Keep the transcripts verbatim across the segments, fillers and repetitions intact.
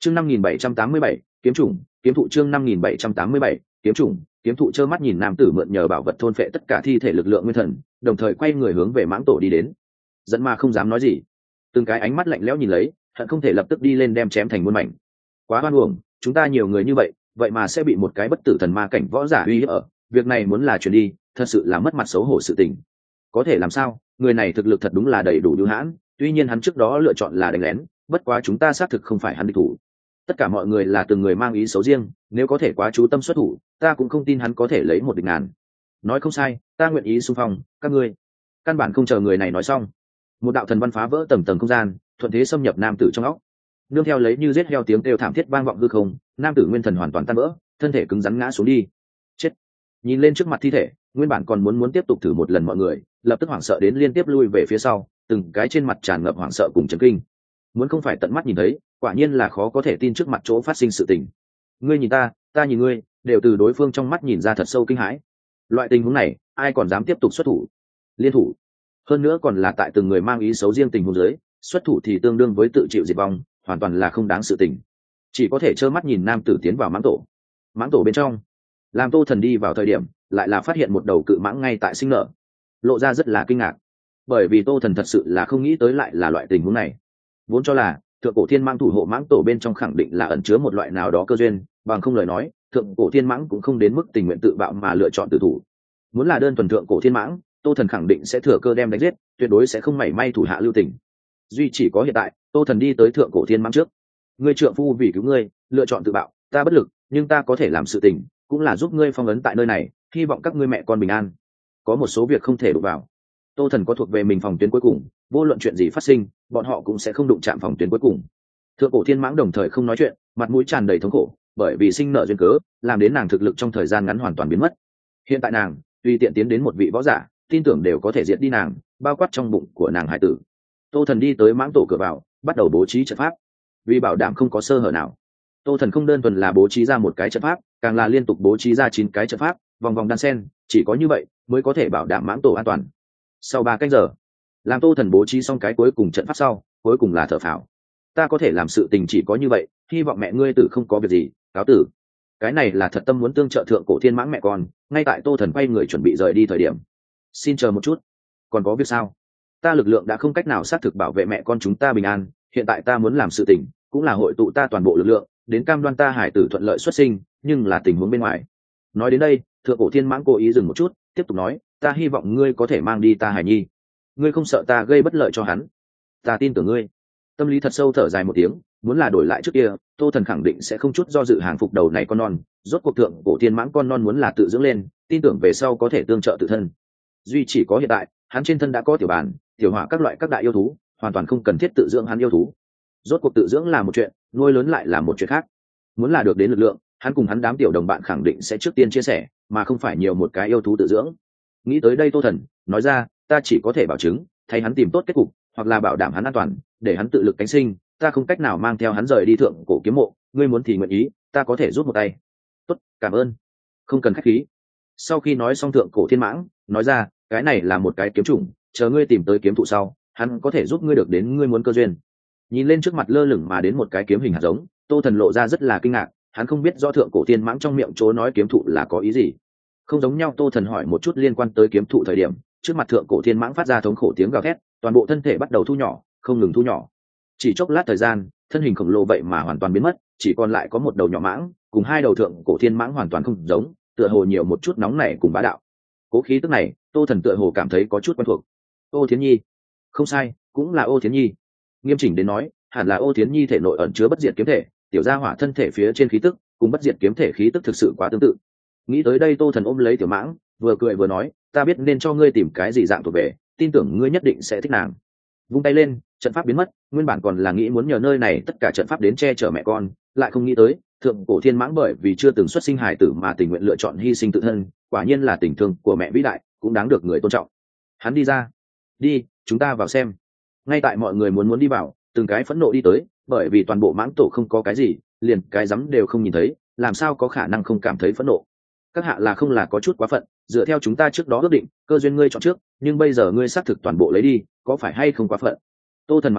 chương năm nghìn bảy trăm tám mươi bảy kiếm chủng kiếm thụ chương năm nghìn bảy trăm tám mươi bảy kiếm chủng kiếm thụ trơ mắt nhìn nam tử mượn nhờ bảo vật thôn phệ tất cả thi thể lực lượng nguyên thần, đồng thời quay người hướng về mãng tổ đi đến. Dẫn ma không dám nói gì, từng cái ánh mắt lạnh lẽo nhìn lấy, hận không thể lập tức đi lên đem chém thành muôn mảnh. Quá hoan uổng, chúng ta nhiều người như vậy, vậy mà sẽ bị một cái bất tử thần ma cảnh võ giả uy hiếp ở, việc này muốn là truyền đi, thật sự là mất mặt xấu hổ sự tình. Có thể làm sao, người này thực lực thật đúng là đầy đủ bưu hãn, tuy nhiên hắn trước đó lựa chọn là đánh lén, bất quá chúng ta xác thực không phải hắn địch thủ. Tất cả mọi người là từng người mang ý xấu riêng, nếu có thể quá chú tâm xuất thủ, ta cũng không tin hắn có thể lấy một địch ngàn. Nói không sai, ta nguyện ý xung phong, các ngươi. Căn bản không chờ người này nói xong, một đạo thần văn phá vỡ tầng tầng không gian, thuận thế xâm nhập nam tử trong óc. Nương theo lấy như giết heo tiếng kêu thảm thiết vang vọng hư không, nam tử nguyên thần hoàn toàn tan vỡ, thân thể cứng rắn ngã xuống đi. Chết. Nhìn lên trước mặt thi thể, nguyên bản còn muốn muốn tiếp tục thử một lần mọi người, lập tức hoảng sợ đến liên tiếp lui về phía sau, từng cái trên mặt tràn ngập hoảng sợ cùng chấn kinh. Muốn không phải tận mắt nhìn thấy, quả nhiên là khó có thể tin trước mặt chỗ phát sinh sự tình. Ngươi nhìn ta, ta nhìn ngươi, đều từ đối phương trong mắt nhìn ra thật sâu kinh hãi. Loại tình huống này, ai còn dám tiếp tục xuất thủ? Liên thủ, hơn nữa còn là tại từng người mang ý xấu riêng tình huống dưới, xuất thủ thì tương đương với tự chịu diệt vong, hoàn toàn là không đáng sự tình. Chỉ có thể trơ mắt nhìn nam tử tiến vào mãng tổ. Mãng tổ bên trong, làm Tô Thần đi vào thời điểm, lại là phát hiện một đầu cự mãng ngay tại sinh nở, lộ ra rất là kinh ngạc, bởi vì Tô Thần thật sự là không nghĩ tới lại là loại tình huống này. Vốn cho là thượng cổ thiên mãng thủ hộ mãng tổ bên trong khẳng định là ẩn chứa một loại nào đó cơ duyên, bằng không lời nói thượng cổ thiên mãng cũng không đến mức tình nguyện tự bạo mà lựa chọn tử thủ. Muốn là đơn thuần thượng cổ thiên mãng, Tô Thần khẳng định sẽ thừa cơ đem đánh giết, tuyệt đối sẽ không mảy may thủ hạ lưu tình. Duy chỉ có hiện tại, Tô Thần đi tới thượng cổ thiên mãng trước. Ngươi trượng phu vì cứu ngươi lựa chọn tự bạo, ta bất lực, nhưng ta có thể làm sự tình, cũng là giúp ngươi phong ấn tại nơi này, hy vọng các ngươi mẹ con bình an. Có một số việc không thể đụng vào. Tô Thần có thuộc về mình phòng tuyến cuối cùng, vô luận chuyện gì phát sinh, bọn họ cũng sẽ không đụng chạm phòng tuyến cuối cùng. Thượng cổ thiên mãng đồng thời không nói chuyện, mặt mũi tràn đầy thống khổ, bởi vì sinh nợ duyên cớ, làm đến nàng thực lực trong thời gian ngắn hoàn toàn biến mất. Hiện tại nàng tùy tiện tiến đến một vị võ giả, tin tưởng đều có thể diệt đi nàng, bao quát trong bụng của nàng hải tử. Tô Thần đi tới mãng tổ cửa vào, bắt đầu bố trí trận pháp. Vì bảo đảm không có sơ hở nào, Tô Thần không đơn thuần là bố trí ra một cái trận pháp, càng là liên tục bố trí ra chín cái trận pháp, vòng vòng đan sen, chỉ có như vậy mới có thể bảo đảm mãng tổ an toàn. Sau ba canh giờ, làm Tô Thần bố trí xong cái cuối cùng trận pháp sau, cuối cùng là thở phào. Ta có thể làm sự tình chỉ có như vậy, hy vọng mẹ ngươi tử không có việc gì, cáo tử. Cái này là thật tâm muốn tương trợ thượng cổ thiên mãng mẹ con. Ngay tại Tô Thần quay người chuẩn bị rời đi thời điểm, xin chờ một chút, còn có việc sao? Ta lực lượng đã không cách nào xác thực bảo vệ mẹ con chúng ta bình an, hiện tại ta muốn làm sự tình cũng là hội tụ ta toàn bộ lực lượng, đến cam đoan ta hải tử thuận lợi xuất sinh, nhưng là tình huống bên ngoài. Nói đến đây, thượng cổ thiên mãng cố ý dừng một chút, tiếp tục nói, ta hy vọng ngươi có thể mang đi ta hải nhi. Ngươi không sợ ta gây bất lợi cho hắn? Ta tin tưởng ngươi. Tâm lý thật sâu thở dài một tiếng, muốn là đổi lại trước kia, Tô Thần khẳng định sẽ không chút do dự hàng phục đầu này con non. Rốt cuộc thượng cổ thiên mãng con non muốn là tự dưỡng lên, tin tưởng về sau có thể tương trợ tự thân. Duy chỉ có hiện tại, hắn trên thân đã có tiểu bản, tiểu hỏa các loại các đại yêu thú, hoàn toàn không cần thiết tự dưỡng hắn yêu thú. Rốt cuộc tự dưỡng là một chuyện, nuôi lớn lại là một chuyện khác. Muốn là được đến lực lượng, hắn cùng hắn đám tiểu đồng bạn khẳng định sẽ trước tiên chia sẻ, mà không phải nhiều một cái yêu thú tự dưỡng. Nghĩ tới đây Tô Thần nói ra, ta chỉ có thể bảo chứng thay hắn tìm tốt kết cục, hoặc là bảo đảm hắn an toàn, để hắn tự lực cánh sinh, ta không cách nào mang theo hắn rời đi thượng cổ kiếm mộ, ngươi muốn thì nguyện ý, ta có thể rút một tay. Tốt, cảm ơn. Không cần khách khí. Sau khi nói xong thượng cổ thiên mãng nói ra, cái này là một cái kiếm chủng, chờ ngươi tìm tới kiếm thụ sau, hắn có thể giúp ngươi được đến ngươi muốn cơ duyên. Nhìn lên trước mặt lơ lửng mà đến một cái kiếm hình hạt giống, Tô Thần lộ ra rất là kinh ngạc, hắn không biết rõ thượng cổ thiên mãng trong miệng chỗ nói kiếm thụ là có ý gì. Không giống nhau, Tô Thần hỏi một chút liên quan tới kiếm thụ thời điểm, trước mặt thượng cổ thiên mãng phát ra thống khổ tiếng gào thét, toàn bộ thân thể bắt đầu thu nhỏ, không ngừng thu nhỏ. Chỉ chốc lát thời gian, thân hình khổng lồ vậy mà hoàn toàn biến mất, chỉ còn lại có một đầu nhỏ mãng, cùng hai đầu thượng cổ thiên mãng hoàn toàn không giống, tựa hồ nhiều một chút nóng nảy cùng bá đạo. Cố khí tức này, Tô Thần tựa hồ cảm thấy có chút quen thuộc. Ô Thiến Nhi. Không sai, cũng là Ô Thiến Nhi. Nghiêm chỉnh đến nói, hẳn là Ô Thiến Nhi thể nội ẩn chứa bất diệt kiếm thể, tiểu gia hỏa thân thể phía trên khí tức, cùng bất diệt kiếm thể khí tức thực sự quá tương tự. Nghĩ tới đây, Tô Thần ôm lấy tiểu mãng, vừa cười vừa nói, ta biết nên cho ngươi tìm cái gì dạng thuộc về, tin tưởng ngươi nhất định sẽ thích nàng. Vung tay lên, trận pháp biến mất, nguyên bản còn là nghĩ muốn nhờ nơi này tất cả trận pháp đến che chở mẹ con, lại không nghĩ tới thượng cổ thiên mãng bởi vì chưa từng xuất sinh hài tử mà tình nguyện lựa chọn hy sinh tự thân, quả nhiên là tình thương của mẹ vĩ đại, cũng đáng được người tôn trọng. Hắn đi ra. Đi, chúng ta vào xem. Ngay tại mọi người muốn muốn đi vào, từng cái phẫn nộ đi tới, bởi vì toàn bộ mãng tổ không có cái gì, liền cái rắm đều không nhìn thấy, làm sao có khả năng không cảm thấy phẫn nộ. Các hạ là không là có chút quá phận, dựa theo chúng ta trước đó ước định, cơ duyên ngươi chọn trước, nhưng bây giờ ngươi xác thực toàn bộ lấy đi, có phải hay không quá phận? Tô Thần mặc kệ,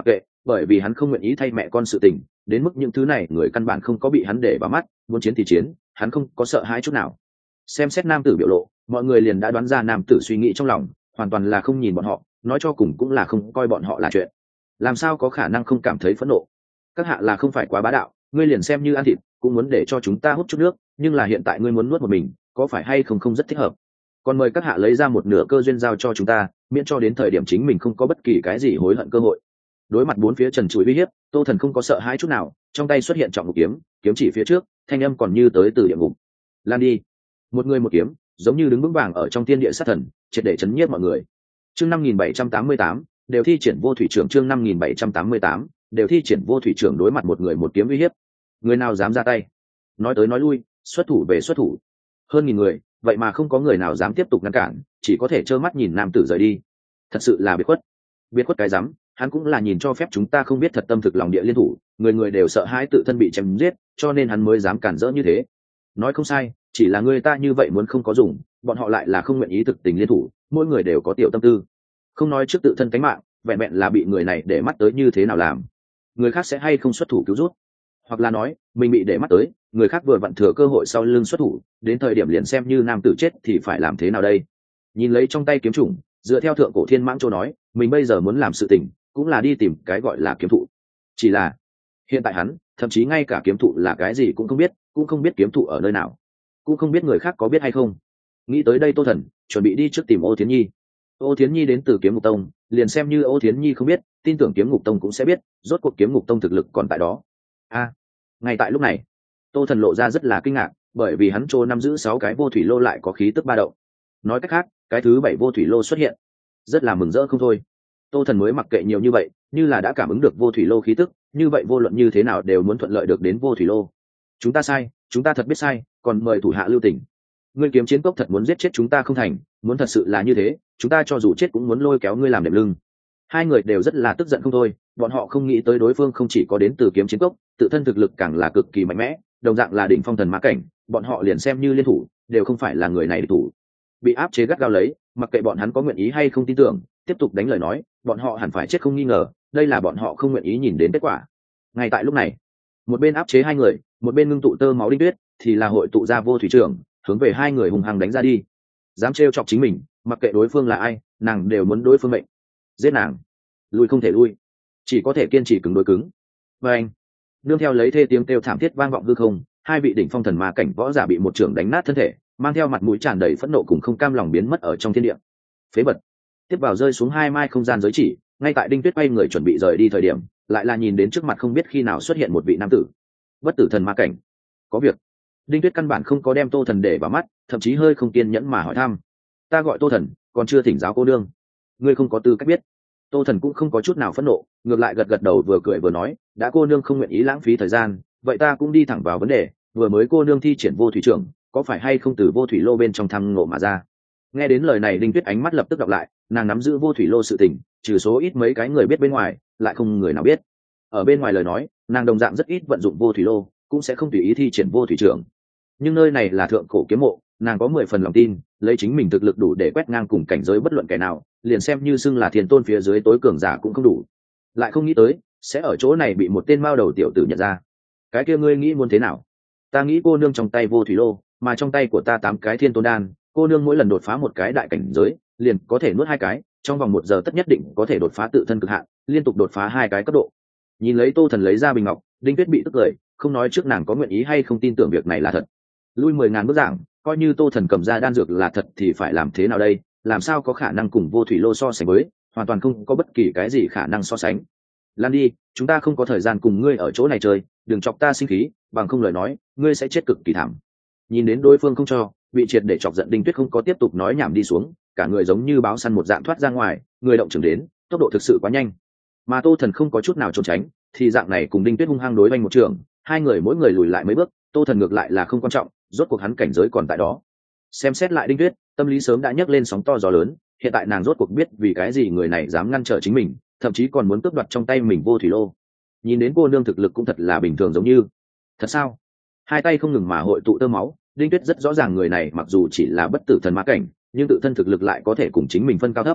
bởi vì hắn không nguyện ý thay mẹ con sự tình, đến mức những thứ này người căn bản không có bị hắn để vào mắt, muốn chiến thì chiến, hắn không có sợ hãi chút nào. Xem xét nam tử biểu lộ, mọi người liền đã đoán ra nam tử suy nghĩ trong lòng, hoàn toàn là không nhìn bọn họ, nói cho cùng cũng là không coi bọn họ là chuyện. Làm sao có khả năng không cảm thấy phẫn nộ? Các hạ là không phải quá bá đạo, ngươi liền xem như ăn thịt cũng muốn để cho chúng ta hút chút nước, nhưng là hiện tại ngươi muốn nuốt một mình, có phải hay không không rất thích hợp. Còn mời các hạ lấy ra một nửa cơ duyên giao cho chúng ta, miễn cho đến thời điểm chính mình không có bất kỳ cái gì hối hận cơ hội. Đối mặt bốn phía trần trụi uy hiếp, Tô Thần không có sợ hãi chút nào, trong tay xuất hiện trọng ngục kiếm, kiếm chỉ phía trước, thanh âm còn như tới từ địa ngục. Lan đi. Một người một kiếm, giống như đứng vững vàng ở trong thiên địa sát thần, triệt để chấn nhiếp mọi người. Chương năm nghìn bảy trăm tám mươi tám, đều thi triển vô thủy trưởng. Chương năm nghìn bảy trăm tám mươi tám, đều thi triển vô thủy trưởng. Đối mặt một người một kiếm uy hiếp, người nào dám ra tay? Nói tới nói lui, xuất thủ về xuất thủ. Hơn nghìn người, vậy mà không có người nào dám tiếp tục ngăn cản, chỉ có thể trơ mắt nhìn nam tử rời đi. Thật sự là biệt khuất. Biệt khuất cái rắm, hắn cũng là nhìn cho phép chúng ta không biết thật tâm thực lòng địa liên thủ, người người đều sợ hãi tự thân bị chém giết, cho nên hắn mới dám cản rỡ như thế. Nói không sai, chỉ là người ta như vậy muốn không có dùng, bọn họ lại là không nguyện ý thực tình liên thủ, mỗi người đều có tiểu tâm tư. Không nói trước tự thân cánh mạng, vẹn vẹn là bị người này để mắt tới như thế nào làm, người khác sẽ hay không xuất thủ cứu rút, hoặc là nói mình bị để mắt tới, người khác vừa vặn thừa cơ hội sau lưng xuất thủ, đến thời điểm liền xem như nam tử chết thì phải làm thế nào đây? Nhìn lấy trong tay kiếm chủng, dựa theo thượng cổ thiên mãng châu nói, mình bây giờ muốn làm sự tình cũng là đi tìm cái gọi là kiếm thụ. Chỉ là hiện tại hắn thậm chí ngay cả kiếm thụ là cái gì cũng không biết, cũng không biết kiếm thụ ở nơi nào, cũng không biết người khác có biết hay không. Nghĩ tới đây Tô Thần chuẩn bị đi trước tìm Ô Thiến Nhi. Ô Thiến Nhi đến từ Kiếm Ngục Tông, liền xem như Ô Thiến Nhi không biết, tin tưởng Kiếm Ngục Tông cũng sẽ biết, rốt cuộc Kiếm Ngục Tông thực lực còn tại đó. A, à, ngay tại lúc này, Tô Thần lộ ra rất là kinh ngạc, bởi vì hắn trô nắm giữ sáu cái vô thủy lô lại có khí tức ba động. Nói cách khác, cái thứ bảy vô thủy lô xuất hiện, rất là mừng rỡ không thôi. Tô Thần mới mặc kệ nhiều như vậy, như là đã cảm ứng được vô thủy lô khí tức, như vậy vô luận như thế nào đều muốn thuận lợi được đến vô thủy lô. Chúng ta sai, chúng ta thật biết sai, còn mời thủ hạ lưu tình. Ngươi kiếm chiến cốc thật muốn giết chết chúng ta không thành, muốn thật sự là như thế, chúng ta cho dù chết cũng muốn lôi kéo ngươi làm đệm lưng. Hai người đều rất là tức giận không thôi, bọn họ không nghĩ tới đối phương không chỉ có đến từ kiếm chiến cốc, tự thân thực lực càng là cực kỳ mạnh mẽ, đồng dạng là đỉnh phong thần mã cảnh, bọn họ liền xem như liên thủ, đều không phải là người này địch thủ. Bị áp chế gắt gao lấy, mặc kệ bọn hắn có nguyện ý hay không tin tưởng, tiếp tục đánh lời nói, bọn họ hẳn phải chết không nghi ngờ, đây là bọn họ không nguyện ý nhìn đến kết quả. Ngay tại lúc này, một bên áp chế hai người, một bên ngưng tụ tơ máu Đinh Tuyết, thì là hội tụ ra vô thủy trưởng, hướng về hai người hùng hăng đánh ra đi. Dám trêu chọc chính mình, mặc kệ đối phương là ai, nàng đều muốn đối phương mệnh. Giết nàng, lui không thể lui, chỉ có thể kiên trì cứng đối cứng. Và anh, nương theo lấy thê tiếng kêu thảm thiết vang vọng hư không, hai vị đỉnh phong thần ma cảnh võ giả bị một trưởng đánh nát thân thể, mang theo mặt mũi tràn đầy phẫn nộ cùng không cam lòng biến mất ở trong thiên địa. Phế vật. Tiếp vào rơi xuống hai mai không gian giới chỉ, ngay tại Đinh Tuyết quay người chuẩn bị rời đi thời điểm, lại là nhìn đến trước mặt không biết khi nào xuất hiện một vị nam tử. Bất tử thần ma cảnh. Có việc. Đinh Tuyết căn bản không có đem Tô Thần để vào mắt, thậm chí hơi không kiên nhẫn mà hỏi thăm. Ta gọi Tô Thần, còn chưa thỉnh giáo cô nương. Ngươi không có tư cách biết. Tô Thần cũng không có chút nào phẫn nộ, ngược lại gật gật đầu vừa cười vừa nói, đã cô nương không nguyện ý lãng phí thời gian, vậy ta cũng đi thẳng vào vấn đề, vừa mới cô nương thi triển vô thủy trưởng, có phải hay không từ vô thủy lô bên trong thăng ngộ mà ra? Nghe đến lời này Đinh Tuyết ánh mắt lập tức đọc lại, nàng nắm giữ vô thủy lô sự tình, trừ số ít mấy cái người biết bên ngoài, lại không người nào biết. Ở bên ngoài lời nói, nàng đồng dạng rất ít vận dụng vô thủy lô, cũng sẽ không tùy ý thi triển vô thủy trưởng. Nhưng nơi này là thượng cổ kiếm mộ, nàng có mười phần lòng tin, lấy chính mình thực lực đủ để quét ngang cùng cảnh giới bất luận kẻ nào, liền xem như xưng là thiên tôn phía dưới tối cường giả cũng không đủ. Lại không nghĩ tới, sẽ ở chỗ này bị một tên mao đầu tiểu tử nhận ra. Cái kia ngươi nghĩ muốn thế nào? Ta nghĩ cô nương trong tay vô thủy lô, mà trong tay của ta tám cái thiên tôn đan, cô nương mỗi lần đột phá một cái đại cảnh giới, liền có thể nuốt hai cái, trong vòng một giờ tất nhất định có thể đột phá tự thân cực hạn, liên tục đột phá hai cái cấp độ. Nhìn lấy Tô Thần lấy ra bình ngọc, Đinh Tuyết bị tức cười, không nói trước nàng có nguyện ý hay không tin tưởng việc này là thật. Lui mười ngàn bước giảng, coi như Tô Thần cầm ra đan dược là thật thì phải làm thế nào đây? Làm sao có khả năng cùng vô thủy lô so sánh với, hoàn toàn không có bất kỳ cái gì khả năng so sánh. Lan đi, chúng ta không có thời gian cùng ngươi ở chỗ này chơi, đừng chọc ta sinh khí, bằng không lời nói, ngươi sẽ chết cực kỳ thảm. Nhìn đến đối phương không cho, bị triệt để chọc giận Đinh Tuyết không có tiếp tục nói nhảm đi xuống, cả người giống như báo săn một dạng thoát ra ngoài, người động trưởng đến, tốc độ thực sự quá nhanh. Mà Tô Thần không có chút nào trốn tránh, thì dạng này cùng Đinh Tuyết hung hăng đối vanh một trường, hai người mỗi người lùi lại mấy bước, Tô Thần ngược lại là không quan trọng, rốt cuộc hắn cảnh giới còn tại đó. Xem xét lại Đinh Tuyết, tâm lý sớm đã nhấc lên sóng to gió lớn, hiện tại nàng rốt cuộc biết vì cái gì người này dám ngăn trở chính mình, thậm chí còn muốn cướp đoạt trong tay mình vô thủy lô. Nhìn đến cô nương thực lực cũng thật là bình thường giống như. Thật sao? Hai tay không ngừng mà hội tụ tơ máu, Đinh Tuyết rất rõ ràng người này mặc dù chỉ là bất tử thần ma cảnh, nhưng tự thân thực lực lại có thể cùng chính mình phân cao thấp.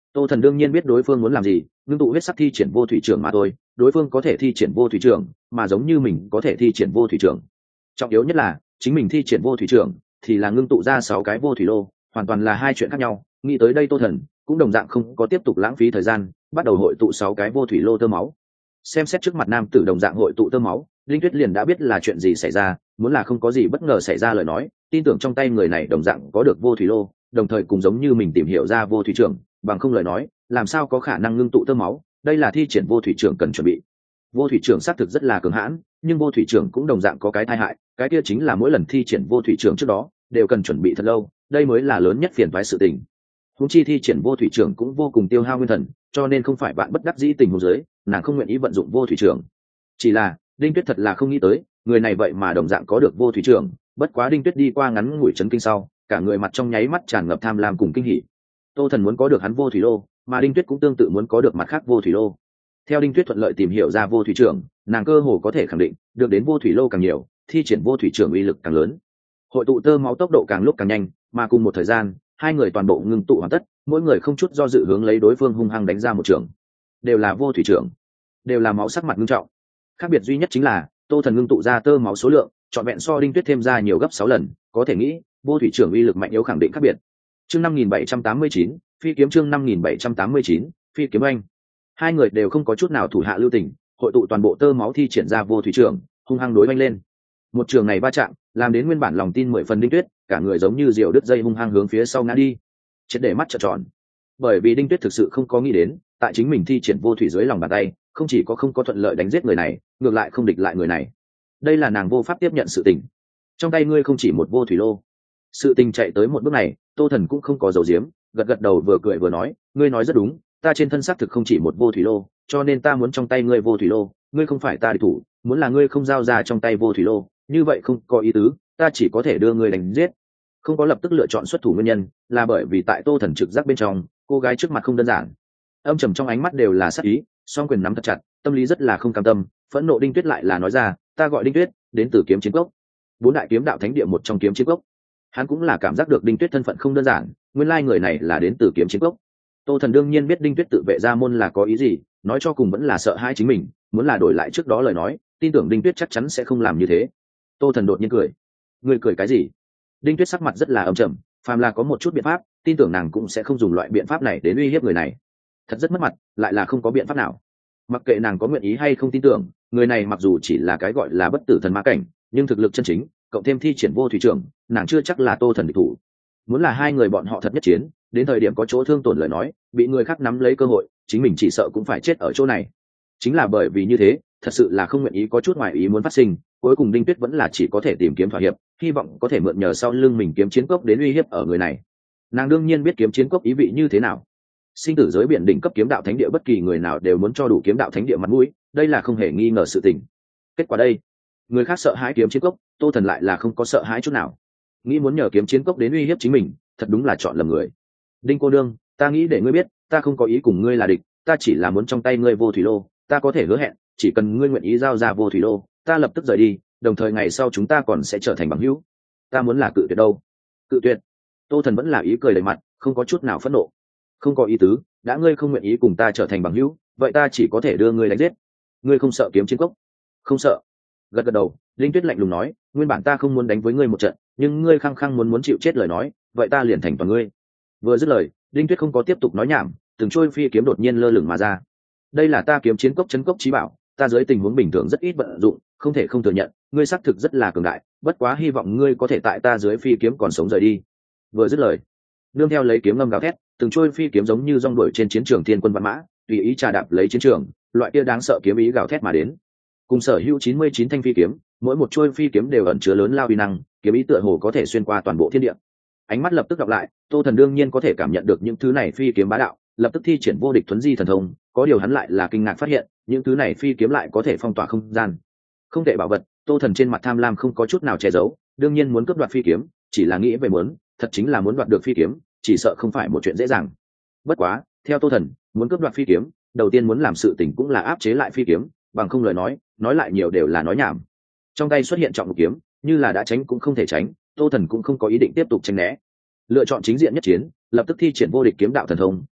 Tô Thần đương nhiên biết đối phương muốn làm gì, ngưng tụ huyết sắc thi triển vô thủy trưởng mà thôi, đối phương có thể thi triển vô thủy trưởng, mà giống như mình có thể thi triển vô thủy trưởng. Trọng yếu nhất là, chính mình thi triển vô thủy trưởng thì là ngưng tụ ra sáu cái vô thủy lô, hoàn toàn là hai chuyện khác nhau. Nghĩ tới đây Tô Thần cũng đồng dạng không có tiếp tục lãng phí thời gian, bắt đầu hội tụ sáu cái vô thủy lô tơ máu. Xem xét trước mặt nam tử đồng dạng hội tụ tơ máu, Linh Tuyết liền đã biết là chuyện gì xảy ra, muốn là không có gì bất ngờ xảy ra lời nói, tin tưởng trong tay người này đồng dạng có được vô thủy lô, đồng thời cùng giống như mình tìm hiểu ra vô thủy trưởng, bằng không lời nói, làm sao có khả năng ngưng tụ tơ máu, đây là thi triển vô thủy trưởng cần chuẩn bị. Vô thủy trưởng xác thực rất là cường hãn, nhưng vô thủy trưởng cũng đồng dạng có cái tai hại, cái kia chính là mỗi lần thi triển vô thủy trưởng trước đó, đều cần chuẩn bị thật lâu, đây mới là lớn nhất phiền toái sự tình. Huống chi thi triển vô thủy trưởng cũng vô cùng tiêu hao nguyên thần, cho nên không phải bạn bất đắc dĩ tình huống dưới, nàng không nguyện ý vận dụng vô thủy trưởng. Chỉ là, Đinh Tuyết thật là không nghĩ tới, người này vậy mà đồng dạng có được vô thủy trưởng, bất quá Đinh Tuyết đi qua ngắn ngủi chấn kinh sau, cả người mặt trong nháy mắt tràn ngập tham lam cùng kinh hỉ. Tô Thần muốn có được hắn vô thủy lô, mà Đinh Tuyết cũng tương tự muốn có được mặt khác vô thủy lô. Theo Đinh Tuyết thuận lợi tìm hiểu ra vô thủy trưởng, nàng cơ hồ có thể khẳng định, được đến vô thủy lô càng nhiều, thi triển vô thủy trưởng uy lực càng lớn. Hội tụ tơ máu tốc độ càng lúc càng nhanh, mà cùng một thời gian, hai người toàn bộ ngưng tụ hoàn tất, mỗi người không chút do dự hướng lấy đối phương hung hăng đánh ra một trường. Đều là vô thủy trưởng, đều là máu sắc mặt nghiêm trọng. Khác biệt duy nhất chính là, Tô Thần ngưng tụ ra tơ máu số lượng, trọn vẹn so Đinh Tuyết thêm ra nhiều gấp sáu lần, có thể nghĩ, vô thủy trưởng uy lực mạnh yếu khẳng định khác biệt. Chương năm nghìn bảy trăm tám mươi chín, phi kiếm chương năm nghìn bảy trăm tám mươi chín, phi kiếm anh. Hai người đều không có chút nào thủ hạ lưu tình, hội tụ toàn bộ tơ máu thi triển ra vô thủy trưởng, hung hăng đối oanh lên. Một trường này va chạm, làm đến nguyên bản lòng tin mười phần Đinh Tuyết, cả người giống như diều đứt dây hung hăng hướng phía sau ngã đi. Chết để mắt trợn tròn. Bởi vì Đinh Tuyết thực sự không có nghĩ đến, tại chính mình thi triển vô thủy dưới lòng bàn tay, không chỉ có không có thuận lợi đánh giết người này, ngược lại không địch lại người này. Đây là nàng vô pháp tiếp nhận sự tình. Trong tay ngươi không chỉ một vô thủy lô. Sự tình chạy tới một bước này, Tô Thần cũng không có giấu giếm, gật gật đầu vừa cười vừa nói, ngươi nói rất đúng, ta trên thân xác thực không chỉ một vô thủy lô, cho nên ta muốn trong tay ngươi vô thủy lô, ngươi không phải ta địch thủ, muốn là ngươi không giao ra trong tay vô thủy lô, như vậy không có ý tứ, ta chỉ có thể đưa ngươi đánh giết. Không có lập tức lựa chọn xuất thủ nguyên nhân, là bởi vì tại Tô Thần trực giác bên trong, cô gái trước mặt không đơn giản. Âm trầm trong ánh mắt đều là sát ý, song quyền nắm thật chặt, tâm lý rất là không cam tâm, phẫn nộ. Đinh Tuyết lại là nói ra, ta gọi Đinh Tuyết, đến từ Kiếm Chiến Cốc, bốn đại kiếm đạo thánh địa một trong Kiếm Chiến Cốc. Hắn cũng là cảm giác được Đinh Tuyết thân phận không đơn giản, nguyên lai người này là đến từ Kiếm Chiến Cốc. Tô Thần đương nhiên biết Đinh Tuyết tự vệ ra môn là có ý gì, nói cho cùng vẫn là sợ hãi chính mình, muốn là đổi lại trước đó lời nói, tin tưởng Đinh Tuyết chắc chắn sẽ không làm như thế. Tô Thần đột nhiên cười. Ngươi cười cái gì? Đinh Tuyết sắc mặt rất là âm trầm, phàm là có một chút biện pháp, tin tưởng nàng cũng sẽ không dùng loại biện pháp này đến uy hiếp người này. Thật rất mất mặt, lại là không có biện pháp nào. Mặc kệ nàng có nguyện ý hay không tin tưởng, người này mặc dù chỉ là cái gọi là bất tử thần ma cảnh, nhưng thực lực chân chính, cộng thêm thi triển vô thủy trưởng, nàng chưa chắc là Tô Thần địch thủ. Muốn là hai người bọn họ thật nhất chiến, đến thời điểm có chỗ thương tổn lời nói, bị người khác nắm lấy cơ hội, chính mình chỉ sợ cũng phải chết ở chỗ này. Chính là bởi vì như thế, thật sự là không nguyện ý có chút ngoài ý muốn phát sinh, cuối cùng Đinh Tuyết vẫn là chỉ có thể tìm kiếm thỏa hiệp, hy vọng có thể mượn nhờ sau lưng mình Kiếm Chiến Cốc đến uy hiếp ở người này. Nàng đương nhiên biết Kiếm Chiến Cốc ý vị như thế nào. Sinh tử giới biển đỉnh cấp kiếm đạo thánh địa, bất kỳ người nào đều muốn cho đủ kiếm đạo thánh địa mặt mũi, đây là không hề nghi ngờ sự tình. Kết quả đây, người khác sợ hãi Kiếm Chiến Cốc, Tô Thần lại là không có sợ hãi chút nào. Nghĩ muốn nhờ Kiếm Chiến Cốc đến uy hiếp chính mình, thật đúng là chọn lầm người. Đinh cô nương, ta nghĩ để ngươi biết, ta không có ý cùng ngươi là địch, ta chỉ là muốn trong tay ngươi vô thủy lô, ta có thể hứa hẹn, chỉ cần ngươi nguyện ý giao ra vô thủy lô, ta lập tức rời đi, đồng thời ngày sau chúng ta còn sẽ trở thành bằng hữu. Ta muốn là cự tuyệt đâu? Cự tuyệt? Tô Thần vẫn là ý cười đầy mặt, không có chút nào phẫn nộ. Không có ý tứ, đã ngươi không nguyện ý cùng ta trở thành bằng hữu, vậy ta chỉ có thể đưa ngươi đánh giết. Ngươi không sợ Kiếm Chiến Cốc? Không sợ. Gật gật đầu, Linh Tuyết lạnh lùng nói, nguyên bản ta không muốn đánh với ngươi một trận, nhưng ngươi khăng khăng muốn muốn chịu chết lời nói, vậy ta liền thành toàn ngươi. Vừa dứt lời, Linh Tuyết không có tiếp tục nói nhảm, từng trôi phi kiếm đột nhiên lơ lửng mà ra. Đây là ta Kiếm Chiến Cốc trấn cốc chí bảo, ta dưới tình huống bình thường rất ít vận dụng, không thể không thừa nhận, ngươi xác thực rất là cường đại, bất quá hy vọng ngươi có thể tại ta dưới phi kiếm còn sống rời đi. Vừa dứt lời, nương theo lấy kiếm ngâm gào thét, từng trôi phi kiếm giống như rong đuổi trên chiến trường thiên quân vạn mã, tùy ý trà đạp lấy chiến trường, loại kia đáng sợ kiếm ý gào thét mà đến. Cùng sở hữu chín mươi chín thanh phi kiếm, mỗi một trôi phi kiếm đều ẩn chứa lớn lao uy năng, kiếm ý tựa hồ có thể xuyên qua toàn bộ thiên địa. Ánh mắt lập tức đọc lại, Tô Thần đương nhiên có thể cảm nhận được những thứ này phi kiếm bá đạo, lập tức thi triển vô địch thuấn di thần thông, có điều hắn lại là kinh ngạc phát hiện, những thứ này phi kiếm lại có thể phong tỏa không gian. Không thể bảo vật, Tô Thần trên mặt tham lam không có chút nào che giấu, đương nhiên muốn cướp đoạt phi kiếm, chỉ là nghĩ về muốn, thật chính là muốn đoạt được phi kiếm, chỉ sợ không phải một chuyện dễ dàng. Bất quá, theo Tô Thần, muốn cướp đoạt phi kiếm, đầu tiên muốn làm sự tình cũng là áp chế lại phi kiếm, bằng không lời nói, nói lại nhiều đều là nói nhảm. Trong tay xuất hiện trọng lục kiếm, như là đã tránh cũng không thể tránh, Tô Thần cũng không có ý định tiếp tục tránh né. Lựa chọn chính diện nhất chiến, lập tức thi triển vô địch kiếm đạo thần thông,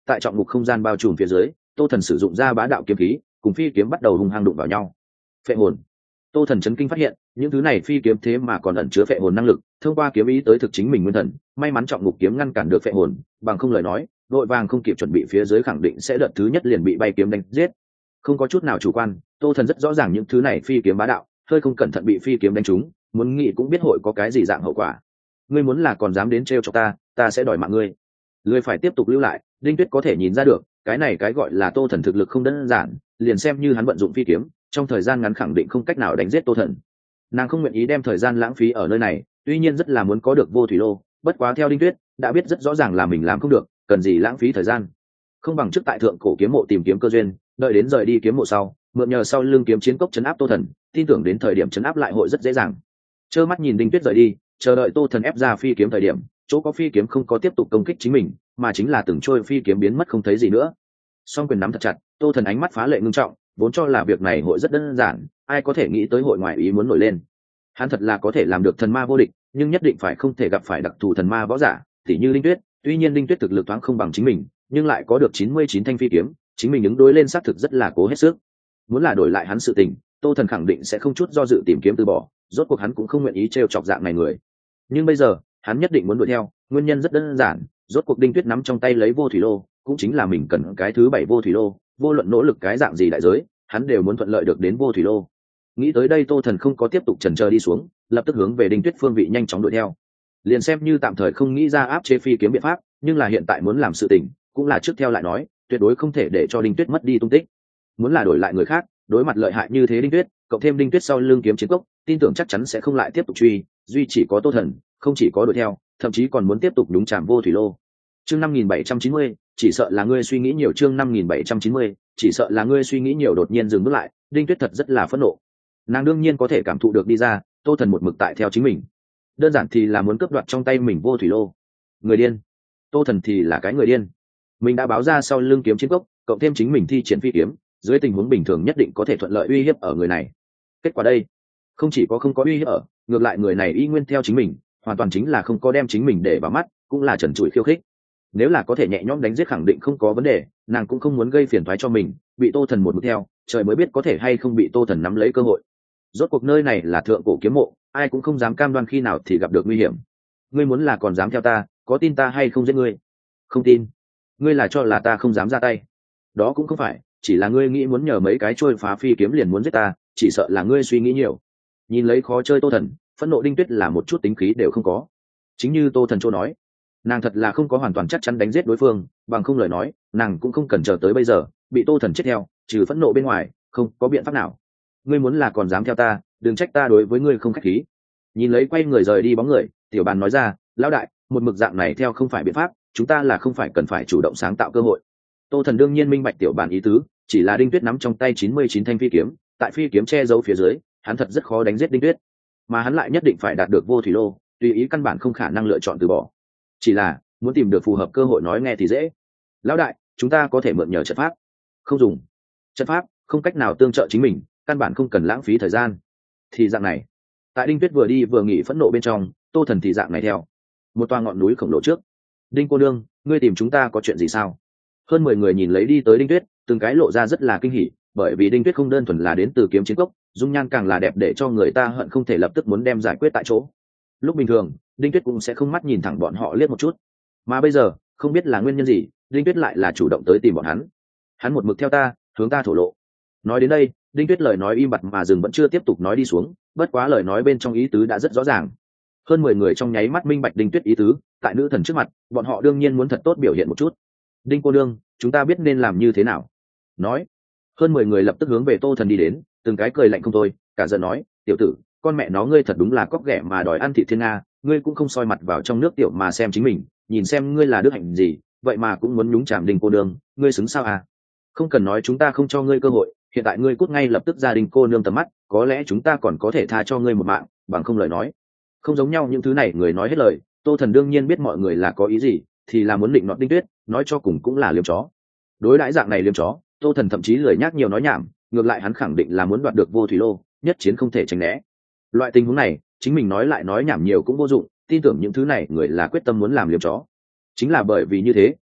tại trọng ngục không gian bao trùm phía dưới, tô thần sử dụng ra bá đạo kiếm khí cùng phi kiếm bắt đầu hung hăng đụng vào nhau. Phệ hồn. Tô thần chấn kinh phát hiện những thứ này phi kiếm thế mà còn ẩn chứa phệ hồn năng lực, thông qua kiếm ý tới thực chính mình nguyên thần. May mắn trọng ngục kiếm ngăn cản được phệ hồn, bằng không lời nói đội vàng không kịp chuẩn bị phía dưới khẳng định sẽ đợt thứ nhất liền bị bay kiếm đánh giết. Không có chút nào chủ quan, tô thần rất rõ ràng những thứ này phi kiếm bá đạo, hơi không cẩn thận bị phi kiếm đánh trúng, muốn nghĩ cũng biết hội có cái gì dạng hậu quả. Ngươi muốn là còn dám đến trêu chọc ta, ta sẽ đòi mạng ngươi. Lười phải tiếp tục lưu lại, Đinh Tuyết có thể nhìn ra được cái này cái gọi là tô thần thực lực không đơn giản, liền xem như hắn vận dụng phi kiếm trong thời gian ngắn khẳng định không cách nào đánh giết tô thần. Nàng không nguyện ý đem thời gian lãng phí ở nơi này, tuy nhiên rất là muốn có được vô thủy lô, bất quá theo Đinh Tuyết đã biết rất rõ ràng là mình làm không được, cần gì lãng phí thời gian. Không bằng trước tại thượng cổ kiếm mộ tìm kiếm cơ duyên, đợi đến rời đi kiếm mộ sau mượn nhờ sau lưng kiếm chiến cốc chấn áp tô thần, tin tưởng đến thời điểm chấn áp lại hội rất dễ dàng. Trơ mắt nhìn Đinh Tuyết rời đi, chờ đợi tô thần ép ra phi kiếm thời điểm, chỗ có phi kiếm không có tiếp tục công kích chính mình, mà chính là từng trôi phi kiếm biến mất không thấy gì nữa. Song quyền nắm thật chặt, tô thần ánh mắt phá lệ ngưng trọng, vốn cho là việc này hội rất đơn giản, ai có thể nghĩ tới hội ngoại ý muốn nổi lên. Hắn thật là có thể làm được thần ma vô địch, nhưng nhất định phải không thể gặp phải đặc thù thần ma võ giả, tỉ như Đinh Tuyết. Tuy nhiên Đinh Tuyết thực lực thoáng không bằng chính mình, nhưng lại có được chín mươi chín thanh phi kiếm, chính mình ứng đối lên xác thực rất là cố hết sức. Muốn là đổi lại hắn sự tình, tô thần khẳng định sẽ không chút do dự tìm kiếm từ bỏ, rốt cuộc hắn cũng không nguyện ý trêu chọc dạng này người. Nhưng bây giờ hắn nhất định muốn đuổi theo, nguyên nhân rất đơn giản, rốt cuộc Đinh Tuyết nắm trong tay lấy vô thủy lô, cũng chính là mình cần cái thứ bảy vô thủy lô, vô luận nỗ lực cái dạng gì đại giới, hắn đều muốn thuận lợi được đến vô thủy lô. Nghĩ tới đây tô thần không có tiếp tục chần chờ đi xuống, lập tức hướng về Đinh Tuyết phương vị nhanh chóng đuổi theo. Liền xem như tạm thời không nghĩ ra áp chế phi kiếm biện pháp, nhưng là hiện tại muốn làm sự tình cũng là trước theo lại nói, tuyệt đối không thể để cho Đinh Tuyết mất đi tung tích. Muốn là đổi lại người khác, đối mặt lợi hại như thế Đinh Tuyết, cộng thêm Đinh Tuyết sau lưng kiếm chiến cốc, tin tưởng chắc chắn sẽ không lại tiếp tục truy, duy chỉ có tô thần không chỉ có đuổi theo, thậm chí còn muốn tiếp tục đúng chạm vô thủy lô. Chương năm nghìn bảy trăm chín mươi, chỉ sợ là ngươi suy nghĩ nhiều. Chương năm nghìn bảy trăm chín mươi, chỉ sợ là ngươi suy nghĩ nhiều. Đột nhiên dừng bước lại, Đinh Tuyết thật rất là phẫn nộ. Nàng đương nhiên có thể cảm thụ được đi ra, tô thần một mực tại theo chính mình, đơn giản thì là muốn cướp đoạt trong tay mình vô thủy lô. Người điên. Tô thần thì là cái người điên. Mình đã báo ra sau lưng kiếm chiến cốc, cộng thêm chính mình thi triển phi kiếm, dưới tình huống bình thường nhất định có thể thuận lợi uy hiếp ở người này. Kết quả đây, không chỉ có không có uy hiếp ở, ngược lại người này y nguyên theo chính mình, hoàn toàn chính là không có đem chính mình để vào mắt, cũng là trần trụi khiêu khích. Nếu là có thể nhẹ nhõm đánh giết khẳng định không có vấn đề, nàng cũng không muốn gây phiền toái cho mình, bị tô thần một mực theo, trời mới biết có thể hay không bị tô thần nắm lấy cơ hội. Rốt cuộc nơi này là thượng cổ kiếm mộ, ai cũng không dám cam đoan khi nào thì gặp được nguy hiểm. Ngươi muốn là còn dám theo ta, có tin ta hay không giết ngươi? Không tin. Ngươi là cho là ta không dám ra tay? Đó cũng không phải, chỉ là ngươi nghĩ muốn nhờ mấy cái trôi phá phi kiếm liền muốn giết ta, chỉ sợ là ngươi suy nghĩ nhiều. Nhìn lấy khó chơi tô thần, phẫn nộ Đinh Tuyết là một chút tính khí đều không có. Chính như tô thần chỗ nói, nàng thật là không có hoàn toàn chắc chắn đánh giết đối phương, bằng không lời nói nàng cũng không cần chờ tới bây giờ bị tô thần chết theo, trừ phẫn nộ bên ngoài không có biện pháp nào. Ngươi muốn là còn dám theo ta, đừng trách ta đối với ngươi không khách khí. Nhìn lấy quay người rời đi bóng người, tiểu bàn nói ra, lão đại, một mực dạng này theo không phải biện pháp, chúng ta là không phải cần phải chủ động sáng tạo cơ hội. Tô thần đương nhiên minh bạch tiểu bàn ý tứ, chỉ là Đinh Tuyết nắm trong tay chín mươi chín thanh phi kiếm, tại phi kiếm che giấu phía dưới, hắn thật rất khó đánh giết Đinh Tuyết, mà hắn lại nhất định phải đạt được vô thủy lô, tùy ý căn bản không khả năng lựa chọn từ bỏ. Chỉ là muốn tìm được phù hợp cơ hội nói nghe thì dễ. Lão đại, chúng ta có thể mượn nhờ trận pháp. Không dùng. Trận pháp không cách nào tương trợ chính mình, căn bản không cần lãng phí thời gian. Thì dạng này, tại Đinh Tuyết vừa đi vừa nghỉ phẫn nộ bên trong, tô thần thì dạng này theo một toa ngọn núi khổng lồ trước. Đinh cô nương, ngươi tìm chúng ta có chuyện gì sao? Hơn mười người nhìn lấy đi tới Đinh Tuyết, từng cái lộ ra rất là kinh hỉ, bởi vì Đinh Tuyết không đơn thuần là đến từ kiếm chiến cốc, dung nhan càng là đẹp để cho người ta hận không thể lập tức muốn đem giải quyết tại chỗ. Lúc bình thường Đinh Tuyết cũng sẽ không mắt nhìn thẳng bọn họ liếc một chút, mà bây giờ không biết là nguyên nhân gì, Đinh Tuyết lại là chủ động tới tìm bọn hắn. Hắn một mực theo ta, hướng ta thổ lộ. Nói đến đây, Đinh Tuyết lời nói im bặt mà dừng vẫn chưa tiếp tục nói đi xuống, bất quá lời nói bên trong ý tứ đã rất rõ ràng. Hơn mười người trong nháy mắt minh bạch Đinh Tuyết ý tứ, tại nữ thần trước mặt bọn họ đương nhiên muốn thật tốt biểu hiện một chút. Đinh cô nương, chúng ta biết nên làm như thế nào? Nói. Hơn mười người lập tức hướng về tô thần đi đến, từng cái cười lạnh không thôi, cả giận nói, tiểu tử, con mẹ nó ngươi thật đúng là cóc ghẻ mà đòi ăn thịt thiên nga, ngươi cũng không soi mặt vào trong nước tiểu mà xem chính mình, nhìn xem ngươi là đức hạnh gì, vậy mà cũng muốn nhúng chạm Đinh cô nương, ngươi xứng sao à? Không cần nói chúng ta không cho ngươi cơ hội, hiện tại ngươi cút ngay lập tức ra Đinh cô nương tầm mắt, có lẽ chúng ta còn có thể tha cho ngươi một mạng, bằng không lời nói. Không giống nhau những thứ này người nói hết lời, tô thần đương nhiên biết mọi người là có ý gì, thì là muốn định nọt Đinh Tuyết, nói cho cùng cũng là liếm chó. Đối đãi dạng này liếm chó, tô thần thậm chí lười nhác nhiều nói nhảm, ngược lại hắn khẳng định là muốn đoạt được vô thủy lô, nhất chiến không thể tránh né. Loại tình huống này chính mình nói lại nói nhảm nhiều cũng vô dụng, tin tưởng những thứ này người là quyết tâm muốn làm liếm chó. Chính là bởi vì như thế,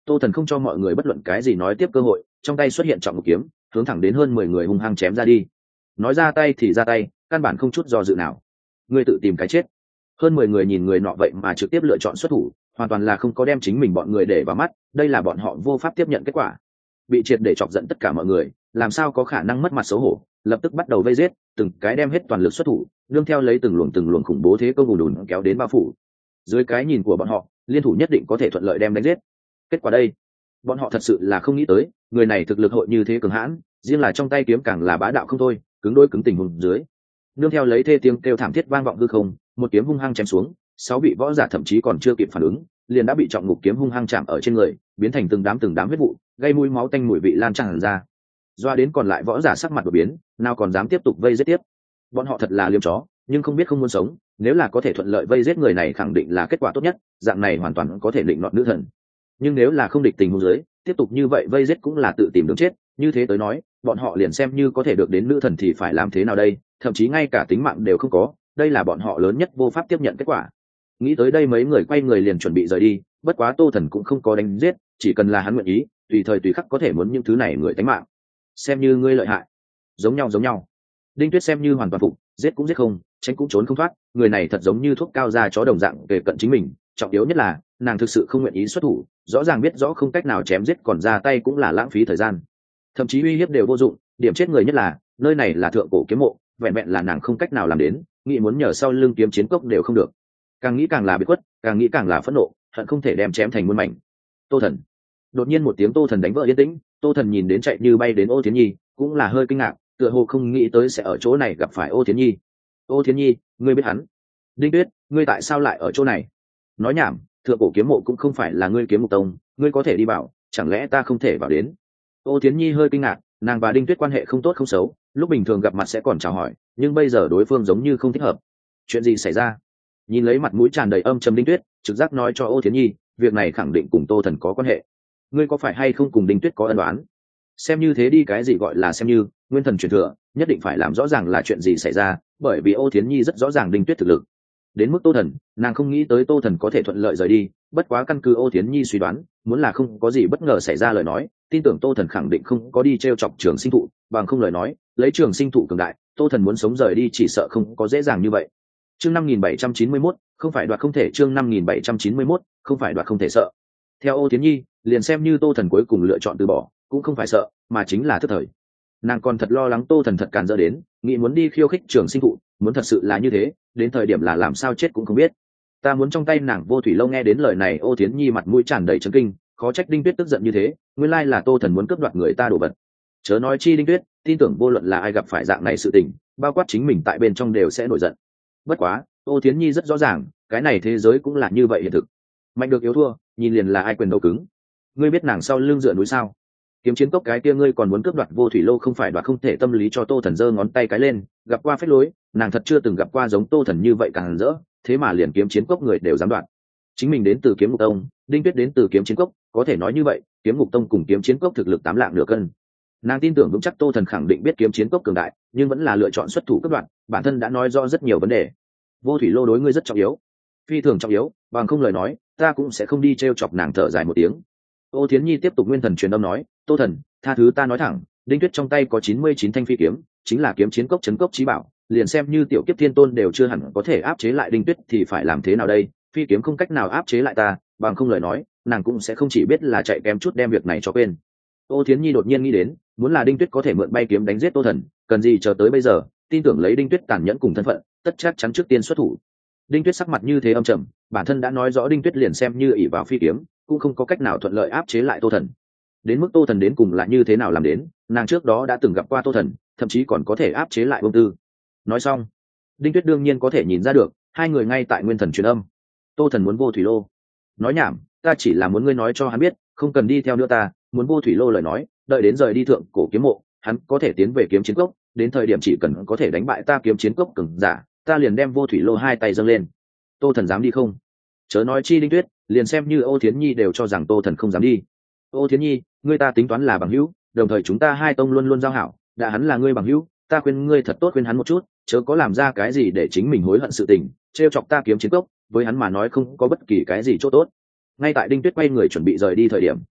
Tô Thần không cho mọi người bất luận cái gì nói tiếp cơ hội, trong tay xuất hiện trọng ngục kiếm, hướng thẳng đến hơn mười người hung hăng chém ra đi. Nói ra tay thì ra tay, căn bản không chút do dự nào. Ngươi tự tìm cái chết. Hơn mười người nhìn người nọ vậy mà trực tiếp lựa chọn xuất thủ, hoàn toàn là không có đem chính mình bọn người để vào mắt, đây là bọn họ vô pháp tiếp nhận kết quả. Bị triệt để chọc giận tất cả mọi người, làm sao có khả năng mất mặt xấu hổ, lập tức bắt đầu vây giết, từng cái đem hết toàn lực xuất thủ, đương theo lấy từng luồng từng luồng khủng bố thế công ùn ùn kéo đến bao phủ. Dưới cái nhìn của bọn họ, liên thủ nhất định có thể thuận lợi đem đánh giết. Kết quả đây, bọn họ thật sự là không nghĩ tới, người này thực lực hội như thế cường hãn, riêng là trong tay kiếm càng là bá đạo không thôi, cứng đôi cứng tình hùng dưới. Nương theo lấy thê tiếng kêu thảm thiết vang vọng hư không, một kiếm hung hăng chém xuống, sáu vị võ giả thậm chí còn chưa kịp phản ứng, liền đã bị trọng ngục kiếm hung hăng chạm ở trên người, biến thành từng đám từng đám huyết vụ, gây mũi máu tanh mùi vị lan tràn ra. Doa đến còn lại võ giả sắc mặt đổi biến, nào còn dám tiếp tục vây giết tiếp. Bọn họ thật là liêm chó, nhưng không biết không muốn sống, nếu là có thể thuận lợi vây giết người này khẳng định là kết quả tốt nhất, dạng này hoàn toàn có thể định nọt nữ thần. Nhưng nếu là không địch tình huống dưới, tiếp tục như vậy vây giết cũng là tự tìm đường chết, như thế tới nói, bọn họ liền xem như có thể được đến nữ thần thì phải làm thế nào đây, thậm chí ngay cả tính mạng đều không có, đây là bọn họ lớn nhất vô pháp tiếp nhận kết quả. Nghĩ tới đây mấy người quay người liền chuẩn bị rời đi, bất quá Tô Thần cũng không có đánh giết, chỉ cần là hắn nguyện ý, tùy thời tùy khắc có thể muốn những thứ này người tánh mạng. Xem như ngươi lợi hại. Giống nhau giống nhau. Đinh Tuyết xem như hoàn toàn phục, giết cũng giết không, tránh cũng trốn không thoát, người này thật giống như thuốc cao ra chó đồng dạng về cận chính mình, trọng yếu nhất là, nàng thực sự không nguyện ý xuất thủ, rõ ràng biết rõ không cách nào chém giết còn ra tay cũng là lãng phí thời gian. Thậm chí uy hiếp đều vô dụng, điểm chết người nhất là, nơi này là thượng cổ kiếm mộ, vẹn vẹn là nàng không cách nào làm đến, nghĩ muốn nhờ sau lưng kiếm chiến cốc đều không được. Càng nghĩ càng là bị quất, càng nghĩ càng là phẫn nộ, hận không thể đem chém thành muôn mảnh. Tô Thần. Đột nhiên một tiếng Tô Thần đánh vỡ yên tĩnh, Tô Thần nhìn đến chạy như bay đến Ô Thiến Nhi, cũng là hơi kinh ngạc, tựa hồ không nghĩ tới sẽ ở chỗ này gặp phải Ô Thiến Nhi. Ô Thiến Nhi, ngươi biết hắn? Đinh Tuyết, ngươi tại sao lại ở chỗ này? Nói nhảm, thượng cổ kiếm mộ cũng không phải là ngươi kiếm mục tông, ngươi có thể đi vào, chẳng lẽ ta không thể vào đến? Ô Thiến Nhi hơi kinh ngạc, nàng và Đinh Tuyết quan hệ không tốt không xấu, lúc bình thường gặp mặt sẽ còn chào hỏi, nhưng bây giờ đối phương giống như không thích hợp. Chuyện gì xảy ra? Nhìn lấy mặt mũi tràn đầy âm trầm Đinh Tuyết, trực giác nói cho Ô Thiến Nhi, việc này khẳng định cùng Tô Thần có quan hệ. Ngươi có phải hay không cùng Đinh Tuyết có ân oán? Xem như thế đi, cái gì gọi là xem như, nguyên thần truyền thừa, nhất định phải làm rõ ràng là chuyện gì xảy ra, bởi vì Ô Thiến Nhi rất rõ ràng Đinh Tuyết thực lực. Đến mức Tô Thần, nàng không nghĩ tới Tô Thần có thể thuận lợi rời đi, bất quá căn cứ Ô Thiến Nhi suy đoán, muốn là không có gì bất ngờ xảy ra lời nói, tin tưởng Tô Thần khẳng định không có đi trêu chọc Trường Sinh Thụ, bằng không lời nói, lấy Trường Sinh Thụ cường đại, Tô Thần muốn sống rời đi chỉ sợ không có dễ dàng như vậy. Chương năm nghìn bảy trăm chín mươi mốt, không phải đoạt không thể, chương năm nghìn bảy trăm chín mươi mốt, không phải đoạt không thể sợ. Theo Ô Thiến Nhi, liền xem như Tô Thần cuối cùng lựa chọn từ bỏ, cũng không phải sợ, mà chính là thất thời. Nàng còn thật lo lắng Tô Thần thật càn dỡ đến, nghĩ muốn đi khiêu khích Trường Sinh Thụ, muốn thật sự là như thế, đến thời điểm là làm sao chết cũng không biết. Ta muốn trong tay nàng Vô Thủy Lâu. Nghe đến lời này, Ô Thiến Nhi mặt mũi tràn đầy chấn kinh, khó trách Đinh Tuyết tức giận như thế, nguyên lai là Tô Thần muốn cướp đoạt người ta đồ vật. Chớ nói chi Đinh Tuyết, tin tưởng vô luận là ai gặp phải dạng này sự tình, bao quát chính mình tại bên trong đều sẽ nổi giận. Bất quá, Ô Thiến Nhi rất rõ ràng, cái này thế giới cũng là như vậy hiện thực. Mạnh được yếu thua, nhìn liền là ai quyền đầu cứng. Ngươi biết nàng sau lưng dựa núi sao? Kiếm chiến cốc cái kia ngươi còn muốn cướp đoạt Vô Thủy Lâu, không phải đoạt không thể. Tâm lý cho Tô Thần giơ ngón tay cái lên, gặp qua phép lối, nàng thật chưa từng gặp qua giống Tô Thần như vậy càng rỡ, thế mà liền kiếm chiến cốc người đều dám đoạt. Chính mình đến từ kiếm ngục tông, Đinh Tuyết đến từ kiếm chiến cốc, có thể nói như vậy, kiếm ngục tông cùng kiếm chiến cốc thực lực tám lạng nửa cân. Nàng tin tưởng vững chắc Tô Thần khẳng định biết kiếm chiến cốc cường đại, nhưng vẫn là lựa chọn xuất thủ cướp đoạt, bản thân đã nói rõ rất nhiều vấn đề. Vô Thủy Lô đối ngươi rất trọng yếu, phi thường trọng yếu, bằng không lời nói, ta cũng sẽ không đi trêu chọc nàng. Thở dài một tiếng, Ô Thiến Nhi tiếp tục nguyên thần truyền âm nói, Tô Thần, tha thứ ta nói thẳng, Đinh Tuyết trong tay có chín mươi chín thanh phi kiếm, chính là kiếm chiến cốc trấn cốc chí bảo, liền xem như tiểu kiếp thiên tôn đều chưa hẳn có thể áp chế lại Đinh Tuyết thì phải làm thế nào đây? Phi kiếm không cách nào áp chế lại ta, bằng không lời nói, nàng cũng sẽ không chỉ biết là chạy kém chút đem việc này cho quên. Ô Thiến Nhi đột nhiên nghĩ đến, muốn là Đinh Tuyết có thể mượn bay kiếm đánh giết Tô Thần, cần gì chờ tới bây giờ, tin tưởng lấy Đinh Tuyết tàn nhẫn cùng thân phận, tất chắc chắn trước tiên xuất thủ. Đinh Tuyết sắc mặt như thế âm trầm, bản thân đã nói rõ Đinh Tuyết liền xem như ỷ vào phi kiếm, cũng không có cách nào thuận lợi áp chế lại Tô Thần. Đến mức Tô Thần đến cùng là như thế nào làm đến, nàng trước đó đã từng gặp qua Tô Thần, thậm chí còn có thể áp chế lại Bông Tư. Nói xong, Đinh Tuyết đương nhiên có thể nhìn ra được, hai người ngay tại nguyên thần truyền âm. Tô Thần muốn Vô Thủy Lô. Nói nhảm, ta chỉ là muốn ngươi nói cho hắn biết, không cần đi theo nữa ta, muốn Vô Thủy Lô lời nói, đợi đến rời đi thượng cổ kiếm mộ, hắn có thể tiến về kiếm chiến cốc, đến thời điểm chỉ cần có thể đánh bại ta kiếm chiến cốc cường giả, ta liền đem Vô Thủy Lô hai tay dâng lên. Tô Thần dám đi không? Chớ nói chi Đinh Tuyết, liền xem như Ô Thiến Nhi đều cho rằng Tô Thần không dám đi. Ô Thiến Nhi, ngươi ta tính toán là bằng hữu, đồng thời chúng ta hai tông luôn luôn giao hảo, đã hắn là ngươi bằng hữu, ta khuyên ngươi thật tốt khuyên hắn một chút, chớ có làm ra cái gì để chính mình hối hận sự tình, trêu chọc ta kiếm chiến cốc, với hắn mà nói không có bất kỳ cái gì chỗ tốt. Ngay tại Đinh Tuyết quay người chuẩn bị rời đi thời điểm,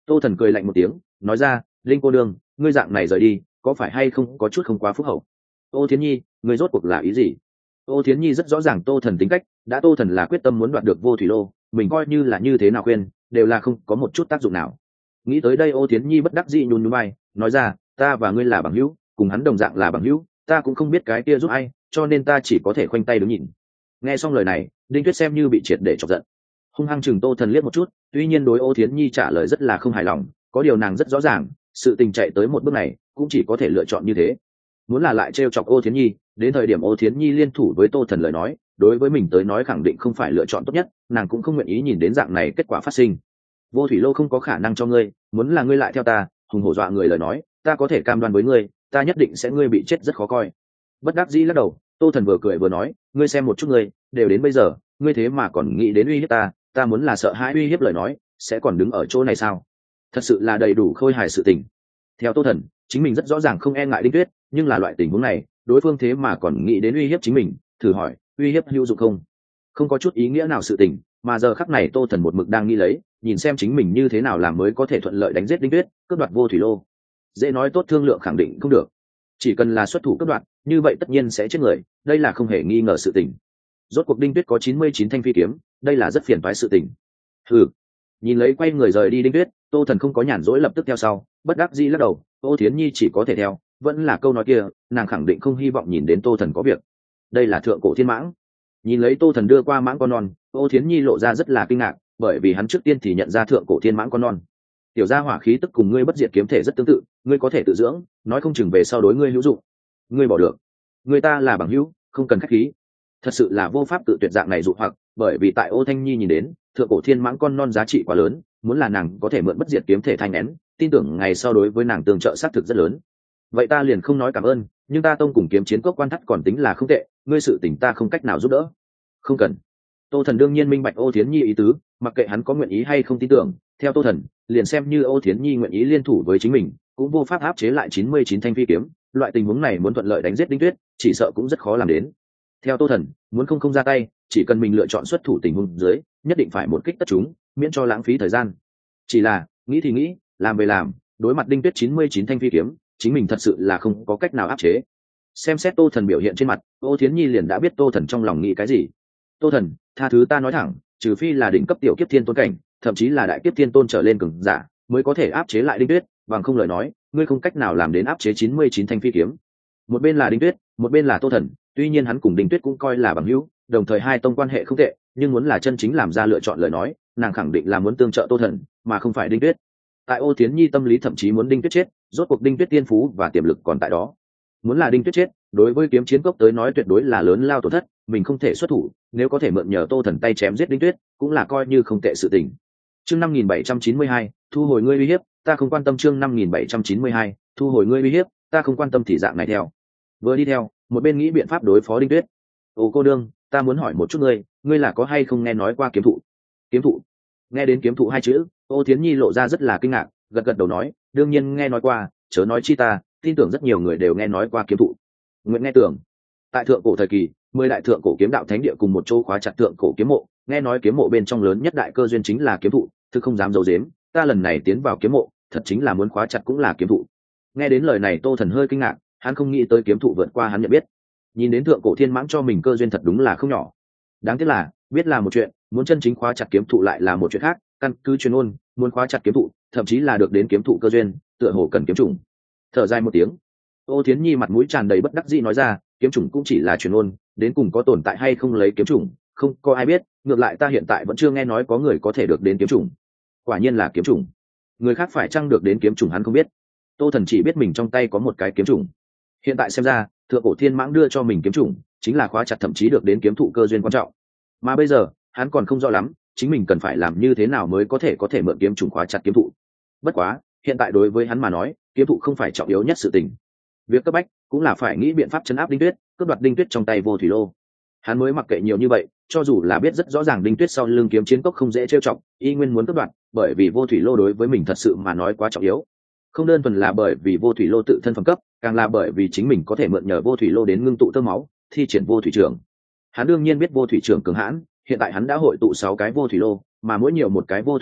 Tô Thần cười lạnh một tiếng nói ra, linh cô đương, ngươi dạng này rời đi có phải hay không có chút không quá phúc hậu? Ô Thiến Nhi, ngươi rốt cuộc là ý gì? Ô Thiến Nhi rất rõ ràng Tô Thần tính cách, đã Tô Thần là quyết tâm muốn đoạt được vô thủy lô, mình coi như là như thế nào khuyên đều là không có một chút tác dụng nào. Nghĩ tới đây Ô Thiến Nhi bất đắc dĩ nhún nhún vai nói ra, ta và ngươi là bằng hữu, cùng hắn đồng dạng là bằng hữu, ta cũng không biết cái kia giúp ai, cho nên ta chỉ có thể khoanh tay đứng nhìn. Nghe xong lời này, Đinh Tuyết xem như bị triệt để chọc giận, hung hăng chừng Tô Thần liếc một chút, tuy nhiên đối Ô Thiến Nhi trả lời rất là không hài lòng, có điều nàng rất rõ ràng sự tình chạy tới một bước này cũng chỉ có thể lựa chọn như thế. Muốn là lại trêu chọc Ô Thiến Nhi, đến thời điểm Ô Thiến Nhi liên thủ với Tô Thần lời nói, đối với mình tới nói khẳng định không phải lựa chọn tốt nhất, nàng cũng không nguyện ý nhìn đến dạng này kết quả phát sinh. Vô thủy lô không có khả năng cho ngươi, muốn là ngươi lại theo ta hùng hổ dọa người lời nói, ta có thể cam đoan với ngươi, ta nhất định sẽ ngươi bị chết rất khó coi. Bất đắc dĩ lắc đầu, Tô Thần vừa cười vừa nói, ngươi xem một chút ngươi, đều đến bây giờ, ngươi thế mà còn nghĩ đến uy hiếp ta, ta muốn là sợ hãi uy hiếp lời nói, sẽ còn đứng ở chỗ này sao? Thật sự là đầy đủ khôi hài sự tình. Theo Tô Thần, chính mình rất rõ ràng không e ngại Đinh Tuyết, nhưng là loại tình huống này, đối phương thế mà còn nghĩ đến uy hiếp chính mình, thử hỏi, uy hiếp hữu dụng không? Không có chút ý nghĩa nào sự tình, mà giờ khắc này Tô Thần một mực đang nghĩ lấy, nhìn xem chính mình như thế nào làm mới có thể thuận lợi đánh giết Đinh Tuyết, cướp đoạt vô thủy lô. Dễ nói tốt thương lượng khẳng định không được, chỉ cần là xuất thủ cướp đoạt, như vậy tất nhiên sẽ chết người, đây là không hề nghi ngờ sự tình. Rốt cuộc Đinh Tuyết có chín mươi chín thanh phi kiếm, đây là rất phiền toái sự tình. Hừ. Nhìn lấy quay người rời đi Đinh Tuyết, Tô Thần không có nhàn rỗi lập tức theo sau, bất đắc dĩ lắc đầu, Ô Thiến Nhi chỉ có thể theo, vẫn là câu nói kia, nàng khẳng định không hy vọng nhìn đến Tô Thần có việc. Đây là thượng cổ thiên mãng. Nhìn lấy Tô Thần đưa qua mãng con non, Ô Thiến Nhi lộ ra rất là kinh ngạc, bởi vì hắn trước tiên thì nhận ra thượng cổ thiên mãng con non. Tiểu gia hỏa khí tức cùng ngươi bất diệt kiếm thể rất tương tự, ngươi có thể tự dưỡng, nói không chừng về sau đối ngươi hữu dụng. Ngươi bỏ được? Người ta là bằng hữu, không cần khách khí. Thật sự là vô pháp tự tuyệt dạng này dụ hoặc, bởi vì tại Ô Thanh Nhi nhìn đến, thượng cổ thiên mãng con non giá trị quá lớn, muốn là nàng có thể mượn bất diệt kiếm thể thanh nén, tin tưởng ngày sau đối với nàng tương trợ sát thực rất lớn. Vậy ta liền không nói cảm ơn, nhưng ta tông cùng kiếm chiến cốc quan thắt còn tính là không tệ, ngươi sự tình ta không cách nào giúp đỡ. Không cần. Tô Thần đương nhiên minh bạch Ô Thiến Nhi ý tứ, mặc kệ hắn có nguyện ý hay không tin tưởng, theo Tô Thần, liền xem như Ô Thiến Nhi nguyện ý liên thủ với chính mình, cũng vô pháp áp chế lại chín mươi chín thanh phi kiếm, loại tình huống này muốn thuận lợi đánh giết Đinh Tuyết, chỉ sợ cũng rất khó làm đến. Theo Tô Thần, muốn không không ra tay, chỉ cần mình lựa chọn xuất thủ tình huống dưới, nhất định phải một kích tất chúng, miễn cho lãng phí thời gian. Chỉ là, nghĩ thì nghĩ, làm về làm, đối mặt Đinh Tuyết chín mươi chín thanh phi kiếm, chính mình thật sự là không có cách nào áp chế. Xem xét Tô Thần biểu hiện trên mặt, Ô Thiến Nhi liền đã biết Tô Thần trong lòng nghĩ cái gì. Tô Thần, tha thứ ta nói thẳng, trừ phi là đỉnh cấp tiểu kiếp thiên tôn cảnh, thậm chí là đại kiếp thiên tôn trở lên cường giả, mới có thể áp chế lại Đinh Tuyết, bằng không lời nói, ngươi không cách nào làm đến áp chế chín mươi chín thanh phi kiếm. Một bên là Đinh Tuyết, một bên là Tô Thần, tuy nhiên hắn cùng Đinh Tuyết cũng coi là bằng hữu, đồng thời hai tông quan hệ không tệ, nhưng muốn là chân chính làm ra lựa chọn lời nói, nàng khẳng định là muốn tương trợ Tô Thần, mà không phải Đinh Tuyết. Tại Ô Thiến Nhi tâm lý thậm chí muốn Đinh Tuyết chết, rốt cuộc Đinh Tuyết tiên phú và tiềm lực còn tại đó. Muốn là Đinh Tuyết chết, đối với kiếm chiến cốc tới nói tuyệt đối là lớn lao tổn thất, mình không thể xuất thủ, nếu có thể mượn nhờ Tô Thần tay chém giết Đinh Tuyết, cũng là coi như không tệ sự tình. Chương năm nghìn bảy trăm chín mươi hai, thu hồi ngươi uy hiếp, ta không quan tâm. Chương năm nghìn bảy trăm chín mươi hai, thu hồi ngươi uy hiếp, ta không quan tâm. Thì dạng này theo. Vừa đi theo, một bên nghĩ biện pháp đối phó Đinh Tuyết. Ô cô đương, ta muốn hỏi một chút ngươi, ngươi là có hay không nghe nói qua kiếm thụ? Kiếm thụ? Nghe đến kiếm thụ hai chữ, Ô Thiến Nhi lộ ra rất là kinh ngạc, gật gật đầu nói, đương nhiên nghe nói qua, chớ nói chi ta, tin tưởng rất nhiều người đều nghe nói qua kiếm thụ. Nguyện nghe tưởng, tại thượng cổ thời kỳ, mười đại thượng cổ kiếm đạo thánh địa cùng một chỗ khóa chặt thượng cổ kiếm mộ, nghe nói kiếm mộ bên trong lớn nhất đại cơ duyên chính là kiếm thụ, thực không dám giấu giếm, ta lần này tiến vào kiếm mộ, thật chính là muốn khóa chặt cũng là kiếm thụ. Nghe đến lời này Tô Thần hơi kinh ngạc, hắn không nghĩ tới kiếm thụ vượt qua hắn nhận biết. Nhìn đến thượng cổ thiên mãng cho mình cơ duyên thật đúng là không nhỏ. Đáng tiếc là, biết là một chuyện, muốn chân chính khóa chặt kiếm thụ lại là một chuyện khác, căn cứ chuyên ôn, muốn khóa chặt kiếm thụ, thậm chí là được đến kiếm thụ cơ duyên, tựa hồ cần kiếm trùng. Thở dài một tiếng, Ô Thiến Nhi mặt mũi tràn đầy bất đắc dĩ nói ra, kiếm trùng cũng chỉ là truyền ôn, đến cùng có tồn tại hay không lấy kiếm trùng, không có ai biết, ngược lại ta hiện tại vẫn chưa nghe nói có người có thể được đến kiếm trùng. Quả nhiên là kiếm trùng. Người khác phải chăng được đến kiếm trùng hắn không biết. Tô Thần chỉ biết mình trong tay có một cái kiếm trùng. Hiện tại xem ra, thượng cổ thiên mãng đưa cho mình kiếm trùng, chính là khóa chặt thậm chí được đến kiếm thụ cơ duyên quan trọng. Mà bây giờ, hắn còn không rõ lắm, chính mình cần phải làm như thế nào mới có thể có thể mượn kiếm trùng khóa chặt kiếm thụ. Bất quá, hiện tại đối với hắn mà nói, kiếm thụ không phải trọng yếu nhất sự tình. Việc cấp bách cũng là phải nghĩ biện pháp chấn áp Đinh Tuyết, cướp đoạt Đinh Tuyết trong tay vô thủy lô. Hắn mới mặc kệ nhiều như vậy, cho dù là biết rất rõ ràng Đinh Tuyết sau lưng kiếm chiến cốc không dễ trêu chọc, y nguyên muốn cướp đoạt, bởi vì vô thủy lô đối với mình thật sự mà nói quá trọng yếu. Không đơn thuần là bởi vì vô thủy lô tự thân phẩm cấp, càng là bởi vì chính mình có thể mượn nhờ vô thủy lô đến ngưng tụ tơ máu, thi triển vô thủy trưởng. Hắn đương nhiên biết vô thủy trưởng cường hãn, hiện tại hắn đã hội tụ sáu cái vô thủy lô, mà mỗi nhiều một cái vô thủy lô,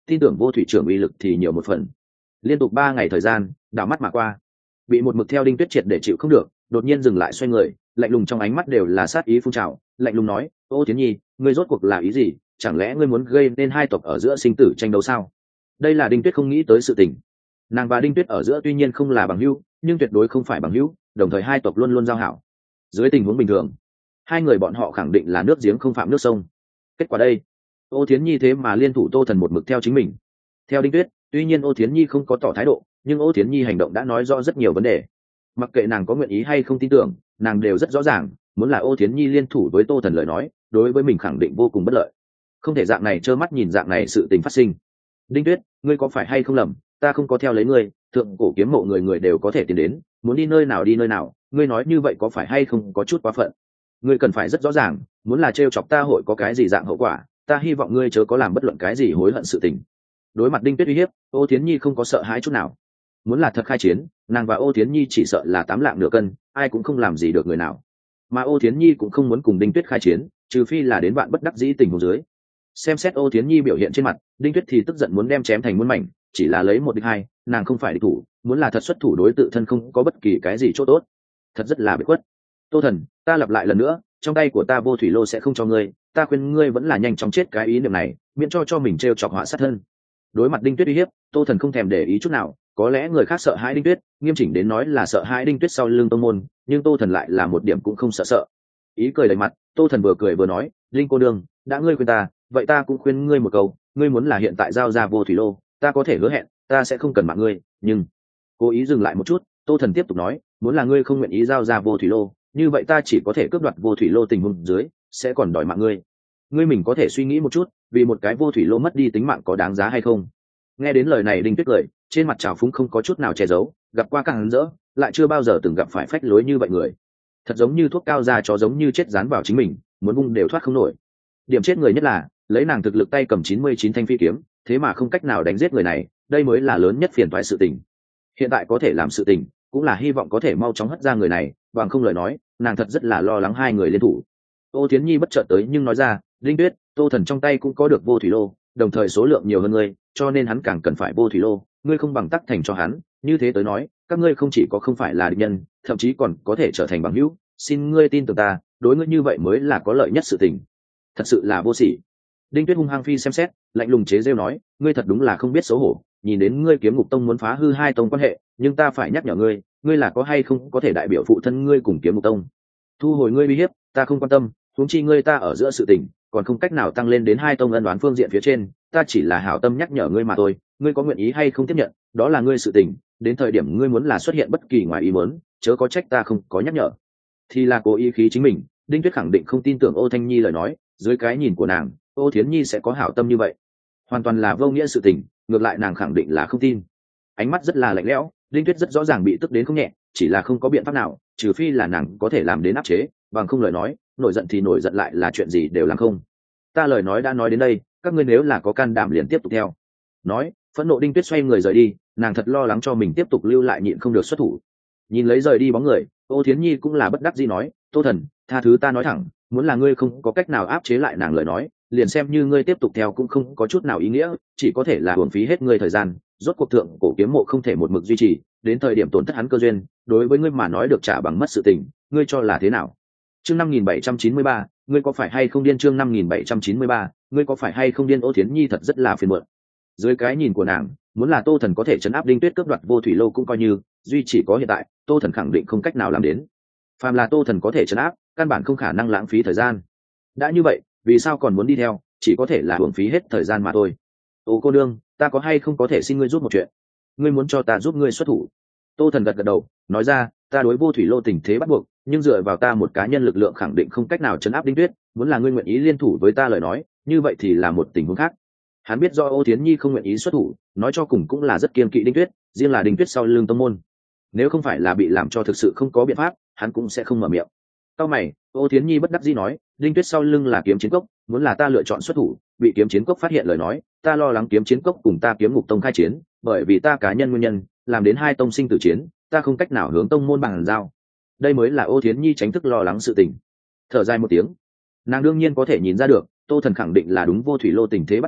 tin tưởng vô thủy trưởng uy lực thì nhiều một phần. Liên tục ba ngày thời gian đảo mắt mà qua, bị một mực theo Đinh Tuyết triệt để chịu không được, đột nhiên dừng lại xoay người, lạnh lùng trong ánh mắt đều là sát ý phun trào, lạnh lùng nói: ô Thiến nhi, ngươi rốt cuộc là ý gì? Chẳng lẽ ngươi muốn gây nên hai tộc ở giữa sinh tử tranh đấu sao? Đây là Đinh Tuyết không nghĩ tới sự tình. Nàng và Đinh Tuyết ở giữa tuy nhiên không là bằng hữu, nhưng tuyệt đối không phải bằng hữu, đồng thời hai tộc luôn luôn giao hảo. Dưới tình huống bình thường, hai người bọn họ khẳng định là nước giếng không phạm nước sông. Kết quả đây, ô Thiến nhi thế mà liên thủ Tô Thần một mực theo chính mình. Theo Đinh Tuyết, tuy nhiên ô Thiến nhi không có tỏ thái độ, nhưng ô Thiến nhi hành động đã nói rõ rất nhiều vấn đề. Mặc kệ nàng có nguyện ý hay không tin tưởng, nàng đều rất rõ ràng, muốn là ô Thiến nhi liên thủ với Tô Thần lời nói, đối với mình khẳng định vô cùng bất lợi. Không thể dạng này trơ mắt nhìn dạng này sự tình phát sinh. Đinh Tuyết, ngươi có phải hay không lầm, ta không có theo lấy ngươi, thượng cổ kiếm mộ người người đều có thể tìm đến, muốn đi nơi nào đi nơi nào, ngươi nói như vậy có phải hay không có chút quá phận. Ngươi cần phải rất rõ ràng, muốn là trêu chọc ta hội có cái gì dạng hậu quả, ta hy vọng ngươi chớ có làm bất luận cái gì hối hận sự tình. Đối mặt Đinh Tuyết uy hiếp, ô Thiến nhi không có sợ hãi chút nào. Muốn là thật khai chiến, nàng và ô Thiến nhi chỉ sợ là tám lạng nửa cân, ai cũng không làm gì được người nào. Mà ô Thiến nhi cũng không muốn cùng Đinh Tuyết khai chiến, trừ phi là đến bạn bất đắc dĩ tình huống dưới. Xem xét ô Thiến nhi biểu hiện trên mặt, Đinh Tuyết thì tức giận muốn đem chém thành muôn mảnh, chỉ là lấy một địch hai, nàng không phải địch thủ, muốn là thật xuất thủ đối tự thân không có bất kỳ cái gì chỗ tốt, thật rất là bị khuất. Tô Thần, ta lặp lại lần nữa, trong tay của ta vô thủy lô sẽ không cho ngươi, ta khuyên ngươi vẫn là nhanh chóng chết cái ý niệm này, miễn cho cho mình trêu chọc họa sát thân. Đối mặt Đinh Tuyết uy hiếp, Tô Thần không thèm để ý chút nào, có lẽ người khác sợ hãi Đinh Tuyết, nghiêm chỉnh đến nói là sợ hãi Đinh Tuyết sau lưng tông môn, nhưng Tô Thần lại là một điểm cũng không sợ sợ. Ý cười đầy mặt, Tô Thần vừa cười vừa nói: Linh cô đương, đã ngươi khuyên ta, vậy ta cũng khuyên ngươi một câu, ngươi muốn là hiện tại giao ra vô thủy lô, ta có thể hứa hẹn, ta sẽ không cần mạng ngươi, nhưng cố ý dừng lại một chút, Tô Thần tiếp tục nói: muốn là ngươi không nguyện ý giao ra vô thủy lô, như vậy ta chỉ có thể cướp đoạt vô thủy lô tình huống dưới, sẽ còn đòi mạng ngươi. Ngươi mình có thể suy nghĩ một chút, vì một cái vô thủy lô mất đi tính mạng có đáng giá hay không? Nghe đến lời này Đinh Tuyết cười, trên mặt trào phúng không có chút nào che giấu, gặp qua càng rỡ, lại chưa bao giờ từng gặp phải phách lối như vậy người. Thật giống như thuốc cao ra chó, giống như chết dán vào chính mình, muốn vung đều thoát không nổi. Điểm chết người nhất là, lấy nàng thực lực tay cầm chín mươi chín thanh phi kiếm, thế mà không cách nào đánh giết người này, đây mới là lớn nhất phiền toái sự tình. Hiện tại có thể làm sự tình, cũng là hy vọng có thể mau chóng hất ra người này, bằng không lời nói, nàng thật rất là lo lắng hai người liên thủ. Ô Thiến nhi bất chợt tới nhưng nói ra: Đinh Tuyết, Tô Thần trong tay cũng có được vô thủy lô, đồng thời số lượng nhiều hơn ngươi, cho nên hắn càng cần phải vô thủy lô, ngươi không bằng tắc thành cho hắn, như thế tới nói, các ngươi không chỉ có không phải là địch nhân, thậm chí còn có thể trở thành bằng hữu, xin ngươi tin tưởng ta, đối ngươi như vậy mới là có lợi nhất sự tình. Thật sự là vô sỉ. Đinh Tuyết hung hăng phi xem xét, lạnh lùng chế giễu nói: ngươi thật đúng là không biết xấu hổ, nhìn đến ngươi Kiếm Ngục Tông muốn phá hư hai tông quan hệ, nhưng ta phải nhắc nhở ngươi, ngươi là có hay không có thể đại biểu phụ thân ngươi cùng Kiếm Ngục Tông. Thu hồi ngươi uy hiếp, ta không quan tâm, huống chi ngươi ta ở giữa sự tình, còn không cách nào tăng lên đến hai tông ân đoán phương diện phía trên, ta chỉ là hảo tâm nhắc nhở ngươi mà thôi, ngươi có nguyện ý hay không tiếp nhận, đó là ngươi sự tình, đến thời điểm ngươi muốn là xuất hiện bất kỳ ngoài ý muốn, chớ có trách ta không có nhắc nhở. Thì là cố ý khí chính mình, Đinh Tuyết khẳng định không tin tưởng Ô Thanh Nhi lời nói, dưới cái nhìn của nàng, Ô Thiến Nhi sẽ có hảo tâm như vậy, hoàn toàn là vô nghĩa sự tình, ngược lại nàng khẳng định là không tin. Ánh mắt rất là lạnh lẽo, Đinh Tuyết rất rõ ràng bị tức đến không nhẹ, chỉ là không có biện pháp nào, trừ phi là nàng có thể làm đến áp chế, bằng không lời nói, nổi giận thì nổi giận lại là chuyện gì đều làm không. Ta lời nói đã nói đến đây, các ngươi nếu là có can đảm liền tiếp tục theo. Nói, phẫn nộ Đinh Tuyết xoay người rời đi, nàng thật lo lắng cho mình tiếp tục lưu lại nhịn không được xuất thủ. Nhìn lấy rời đi bóng người, Ô Thiến Nhi cũng là bất đắc dĩ nói: Tô Thần, tha thứ ta nói thẳng, muốn là ngươi không có cách nào áp chế lại nàng lời nói, liền xem như ngươi tiếp tục theo cũng không có chút nào ý nghĩa, chỉ có thể là uổng phí hết ngươi thời gian, rốt cuộc thượng cổ kiếm mộ không thể một mực duy trì, đến thời điểm tổn thất hắn cơ duyên, đối với ngươi mà nói được trả bằng mất sự tình, ngươi cho là thế nào? Chương năm nghìn bảy trăm chín mươi ba, ngươi có phải hay không điên? Chương năm nghìn bảy trăm chín mươi ba, ngươi có phải hay không điên? Ô Thiến Nhi thật rất là phiền muộn. Dưới cái nhìn của nàng, muốn là Tô Thần có thể trấn áp Đinh Tuyết cướp đoạt vô thủy lô cũng coi như, duy chỉ có hiện tại, Tô Thần khẳng định không cách nào làm đến. Phàm là Tô Thần có thể trấn áp, căn bản không khả năng lãng phí thời gian. Đã như vậy, vì sao còn muốn đi theo, chỉ có thể là hưởng phí hết thời gian mà thôi. Ô cô đương, ta có hay không có thể xin ngươi giúp một chuyện? Ngươi muốn cho ta giúp ngươi xuất thủ? Tô Thần gật gật đầu, nói ra: ta đối vô thủy lô tình thế bắt buộc, nhưng dựa vào ta một cá nhân lực lượng khẳng định không cách nào trấn áp Đinh Tuyết, muốn là ngươi nguyện ý liên thủ với ta lời nói, như vậy thì là một tình huống khác. Hắn biết do Ô Thiến Nhi không nguyện ý xuất thủ, nói cho cùng cũng là rất kiên kỵ Đinh Tuyết, riêng là Đinh Tuyết sau lưng tông môn, nếu không phải là bị làm cho thực sự không có biện pháp, hắn cũng sẽ không mở miệng. Sau mày, Ô Thiến Nhi bất đắc dĩ nói: Đinh Tuyết sau lưng là Kiếm Chiến Cốc, muốn là ta lựa chọn xuất thủ, bị Kiếm Chiến Cốc phát hiện lời nói, ta lo lắng Kiếm Chiến Cốc cùng ta Kiếm Ngục Tông khai chiến, bởi vì ta cá nhân nguyên nhân, làm đến hai tông sinh tử chiến, ta không cách nào hướng tông môn bằng giao. Đây mới là Ô Thiến Nhi tránh thức lo lắng sự tình. Thở dài một tiếng, nàng đương nhiên có thể nhìn ra được, Tô Thần khẳng định là đúng vô thủy lô tình thế bắt buộc,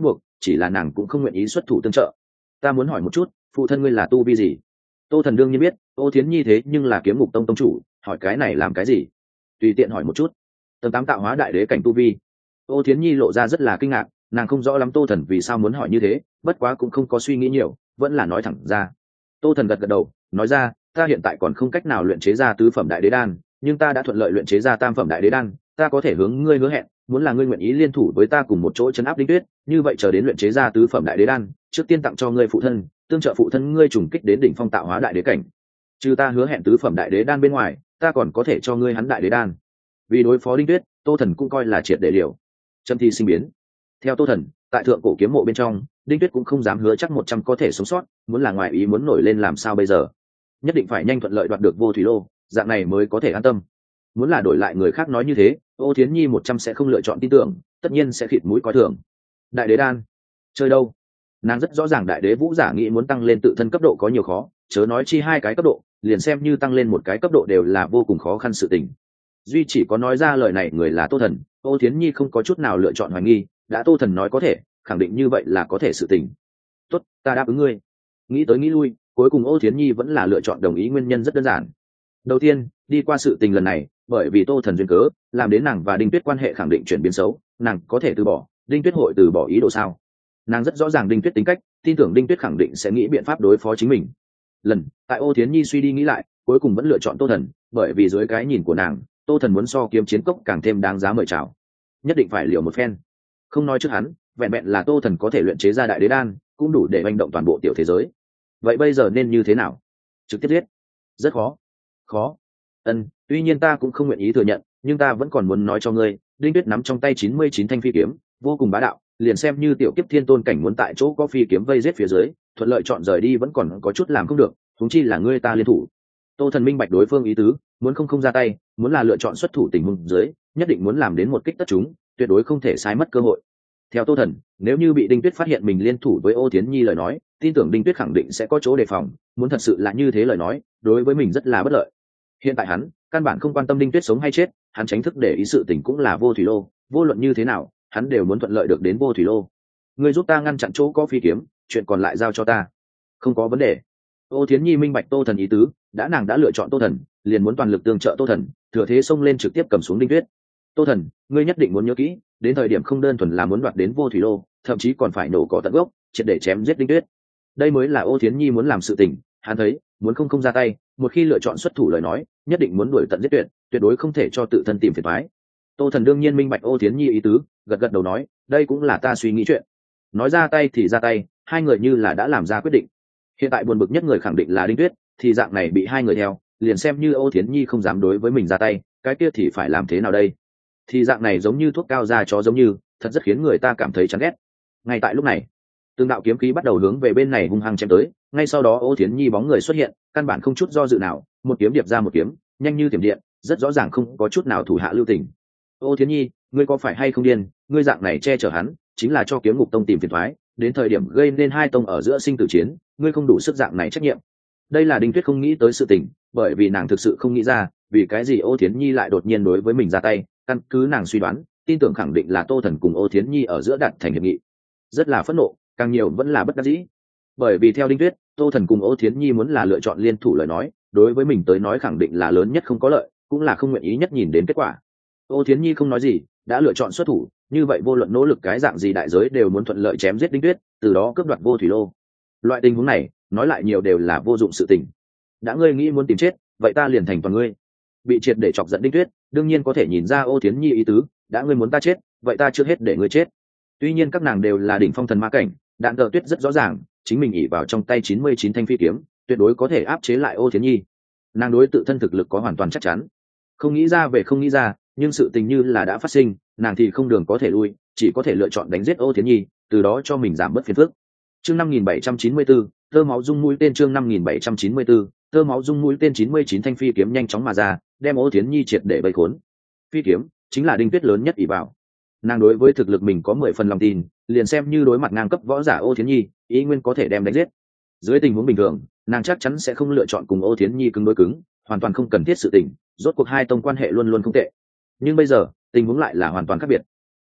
chỉ là nàng cũng không nguyện ý xuất thủ tương trợ. Ta muốn hỏi một chút, phụ thân ngươi là tu vi gì? Tô Thần đương nhiên biết, Ô Thiến Nhi thế nhưng là Kiếm Ngục Tông tông chủ, hỏi cái này làm cái gì? Tùy tiện hỏi một chút. Tầng tám tạo hóa đại đế cảnh tu vi. Ô Thiến Nhi lộ ra rất là kinh ngạc, nàng không rõ lắm Tô Thần vì sao muốn hỏi như thế, bất quá cũng không có suy nghĩ nhiều, vẫn là nói thẳng ra. Tô Thần gật gật đầu, nói ra, ta hiện tại còn không cách nào luyện chế ra tứ phẩm đại đế đan, nhưng ta đã thuận lợi luyện chế ra tam phẩm đại đế đan, ta có thể hướng ngươi hứa hẹn, muốn là ngươi nguyện ý liên thủ với ta cùng một chỗ chấn áp Đinh Tuyết, như vậy chờ đến luyện chế ra tứ phẩm đại đế đan, trước tiên tặng cho ngươi phụ thân, tương trợ phụ thân ngươi trùng kích đến đỉnh phong tạo hóa đại đế cảnh. Trừ ta hứa hẹn tứ phẩm đại đế đan bên ngoài, ta còn có thể cho ngươi hắn đại đế đan. Vì đối phó Đinh Tuyết, Tô Thần cũng coi là triệt để liều. Châm thi sinh biến. Theo Tô Thần, tại thượng cổ kiếm mộ bên trong, Đinh Tuyết cũng không dám hứa chắc một trăm có thể sống sót, muốn là ngoài ý muốn nổi lên làm sao bây giờ? Nhất định phải nhanh thuận lợi đoạt được vô thủy lô, dạng này mới có thể an tâm. Muốn là đổi lại người khác nói như thế, Ô Thiến Nhi một trăm sẽ không lựa chọn tin tưởng, tất nhiên sẽ khịt mũi coi thường. Đại đế đan, chơi đâu? Nàng rất rõ ràng đại đế vũ giả nghĩ muốn tăng lên tự thân cấp độ có nhiều khó, chớ nói chi hai cái cấp độ, liền xem như tăng lên một cái cấp độ đều là vô cùng khó khăn sự tình. Duy chỉ có nói ra lời này người là Tô Thần, Ô Thiến Nhi không có chút nào lựa chọn hoài nghi, đã Tô Thần nói có thể, khẳng định như vậy là có thể sự tình. Tốt, ta đáp ứng ngươi. Nghĩ tới nghĩ lui, cuối cùng Ô Thiến Nhi vẫn là lựa chọn đồng ý, nguyên nhân rất đơn giản. Đầu tiên, đi qua sự tình lần này, bởi vì Tô Thần duyên cớ, làm đến nàng và Đinh Tuyết quan hệ khẳng định chuyển biến xấu, nàng có thể từ bỏ, Đinh Tuyết hội từ bỏ ý đồ sao? Nàng rất rõ ràng Đinh Tuyết tính cách, tin tưởng Đinh Tuyết khẳng định sẽ nghĩ biện pháp đối phó chính mình. Lần, tại Ô Thiến Nhi suy đi nghĩ lại, cuối cùng vẫn lựa chọn Tô Thần, bởi vì dưới cái nhìn của nàng, Tô Thần muốn so kiếm chiến cốc càng thêm đáng giá mời chào, nhất định phải liều một phen. Không nói trước hắn, vẹn vẹn là Tô Thần có thể luyện chế ra đại đế đan, cũng đủ để manh động toàn bộ tiểu thế giới. Vậy bây giờ nên như thế nào? Trực tiếp giết? Rất khó. Khó. Ân, tuy nhiên ta cũng không nguyện ý thừa nhận, nhưng ta vẫn còn muốn nói cho ngươi, Đinh Tuyết nắm trong tay chín mươi chín thanh phi kiếm, vô cùng bá đạo, liền xem như tiểu kiếp thiên tôn cảnh muốn tại chỗ có phi kiếm vây giết phía dưới, thuận lợi chọn rời đi vẫn còn có chút làm không được, huống chi là ngươi ta liên thủ. Tô Thần minh bạch đối phương ý tứ, muốn không không ra tay, muốn là lựa chọn xuất thủ tình huống dưới, nhất định muốn làm đến một kích tất chúng, tuyệt đối không thể sai mất cơ hội. Theo Tô Thần, nếu như bị Đinh Tuyết phát hiện mình liên thủ với Ô Thiến Nhi lời nói, tin tưởng Đinh Tuyết khẳng định sẽ có chỗ đề phòng, muốn thật sự là như thế lời nói, đối với mình rất là bất lợi. Hiện tại hắn, căn bản không quan tâm Đinh Tuyết sống hay chết, hắn tránh thức để ý sự tình cũng là vô thủy lô, vô luận như thế nào, hắn đều muốn thuận lợi được đến vô thủy lô. Ngươi giúp ta ngăn chặn chỗ có phi kiếm, chuyện còn lại giao cho ta. Không có vấn đề. Ô Thiến Nhi minh bạch Tô Thần ý tứ, đã nàng đã lựa chọn Tô Thần, liền muốn toàn lực tương trợ Tô Thần, thừa thế xông lên trực tiếp cầm xuống Đinh Tuyết. Tô Thần, ngươi nhất định muốn nhớ kỹ, đến thời điểm không đơn thuần là muốn đoạt đến vô thủy lô, thậm chí còn phải nổ cỏ tận gốc, triệt để chém giết Đinh Tuyết. Đây mới là Ô Thiến Nhi muốn làm sự tình, hắn thấy, muốn không không ra tay, một khi lựa chọn xuất thủ lời nói, nhất định muốn đuổi tận giết tuyệt, tuyệt đối không thể cho tự thân tìm phiền toái. Tô Thần đương nhiên minh bạch Ô Thiến Nhi ý tứ, gật gật đầu nói, đây cũng là ta suy nghĩ chuyện. Nói ra tay thì ra tay, hai người như là đã làm ra quyết định. Hiện tại buồn bực nhất người khẳng định là Đinh Tuyết, thì dạng này bị hai người theo, liền xem như Ô Thiến Nhi không dám đối với mình ra tay, cái kia thì phải làm thế nào đây? Thì dạng này giống như thuốc cao ra chó giống như, thật rất khiến người ta cảm thấy chán ghét. Ngay tại lúc này, từng đạo kiếm khí bắt đầu hướng về bên này hung hăng chém tới, ngay sau đó Ô Thiến Nhi bóng người xuất hiện, căn bản không chút do dự nào, một kiếm điệp ra một kiếm, nhanh như thiểm điện, rất rõ ràng không có chút nào thủ hạ lưu tình. Ô Thiến Nhi, ngươi có phải hay không điên? Ngươi dạng này che chở hắn, chính là cho Kiếm Ngục Tông tìm phiền toái, đến thời điểm gây nên hai tông ở giữa sinh tử chiến, ngươi không đủ sức dạng này trách nhiệm. Đây là Đinh Tuyết không nghĩ tới sự tình, bởi vì nàng thực sự không nghĩ ra, vì cái gì Ô Thiến Nhi lại đột nhiên đối với mình ra tay, căn cứ nàng suy đoán, tin tưởng khẳng định là Tô Thần cùng Ô Thiến Nhi ở giữa đạt thành hiệp nghị. Rất là phẫn nộ, càng nhiều vẫn là bất đắc dĩ. Bởi vì theo Đinh Tuyết, Tô Thần cùng Ô Thiến Nhi muốn là lựa chọn liên thủ lời nói, đối với mình tới nói khẳng định là lớn nhất không có lợi, cũng là không nguyện ý nhất nhìn đến kết quả. Ô Thiến Nhi không nói gì, đã lựa chọn xuất thủ, như vậy vô luận nỗ lực cái dạng gì đại giới đều muốn thuận lợi chém giết Đinh Tuyết, từ đó cướp đoạt vô thủy lô. Loại tình huống này, nói lại nhiều đều là vô dụng sự tình. Đã ngươi nghĩ muốn tìm chết, vậy ta liền thành toàn ngươi. Bị triệt để chọc giận Đinh Tuyết, đương nhiên có thể nhìn ra Ô Thiến Nhi ý tứ, đã ngươi muốn ta chết, vậy ta trước hết để ngươi chết. Tuy nhiên các nàng đều là đỉnh phong thần ma cảnh, Đạn Tự Tuyết rất rõ ràng, chính mình ỷ vào trong tay chín mươi chín thanh phi kiếm, tuyệt đối có thể áp chế lại Ô Thiến Nhi. Nàng đối tự thân thực lực có hoàn toàn chắc chắn. Không nghĩ ra về không nghĩ ra, nhưng sự tình như là đã phát sinh, nàng thì không đường có thể lui, chỉ có thể lựa chọn đánh giết Ô Thiến Nhi, từ đó cho mình giảm bớt phiền phức. Chương năm nghìn bảy trăm chín mươi tư, tơ máu dung mũi tên chương năm nghìn bảy trăm chín mươi tư, tơ máu dung mũi tên chín mươi chín thanh phi kiếm nhanh chóng mà ra, đem Ô Thiến Nhi triệt để vây khốn. Phi kiếm chính là Đinh Tuyết lớn nhất ỷ vào. Nàng đối với thực lực mình có mười phần lòng tin, liền xem như đối mặt ngang cấp võ giả Ô Thiến Nhi, ý nguyên có thể đem đánh giết. Dưới tình huống bình thường, nàng chắc chắn sẽ không lựa chọn cùng Ô Thiến Nhi cứng đối cứng, hoàn toàn không cần thiết sự tình, rốt cuộc hai tông quan hệ luôn luôn không tệ. Nhưng bây giờ, tình huống lại là hoàn toàn khác biệt.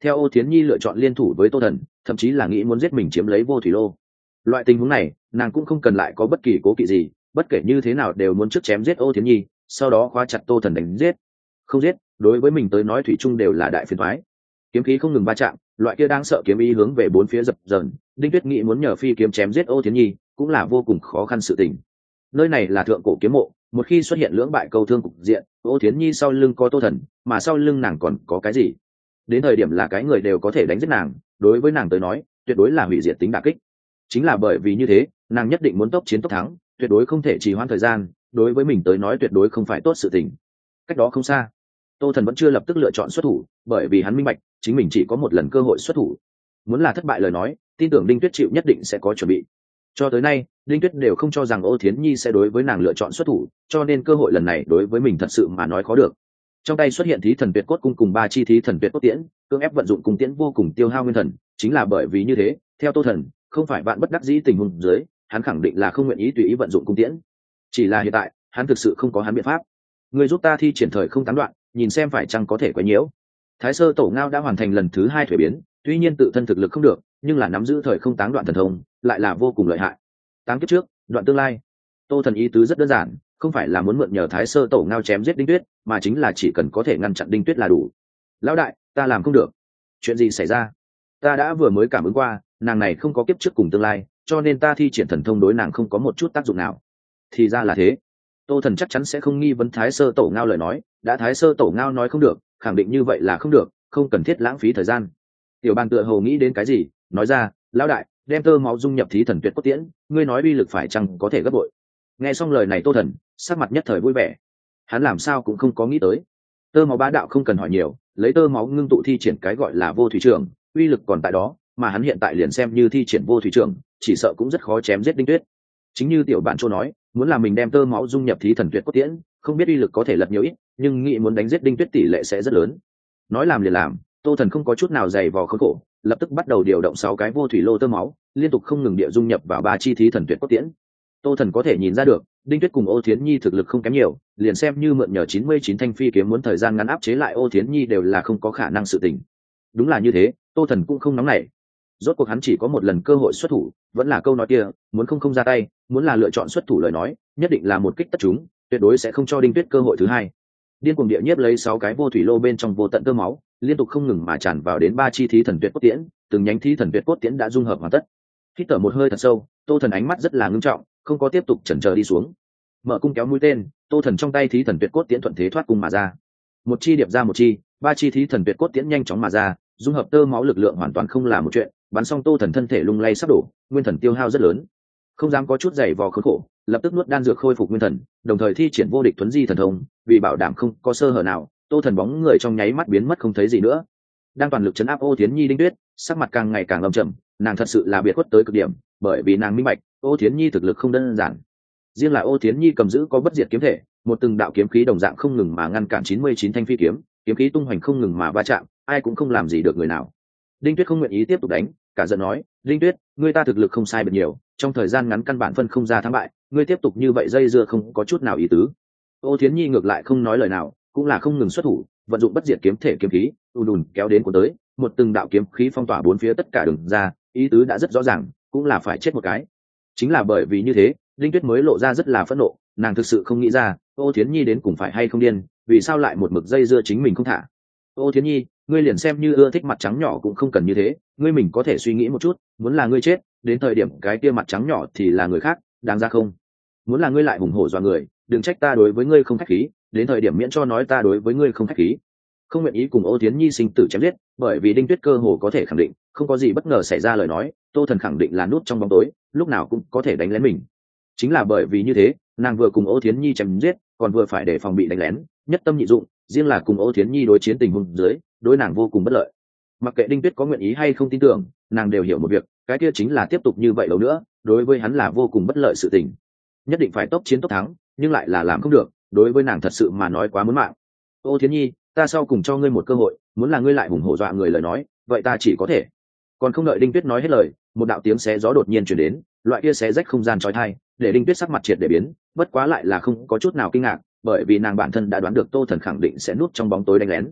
theo Ô Thiến Nhi lựa chọn liên thủ với Tô Thần, thậm chí là nghĩ muốn giết mình chiếm lấy Vô Thủy Lô. Loại tình huống này nàng cũng không cần lại có bất kỳ cố kỵ gì, bất kể như thế nào đều muốn trước chém giết Ô Thiến Nhi, sau đó khóa chặt Tô Thần đánh giết. Không giết đối với mình tới nói thủy chung đều là đại phiền toái. Kiếm khí không ngừng va chạm, loại kia đáng sợ kiếm ý hướng về bốn phía dập dờn. Đinh Tuyết nghĩ muốn nhờ phi kiếm chém giết Ô Thiến Nhi cũng là vô cùng khó khăn sự tình. Nơi này là thượng cổ kiếm mộ, một khi xuất hiện lưỡng bại câu thương cục diện, Ô Thiến Nhi sau lưng có Tô Thần, mà sau lưng nàng còn có cái gì? Đến thời điểm là cái người đều có thể đánh giết nàng, đối với nàng tới nói tuyệt đối là hủy diệt tính đả kích. Chính là bởi vì như thế, nàng nhất định muốn tốc chiến tốc thắng, tuyệt đối không thể trì hoãn thời gian, đối với mình tới nói tuyệt đối không phải tốt sự tình. Cách đó không xa, Tô Thần vẫn chưa lập tức lựa chọn xuất thủ, bởi vì hắn minh bạch chính mình chỉ có một lần cơ hội xuất thủ. Muốn là thất bại lời nói, tin tưởng Đinh Tuyết chịu nhất định sẽ có chuẩn bị. Cho tới nay Đinh Tuyết đều không cho rằng Ô Thiến Nhi sẽ đối với nàng lựa chọn xuất thủ, cho nên cơ hội lần này đối với mình thật sự mà nói khó được. Trong tay xuất hiện thí thần tuyệt cốt cung cùng ba chi thí thần tuyệt cốt tiễn, cưỡng ép vận dụng cung tiễn vô cùng tiêu hao nguyên thần. Chính là bởi vì như thế, theo Tô Thần, không phải bạn bất đắc dĩ tình huống dưới, hắn khẳng định là không nguyện ý tùy ý vận dụng cung tiễn. Chỉ là hiện tại hắn thực sự không có hắn biện pháp. Người giúp ta thi triển thời không tán đoạn, nhìn xem phải chăng có thể quấy nhiễu. Thái Sơ Tổ Ngao đã hoàn thành lần thứ hai thuế biến, tuy nhiên tự thân thực lực không được, nhưng là nắm giữ thời không tán đoạn thần thông lại là vô cùng lợi hại. Táng kiếp trước, đoạn tương lai. Tô Thần ý tứ rất đơn giản, không phải là muốn mượn nhờ Thái Sơ Tổ Ngao chém giết Đinh Tuyết, mà chính là chỉ cần có thể ngăn chặn Đinh Tuyết là đủ. Lão đại, ta làm không được. Chuyện gì xảy ra? Ta đã vừa mới cảm ứng qua, nàng này không có kiếp trước cùng tương lai, cho nên ta thi triển thần thông đối nàng không có một chút tác dụng nào. Thì ra là thế. Tô Thần chắc chắn sẽ không nghi vấn Thái Sơ Tổ Ngao lời nói, đã Thái Sơ Tổ Ngao nói không được, khẳng định như vậy là không được, không cần thiết lãng phí thời gian. Tiểu Bàn tựa hồ nghĩ đến cái gì, nói ra, lão đại, đem tơ máu dung nhập thí thần tuyệt cốt tiễn, ngươi nói uy lực phải chăng có thể gấp bội. Nghe xong lời này Tô Thần sắc mặt nhất thời vui vẻ, hắn làm sao cũng không có nghĩ tới, tơ máu bá đạo không cần hỏi nhiều, lấy tơ máu ngưng tụ thi triển cái gọi là vô thủy trưởng, uy lực còn tại đó, mà hắn hiện tại liền xem như thi triển vô thủy trưởng, chỉ sợ cũng rất khó chém giết Đinh Tuyết. Chính như Tiểu Bạn Châu nói, muốn là mình đem tơ máu dung nhập thí thần tuyệt cốt tiễn, không biết uy lực có thể lật nhiều ít, nhưng nghĩ muốn đánh giết Đinh Tuyết tỷ lệ sẽ rất lớn. Nói làm liền làm, Tô Thần không có chút nào dày vò khốn khổ, lập tức bắt đầu điều động sáu cái vô thủy lô tơ máu, liên tục không ngừng địa dung nhập vào ba chi thí thần tuyệt cốt tiễn. Tô Thần có thể nhìn ra được, Đinh Tuyết cùng Ô Thiến Nhi thực lực không kém nhiều, liền xem như mượn nhờ chín mươi chín thanh phi kiếm muốn thời gian ngắn áp chế lại Ô Thiến Nhi đều là không có khả năng sự tình. Đúng là như thế, Tô Thần cũng không nóng nảy. Rốt cuộc hắn chỉ có một lần cơ hội xuất thủ, vẫn là câu nói kia, muốn không không ra tay, muốn là lựa chọn xuất thủ lời nói, nhất định là một kích tất trúng, tuyệt đối sẽ không cho Đinh Tuyết cơ hội thứ hai. Điên cuồng địa nhiếp lấy sáu cái vô thủy lô bên trong vô tận tơ máu, liên tục không ngừng mà tràn vào đến ba chi thí thần tuyệt cốt tiễn, từng nhánh thí thần tuyệt cốt tiễn đã dung hợp hoàn tất. Hít thở một hơi thật sâu, Tô Thần ánh mắt rất là ngưng trọng, không có tiếp tục chần chờ đi xuống. Mở cung kéo mũi tên, Tô Thần trong tay thí thần tuyệt cốt tiễn thuận thế thoát cung mà ra. Một chi điệp ra một chi, ba chi thí thần tuyệt cốt tiễn nhanh chóng mà ra, dung hợp tơ máu lực lượng hoàn toàn không là một chuyện, bắn xong Tô Thần thân thể lung lay sắp đổ, nguyên thần tiêu hao rất lớn. Không dám có chút giày vò khốn khổ, lập tức nuốt đan dược khôi phục nguyên thần, đồng thời thi triển vô địch tuấn di thần thông, vì bảo đảm không có sơ hở nào, Tô Thần bóng người trong nháy mắt biến mất không thấy gì nữa. Đang toàn lực chấn áp Ô Thiến Nhi Đinh Tuyết, sắc mặt càng ngày càng âm trầm, nàng thật sự là biệt khuất tới cực điểm, bởi vì nàng minh bạch, Ô Thiến Nhi thực lực không đơn giản. Riêng là Ô Thiến Nhi cầm giữ có bất diệt kiếm thể, một từng đạo kiếm khí đồng dạng không ngừng mà ngăn cản chín mươi chín thanh phi kiếm, kiếm khí tung hoành không ngừng mà va chạm, ai cũng không làm gì được người nào. Đinh Tuyết không nguyện ý tiếp tục đánh, cả giận nói, "Đinh Tuyết, ngươi ta thực lực không sai biệt nhiều, trong thời gian ngắn căn bản phân không ra thắng bại, ngươi tiếp tục như vậy dây dưa không có chút nào ý tứ." Ô Thiến Nhi ngược lại không nói lời nào, cũng là không ngừng xuất thủ, vận dụng bất diệt kiếm thể kiếm khí, ùn ùn kéo đến của tới, một từng đạo kiếm khí phong tỏa bốn phía tất cả đường ra, ý tứ đã rất rõ ràng, cũng là phải chết một cái. Chính là bởi vì như thế, Đinh Tuyết mới lộ ra rất là phẫn nộ, nàng thực sự không nghĩ ra, Ô Thiến Nhi đến cùng phải hay không điên, vì sao lại một mực dây dưa chính mình không thả. Ô Thiến Nhi, ngươi liền xem như ưa thích mặt trắng nhỏ cũng không cần như thế, ngươi mình có thể suy nghĩ một chút, muốn là ngươi chết, đến thời điểm cái kia mặt trắng nhỏ thì là người khác, đáng ra không? Muốn là ngươi lại hùng hổ dọa người, đừng trách ta đối với ngươi không khách khí, đến thời điểm miễn cho nói ta đối với ngươi không khách khí. Không nguyện ý cùng Ô Thiến Nhi sinh tử chém giết, bởi vì Đinh Tuyết cơ hồ có thể khẳng định, không có gì bất ngờ xảy ra lời nói, Tô Thần khẳng định là nút trong bóng tối, lúc nào cũng có thể đánh lén mình. Chính là bởi vì như thế, nàng vừa cùng Ô Thiến Nhi chém giết, còn vừa phải để phòng bị đánh lén, nhất tâm nhị dụng, riêng là cùng Ô Thiến Nhi đối chiến tình huống dưới, đối nàng vô cùng bất lợi. Mặc kệ Đinh Tuyết có nguyện ý hay không tin tưởng, nàng đều hiểu một việc, cái kia chính là tiếp tục như vậy lâu nữa, đối với hắn là vô cùng bất lợi sự tình. Nhất định phải tốc chiến tốc thắng, nhưng lại là làm không được, đối với nàng thật sự mà nói quá muốn mạng. Ô Thiến Nhi, ta sau cùng cho ngươi một cơ hội, muốn là ngươi lại hùng hổ dọa người lời nói, vậy ta chỉ có thể. Còn không đợi Đinh Tuyết nói hết lời, một đạo tiếng xé gió đột nhiên truyền đến, loại kia xé rách không gian chói tai, để Đinh Tuyết sắc mặt triệt để biến, bất quá lại là không có chút nào kinh ngạc, bởi vì nàng bản thân đã đoán được Tô Thần khẳng định sẽ núp trong bóng tối đánh lén.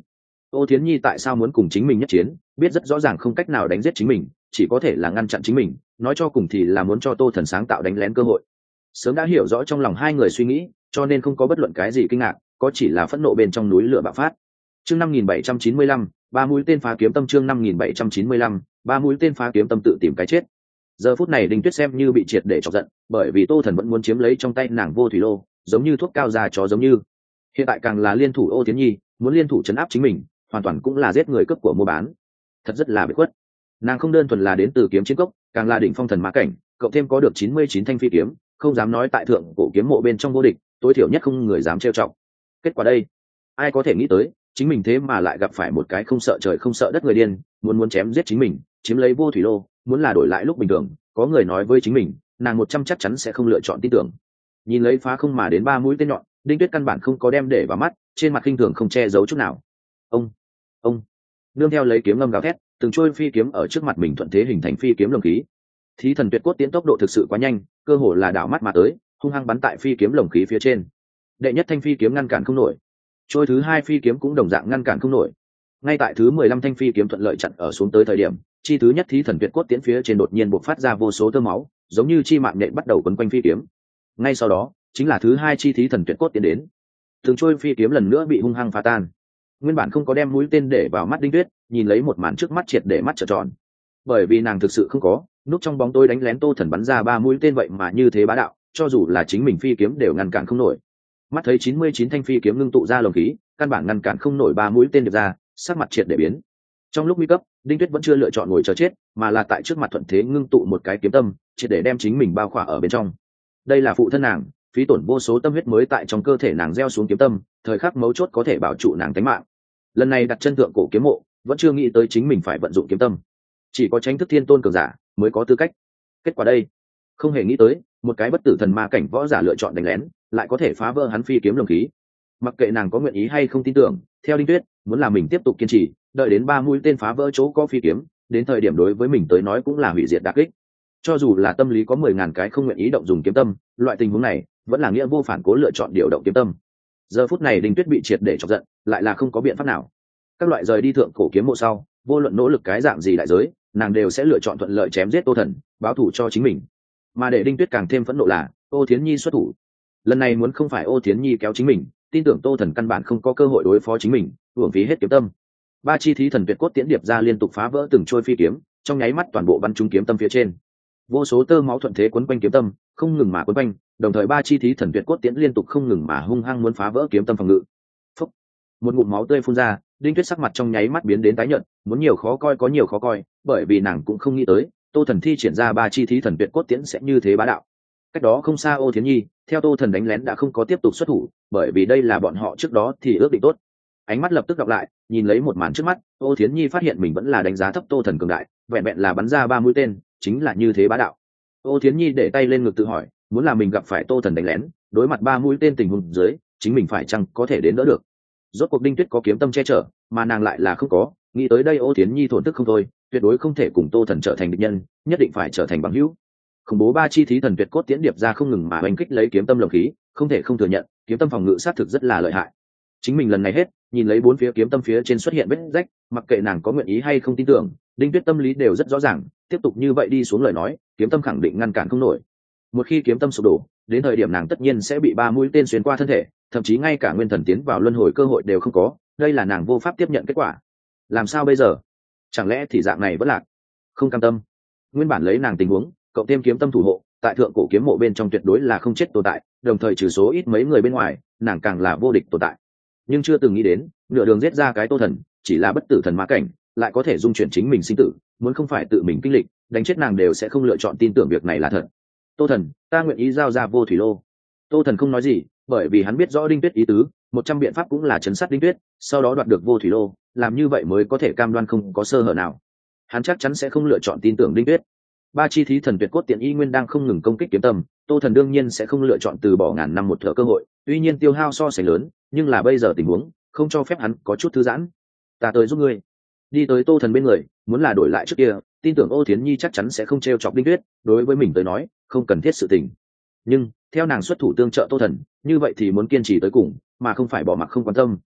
Ô Thiến Nhi tại sao muốn cùng chính mình nhất chiến, biết rất rõ ràng không cách nào đánh giết chính mình, chỉ có thể là ngăn chặn chính mình, nói cho cùng thì là muốn cho Tô Thần sáng tạo đánh lén cơ hội. Sớm đã hiểu rõ trong lòng hai người suy nghĩ, cho nên không có bất luận cái gì kinh ngạc, có chỉ là phẫn nộ bên trong núi lửa bạo phát. Chương năm nghìn bảy trăm chín mươi lăm, ba mũi tên phá kiếm tâm. Chương năm nghìn bảy trăm chín mươi lăm, ba mũi tên phá kiếm tâm tự tìm cái chết. Giờ phút này Đinh Tuyết xem như bị triệt để chọc giận, bởi vì Tô Thần vẫn muốn chiếm lấy trong tay nàng vô thủy lô, giống như thuốc cao già chó giống như. Hiện tại càng là liên thủ Ô Thiến Nhi, muốn liên thủ trấn áp chính mình, hoàn toàn cũng là giết người cướp của mua bán. Thật rất là bị khuất. Nàng không đơn thuần là đến từ kiếm chiến cốc, càng là đỉnh phong thần mã cảnh, cộng thêm có được chín mươi chín thanh phi kiếm, không dám nói tại thượng cổ kiếm mộ bên trong vô địch, tối thiểu nhất không người dám trêu chọc. Kết quả đây, ai có thể nghĩ tới, chính mình thế mà lại gặp phải một cái không sợ trời không sợ đất người điên, muốn muốn chém giết chính mình, chiếm lấy vô thủy lô, muốn là đổi lại lúc bình thường, có người nói với chính mình, nàng một trăm chắc chắn sẽ không lựa chọn tin tưởng. Nhìn lấy phá không mà đến ba mũi tên nhọn, Đinh Tuyết căn bản không có đem để vào mắt, trên mặt khinh thường không che giấu chút nào. Ông, ông, nương theo lấy kiếm ngâm gào thét, từng trôi phi kiếm ở trước mặt mình thuận thế hình thành phi kiếm lồng khí. Thí thần tuyệt cốt tiến tốc độ thực sự quá nhanh, cơ hồ là đảo mắt mà tới, hung hăng bắn tại phi kiếm lồng khí phía trên. Đệ nhất thanh phi kiếm ngăn cản không nổi, trôi thứ hai phi kiếm cũng đồng dạng ngăn cản không nổi. Ngay tại thứ mười lăm thanh phi kiếm thuận lợi chặn ở xuống tới thời điểm, chi thứ nhất thí thần tuyệt cốt tiến phía trên đột nhiên bộc phát ra vô số tơ máu, giống như chi mạng nhện bắt đầu quấn quanh phi kiếm. Ngay sau đó, chính là thứ hai chi thí thần tuyệt cốt tiến đến. Từng trôi phi kiếm lần nữa bị hung hăng phá tan. Nguyên bản không có đem mũi tên để vào mắt Đinh Tuyết, nhìn lấy một màn trước mắt triệt để mắt trợn tròn. Bởi vì nàng thực sự không có, núp trong bóng tối đánh lén Tô Thần bắn ra ba mũi tên vậy mà như thế bá đạo, cho dù là chính mình phi kiếm đều ngăn cản không nổi. Mắt thấy chín mươi chín thanh phi kiếm ngưng tụ ra lồng khí, căn bản ngăn cản không nổi ba mũi tên được ra, sắc mặt triệt để biến. Trong lúc nguy cấp, Đinh Tuyết vẫn chưa lựa chọn ngồi chờ chết, mà là tại trước mặt thuận thế ngưng tụ một cái kiếm tâm, triệt để đem chính mình bao khỏa ở bên trong. Đây là phụ thân nàng, phí tổn vô số tâm huyết mới tại trong cơ thể nàng gieo xuống kiếm tâm, thời khắc mấu chốt có thể bảo trụ nàng tính mạng. Lần này đặt chân thượng cổ kiếm mộ, vẫn chưa nghĩ tới chính mình phải vận dụng kiếm tâm, chỉ có Chánh Thức Thiên Tôn cường giả mới có tư cách. Kết quả đây, không hề nghĩ tới, một cái bất tử thần ma cảnh võ giả lựa chọn đánh lén, lại có thể phá vỡ hắn phi kiếm lồng khí. Mặc kệ nàng có nguyện ý hay không tin tưởng, theo Đinh Tuyết, muốn là mình tiếp tục kiên trì, đợi đến ba mũi tên phá vỡ chỗ có phi kiếm, đến thời điểm đối với mình tới nói cũng là hủy diệt đả kích. Cho dù là tâm lý có mười ngàn cái không nguyện ý động dùng kiếm tâm, loại tình huống này vẫn là nghĩa vô phản cố lựa chọn điều động kiếm tâm. Giờ phút này Đinh Tuyết bị triệt để chọc giận, lại là không có biện pháp nào. Các loại rời đi thượng cổ kiếm mộ sau, vô luận nỗ lực cái dạng gì đại giới, nàng đều sẽ lựa chọn thuận lợi chém giết Tô Thần, báo thù cho chính mình. Mà để Đinh Tuyết càng thêm phẫn nộ là, Ô Thiến Nhi xuất thủ. Lần này muốn không phải Ô Thiến Nhi kéo chính mình, tin tưởng Tô Thần căn bản không có cơ hội đối phó chính mình, uổng phí hết kiếm tâm. Ba chi thí thần tuyệt cốt tiễn điệp ra liên tục phá vỡ từng trôi phi kiếm, trong nháy mắt toàn bộ bắn trúng kiếm tâm phía trên. Vô số tơ máu thuận thế quấn quanh kiếm tâm, không ngừng mà quấn quanh, đồng thời ba chi thí thần tuyệt cốt tiễn liên tục không ngừng mà hung hăng muốn phá vỡ kiếm tâm phòng ngự. Phúc. Một ngụm máu tươi phun ra, Đinh Tuyết sắc mặt trong nháy mắt biến đến tái nhợt, muốn nhiều khó coi có nhiều khó coi, bởi vì nàng cũng không nghĩ tới, Tô Thần thi triển ra ba chi thí thần tuyệt cốt tiễn sẽ như thế bá đạo. Cách đó không xa Ô Thiến Nhi, theo Tô Thần đánh lén đã không có tiếp tục xuất thủ, bởi vì đây là bọn họ trước đó thì ước định tốt. Ánh mắt lập tức đọc lại, nhìn lấy một màn trước mắt, Ô Thiến Nhi phát hiện mình vẫn là đánh giá thấp Tô Thần cường đại, vẹn vẹn là bắn ra ba mũi tên, chính là như thế bá đạo. Ô Thiến Nhi để tay lên ngực tự hỏi, muốn là mình gặp phải Tô Thần đánh lén, đối mặt ba mũi tên tình huống dưới, chính mình phải chăng có thể đến đỡ được. Rốt cuộc Đinh Tuyết có kiếm tâm che chở, mà nàng lại là không có, nghĩ tới đây Ô Thiến Nhi thổn thức không thôi, tuyệt đối không thể cùng Tô Thần trở thành địch nhân, nhất định phải trở thành bằng hữu. Khủng bố ba chi thí thần tuyệt cốt tiễn điệp ra không ngừng mà oanh kích lấy kiếm tâm lồng khí, không thể không thừa nhận, kiếm tâm phòng ngự sát thực rất là lợi hại. Chính mình lần này hết, nhìn lấy bốn phía kiếm tâm phía trên xuất hiện vết rách, mặc kệ nàng có nguyện ý hay không tin tưởng, Đinh Tuyết tâm lý đều rất rõ ràng, tiếp tục như vậy đi xuống lời nói, kiếm tâm khẳng định ngăn cản không nổi. Một khi kiếm tâm sụp đổ, đến thời điểm nàng tất nhiên sẽ bị ba mũi tên xuyên qua thân thể, thậm chí ngay cả nguyên thần tiến vào luân hồi cơ hội đều không có, đây là nàng vô pháp tiếp nhận kết quả. Làm sao bây giờ? Chẳng lẽ thì dạng này vẫn lạc? Không cam tâm. Nguyên bản lấy nàng tình huống, cộng thêm kiếm tâm thủ hộ, tại thượng cổ kiếm mộ bên trong tuyệt đối là không chết tồn tại, đồng thời trừ số ít mấy người bên ngoài, nàng càng là vô địch tồn tại. Nhưng chưa từng nghĩ đến, nửa đường giết ra cái Tô Thần, chỉ là bất tử thần ma cảnh, lại có thể dung chuyển chính mình sinh tử, muốn không phải tự mình kinh lịch, đánh chết nàng đều sẽ không lựa chọn tin tưởng việc này là thật. Tô Thần, ta nguyện ý giao ra vô thủy lô. Tô Thần không nói gì, bởi vì hắn biết rõ Đinh Tuyết ý tứ, một trăm biện pháp cũng là chấn sát Đinh Tuyết, sau đó đoạt được vô thủy lô, làm như vậy mới có thể cam đoan không có sơ hở nào. Hắn chắc chắn sẽ không lựa chọn tin tưởng Đinh Tuyết. Ba chi thí thần tuyệt cốt tiện y nguyên đang không ngừng công kích kiếm tâm, Tô Thần đương nhiên sẽ không lựa chọn từ bỏ ngàn năm một thở cơ hội, tuy nhiên tiêu hao so sánh lớn, nhưng là bây giờ tình huống không cho phép hắn có chút thư giãn. Ta tới giúp ngươi. Đi tới Tô Thần bên người, muốn là đổi lại trước kia, tin tưởng Ô Thiến Nhi chắc chắn sẽ không trêu chọc Đinh Tuyết, đối với mình tới nói, không cần thiết sự tình. Nhưng theo nàng xuất thủ tương trợ Tô Thần, như vậy thì muốn kiên trì tới cùng, mà không phải bỏ mặc không quan tâm,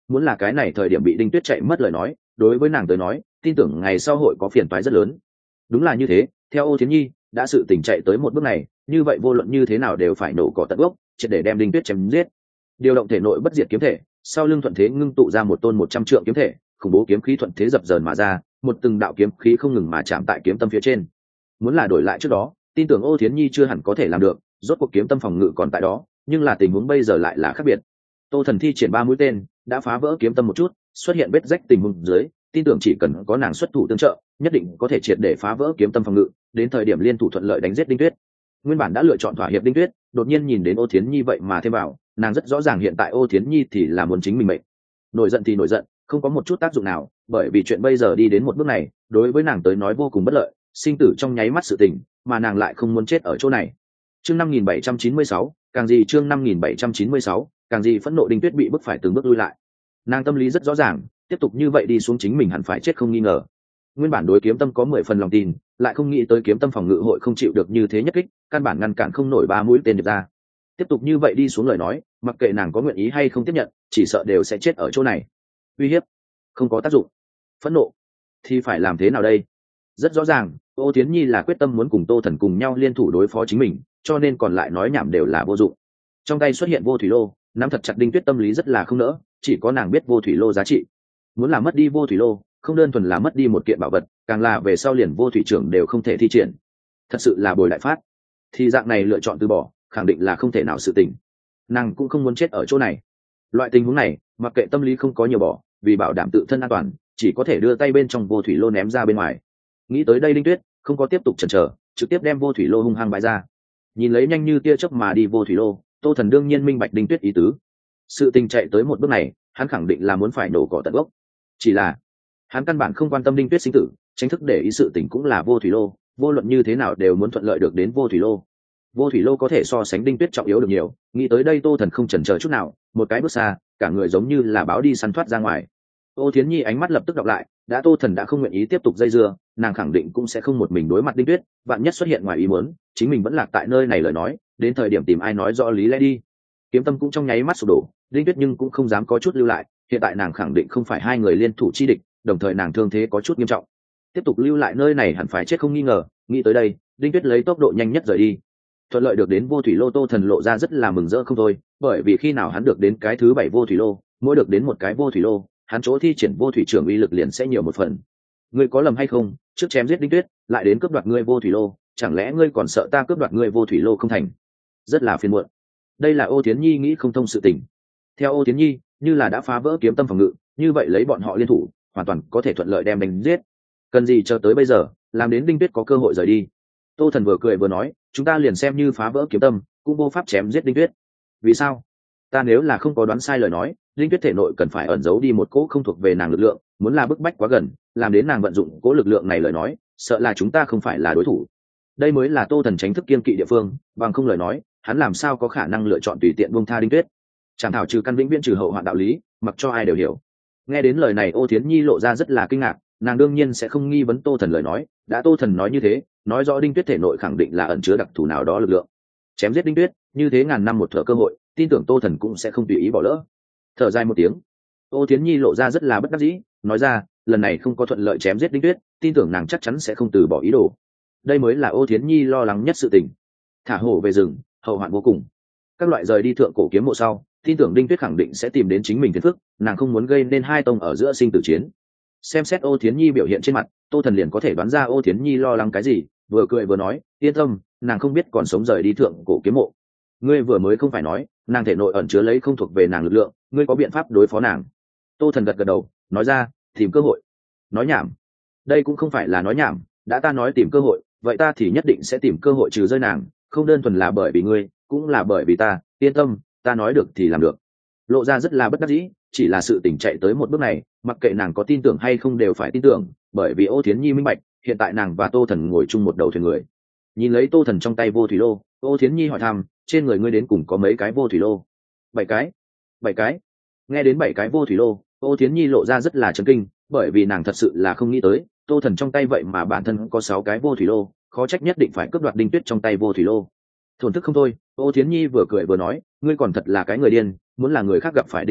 muốn là cái này thời điểm bị Đinh Tuyết chạy mất lời nói, đối với nàng tới nói tin tưởng ngày sau hội có phiền toái rất lớn. Đúng là như thế, theo Ô Thiến Nhi đã sự tình chạy tới một bước này, như vậy vô luận như thế nào đều phải nổ cỏ tận gốc, triệt để đem Đinh Tuyết chém giết. Điều động thể nội bất diệt kiếm thể, sau lưng thuận thế ngưng tụ ra một tôn một trăm trượng kiếm thể, khủng bố kiếm khí thuận thế dập dờn mà ra, một từng đạo kiếm khí không ngừng mà chạm tại kiếm tâm phía trên. Muốn là đổi lại trước đó, tin tưởng Ô Thiến Nhi chưa hẳn có thể làm được, rốt cuộc kiếm tâm phòng ngự còn tại đó, nhưng là tình huống bây giờ lại là khác biệt. Tô Thần thi triển ba mũi tên, đã phá vỡ kiếm tâm một chút, xuất hiện vết rách tình huống dưới, tin tưởng chỉ cần có nàng xuất thủ tương trợ, nhất định có thể triệt để phá vỡ kiếm tâm phòng ngự, đến thời điểm liên thủ thuận lợi đánh giết Đinh Tuyết. Nguyên bản đã lựa chọn thỏa hiệp Đinh Tuyết, đột nhiên nhìn đến Ô Thiến Nhi vậy mà thêm vào, nàng rất rõ ràng hiện tại Ô Thiến Nhi thì là muốn chính mình mệnh. Nổi giận thì nổi giận, không có một chút tác dụng nào, bởi vì chuyện bây giờ đi đến một bước này, đối với nàng tới nói vô cùng bất lợi, sinh tử trong nháy mắt sự tình, mà nàng lại không muốn chết ở chỗ này. Chương năm nghìn bảy trăm chín mươi sáu, càng gì chương năm nghìn bảy trăm chín mươi sáu, càng gì phẫn nộ Đinh Tuyết bị bức phải từng bước lui lại. Nàng tâm lý rất rõ ràng, tiếp tục như vậy đi xuống chính mình hẳn phải chết không nghi ngờ. Nguyên bản đối kiếm tâm có mười phần lòng tin, lại không nghĩ tới kiếm tâm phòng ngự hội không chịu được như thế nhất kích, căn bản ngăn cản không nổi ba mũi tên điệp ra. Tiếp tục như vậy đi xuống lời nói, mặc kệ nàng có nguyện ý hay không tiếp nhận, chỉ sợ đều sẽ chết ở chỗ này. Uy hiếp không có tác dụng, phẫn nộ thì phải làm thế nào đây? Rất rõ ràng, Ô Thiến Nhi là quyết tâm muốn cùng Tô Thần cùng nhau liên thủ đối phó chính mình, cho nên còn lại nói nhảm đều là vô dụng. Trong tay xuất hiện vô thủy lô, nắm thật chặt Đinh Tuyết tâm lý rất là không nỡ, chỉ có nàng biết vô thủy lô giá trị. Muốn làm mất đi vô thủy lô, không đơn thuần là mất đi một kiện bảo vật, càng là về sau liền vô thủy trưởng đều không thể thi triển. Thật sự là bồi đại phát. Thì dạng này lựa chọn từ bỏ, khẳng định là không thể nào sự tình. Nàng cũng không muốn chết ở chỗ này. Loại tình huống này, mặc kệ tâm lý không có nhiều bỏ, vì bảo đảm tự thân an toàn, chỉ có thể đưa tay bên trong vô thủy lô ném ra bên ngoài. Nghĩ tới đây Đinh Tuyết không có tiếp tục chần chờ, trực tiếp đem vô thủy lô hung hăng bãi ra. Nhìn lấy nhanh như tia chớp mà đi vô thủy lô, Tô Thần đương nhiên minh bạch Đinh Tuyết ý tứ. Sự tình chạy tới một bước này, hắn khẳng định là muốn phải nổ cỏ tận gốc. Chỉ là hắn căn bản không quan tâm Đinh Tuyết sinh tử, tranh thức để ý sự tình cũng là vô thủy lô, vô luận như thế nào đều muốn thuận lợi được đến vô thủy lô. Vô thủy lô có thể so sánh Đinh Tuyết trọng yếu được nhiều, nghĩ tới đây Tô Thần không chần chờ chút nào, một cái bước xa, cả người giống như là báo đi săn thoát ra ngoài. Ô Thiến Nhi ánh mắt lập tức đọc lại, đã Tô Thần đã không nguyện ý tiếp tục dây dưa, nàng khẳng định cũng sẽ không một mình đối mặt Đinh Tuyết, vạn nhất xuất hiện ngoài ý muốn, chính mình vẫn lạc tại nơi này lời nói, đến thời điểm tìm ai nói rõ lý lẽ đi. Kiếm tâm cũng trong nháy mắt sụp đổ, Đinh Tuyết nhưng cũng không dám có chút lưu lại, hiện tại nàng khẳng định không phải hai người liên thủ chi địch, đồng thời nàng thương thế có chút nghiêm trọng, tiếp tục lưu lại nơi này hẳn phải chết không nghi ngờ. Nghĩ tới đây, Đinh Tuyết lấy tốc độ nhanh nhất rời đi. Thuận lợi được đến vô thủy lô, Tô Thần lộ ra rất là mừng rỡ không thôi, bởi vì khi nào hắn được đến cái thứ bảy vô thủy lô, mỗi được đến một cái vô thủy lô, hắn chỗ thi triển vô thủy trưởng uy lực liền sẽ nhiều một phần. Ngươi có lầm hay không, trước chém giết Đinh Tuyết lại đến cướp đoạt ngươi vô thủy lô, chẳng lẽ ngươi còn sợ ta cướp đoạt ngươi vô thủy lô không thành? Rất là phiền muộn. Đây là Ô Thiến Nhi nghĩ không thông sự tình. Theo Ô Thiến Nhi, như là đã phá vỡ kiếm tâm phòng ngự, như vậy lấy bọn họ liên thủ, hoàn toàn có thể thuận lợi đem đánh giết. Cần gì chờ tới bây giờ, làm đến Đinh Tuyết có cơ hội rời đi. Tô Thần vừa cười vừa nói, chúng ta liền xem như phá vỡ kiếm tâm, cũng vô pháp chém giết Đinh Tuyết. Vì sao? Ta nếu là không có đoán sai lời nói, Đinh Tuyết thể nội cần phải ẩn giấu đi một cỗ không thuộc về nàng lực lượng, muốn là bức bách quá gần, làm đến nàng vận dụng cỗ lực lượng này lời nói, sợ là chúng ta không phải là đối thủ. Đây mới là Tô Thần tránh thức kiên kỵ địa phương, bằng không lời nói, hắn làm sao có khả năng lựa chọn tùy tiện buông tha Đinh Tuyết. Chẳng thảo trừ căn vĩnh viễn trừ hậu hoạn đạo lý, mặc cho ai đều hiểu. Nghe đến lời này, Ô Thiến Nhi lộ ra rất là kinh ngạc, nàng đương nhiên sẽ không nghi vấn Tô Thần lời nói, đã Tô Thần nói như thế, nói rõ Đinh Tuyết thể nội khẳng định là ẩn chứa đặc thù nào đó lực lượng. Chém giết Đinh Tuyết, như thế ngàn năm một thở cơ hội, tin tưởng Tô Thần cũng sẽ không tùy ý bỏ lỡ. Thở dài một tiếng, Ô Thiến Nhi lộ ra rất là bất đắc dĩ, nói ra, lần này không có thuận lợi chém giết Đinh Tuyết, tin tưởng nàng chắc chắn sẽ không từ bỏ ý đồ. Đây mới là Ô Thiến Nhi lo lắng nhất sự tình. Thả hổ về rừng, hậu hoạn vô cùng. Các loại rời đi thượng cổ kiếm mộ sau, tin tưởng Đinh Tuyết khẳng định sẽ tìm đến chính mình phiền phức, nàng không muốn gây nên hai tông ở giữa sinh tử chiến. Xem xét Ô Thiến Nhi biểu hiện trên mặt, Tô Thần liền có thể đoán ra Ô Thiến Nhi lo lắng cái gì, vừa cười vừa nói, yên tâm, nàng không biết còn sống rời đi thượng cổ kiếm mộ. Ngươi vừa mới không phải nói, nàng thể nội ẩn chứa lấy không thuộc về nàng lực lượng, ngươi có biện pháp đối phó nàng? Tô Thần gật gật đầu, nói ra, tìm cơ hội. Nói nhảm. Đây cũng không phải là nói nhảm, đã ta nói tìm cơ hội, vậy ta thì nhất định sẽ tìm cơ hội trừ rơi nàng, không đơn thuần là bởi vì ngươi, cũng là bởi vì ta, yên tâm, ta nói được thì làm được. Lộ ra rất là bất đắc dĩ, chỉ là sự tình chạy tới một bước này, mặc kệ nàng có tin tưởng hay không đều phải tin tưởng, bởi vì Ô Thiến Nhi minh bạch, hiện tại nàng và Tô Thần ngồi chung một đầu thuyền người. Nhìn lấy Tô Thần trong tay vô thủy lô, Ô Thiến Nhi hỏi thăm, trên người ngươi đến cùng có mấy cái vô thủy lô? Bảy cái. Bảy cái. Nghe đến bảy cái vô thủy lô, Ô Thiến Nhi lộ ra rất là chấn kinh, bởi vì nàng thật sự là không nghĩ tới, Tô Thần trong tay vậy mà bản thân có sáu cái vô thủy lô, khó trách nhất định phải cướp đoạt Đinh Tuyết trong tay vô thủy lô. Thổn thức không thôi, Ô Thiến Nhi vừa cười vừa nói, ngươi còn thật là cái người điên, muốn là người khác gặp phải Đinh Tuyết,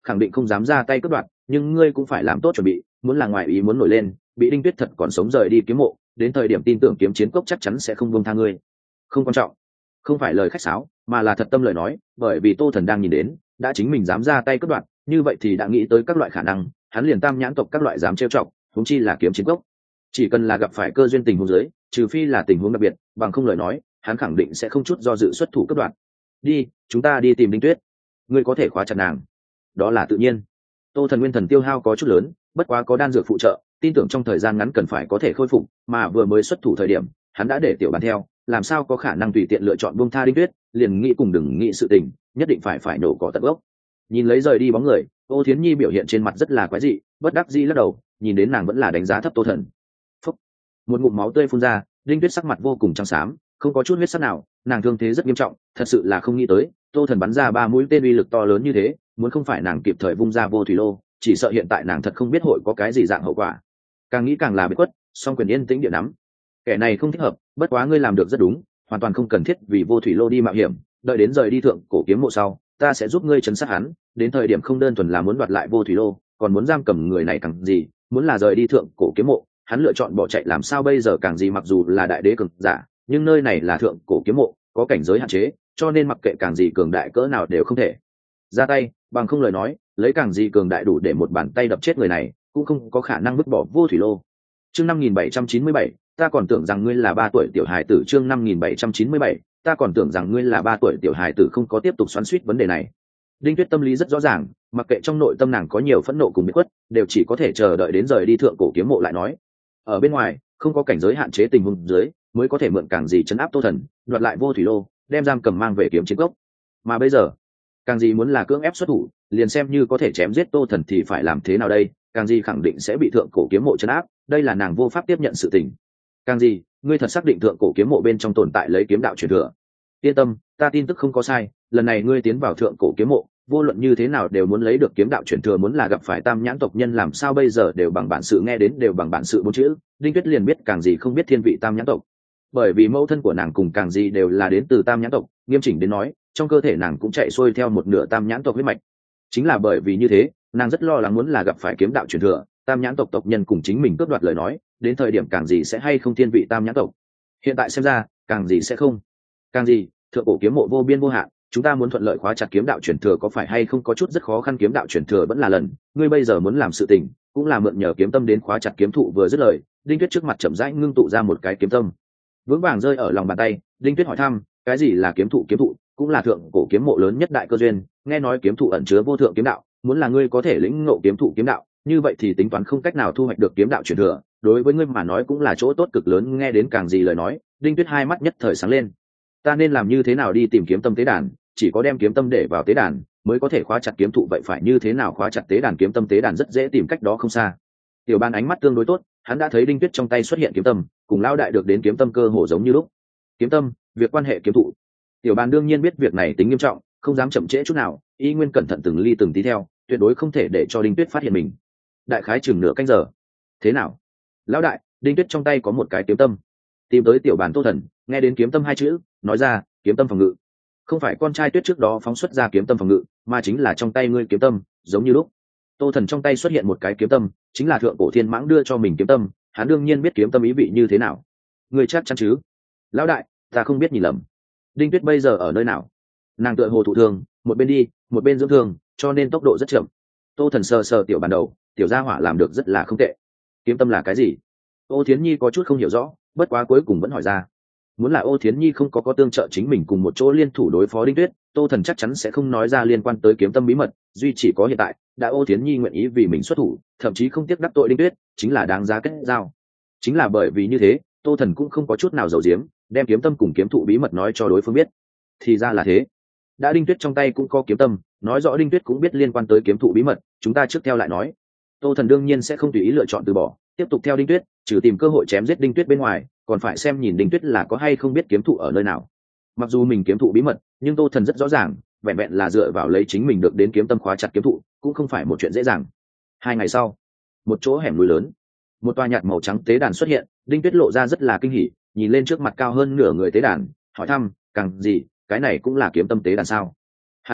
khẳng định không dám ra tay cướp đoạt, nhưng ngươi cũng phải làm tốt chuẩn bị, muốn là ngoại ý muốn nổi lên, bị Đinh Tuyết thật còn sống rời đi kiếm mộ, đến thời điểm tin tưởng kiếm chiến cốc chắc chắn sẽ không buông tha ngươi. Không quan trọng, không phải lời khách sáo, mà là thật tâm lời nói, bởi vì Tô Thần đang nhìn đến, đã chính mình dám ra tay cướp đoạt, như vậy thì đã nghĩ tới các loại khả năng, hắn liền tam nhãn tộc các loại dám trêu chọc, huống chi là kiếm chiến cốc. Chỉ cần là gặp phải cơ duyên tình huống dưới, trừ phi là tình huống đặc biệt, bằng không lời nói, hắn khẳng định sẽ không chút do dự xuất thủ cướp đoạt. Đi, chúng ta đi tìm Đinh Tuyết, ngươi có thể khóa chặt nàng. Đó là tự nhiên. Tô Thần nguyên thần tiêu hao có chút lớn, bất quá có đan dược phụ trợ, tin tưởng trong thời gian ngắn cần phải có thể khôi phục, mà vừa mới xuất thủ thời điểm, hắn đã để tiểu bàn theo, làm sao có khả năng tùy tiện lựa chọn buông tha Đinh Tuyết, liền nghĩ cùng đừng nghĩ sự tình, nhất định phải phải nổ cỏ tận gốc. Nhìn lấy rời đi bóng người, Ô Thiến Nhi biểu hiện trên mặt rất là quái dị, bất đắc dĩ lắc đầu, nhìn đến nàng vẫn là đánh giá thấp Tô Thần. Phúc. Một ngụm máu tươi phun ra, Đinh Tuyết sắc mặt vô cùng trắng xám, không có chút huyết sắc nào, nàng thương thế rất nghiêm trọng, thật sự là không nghĩ tới, Tô Thần bắn ra ba mũi tên uy lực to lớn như thế, muốn không phải nàng kịp thời vung ra vô thủy lô, chỉ sợ hiện tại nàng thật không biết hội có cái gì dạng hậu quả. Càng nghĩ càng là bị quất, song quyền yên tĩnh địa nắm. Kẻ này không thích hợp, bất quá ngươi làm được rất đúng, hoàn toàn không cần thiết vì vô thủy lô đi mạo hiểm, đợi đến rời đi thượng cổ kiếm mộ sau, ta sẽ giúp ngươi chấn sát hắn, đến thời điểm không đơn thuần là muốn đoạt lại vô thủy lô, còn muốn giam cầm người này càng gì, muốn là rời đi thượng cổ kiếm mộ, hắn lựa chọn bỏ chạy làm sao bây giờ càng gì, mặc dù là đại đế cường giả, nhưng nơi này là thượng cổ kiếm mộ, có cảnh giới hạn chế, cho nên mặc kệ càng gì cường đại cỡ nào đều không thể ra tay, bằng không lời nói, lấy càng gì cường đại đủ để một bàn tay đập chết người này, cũng không có khả năng vứt bỏ vô thủy lô. Chương năm nghìn bảy trăm chín mươi bảy, ta còn tưởng rằng ngươi là ba tuổi tiểu hài tử. Chương năm nghìn bảy trăm chín mươi bảy, ta còn tưởng rằng ngươi là ba tuổi tiểu hài tử. Không có tiếp tục xoắn xuýt vấn đề này. Đinh Tuyết tâm lý rất rõ ràng, mặc kệ trong nội tâm nàng có nhiều phẫn nộ cùng biệt khuất, đều chỉ có thể chờ đợi đến rời đi thượng cổ kiếm mộ lại nói. Ở bên ngoài, không có cảnh giới hạn chế tình huống dưới, mới có thể mượn càng gì chấn áp Tô Thần, đoạt lại vô thủy lô, đem giam cầm mang về kiếm chiến cốc. Mà bây giờ, càng gì muốn là cưỡng ép xuất thủ, liền xem như có thể chém giết Tô Thần thì phải làm thế nào đây? Càng gì khẳng định sẽ bị thượng cổ kiếm mộ chấn áp, đây là nàng vô pháp tiếp nhận sự tình. Càng gì, ngươi thật xác định thượng cổ kiếm mộ bên trong tồn tại lấy kiếm đạo truyền thừa? Yên tâm, ta tin tức không có sai, lần này ngươi tiến vào thượng cổ kiếm mộ, vô luận như thế nào đều muốn lấy được kiếm đạo truyền thừa, muốn là gặp phải tam nhãn tộc nhân làm sao bây giờ, đều bằng bản sự, nghe đến đều bằng bản sự bốn chữ, Đinh Tuyết liền biết càng gì không biết thiên vị tam nhãn tộc. Bởi vì mẫu thân của nàng cùng càng gì đều là đến từ tam nhãn tộc, nghiêm chỉnh đến nói, trong cơ thể nàng cũng chạy xuôi theo một nửa tam nhãn tộc huyết mạch. Chính là bởi vì như thế, nàng rất lo lắng muốn là gặp phải kiếm đạo truyền thừa, tam nhãn tộc tộc nhân cùng chính mình cướp đoạt lời nói, đến thời điểm càng gì sẽ hay không thiên vị tam nhãn tộc. Hiện tại xem ra, càng gì sẽ không. Càng gì, thượng cổ kiếm mộ vô biên vô hạn, chúng ta muốn thuận lợi khóa chặt kiếm đạo truyền thừa có phải hay không có chút rất khó khăn, kiếm đạo truyền thừa vẫn là lần, ngươi bây giờ muốn làm sự tình, cũng là mượn nhờ kiếm tâm đến khóa chặt kiếm thụ. Vừa dứt lời, Đinh Tuyết trước mặt chậm rãi ngưng tụ ra một cái kiếm tâm, vững vàng rơi ở lòng bàn tay. Đinh Tuyết hỏi thăm, cái gì là kiếm thụ? Kiếm thụ cũng là thượng cổ kiếm mộ lớn nhất đại cơ duyên, nghe nói kiếm thụ ẩn chứa vô thượng kiếm đạo, muốn là ngươi có thể lĩnh ngộ kiếm thụ kiếm đạo, như vậy thì tính toán không cách nào thu hoạch được kiếm đạo truyền thừa, đối với ngươi mà nói cũng là chỗ tốt cực lớn. Nghe đến càng gì lời nói, Đinh Tuyết hai mắt nhất thời sáng lên. Ta nên làm như thế nào đi tìm kiếm tâm tế đàn? Chỉ có đem kiếm tâm để vào tế đàn mới có thể khóa chặt kiếm thụ, vậy phải như thế nào khóa chặt tế đàn? Kiếm tâm tế đàn rất dễ tìm, cách đó không xa. Tiểu Ban ánh mắt tương đối tốt, hắn đã thấy Đinh Tuyết trong tay xuất hiện kiếm tâm, cùng Lão đại được đến kiếm tâm cơ hồ giống như lúc. Kiếm tâm, việc quan hệ kiếm thụ. Tiểu Ban đương nhiên biết việc này tính nghiêm trọng, không dám chậm trễ chút nào, y nguyên cẩn thận từng ly từng tí theo, tuyệt đối không thể để cho Đinh Tuyết phát hiện mình. Đại khái chừng nửa canh giờ. Thế nào? Lão đại, Đinh Tuyết trong tay có một cái kiếm tâm. Tìm tới Tiểu Ban Tô Thần, nghe đến kiếm tâm hai chữ, nói ra, kiếm tâm phòng ngự. Không phải con trai Tuyết trước đó phóng xuất ra kiếm tâm phòng ngự, mà chính là trong tay ngươi kiếm tâm, giống như lúc. Tô Thần trong tay xuất hiện một cái kiếm tâm, chính là thượng cổ thiên mãng đưa cho mình kiếm tâm, hắn đương nhiên biết kiếm tâm ý vị như thế nào. Ngươi chắc chắn chứ? Lão đại, ta không biết nhìn lầm. Đinh Tuyết bây giờ ở nơi nào? Nàng tựa hồ thụ thương, một bên đi một bên dưỡng thương, cho nên tốc độ rất chậm. Tô Thần sờ sờ Tiểu Bàn đầu, tiểu gia hỏa làm được rất là không tệ. Kiếm tâm là cái gì? Ô Thiến Nhi có chút không hiểu rõ, bất quá cuối cùng vẫn hỏi ra. Muốn là Ô Thiến Nhi không có có tương trợ chính mình cùng một chỗ liên thủ đối phó Đinh Tuyết, Tô Thần chắc chắn sẽ không nói ra liên quan tới kiếm tâm bí mật, duy chỉ có hiện tại, đã Ô Thiến Nhi nguyện ý vì mình xuất thủ, thậm chí không tiếc đắc tội Đinh Tuyết, chính là đáng giá kết giao. Chính là bởi vì như thế, Tô Thần cũng không có chút nào giấu giếm, đem kiếm tâm cùng kiếm thụ bí mật nói cho đối phương biết. Thì ra là thế. Đã Đinh Tuyết trong tay cũng có kiếm tâm, nói rõ Đinh Tuyết cũng biết liên quan tới kiếm thụ bí mật, chúng ta trước theo lại nói. Tô Thần đương nhiên sẽ không tùy ý lựa chọn từ bỏ, tiếp tục theo Đinh Tuyết, trừ tìm cơ hội chém giết Đinh Tuyết bên ngoài, còn phải xem nhìn Đinh Tuyết là có hay không biết kiếm thụ ở nơi nào. Mặc dù mình kiếm thụ bí mật, nhưng Tô Thần rất rõ ràng, vẹn vẹn là dựa vào lấy chính mình được đến kiếm tâm khóa chặt kiếm thụ, cũng không phải một chuyện dễ dàng. Hai ngày sau, một chỗ hẻm núi lớn, một toa nhạt màu trắng tế đàn xuất hiện. Đinh Tuyết lộ ra rất là kinh hỉ, nhìn lên trước mặt cao hơn nửa người tế đàn, hỏi thăm, càng gì, cái này cũng là kiếm tâm tế đàn sao? Hẳn là,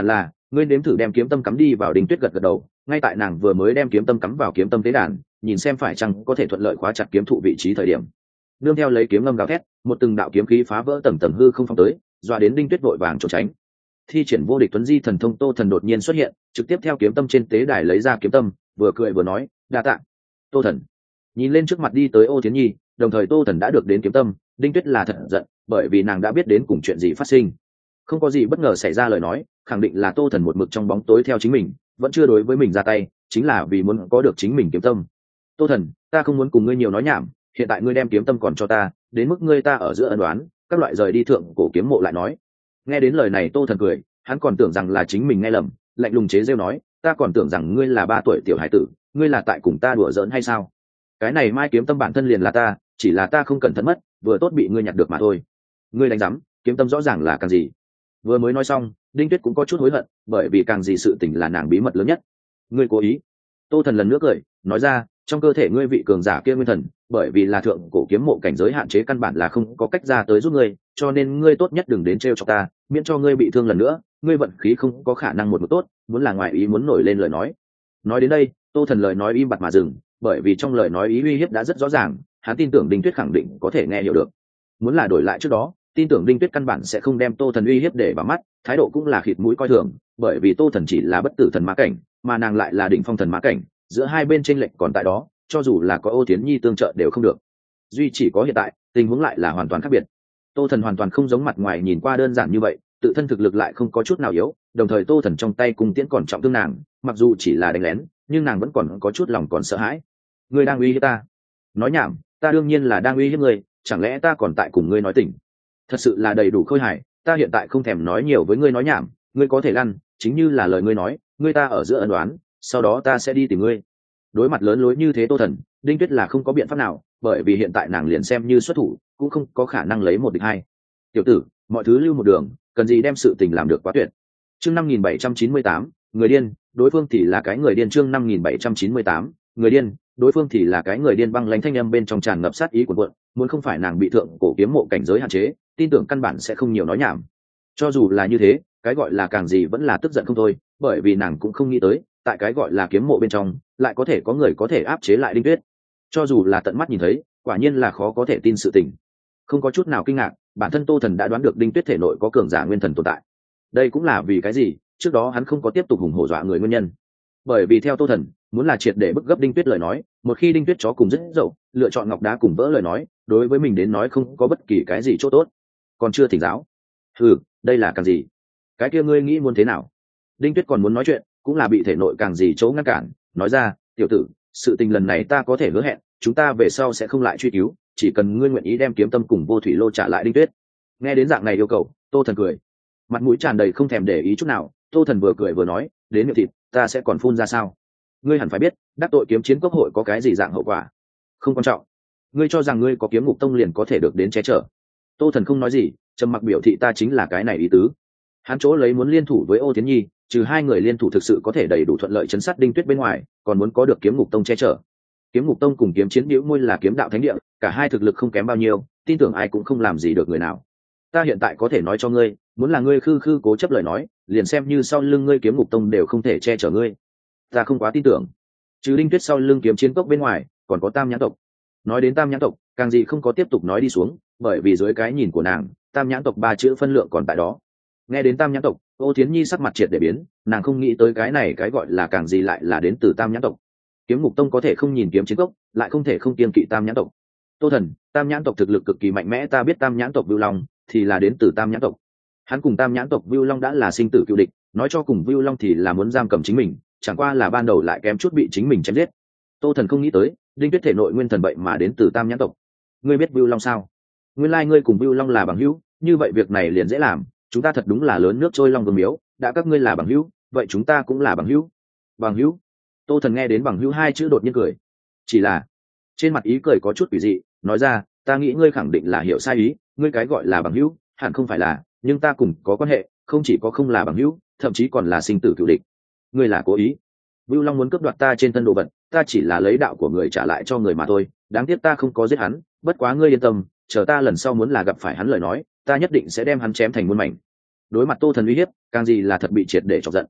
ngươi nếm thử đem kiếm tâm cắm đi vào. Đinh Tuyết gật gật đầu, ngay tại nàng vừa mới đem kiếm tâm cắm vào kiếm tâm tế đàn, nhìn xem phải chăng có thể thuận lợi khóa chặt kiếm thụ vị trí thời điểm, nương theo lấy kiếm ngâm gào thét, một từng đạo kiếm khí phá vỡ tầng tầng hư không phong tới, dọa đến Đinh Tuyết vội vàng trốn tránh. Thi triển vô địch tuấn di thần thông Tô Thần đột nhiên xuất hiện, trực tiếp theo kiếm tâm trên tế đài lấy ra kiếm tâm, vừa cười vừa nói, đa tạ. Tô Thần nhìn lên trước mặt đi tới Ô Thiến Nhi, đồng thời Tô Thần đã được đến kiếm tâm. Đinh Tuyết là thật giận, bởi vì nàng đã biết đến cùng chuyện gì phát sinh, không có gì bất ngờ xảy ra lời nói, khẳng định là Tô Thần một mực trong bóng tối theo chính mình, vẫn chưa đối với mình ra tay, chính là vì muốn có được chính mình kiếm tâm. Tô Thần, ta không muốn cùng ngươi nhiều nói nhảm, hiện tại ngươi đem kiếm tâm còn cho ta, đến mức ngươi ta ở giữa ân đoán, các loại rời đi thượng cổ kiếm mộ lại nói. Nghe đến lời này Tô Thần cười, hắn còn tưởng rằng là chính mình nghe lầm, lạnh lùng chế rêu nói, ta còn tưởng rằng ngươi là ba tuổi tiểu hải tử, ngươi là tại cùng ta đùa giỡn hay sao? Cái này mai kiếm tâm bản thân liền là ta, chỉ là ta không cẩn thận mất, vừa tốt bị ngươi nhặt được mà thôi. Ngươi đánh rắm, kiếm tâm rõ ràng là càng gì? Vừa mới nói xong, Đinh Tuyết cũng có chút hối hận, bởi vì càng gì sự tình là nàng bí mật lớn nhất. Ngươi cố ý. Tô Thần lần nữa cười, nói ra, trong cơ thể ngươi vị cường giả kia nguyên thần, bởi vì là thượng cổ kiếm mộ cảnh giới hạn chế căn bản là không có cách ra tới giúp ngươi, cho nên ngươi tốt nhất đừng đến trêu chọc ta, miễn cho ngươi bị thương lần nữa, ngươi vận khí không có khả năng một một tốt, muốn là ngoại ý muốn nổi lên lời nói. Nói đến đây, Tô Thần lời nói im bặt mà dừng, bởi vì trong lời nói ý uy hiếp đã rất rõ ràng, hắn tin tưởng Đinh Tuyết khẳng định có thể nghe hiểu được. Muốn là đổi lại trước đó, tin tưởng Đinh Tuyết căn bản sẽ không đem Tô Thần uy hiếp để vào mắt, thái độ cũng là khịt mũi coi thường, bởi vì Tô Thần chỉ là bất tử thần mã cảnh, mà nàng lại là đỉnh phong thần mã cảnh, giữa hai bên chênh lệch còn tại đó, cho dù là có Ô Thiến Nhi tương trợ đều không được. Duy chỉ có hiện tại, tình huống lại là hoàn toàn khác biệt. Tô Thần hoàn toàn không giống mặt ngoài nhìn qua đơn giản như vậy, tự thân thực lực lại không có chút nào yếu, đồng thời Tô Thần trong tay cung tiễn còn trọng thương nàng, mặc dù chỉ là đánh lén, nhưng nàng vẫn còn có chút lòng còn sợ hãi. Ngươi đang uy hiếp ta? Nói nhảm, ta đương nhiên là đang uy hiếp ngươi, chẳng lẽ ta còn tại cùng ngươi nói tình? Thật sự là đầy đủ khôi hài, ta hiện tại không thèm nói nhiều với ngươi nói nhảm, ngươi có thể lăn, chính như là lời ngươi nói, ngươi ta ở giữa ân đoán, sau đó ta sẽ đi tìm ngươi. Đối mặt lớn lối như thế Tô Thần, Đinh Tuyết là không có biện pháp nào, bởi vì hiện tại nàng liền xem như xuất thủ cũng không có khả năng lấy một địch hai. Tiểu tử, mọi thứ lưu một đường, cần gì đem sự tình làm được quá tuyệt. Chương năm nghìn bảy trăm chín mươi tám, người điên, đối phương thì là cái người điên. Chương năm nghìn bảy trăm chín mươi tám, người điên, đối phương thì là cái người điên. Băng lãnh thanh âm bên trong tràn ngập sát ý của vợ, muốn không phải nàng bị thượng cổ kiếm mộ cảnh giới hạn chế, tin tưởng căn bản sẽ không nhiều nói nhảm. Cho dù là như thế, cái gọi là càng gì vẫn là tức giận không thôi, bởi vì nàng cũng không nghĩ tới, tại cái gọi là kiếm mộ bên trong, lại có thể có người có thể áp chế lại Đinh Tuyết. Cho dù là tận mắt nhìn thấy, quả nhiên là khó có thể tin sự tình. Không có chút nào kinh ngạc, bản thân Tô Thần đã đoán được Đinh Tuyết thể nội có cường giả nguyên thần tồn tại. Đây cũng là vì cái gì trước đó hắn không có tiếp tục hùng hổ dọa người nguyên nhân. Bởi vì theo Tô Thần, muốn là triệt để bức gấp Đinh Tuyết lời nói, một khi Đinh Tuyết chó cùng rất dậu, lựa chọn ngọc đá cùng vỡ lời nói, đối với mình đến nói không có bất kỳ cái gì chỗ tốt. Còn chưa thỉnh giáo. Ừ, đây là càng gì? Cái kia ngươi nghĩ muốn thế nào? Đinh Tuyết còn muốn nói chuyện, cũng là bị thể nội càng gì chỗ ngăn cản, nói ra, tiểu tử, sự tình lần này ta có thể hứa hẹn, chúng ta về sau sẽ không lại truy cứu, chỉ cần ngươi nguyện ý đem kiếm tâm cùng vô thủy lô trả lại Đinh Tuyết. Nghe đến dạng này yêu cầu, Tô Thần cười, mặt mũi tràn đầy không thèm để ý chút nào. Tô Thần vừa cười vừa nói, đến miệng thịt ta sẽ còn phun ra sao? Ngươi hẳn phải biết, đắc tội kiếm chiến quốc hội có cái gì dạng hậu quả. Không quan trọng, ngươi cho rằng ngươi có kiếm ngục tông liền có thể được đến che chở. Tô Thần không nói gì, trầm mặc biểu thị ta chính là cái này ý tứ. Hắn chỗ lấy muốn liên thủ với Ô Thiến Nhi, trừ hai người liên thủ thực sự có thể đầy đủ thuận lợi chấn sát Đinh Tuyết bên ngoài, còn muốn có được kiếm ngục tông che chở. Kiếm ngục tông cùng kiếm chiến bĩu môi là kiếm đạo thánh địa, cả hai thực lực không kém bao nhiêu, tin tưởng ai cũng không làm gì được người nào. Ta hiện tại có thể nói cho ngươi, muốn là ngươi khư khư cố chấp lời nói, liền xem như sau lưng ngươi kiếm ngục tông đều không thể che chở ngươi. Ta không quá tin tưởng. Trừ Đinh Tuyết sau lưng kiếm chiến cốc bên ngoài, còn có Tam Nhãn tộc. Nói đến Tam Nhãn tộc, càng gì không có tiếp tục nói đi xuống, bởi vì dưới cái nhìn của nàng, Tam Nhãn tộc ba chữ phân lượng còn tại đó. Nghe đến Tam Nhãn tộc, Ô Thiến Nhi sắc mặt triệt để biến, nàng không nghĩ tới cái này cái gọi là càng gì lại là đến từ Tam Nhãn tộc. Kiếm ngục tông có thể không nhìn kiếm chiến cốc, lại không thể không kiêng kỵ Tam Nhãn tộc. Tô Thần, Tam Nhãn tộc thực lực cực kỳ mạnh mẽ, ta biết Tam Nhãn tộc Vưu Long thì là đến từ Tam Nhãn tộc. Hắn cùng Tam Nhãn tộc Vưu Long đã là sinh tử cựu địch, nói cho cùng Vưu Long thì là muốn giam cầm chính mình, chẳng qua là ban đầu lại kém chút bị chính mình chém giết. Tô Thần không nghĩ tới, Đinh Tuyết thể nội nguyên thần vậy mà đến từ Tam Nhãn tộc. Ngươi biết Vưu Long sao? Nguyên lai like ngươi cùng Vưu Long là bằng hữu, như vậy việc này liền dễ làm, chúng ta thật đúng là lớn nước trôi long vương miếu, đã các ngươi là bằng hữu, vậy chúng ta cũng là bằng hữu. Bằng hữu? Tô Thần nghe đến bằng hữu hai chữ đột nhiên cười. Chỉ là, trên mặt ý cười có chút quỷ dị, nói ra, ta nghĩ ngươi khẳng định là hiểu sai ý, ngươi cái gọi là bằng hữu, hẳn không phải là, nhưng ta cùng có quan hệ, không chỉ có không là bằng hữu, thậm chí còn là sinh tử cựu địch. Ngươi là cố ý. Vưu Long muốn cướp đoạt ta trên thân đồ vật, ta chỉ là lấy đạo của người trả lại cho người mà thôi, đáng tiếc ta không có giết hắn, bất quá ngươi yên tâm, chờ ta lần sau muốn là gặp phải hắn lời nói, ta nhất định sẽ đem hắn chém thành muôn mảnh. Đối mặt Tô Thần uy hiếp, càng gì là thật bị triệt để chọc giận,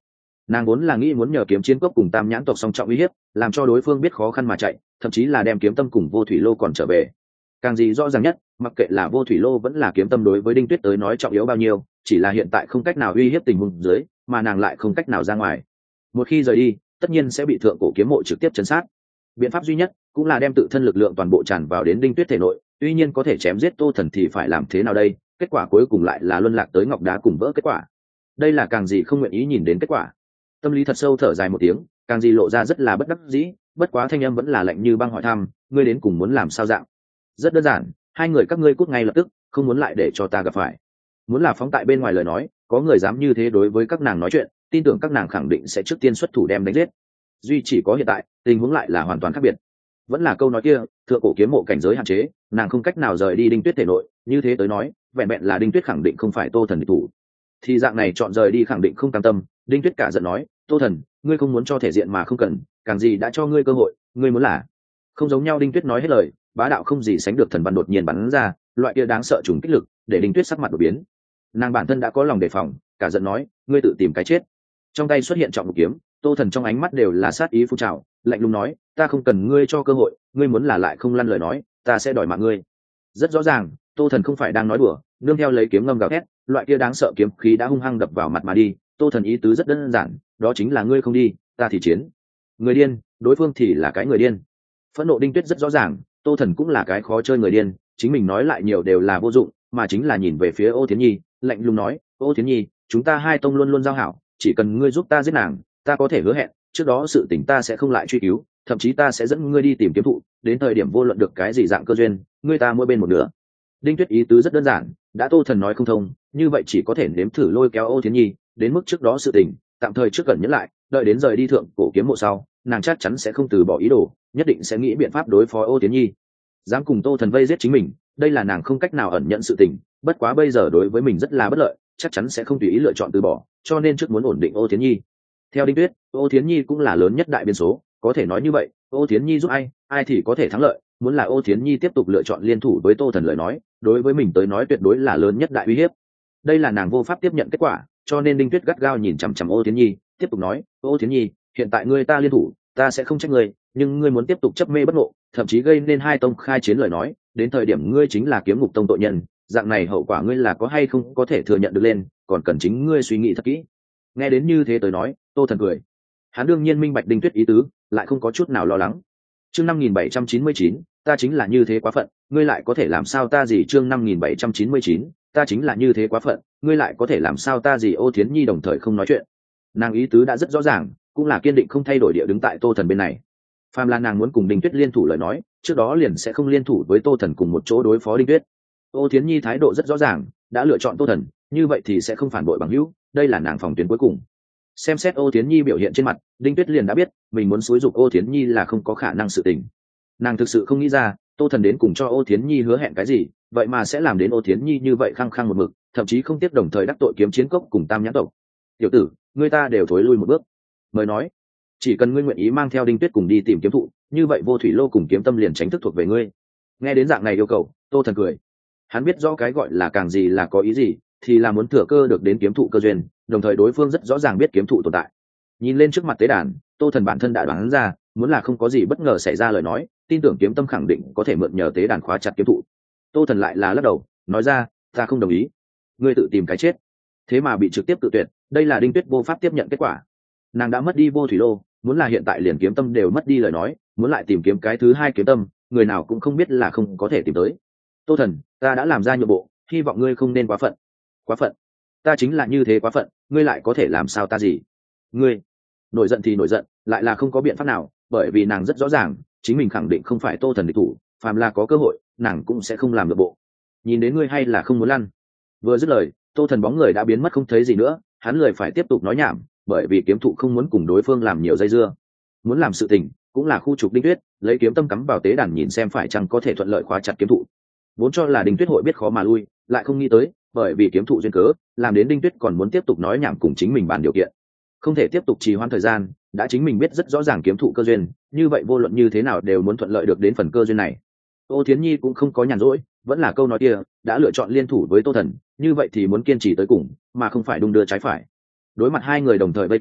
Nàng vốn là nghĩ muốn nhờ kiếm chiến cốc cùng tam nhãn tộc song trọng uy hiếp, làm cho đối phương biết khó khăn mà chạy, thậm chí là đem kiếm tâm cùng vô thủy lô còn trở về. Càng gì rõ ràng nhất, mặc kệ là vô thủy lô vẫn là kiếm tâm đối với đinh tuyết tới nói trọng yếu bao nhiêu, chỉ là hiện tại không cách nào uy hiếp tình huống dưới, mà nàng lại không cách nào ra ngoài. Một khi rời đi, tất nhiên sẽ bị thượng cổ kiếm mộ trực tiếp chấn sát. Biện pháp duy nhất cũng là đem tự thân lực lượng toàn bộ tràn vào đến đinh tuyết thể nội, tuy nhiên có thể chém giết Tô Thần thì phải làm thế nào đây? Kết quả cuối cùng lại là luân lạc tới ngọc đá cùng vỡ kết quả. Đây là càng gì không nguyện ý nhìn đến kết quả. Tâm lý thật sâu thở dài một tiếng, càng gì lộ ra rất là bất đắc dĩ, bất quá thanh âm vẫn là lạnh như băng hỏi thăm, ngươi đến cùng muốn làm sao dạng? Rất đơn giản, hai người các ngươi cút ngay lập tức, không muốn lại để cho ta gặp phải. Muốn là phóng tại bên ngoài lời nói, có người dám như thế đối với các nàng nói chuyện, tin tưởng các nàng khẳng định sẽ trước tiên xuất thủ đem đánh giết. Duy chỉ có hiện tại, tình huống lại là hoàn toàn khác biệt. Vẫn là câu nói kia, thượng cổ kiếm mộ cảnh giới hạn chế, nàng không cách nào rời đi đinh tuyết thể nội, như thế tới nói, vẹn vẹn là đinh tuyết khẳng định không phải Tô Thần địch thủ. Thì dạng này chọn rời đi khẳng định không cam tâm, đinh tuyết cả giận nói, Tô Thần, ngươi không muốn cho thể diện mà không cần, càng gì đã cho ngươi cơ hội, ngươi muốn là không giống nhau. Đinh tuyết nói hết lời, bá đạo không gì sánh được thần văn đột nhiên bắn ra, loại kia đáng sợ trùng kích lực để đinh tuyết sắc mặt đột biến. Nàng bản thân đã có lòng đề phòng, cả giận nói, ngươi tự tìm cái chết. Trong tay xuất hiện trọng lục kiếm, Tô Thần trong ánh mắt đều là sát ý phun trào, lạnh lùng nói, ta không cần ngươi cho cơ hội, ngươi muốn là lại không lăn lời nói, ta sẽ đòi mạng ngươi. Rất rõ ràng, Tô Thần không phải đang nói đùa, nương theo lấy kiếm ngâm gào thét, loại kia đáng sợ kiếm khí đã hung hăng đập vào mặt mà đi. Tô Thần ý tứ rất đơn giản, đó chính là ngươi không đi, ta thì chiến. Người điên, đối phương thì là cái người điên. Phẫn nộ đinh tuyết rất rõ ràng, Tô Thần cũng là cái khó chơi người điên, chính mình nói lại nhiều đều là vô dụng, mà chính là nhìn về phía Ô Thiến Nhi, lạnh lùng nói, Ô Thiến Nhi, chúng ta hai tông luôn luôn giao hảo, chỉ cần ngươi giúp ta giết nàng, ta có thể hứa hẹn, trước đó sự tình ta sẽ không lại truy cứu, thậm chí ta sẽ dẫn ngươi đi tìm kiếm thụ, đến thời điểm vô luận được cái gì dạng cơ duyên, ngươi ta mỗi bên một nửa. Đinh tuyết ý tứ rất đơn giản, đã Tô Thần nói không thông, như vậy chỉ có thể nếm thử lôi kéo Ô Thiến Nhi, đến mức trước đó sự tình, tạm thời trước cần nhẫn lại, đợi đến rời đi thượng cổ kiếm mộ sau, nàng chắc chắn sẽ không từ bỏ ý đồ, nhất định sẽ nghĩ biện pháp đối phó Ô Thiến Nhi. Dám cùng Tô Thần vây giết chính mình, đây là nàng không cách nào ẩn nhận sự tình, bất quá bây giờ đối với mình rất là bất lợi, chắc chắn sẽ không tùy ý lựa chọn từ bỏ, cho nên trước muốn ổn định Ô Thiến Nhi. Theo Đinh Tuyết, Ô Thiến Nhi cũng là lớn nhất đại biên số, có thể nói như vậy, Ô Thiến Nhi giúp ai, ai thì có thể thắng lợi, muốn là Ô Thiến Nhi tiếp tục lựa chọn liên thủ với Tô Thần lời nói, đối với mình tới nói tuyệt đối là lớn nhất đại uy hiếp. Đây là nàng vô pháp tiếp nhận kết quả, cho nên Đinh Tuyết gắt gao nhìn chằm chằm Ô Thiến Nhi, tiếp tục nói, Ô Thiến Nhi, hiện tại ngươi ta liên thủ, ta sẽ không trách ngươi, nhưng ngươi muốn tiếp tục chấp mê bất ngộ, thậm chí gây nên hai tông khai chiến lời nói, đến thời điểm ngươi chính là kiếm ngục tông tội nhân, dạng này hậu quả ngươi là có hay không có thể thừa nhận được lên, còn cần chính ngươi suy nghĩ thật kỹ. Nghe đến như thế tới nói, Tô Thần cười. Hắn đương nhiên minh bạch Đinh Tuyết ý tứ, lại không có chút nào lo lắng. Chương năm nghìn bảy trăm chín mươi chín, ta chính là như thế quá phận, ngươi lại có thể làm sao ta gì? Chương năm nghìn bảy trăm chín mươi chín, ta chính là như thế quá phận, ngươi lại có thể làm sao ta gì? Ô Thiến Nhi đồng thời không nói chuyện. Nàng ý tứ đã rất rõ ràng, cũng là kiên định không thay đổi địa đứng tại Tô Thần bên này. Phàm là nàng muốn cùng Đinh Tuyết liên thủ lời nói, trước đó liền sẽ không liên thủ với Tô Thần cùng một chỗ đối phó Đinh Tuyết. Ô Thiến Nhi thái độ rất rõ ràng, đã lựa chọn Tô Thần, như vậy thì sẽ không phản bội bằng hữu, đây là nàng phòng tuyến cuối cùng. Xem xét Ô Thiến Nhi biểu hiện trên mặt, Đinh Tuyết liền đã biết mình muốn xúi giục Ô Thiến Nhi là không có khả năng sự tình. Nàng thực sự không nghĩ ra Tô Thần đến cùng cho Ô Thiến Nhi hứa hẹn cái gì, vậy mà sẽ làm đến Ô Thiến Nhi như vậy khăng khăng một mực, thậm chí không tiếp đồng thời đắc tội kiếm chiến cốc cùng tam nhãn tộc. Tiểu tử, người ta đều thối lui một bước. Mới nói, chỉ cần ngươi nguyện ý mang theo Đinh Tuyết cùng đi tìm kiếm thụ, như vậy vô thủy lô cùng kiếm tâm liền tránh thức thuộc về ngươi. Nghe đến dạng này yêu cầu, Tô Thần cười. Hắn biết rõ cái gọi là càng gì là có ý gì, thì là muốn thừa cơ được đến kiếm thụ cơ duyên, đồng thời đối phương rất rõ ràng biết kiếm thụ tồn tại. Nhìn lên trước mặt tế đàn, Tô Thần bản thân đã đoán ra, muốn là không có gì bất ngờ xảy ra lời nói, tin tưởng kiếm tâm khẳng định có thể mượn nhờ tế đàn khóa chặt kiếm thụ. Tô Thần lại là lắc đầu, nói ra, ta không đồng ý, ngươi tự tìm cái chết. Thế mà bị trực tiếp tự tuyệt, đây là Đinh Tuyết vô pháp tiếp nhận kết quả. Nàng đã mất đi vô thủy lô, muốn là hiện tại liền kiếm tâm đều mất đi lời nói, muốn lại tìm kiếm cái thứ hai kiếm tâm, người nào cũng không biết là không có thể tìm tới. Tô Thần, ta đã làm ra nhượng bộ, hy vọng ngươi không nên quá phận. Quá phận? Ta chính là như thế quá phận, ngươi lại có thể làm sao ta gì? Ngươi nổi giận thì nổi giận, lại là không có biện pháp nào, bởi vì nàng rất rõ ràng, chính mình khẳng định không phải Tô Thần địch thủ, phàm là có cơ hội, nàng cũng sẽ không làm nhượng bộ. Nhìn đến ngươi hay là không muốn lăn? Vừa dứt lời, Tô Thần bóng người đã biến mất không thấy gì nữa, hắn lười phải tiếp tục nói nhảm, bởi vì kiếm thụ không muốn cùng đối phương làm nhiều dây dưa. Muốn làm sự tình, cũng là khu trục Đinh Tuyết, lấy kiếm tâm cắm vào tế đàn nhìn xem phải chăng có thể thuận lợi khóa chặt kiếm thụ. Vốn cho là Đinh Tuyết hội biết khó mà lui, lại không nghĩ tới, bởi vì kiếm thụ duyên cớ, làm đến Đinh Tuyết còn muốn tiếp tục nói nhảm cùng chính mình bàn điều kiện. Không thể tiếp tục trì hoãn thời gian, đã chính mình biết rất rõ ràng kiếm thụ cơ duyên, như vậy vô luận như thế nào đều muốn thuận lợi được đến phần cơ duyên này. Ô Thiến Nhi cũng không có nhàn rỗi, vẫn là câu nói kia, đã lựa chọn liên thủ với Tô Thần, như vậy thì muốn kiên trì tới cùng, mà không phải đung đưa trái phải. Đối mặt hai người đồng thời vây công,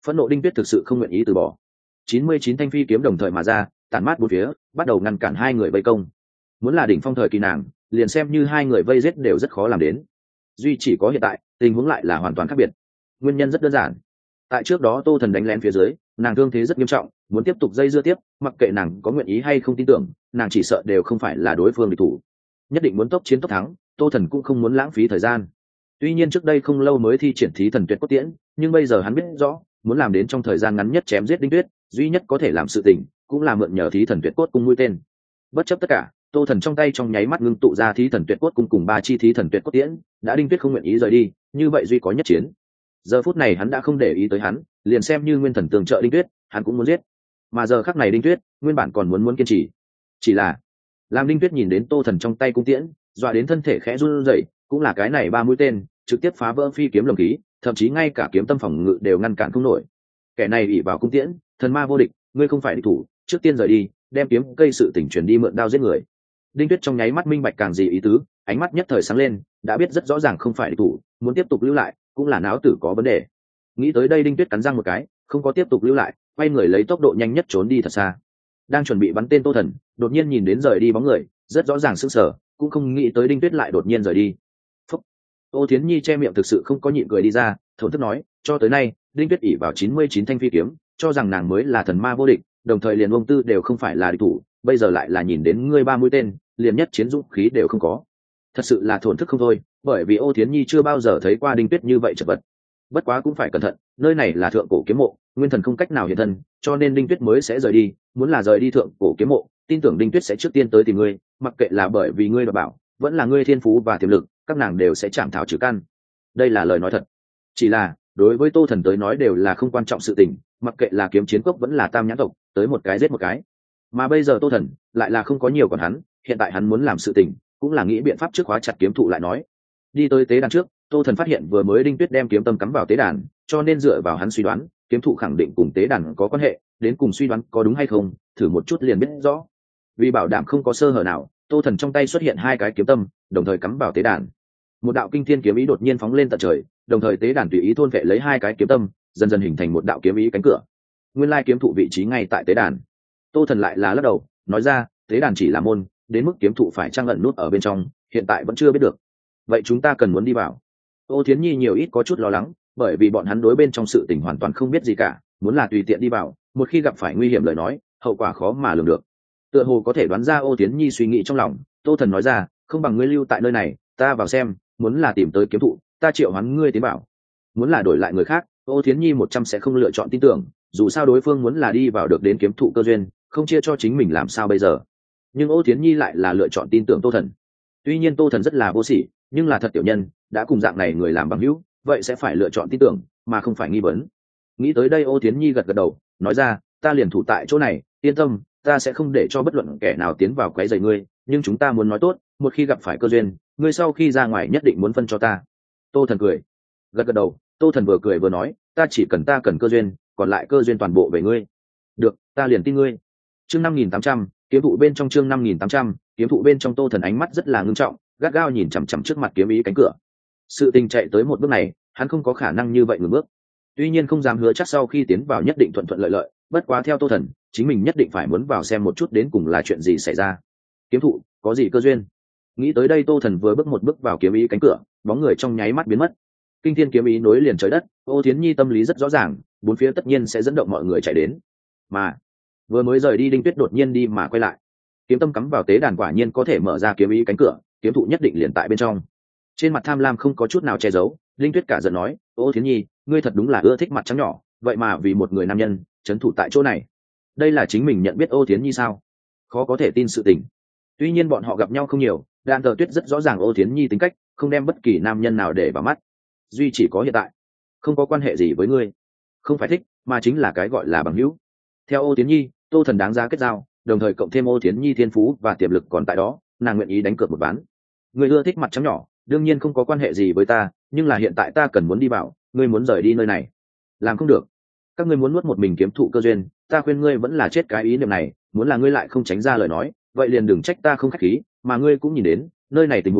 phẫn nộ đinh tuyết thực sự không nguyện ý từ bỏ. chín mươi chín thanh phi kiếm đồng thời mà ra, tản mát bốn phía, bắt đầu ngăn cản hai người vây công. Muốn là đỉnh phong thời kỳ nàng, liền xem như hai người vây giết đều rất khó làm đến. Duy chỉ có hiện tại, tình huống lại là hoàn toàn khác biệt. Nguyên nhân rất đơn giản. Tại trước đó Tô Thần đánh lén phía dưới, nàng thương thế rất nghiêm trọng, muốn tiếp tục dây dưa tiếp, mặc kệ nàng có nguyện ý hay không tin tưởng, nàng chỉ sợ đều không phải là đối phương địch thủ. Nhất định muốn tốc chiến tốc thắng, Tô Thần cũng không muốn lãng phí thời gian. Tuy nhiên trước đây không lâu mới thi triển thí thần tuyệt cốt tiễn, nhưng bây giờ hắn biết rõ, muốn làm đến trong thời gian ngắn nhất chém giết Đinh Tuyết, duy nhất có thể làm sự tình, cũng là mượn nhờ thí thần tuyệt cốt cung mũi tên. Bất chấp tất cả, Tô Thần trong tay trong nháy mắt ngưng tụ ra thí thần tuyệt cốt cung cùng ba chi thí thần tuyệt cốt tiễn, đã Đinh Tuyết không nguyện ý rời đi, như vậy duy có nhất chiến. Giờ phút này hắn đã không để ý tới hắn, liền xem như nguyên thần tường trợ Đinh Tuyết, hắn cũng muốn giết. Mà giờ khắc này Đinh Tuyết, nguyên bản còn muốn muốn kiên trì, chỉ là làm Đinh Tuyết nhìn đến Tô Thần trong tay cung tiễn, dọa đến thân thể khẽ run rẩy, cũng là cái này ba mũi tên, trực tiếp phá vỡ phi kiếm lồng khí, thậm chí ngay cả kiếm tâm phòng ngự đều ngăn cản không nổi. Kẻ này ỷ vào cung tiễn, thần ma vô địch, ngươi không phải địch thủ, trước tiên rời đi, đem kiếm cây sự tỉnh truyền đi mượn đao giết người. Đinh Tuyết trong nháy mắt minh bạch càng gì ý tứ, ánh mắt nhất thời sáng lên, đã biết rất rõ ràng không phải địch thủ, muốn tiếp tục lưu lại, cũng là não tử có vấn đề. Nghĩ tới đây Đinh Tuyết cắn răng một cái, không có tiếp tục lưu lại, quay người lấy tốc độ nhanh nhất trốn đi thật xa. Đang chuẩn bị bắn tên Tô Thần, đột nhiên nhìn đến rời đi bóng người, rất rõ ràng sững sờ, cũng không nghĩ tới Đinh Tuyết lại đột nhiên rời đi. Phúc. Ô Thiến Nhi che miệng thực sự không có nhịn cười đi ra, thổn thức nói, cho tới nay, Đinh Tuyết ỷ vào chín mươi chín thanh phi kiếm, cho rằng nàng mới là thần ma vô địch, đồng thời liền Ông Tư đều không phải là địch thủ, bây giờ lại là nhìn đến ngươi ba mũi tên, liền nhất chiến dũng khí đều không có. Thật sự là thổn thức không thôi, bởi vì Ô Thiến Nhi chưa bao giờ thấy qua Đinh Tuyết như vậy chật vật. Bất quá cũng phải cẩn thận, nơi này là thượng cổ kiếm mộ, nguyên thần không cách nào hiện thân, cho nên Đinh Tuyết mới sẽ rời đi, muốn là rời đi thượng cổ kiếm mộ, tin tưởng Đinh Tuyết sẽ trước tiên tới tìm ngươi, mặc kệ là bởi vì ngươi đảm bảo, vẫn là ngươi thiên phú và tiềm lực, các nàng đều sẽ chạm thảo trừ căn. Đây là lời nói thật. Chỉ là, đối với Tô Thần tới nói đều là không quan trọng sự tình, mặc kệ là kiếm chiến cốc vẫn là tam nhãn tộc, tới một cái giết một cái. Mà bây giờ Tô Thần lại là không có nhiều còn hắn, hiện tại hắn muốn làm sự tình, cũng là nghĩ biện pháp trước khóa chặt kiếm thụ lại nói. Đi tới tế đàn trước, Tô Thần phát hiện vừa mới Đinh Tuyết đem kiếm tâm cắm vào tế đàn, cho nên dựa vào hắn suy đoán, kiếm thụ khẳng định cùng tế đàn có quan hệ, đến cùng suy đoán có đúng hay không, thử một chút liền biết rõ. Vì bảo đảm không có sơ hở nào, Tô Thần trong tay xuất hiện hai cái kiếm tâm, đồng thời cắm vào tế đàn. Một đạo kinh thiên kiếm ý đột nhiên phóng lên tận trời, đồng thời tế đàn tùy ý thôn vệ lấy hai cái kiếm tâm, dần dần hình thành một đạo kiếm ý cánh cửa. Nguyên lai kiếm thụ vị trí ngay tại tế đàn. Tô Thần lại là lắc đầu, nói ra, tế đàn chỉ là môn, đến mức kiếm thụ phải trang ẩn nút ở bên trong, hiện tại vẫn chưa biết được. Vậy chúng ta cần muốn đi vào. Ô Thiến Nhi nhiều ít có chút lo lắng, bởi vì bọn hắn đối bên trong sự tình hoàn toàn không biết gì cả, muốn là tùy tiện đi vào, một khi gặp phải nguy hiểm lời nói, hậu quả khó mà lường được. Tựa hồ có thể đoán ra Ô Thiến Nhi suy nghĩ trong lòng, Tô Thần nói ra, không bằng ngươi lưu tại nơi này, ta vào xem, muốn là tìm tới kiếm thụ, ta triệu hoán ngươi tiến bảo. Muốn là đổi lại người khác, Ô Thiến Nhi một trăm sẽ không lựa chọn tin tưởng, dù sao đối phương muốn là đi vào được đến kiếm thụ cơ duyên, không chia cho chính mình làm sao bây giờ. Nhưng Ô Thiến Nhi lại là lựa chọn tin tưởng Tô Thần. Tuy nhiên Tô Thần rất là vô sỉ, nhưng là thật tiểu nhân, đã cùng dạng này người làm bằng hữu, vậy sẽ phải lựa chọn tin tưởng, mà không phải nghi vấn. Nghĩ tới đây Ô Thiến Nhi gật gật đầu, nói ra, ta liền thủ tại chỗ này, yên tâm, ta sẽ không để cho bất luận kẻ nào tiến vào quấy rầy ngươi, nhưng chúng ta muốn nói tốt, một khi gặp phải cơ duyên, ngươi sau khi ra ngoài nhất định muốn phân cho ta. Tô Thần cười, gật gật đầu. Tô Thần vừa cười vừa nói, ta chỉ cần ta cần cơ duyên, còn lại cơ duyên toàn bộ về ngươi. Được, ta liền tin ngươi. Chương năm nghìn tám trăm, kiếm thụ bên trong chương năm nghìn tám trăm, kiếm thụ bên trong Tô Thần ánh mắt rất là ngưng trọng, gắt gao nhìn chằm chằm trước mặt kiếm ý cánh cửa. Sự tình chạy tới một bước này, hắn không có khả năng như vậy ngừng bước. Tuy nhiên không dám hứa chắc sau khi tiến vào nhất định thuận thuận lợi lợi, bất quá theo Tô Thần, chính mình nhất định phải muốn vào xem một chút đến cùng là chuyện gì xảy ra. Kiếm thụ, có gì cơ duyên? Nghĩ tới đây Tô Thần vừa bước một bước vào kiếm ý cánh cửa, bóng người trong nháy mắt biến mất. Kinh thiên kiếm ý nối liền trời đất, Ô Thiến Nhi tâm lý rất rõ ràng, bốn phía tất nhiên sẽ dẫn động mọi người chạy đến. Mà vừa mới rời đi Đinh Tuyết đột nhiên đi mà quay lại. Kiếm tâm cắm vào tế đàn quả nhiên có thể mở ra kiếm ý cánh cửa, kiếm thụ nhất định liền tại bên trong. Trên mặt tham lam không có chút nào che giấu, Đinh Tuyết cả giận nói, Ô Thiến Nhi, ngươi thật đúng là ưa thích mặt trắng nhỏ, vậy mà vì một người nam nhân trấn thủ tại chỗ này. Đây là chính mình nhận biết Ô Thiến Nhi sao? Khó có thể tin sự tình. Tuy nhiên bọn họ gặp nhau không nhiều, Đan Tờ Tuyết rất rõ ràng Ô Thiến Nhi tính cách, không đem bất kỳ nam nhân nào để vào mắt. Duy chỉ có hiện tại, không có quan hệ gì với ngươi, không phải thích, mà chính là cái gọi là bằng hữu. Theo Ô Thiến Nhi, Tô Thần đáng giá kết giao, đồng thời cộng thêm Ô Thiến Nhi thiên phú và tiềm lực còn tại đó, nàng nguyện ý đánh cược một ván. Ngươi ưa thích mặt trắng nhỏ, đương nhiên không có quan hệ gì với ta, nhưng là hiện tại ta cần muốn đi vào, ngươi muốn rời đi nơi này, làm không được. Các ngươi muốn nuốt một mình kiếm thụ cơ duyên, ta khuyên ngươi vẫn là chết cái ý niệm này, muốn là ngươi lại không tránh ra lời nói, vậy liền đừng trách ta không khách khí, mà ngươi cũng nhìn đến, nơi này tình huống,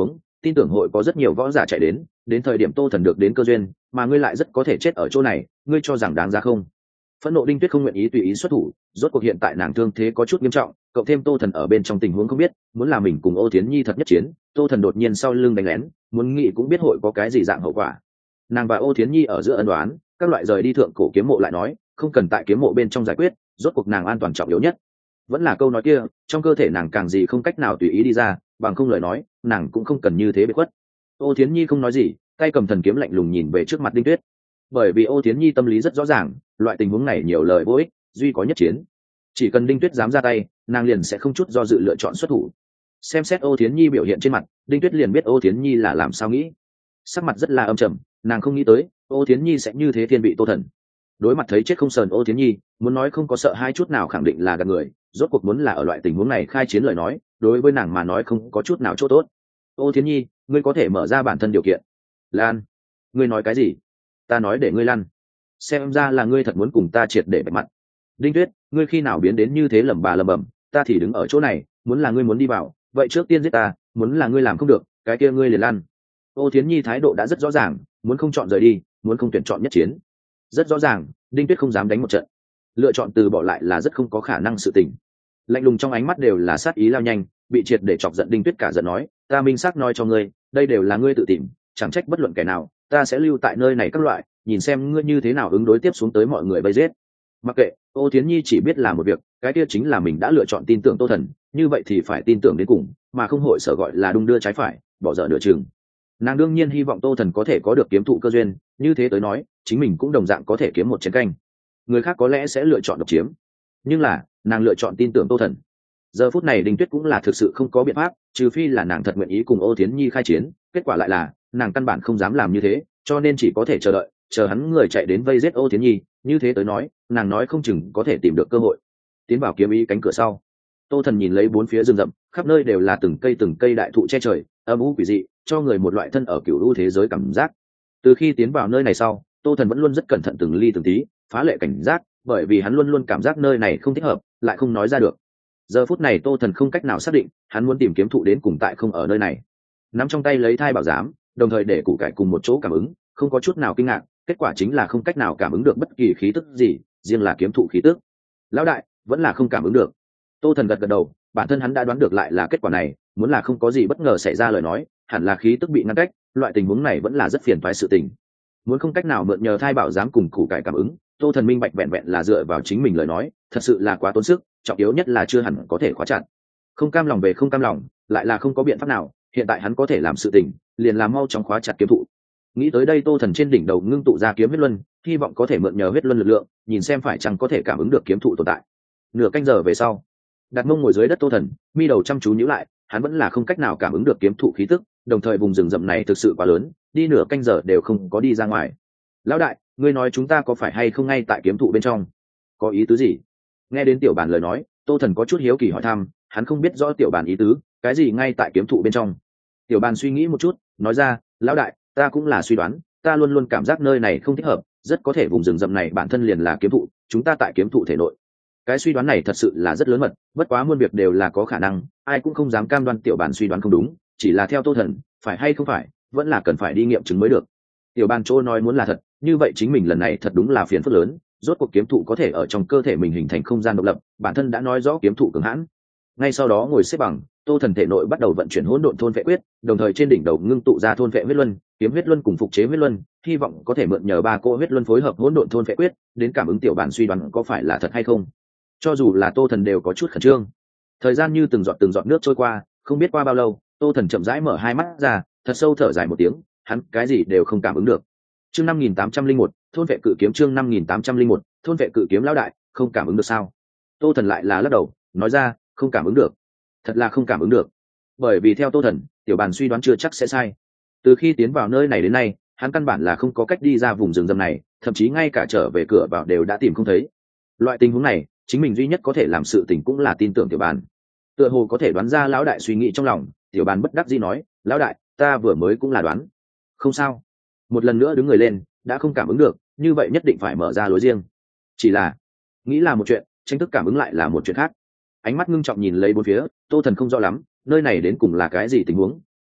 tin tưởng hội có rất nhiều võ giả chạy đến, đến thời điểm Tô Thần được đến cơ duyên, mà ngươi lại rất có thể chết ở chỗ này, ngươi cho rằng đáng giá không? Phẫn nộ Đinh Tuyết không nguyện ý tùy ý xuất thủ, rốt cuộc hiện tại nàng thương thế có chút nghiêm trọng, cộng thêm Tô Thần ở bên trong tình huống không biết, muốn làm mình cùng Ô Thiến Nhi thật nhất chiến, Tô Thần đột nhiên sau lưng đánh lén, muốn nghĩ cũng biết hội có cái gì dạng hậu quả. Nàng và Ô Thiến Nhi ở giữa ân đoán, các loại rời đi thượng cổ kiếm mộ lại nói, không cần tại kiếm mộ bên trong giải quyết, rốt cuộc nàng an toàn trọng yếu nhất. Vẫn là câu nói kia, trong cơ thể nàng càng gì không cách nào tùy ý đi ra, bằng không lời nói, nàng cũng không cần như thế bị khuất. Ô Thiến Nhi không nói gì, tay cầm thần kiếm lạnh lùng nhìn về trước mặt Đinh Tuyết. Bởi vì Ô Thiến Nhi tâm lý rất rõ ràng, loại tình huống này nhiều lời vô ích, duy có nhất chiến. Chỉ cần Đinh Tuyết dám ra tay, nàng liền sẽ không chút do dự lựa chọn xuất thủ. Xem xét Ô Thiến Nhi biểu hiện trên mặt, Đinh Tuyết liền biết Ô Thiến Nhi là làm sao nghĩ. Sắc mặt rất là âm trầm, nàng không nghĩ tới Ô Thiến Nhi sẽ như thế thiên vị Tô Thần. Đối mặt thấy chết không sờn Ô Thiến Nhi, muốn nói không có sợ hai chút nào khẳng định là gạt người, rốt cuộc muốn là ở loại tình huống này khai chiến lời nói, đối với nàng mà nói không có chút nào chỗ tốt. Ô Thiến Nhi, ngươi có thể mở ra bản thân điều kiện. Lan, ngươi nói cái gì? Ta nói để ngươi lăn. Xem ra là ngươi thật muốn cùng ta triệt để bạch mặt. Đinh Tuyết, ngươi khi nào biến đến như thế lẩm bà lẩm bẩm, ta thì đứng ở chỗ này, muốn là ngươi muốn đi vào, vậy trước tiên giết ta, muốn là ngươi làm không được, cái kia ngươi liền lăn. Ô Thiến Nhi thái độ đã rất rõ ràng, muốn không chọn rời đi, muốn không tuyển chọn nhất chiến. Rất rõ ràng, Đinh Tuyết không dám đánh một trận, lựa chọn từ bỏ lại là rất không có khả năng sự tình. Lạnh lùng trong ánh mắt đều là sát ý lao nhanh, bị triệt để chọc giận Đinh Tuyết cả giận nói, ta minh xác nói cho ngươi, đây đều là ngươi tự tìm, chẳng trách bất luận kẻ nào, ta sẽ lưu tại nơi này các loại, nhìn xem ngươi như thế nào ứng đối tiếp xuống tới mọi người vây giết. Mặc kệ, Ô Thiến Nhi chỉ biết là một việc, cái kia chính là mình đã lựa chọn tin tưởng Tô Thần, như vậy thì phải tin tưởng đến cùng, mà không hội sở gọi là đung đưa trái phải, bỏ dở nửa chừng. Nàng đương nhiên hy vọng Tô Thần có thể có được kiếm thụ cơ duyên, như thế tới nói, chính mình cũng đồng dạng có thể kiếm một chén canh. Người khác có lẽ sẽ lựa chọn độc chiếm, nhưng là nàng lựa chọn tin tưởng Tô Thần. Giờ phút này Đinh Tuyết cũng là thực sự không có biện pháp, trừ phi là nàng thật nguyện ý cùng Ô Thiến Nhi khai chiến, kết quả lại là nàng căn bản không dám làm như thế, cho nên chỉ có thể chờ đợi, chờ hắn người chạy đến vây giết Ô Thiến Nhi, như thế tới nói, nàng nói không chừng có thể tìm được cơ hội. Tiến vào kiếm ý cánh cửa sau, Tô Thần nhìn lấy bốn phía rừng rậm, khắp nơi đều là từng cây từng cây đại thụ che trời, âm u quỷ dị, cho người một loại thân ở cửu u thế giới cảm giác. Từ khi tiến vào nơi này sau, Tô Thần vẫn luôn rất cẩn thận từng ly từng tí, phá lệ cảnh giác, bởi vì hắn luôn luôn cảm giác nơi này không thích hợp, lại không nói ra được. Giờ phút này Tô Thần không cách nào xác định, hắn muốn tìm kiếm thụ đến cùng tại không ở nơi này. Nắm trong tay lấy thai bảo giám, đồng thời để củ cải cùng một chỗ cảm ứng, không có chút nào kinh ngạc, kết quả chính là không cách nào cảm ứng được bất kỳ khí tức gì, riêng là kiếm thụ khí tức. Lão đại, vẫn là không cảm ứng được. Tô Thần gật gật đầu, bản thân hắn đã đoán được lại là kết quả này, muốn là không có gì bất ngờ xảy ra lời nói, hẳn là khí tức bị ngăn cách, loại tình huống này vẫn là rất phiền toái sự tình. Muốn không cách nào mượn nhờ thai bảo giám cùng củ cải cảm ứng, Tô Thần minh bạch vẹn vẹn là dựa vào chính mình lời nói, thật sự là quá tốn sức, trọng yếu nhất là chưa hẳn có thể khóa chặt. Không cam lòng về không cam lòng, lại là không có biện pháp nào, hiện tại hắn có thể làm sự tình, liền làm mau chóng khóa chặt kiếm thụ. Nghĩ tới đây Tô Thần trên đỉnh đầu ngưng tụ ra kiếm huyết luân, hy vọng có thể mượn nhờ huyết luân lực lượng, nhìn xem phải chăng có thể cảm ứng được kiếm thụ tồn tại. Nửa canh giờ về sau, đặt mông ngồi dưới đất Tô Thần, mi đầu chăm chú nhíu lại, hắn vẫn là không cách nào cảm ứng được kiếm thụ khí tức, đồng thời vùng rừng rậm này thực sự quá lớn, đi nửa canh giờ đều không có đi ra ngoài. Lão đại, ngươi nói chúng ta có phải hay không ngay tại kiếm thụ bên trong? Có ý tứ gì? Nghe đến tiểu bản lời nói, Tô Thần có chút hiếu kỳ hỏi thăm, hắn không biết rõ tiểu bản ý tứ, cái gì ngay tại kiếm thụ bên trong. Tiểu bản suy nghĩ một chút, nói ra, lão đại, ta cũng là suy đoán, ta luôn luôn cảm giác nơi này không thích hợp, rất có thể vùng rừng rậm này bản thân liền là kiếm thụ, chúng ta tại kiếm thụ thể nội. Cái suy đoán này thật sự là rất lớn mật, bất quá muôn việc đều là có khả năng, ai cũng không dám cam đoan tiểu bản suy đoán không đúng, chỉ là theo Tô Thần, phải hay không phải, vẫn là cần phải đi nghiệm chứng mới được. Tiểu bản chỗ nói muốn là thật, như vậy chính mình lần này thật đúng là phiền phức lớn, rốt cuộc kiếm thụ có thể ở trong cơ thể mình hình thành không gian độc lập, bản thân đã nói rõ kiếm thụ cường hãn. Ngay sau đó ngồi xếp bằng, Tô Thần thể nội bắt đầu vận chuyển hỗn độn thôn vệ quyết, đồng thời trên đỉnh đầu ngưng tụ ra thôn vệ huyết luân, kiếm huyết luân cùng phục chế huyết luân, hy vọng có thể mượn nhờ ba cỗ huyết luân phối hợp hỗn độn thôn vệ quyết, đến cảm ứng tiểu bản suy đoán có phải là thật hay không. Cho dù là Tô Thần đều có chút khẩn trương. Thời gian như từng giọt từng giọt nước trôi qua, không biết qua bao lâu, Tô Thần chậm rãi mở hai mắt ra, thật sâu thở dài một tiếng, hắn cái gì đều không cảm ứng được. Chương năm nghìn tám trăm linh một, thôn vệ cự kiếm chương năm nghìn tám trăm linh một, thôn vệ cự kiếm lão đại, không cảm ứng được sao? Tô Thần lại là lắc đầu, nói ra, không cảm ứng được. Thật là không cảm ứng được. Bởi vì theo Tô Thần, tiểu bản suy đoán chưa chắc sẽ sai. Từ khi tiến vào nơi này đến nay, hắn căn bản là không có cách đi ra vùng rừng rậm này, thậm chí ngay cả trở về cửa vào đều đã tìm không thấy. Loại tình huống này, chính mình duy nhất có thể làm sự tình cũng là tin tưởng tiểu bản. Tựa hồ có thể đoán ra lão đại suy nghĩ trong lòng, tiểu bản bất đắc dĩ nói, lão đại, ta vừa mới cũng là đoán. Không sao. Một lần nữa đứng người lên, đã không cảm ứng được, như vậy nhất định phải mở ra lối riêng. Chỉ là, nghĩ là một chuyện, tranh thức cảm ứng lại là một chuyện khác. Ánh mắt ngưng trọng nhìn lấy bốn phía, Tô Thần không rõ lắm, nơi này đến cùng là cái gì tình huống,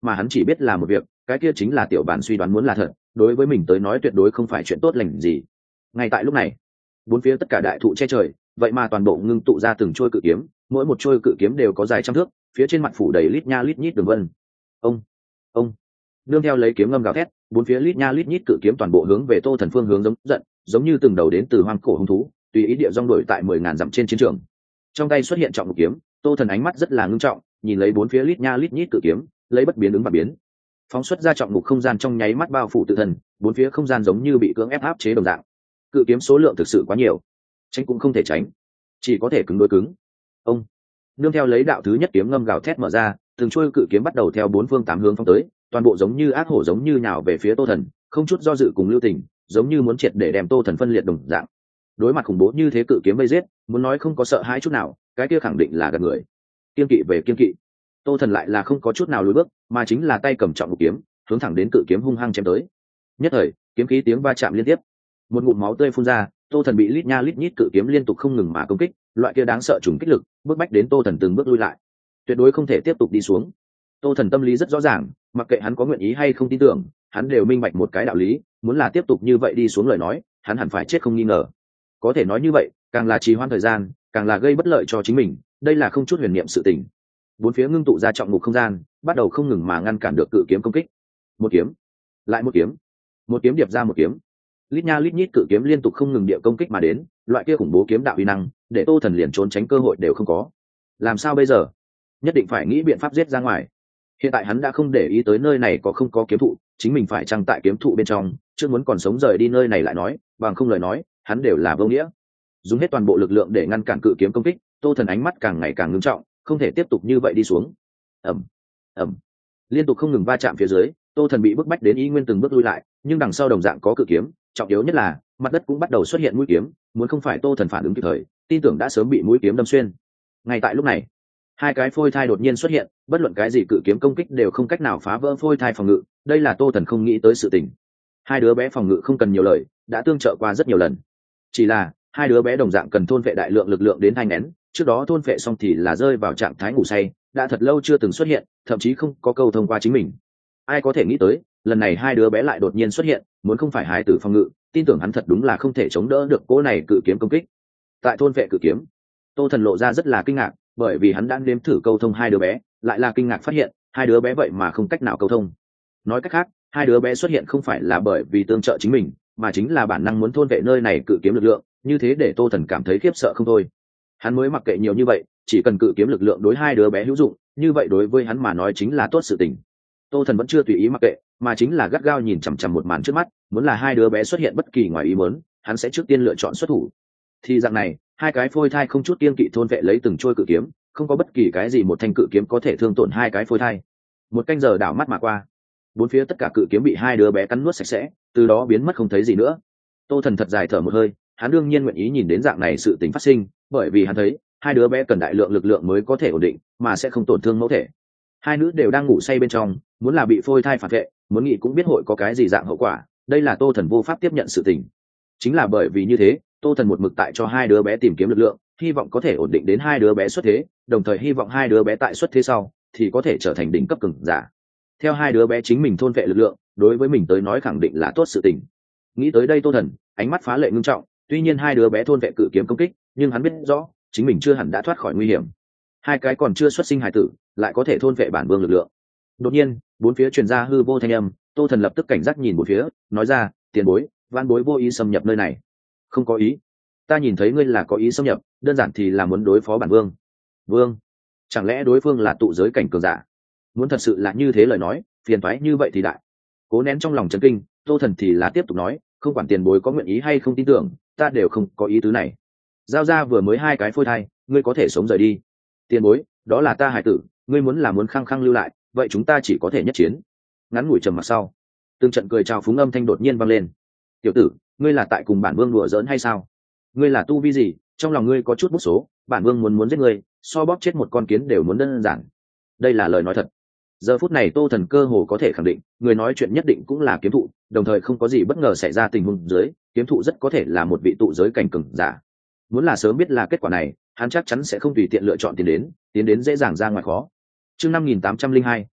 mà hắn chỉ biết là một việc, cái kia chính là tiểu bản suy đoán muốn là thật, đối với mình tới nói tuyệt đối không phải chuyện tốt lành gì. Ngay tại lúc này, bốn phía tất cả đại thụ che trời, vậy mà toàn bộ ngưng tụ ra từng trôi cự kiếm, mỗi một trôi cự kiếm đều có dài trăm thước, phía trên mặt phủ đầy lít nha lít nhít đường vân. Ông, ông, nương theo lấy kiếm ngâm gào thét, bốn phía lít nha lít nhít cự kiếm toàn bộ hướng về Tô Thần phương hướng giống giận, giống như từng đầu đến từ hoang cổ hung thú, tùy ý địa dong đổi tại mười ngàn dặm trên chiến trường. Trong tay xuất hiện trọng một kiếm, Tô Thần ánh mắt rất là ngưng trọng, nhìn lấy bốn phía lít nha lít nhít cự kiếm, lấy bất biến ứng và biến, phóng xuất ra trọng ngục không gian trong nháy mắt bao phủ tự thân, bốn phía không gian giống như bị cưỡng ép áp chế đồng dạng. Cự kiếm số lượng thực sự quá nhiều, tránh cũng không thể tránh, chỉ có thể cứng đối cứng. Ông, nương theo lấy đạo thứ nhất kiếm ngâm gào thét mở ra, từng trôi cự kiếm bắt đầu theo bốn phương tám hướng phóng tới, toàn bộ giống như ác hổ giống như nhào về phía Tô Thần, không chút do dự cùng lưu tình, giống như muốn triệt để đem Tô Thần phân liệt đồng dạng. Đối mặt khủng bố như thế cự kiếm vây giết, muốn nói không có sợ hãi chút nào, cái kia khẳng định là gạt người. Kiên kỵ về kiên kỵ, Tô Thần lại là không có chút nào lùi bước, mà chính là tay cầm trọng một kiếm, hướng thẳng đến cự kiếm hung hăng chém tới. Nhất thời, kiếm khí tiếng va chạm liên tiếp, một ngụm máu tươi phun ra, Tô Thần bị lít nha lít nhít cự kiếm liên tục không ngừng mà công kích, loại kia đáng sợ trùng kích lực, bức bách đến Tô Thần từng bước lui lại, tuyệt đối không thể tiếp tục đi xuống. Tô Thần tâm lý rất rõ ràng, mặc kệ hắn có nguyện ý hay không tin tưởng, hắn đều minh bạch một cái đạo lý, muốn là tiếp tục như vậy đi xuống lời nói, hắn hẳn phải chết không nghi ngờ. Có thể nói như vậy, càng là trì hoãn thời gian, càng là gây bất lợi cho chính mình, đây là không chút huyền niệm sự tình. Bốn phía ngưng tụ ra trọng ngục không gian, bắt đầu không ngừng mà ngăn cản được cự kiếm công kích. Một kiếm, lại một kiếm, một kiếm điệp ra một kiếm, lít nha lít nhít cự kiếm liên tục không ngừng địa công kích mà đến, loại kia khủng bố kiếm đạo uy năng, để Tô Thần liền trốn tránh cơ hội đều không có. Làm sao bây giờ? Nhất định phải nghĩ biện pháp giết ra ngoài. Hiện tại hắn đã không để ý tới nơi này có không có kiếm thụ, chính mình phải chăng tại kiếm thụ bên trong, chưa muốn còn sống rời đi nơi này lại nói, bằng không lời nói, hắn đều là vô nghĩa. Dùng hết toàn bộ lực lượng để ngăn cản cự kiếm công kích, Tô Thần ánh mắt càng ngày càng ngưng trọng, không thể tiếp tục như vậy đi xuống. Ầm, ầm, liên tục không ngừng va chạm phía dưới, Tô Thần bị bức bách đến ý nguyên từng bước lui lại, nhưng đằng sau đồng dạng có cự kiếm, trọng yếu nhất là mặt đất cũng bắt đầu xuất hiện mũi kiếm, muốn không phải Tô Thần phản ứng kịp thời, tin tưởng đã sớm bị mũi kiếm đâm xuyên. Ngay tại lúc này, hai cái phôi thai đột nhiên xuất hiện, bất luận cái gì cự kiếm công kích đều không cách nào phá vỡ phôi thai phòng ngự, đây là Tô Thần không nghĩ tới sự tình. Hai đứa bé phòng ngự không cần nhiều lời, đã tương trợ qua rất nhiều lần, chỉ là hai đứa bé đồng dạng cần thôn vệ đại lượng lực lượng đến thai nén, trước đó thôn vệ xong thì là rơi vào trạng thái ngủ say, đã thật lâu chưa từng xuất hiện, thậm chí không có câu thông qua chính mình. Ai có thể nghĩ tới, lần này hai đứa bé lại đột nhiên xuất hiện, muốn không phải hài tử phòng ngự, tin tưởng hắn thật đúng là không thể chống đỡ được cỗ này cự kiếm công kích. Tại thôn vệ cự kiếm, Tô Thần lộ ra rất là kinh ngạc, bởi vì hắn đã nếm thử câu thông hai đứa bé, lại là kinh ngạc phát hiện hai đứa bé vậy mà không cách nào câu thông. Nói cách khác, hai đứa bé xuất hiện không phải là bởi vì tương trợ chính mình, mà chính là bản năng muốn thôn vệ nơi này cự kiếm lực lượng, như thế để Tô Thần cảm thấy khiếp sợ không thôi. Hắn mới mặc kệ nhiều như vậy, chỉ cần cự kiếm lực lượng đối hai đứa bé hữu dụng, như vậy đối với hắn mà nói chính là tốt sự tình. Tô Thần vẫn chưa tùy ý mặc kệ, mà chính là gắt gao nhìn chằm chằm một màn trước mắt, muốn là hai đứa bé xuất hiện bất kỳ ngoài ý muốn, hắn sẽ trước tiên lựa chọn xuất thủ. Thì dạng này, hai cái phôi thai không chút kiêng kỵ thôn vệ lấy từng trôi cự kiếm, không có bất kỳ cái gì một thanh cự kiếm có thể thương tổn hai cái phôi thai. Một canh giờ đảo mắt mà qua, bốn phía tất cả cự kiếm bị hai đứa bé cắn nuốt sạch sẽ, từ đó biến mất không thấy gì nữa. Tô Thần thật dài thở một hơi, hắn đương nhiên nguyện ý nhìn đến dạng này sự tình phát sinh, bởi vì hắn thấy hai đứa bé cần đại lượng lực lượng mới có thể ổn định, mà sẽ không tổn thương mẫu thể. Hai nữ đều đang ngủ say bên trong, muốn là bị phôi thai phản vệ, muốn nghĩ cũng biết hội có cái gì dạng hậu quả, đây là Tô Thần vô pháp tiếp nhận sự tình. Chính là bởi vì như thế, Tô Thần một mực tại cho hai đứa bé tìm kiếm lực lượng, hy vọng có thể ổn định đến hai đứa bé xuất thế, đồng thời hy vọng hai đứa bé tại xuất thế sau thì có thể trở thành đỉnh cấp cường giả. Theo hai đứa bé chính mình thôn vệ lực lượng, đối với mình tới nói khẳng định là tốt sự tình. Nghĩ tới đây Tô Thần ánh mắt phá lệ ngưng trọng, tuy nhiên hai đứa bé thôn vệ cự kiếm công kích, nhưng hắn biết rõ chính mình chưa hẳn đã thoát khỏi nguy hiểm. Hai cái còn chưa xuất sinh hài tử lại có thể thôn vệ bản vương lực lượng. Đột nhiên, bốn phía truyền ra hư vô thanh âm, Tô Thần lập tức cảnh giác nhìn bốn phía, nói ra, tiền bối, van bối vô ý xâm nhập nơi này. Không có ý. Ta nhìn thấy ngươi là có ý xâm nhập, đơn giản thì là muốn đối phó bản vương. Vương? Chẳng lẽ đối phương là tụ giới cảnh cường giả? Muốn thật sự là như thế lời nói, phiền toái như vậy thì đại. Cố nén trong lòng chấn kinh, Tô Thần thì là tiếp tục nói, không quản tiền bối có nguyện ý hay không tin tưởng, ta đều không có ý tứ này. Giao ra vừa mới hai cái phôi thai, ngươi có thể sống rời đi. Tiền bối, đó là ta hải tử, ngươi muốn là muốn khăng khăng lưu lại, vậy chúng ta chỉ có thể nhất chiến. Ngắn ngủi trầm mặc sau, từng trận cười chào phúng âm thanh đột nhiên vang lên. Tiểu tử, ngươi là tại cùng bản vương đùa giỡn hay sao? Ngươi là tu vi gì? Trong lòng ngươi có chút bút số, bản vương muốn muốn giết ngươi, so bóp chết một con kiến đều muốn đơn giản. Đây là lời nói thật. Giờ phút này Tô Thần cơ hồ có thể khẳng định, người nói chuyện nhất định cũng là kiếm thụ, đồng thời không có gì bất ngờ xảy ra tình huống dưới, kiếm thụ rất có thể là một vị tụ giới cảnh cường giả. Muốn là sớm biết là kết quả này, hắn chắc chắn sẽ không tùy tiện lựa chọn tiến đến, tiến đến dễ dàng ra ngoài khó. Chương năm nghìn tám trăm linh hai,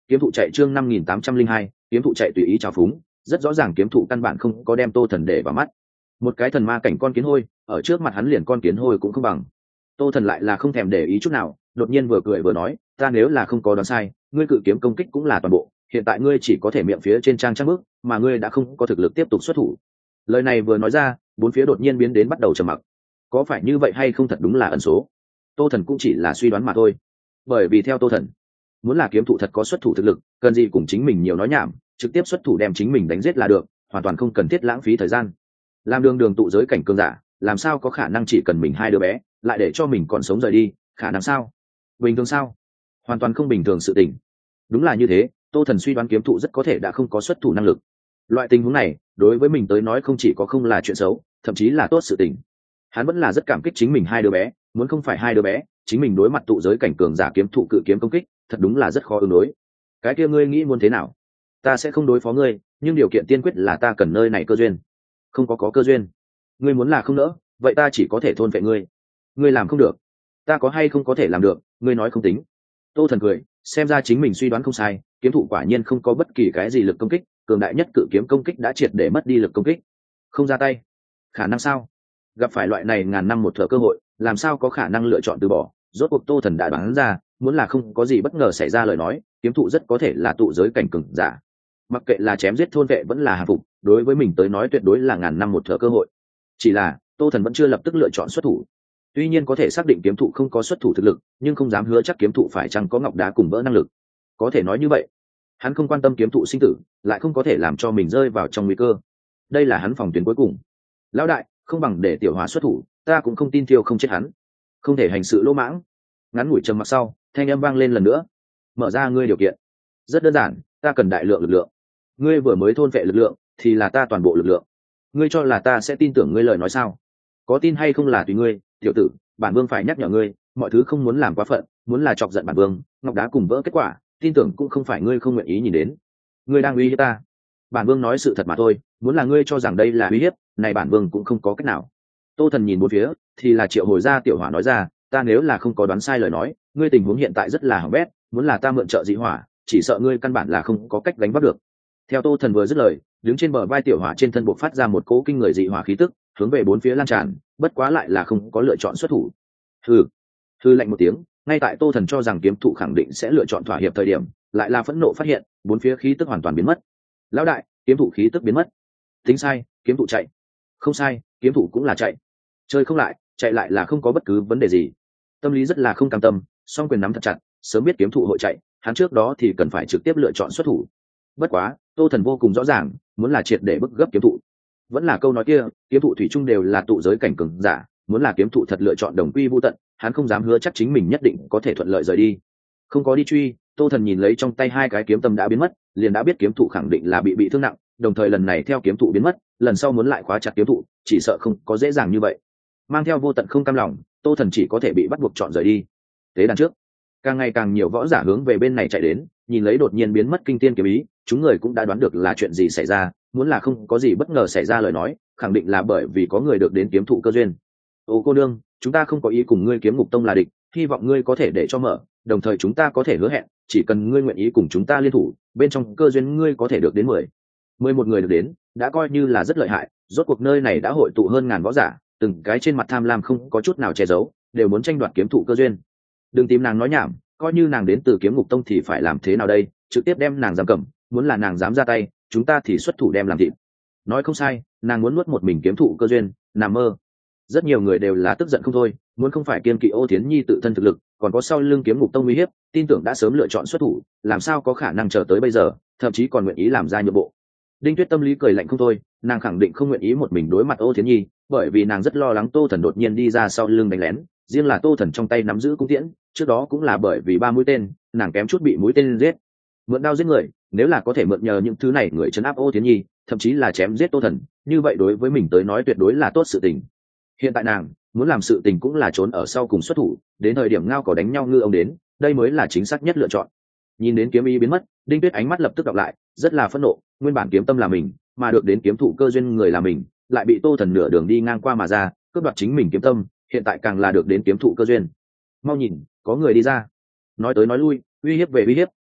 kiếm thụ chạy chương năm nghìn tám trăm linh hai, kiếm thụ chạy tùy ý trào phúng, rất rõ ràng kiếm thụ căn bản không có đem Tô Thần để vào mắt. Một cái thần ma cảnh con kiến hôi, ở trước mặt hắn liền con kiến hôi cũng không bằng. Tô Thần lại là không thèm để ý chút nào, đột nhiên vừa cười vừa nói, ta nếu là không có đoán sai, ngươi cự kiếm công kích cũng là toàn bộ, hiện tại ngươi chỉ có thể miệng phía trên trang trang bước, mà ngươi đã không có thực lực tiếp tục xuất thủ. Lời này vừa nói ra, bốn phía đột nhiên biến đến bắt đầu trầm mặc. Có phải như vậy hay không thật đúng là ẩn số. Tô Thần cũng chỉ là suy đoán mà thôi. Bởi vì theo Tô Thần, muốn là kiếm thụ thật có xuất thủ thực lực, cần gì cùng chính mình nhiều nói nhảm, trực tiếp xuất thủ đem chính mình đánh giết là được, hoàn toàn không cần thiết lãng phí thời gian. Làm đường đường tụ giới cảnh cường giả, làm sao có khả năng chỉ cần mình hai đứa bé, lại để cho mình còn sống rời đi, khả năng sao? Bình thường sao? Hoàn toàn không bình thường sự tình. Đúng là như thế, Tô Thần suy đoán kiếm thụ rất có thể đã không có xuất thủ năng lực. Loại tình huống này, đối với mình tới nói không chỉ có không là chuyện xấu, thậm chí là tốt sự tình. Hắn vẫn là rất cảm kích chính mình hai đứa bé, muốn không phải hai đứa bé, chính mình đối mặt tụ giới cảnh cường giả kiếm thụ cự kiếm công kích, thật đúng là rất khó ứng đối. Cái kia ngươi nghĩ muốn thế nào? Ta sẽ không đối phó ngươi, nhưng điều kiện tiên quyết là ta cần nơi này cơ duyên. Không có có cơ duyên, ngươi muốn là không nỡ, vậy ta chỉ có thể thôn vệ ngươi. Ngươi làm không được, ta có hay không có thể làm được, ngươi nói không tính. Tô Thần cười, xem ra chính mình suy đoán không sai, kiếm thụ quả nhiên không có bất kỳ cái gì lực công kích, cường đại nhất cự kiếm công kích đã triệt để mất đi lực công kích. Không ra tay, khả năng sao? Gặp phải loại này ngàn năm một thở cơ hội, làm sao có khả năng lựa chọn từ bỏ? Rốt cuộc Tô Thần đã đoán ra, muốn là không có gì bất ngờ xảy ra lời nói, kiếm thụ rất có thể là tụ giới cảnh cường giả. Mặc kệ là chém giết thôn vệ vẫn là hạ phục, đối với mình tới nói tuyệt đối là ngàn năm một thở cơ hội. Chỉ là Tô Thần vẫn chưa lập tức lựa chọn xuất thủ. Tuy nhiên có thể xác định kiếm thụ không có xuất thủ thực lực, nhưng không dám hứa chắc kiếm thụ phải chăng có ngọc đá cùng vỡ năng lực. Có thể nói như vậy, hắn không quan tâm kiếm thụ sinh tử, lại không có thể làm cho mình rơi vào trong nguy cơ. Đây là hắn phòng tuyến cuối cùng. Lão đại, không bằng để tiểu hòa xuất thủ, ta cũng không tin thiêu không chết hắn. Không thể hành sự lỗ mãng. Ngắn ngủi trầm mặc sau, thanh âm vang lên lần nữa. Mở ra ngươi điều kiện. Rất đơn giản, ta cần đại lượng lực lượng. Ngươi vừa mới thôn vệ lực lượng, thì là ta toàn bộ lực lượng. Ngươi cho là ta sẽ tin tưởng ngươi lời nói sao? Có tin hay không là tùy ngươi, tiểu tử, bản vương phải nhắc nhở ngươi, mọi thứ không muốn làm quá phận, muốn là chọc giận bản vương, ngọc đá cùng vỡ kết quả, tin tưởng cũng không phải ngươi không nguyện ý nhìn đến. Ngươi đang uy hiếp ta. Bản vương nói sự thật mà thôi, muốn là ngươi cho rằng đây là uy hiếp, này bản vương cũng không có cách nào. Tô Thần nhìn bốn phía, thì là triệu hồi ra tiểu hỏa nói ra, ta nếu là không có đoán sai lời nói, ngươi tình huống hiện tại rất là hỏng bét, muốn là ta mượn trợ dị hỏa, chỉ sợ ngươi căn bản là không có cách đánh bắt được. Theo Tô Thần vừa dứt lời, đứng trên bờ vai tiểu hỏa trên thân bộc phát ra một cỗ kinh người dị hỏa khí tức, hướng về bốn phía lan tràn, bất quá lại là không có lựa chọn xuất thủ. Hừ, hừ lạnh một tiếng, ngay tại Tô Thần cho rằng kiếm thụ khẳng định sẽ lựa chọn thỏa hiệp thời điểm, lại là phẫn nộ phát hiện, bốn phía khí tức hoàn toàn biến mất. Lão đại, kiếm thụ khí tức biến mất. Tính sai, kiếm thụ chạy. Không sai, kiếm thụ cũng là chạy. Chơi không lại, chạy lại là không có bất cứ vấn đề gì. Tâm lý rất là không cam tâm, song quyền nắm thật chặt, sớm biết kiếm thụ hội chạy, hắn trước đó thì cần phải trực tiếp lựa chọn xuất thủ. Bất quá, Tô Thần vô cùng rõ ràng, muốn là triệt để bức gấp kiếm thụ. Vẫn là câu nói kia, kiếm thụ thủy chung đều là tụ giới cảnh cường giả, muốn là kiếm thụ thật lựa chọn đồng quy vu tận, hắn không dám hứa chắc chính mình nhất định có thể thuận lợi rời đi. Không có đi truy, Tô Thần nhìn lấy trong tay hai cái kiếm tâm đã biến mất, liền đã biết kiếm thụ khẳng định là bị bị thương nặng, đồng thời lần này theo kiếm thụ biến mất, lần sau muốn lại khóa chặt kiếm thụ, chỉ sợ không có dễ dàng như vậy. Mang theo vô tận không cam lòng, Tô Thần chỉ có thể bị bắt buộc chọn rời đi. Tế đàn trước, càng ngày càng nhiều võ giả hướng về bên này chạy đến, nhìn lấy đột nhiên biến mất kinh tiên kiếm ý, chúng người cũng đã đoán được là chuyện gì xảy ra, muốn là không có gì bất ngờ xảy ra lời nói, khẳng định là bởi vì có người được đến kiếm thụ cơ duyên. Ô cô nương, chúng ta không có ý cùng ngươi kiếm ngục tông là địch, hy vọng ngươi có thể để cho mở, đồng thời chúng ta có thể hứa hẹn, chỉ cần ngươi nguyện ý cùng chúng ta liên thủ, bên trong cơ duyên ngươi có thể được đến mười mười một người được đến, đã coi như là rất lợi hại. Rốt cuộc nơi này đã hội tụ hơn ngàn võ giả, từng cái trên mặt tham lam không có chút nào che giấu, đều muốn tranh đoạt kiếm thụ cơ duyên. Đừng tìm nàng nói nhảm, coi như nàng đến từ kiếm ngục tông thì phải làm thế nào đây, trực tiếp đem nàng giam cầm, muốn là nàng dám ra tay, chúng ta thì xuất thủ đem làm thịt. Nói không sai, nàng muốn nuốt một mình kiếm thụ cơ duyên, nằm mơ. Rất nhiều người đều là tức giận không thôi, muốn không phải kiên kỵ Ô Thiến Nhi tự thân thực lực, còn có sau lưng kiếm ngục tông uy hiếp, tin tưởng đã sớm lựa chọn xuất thủ, làm sao có khả năng chờ tới bây giờ, thậm chí còn nguyện ý làm ra nhượng bộ. Đinh Tuyết tâm lý cười lạnh không thôi, nàng khẳng định không nguyện ý một mình đối mặt Ô Thiến Nhi, bởi vì nàng rất lo lắng Tô Thần đột nhiên đi ra sau lưng đánh lén, riêng là Tô Thần trong tay nắm giữ cung tiễn, trước đó cũng là bởi vì ba mũi tên, nàng kém chút bị mũi tên giết. Mượn đao giết người, nếu là có thể mượn nhờ những thứ này người trấn áp Ô Thiến Nhi, thậm chí là chém giết Tô Thần, như vậy đối với mình tới nói tuyệt đối là tốt sự tình. Hiện tại nàng muốn làm sự tình cũng là trốn ở sau cùng xuất thủ, đến thời điểm ngao cỏ đánh nhau ngư ông đến, đây mới là chính xác nhất lựa chọn. Nhìn đến kiếm ý biến mất, Đinh Tuyết ánh mắt lập tức đọc lại, rất là phẫn nộ, nguyên bản kiếm tâm là mình, mà được đến kiếm thụ cơ duyên người là mình, lại bị Tô Thần nửa đường đi ngang qua mà ra, cướp đoạt chính mình kiếm tâm, hiện tại càng là được đến kiếm thụ cơ duyên. Mau nhìn, có người đi ra. Nói tới nói lui, uy hiếp về uy hiếp,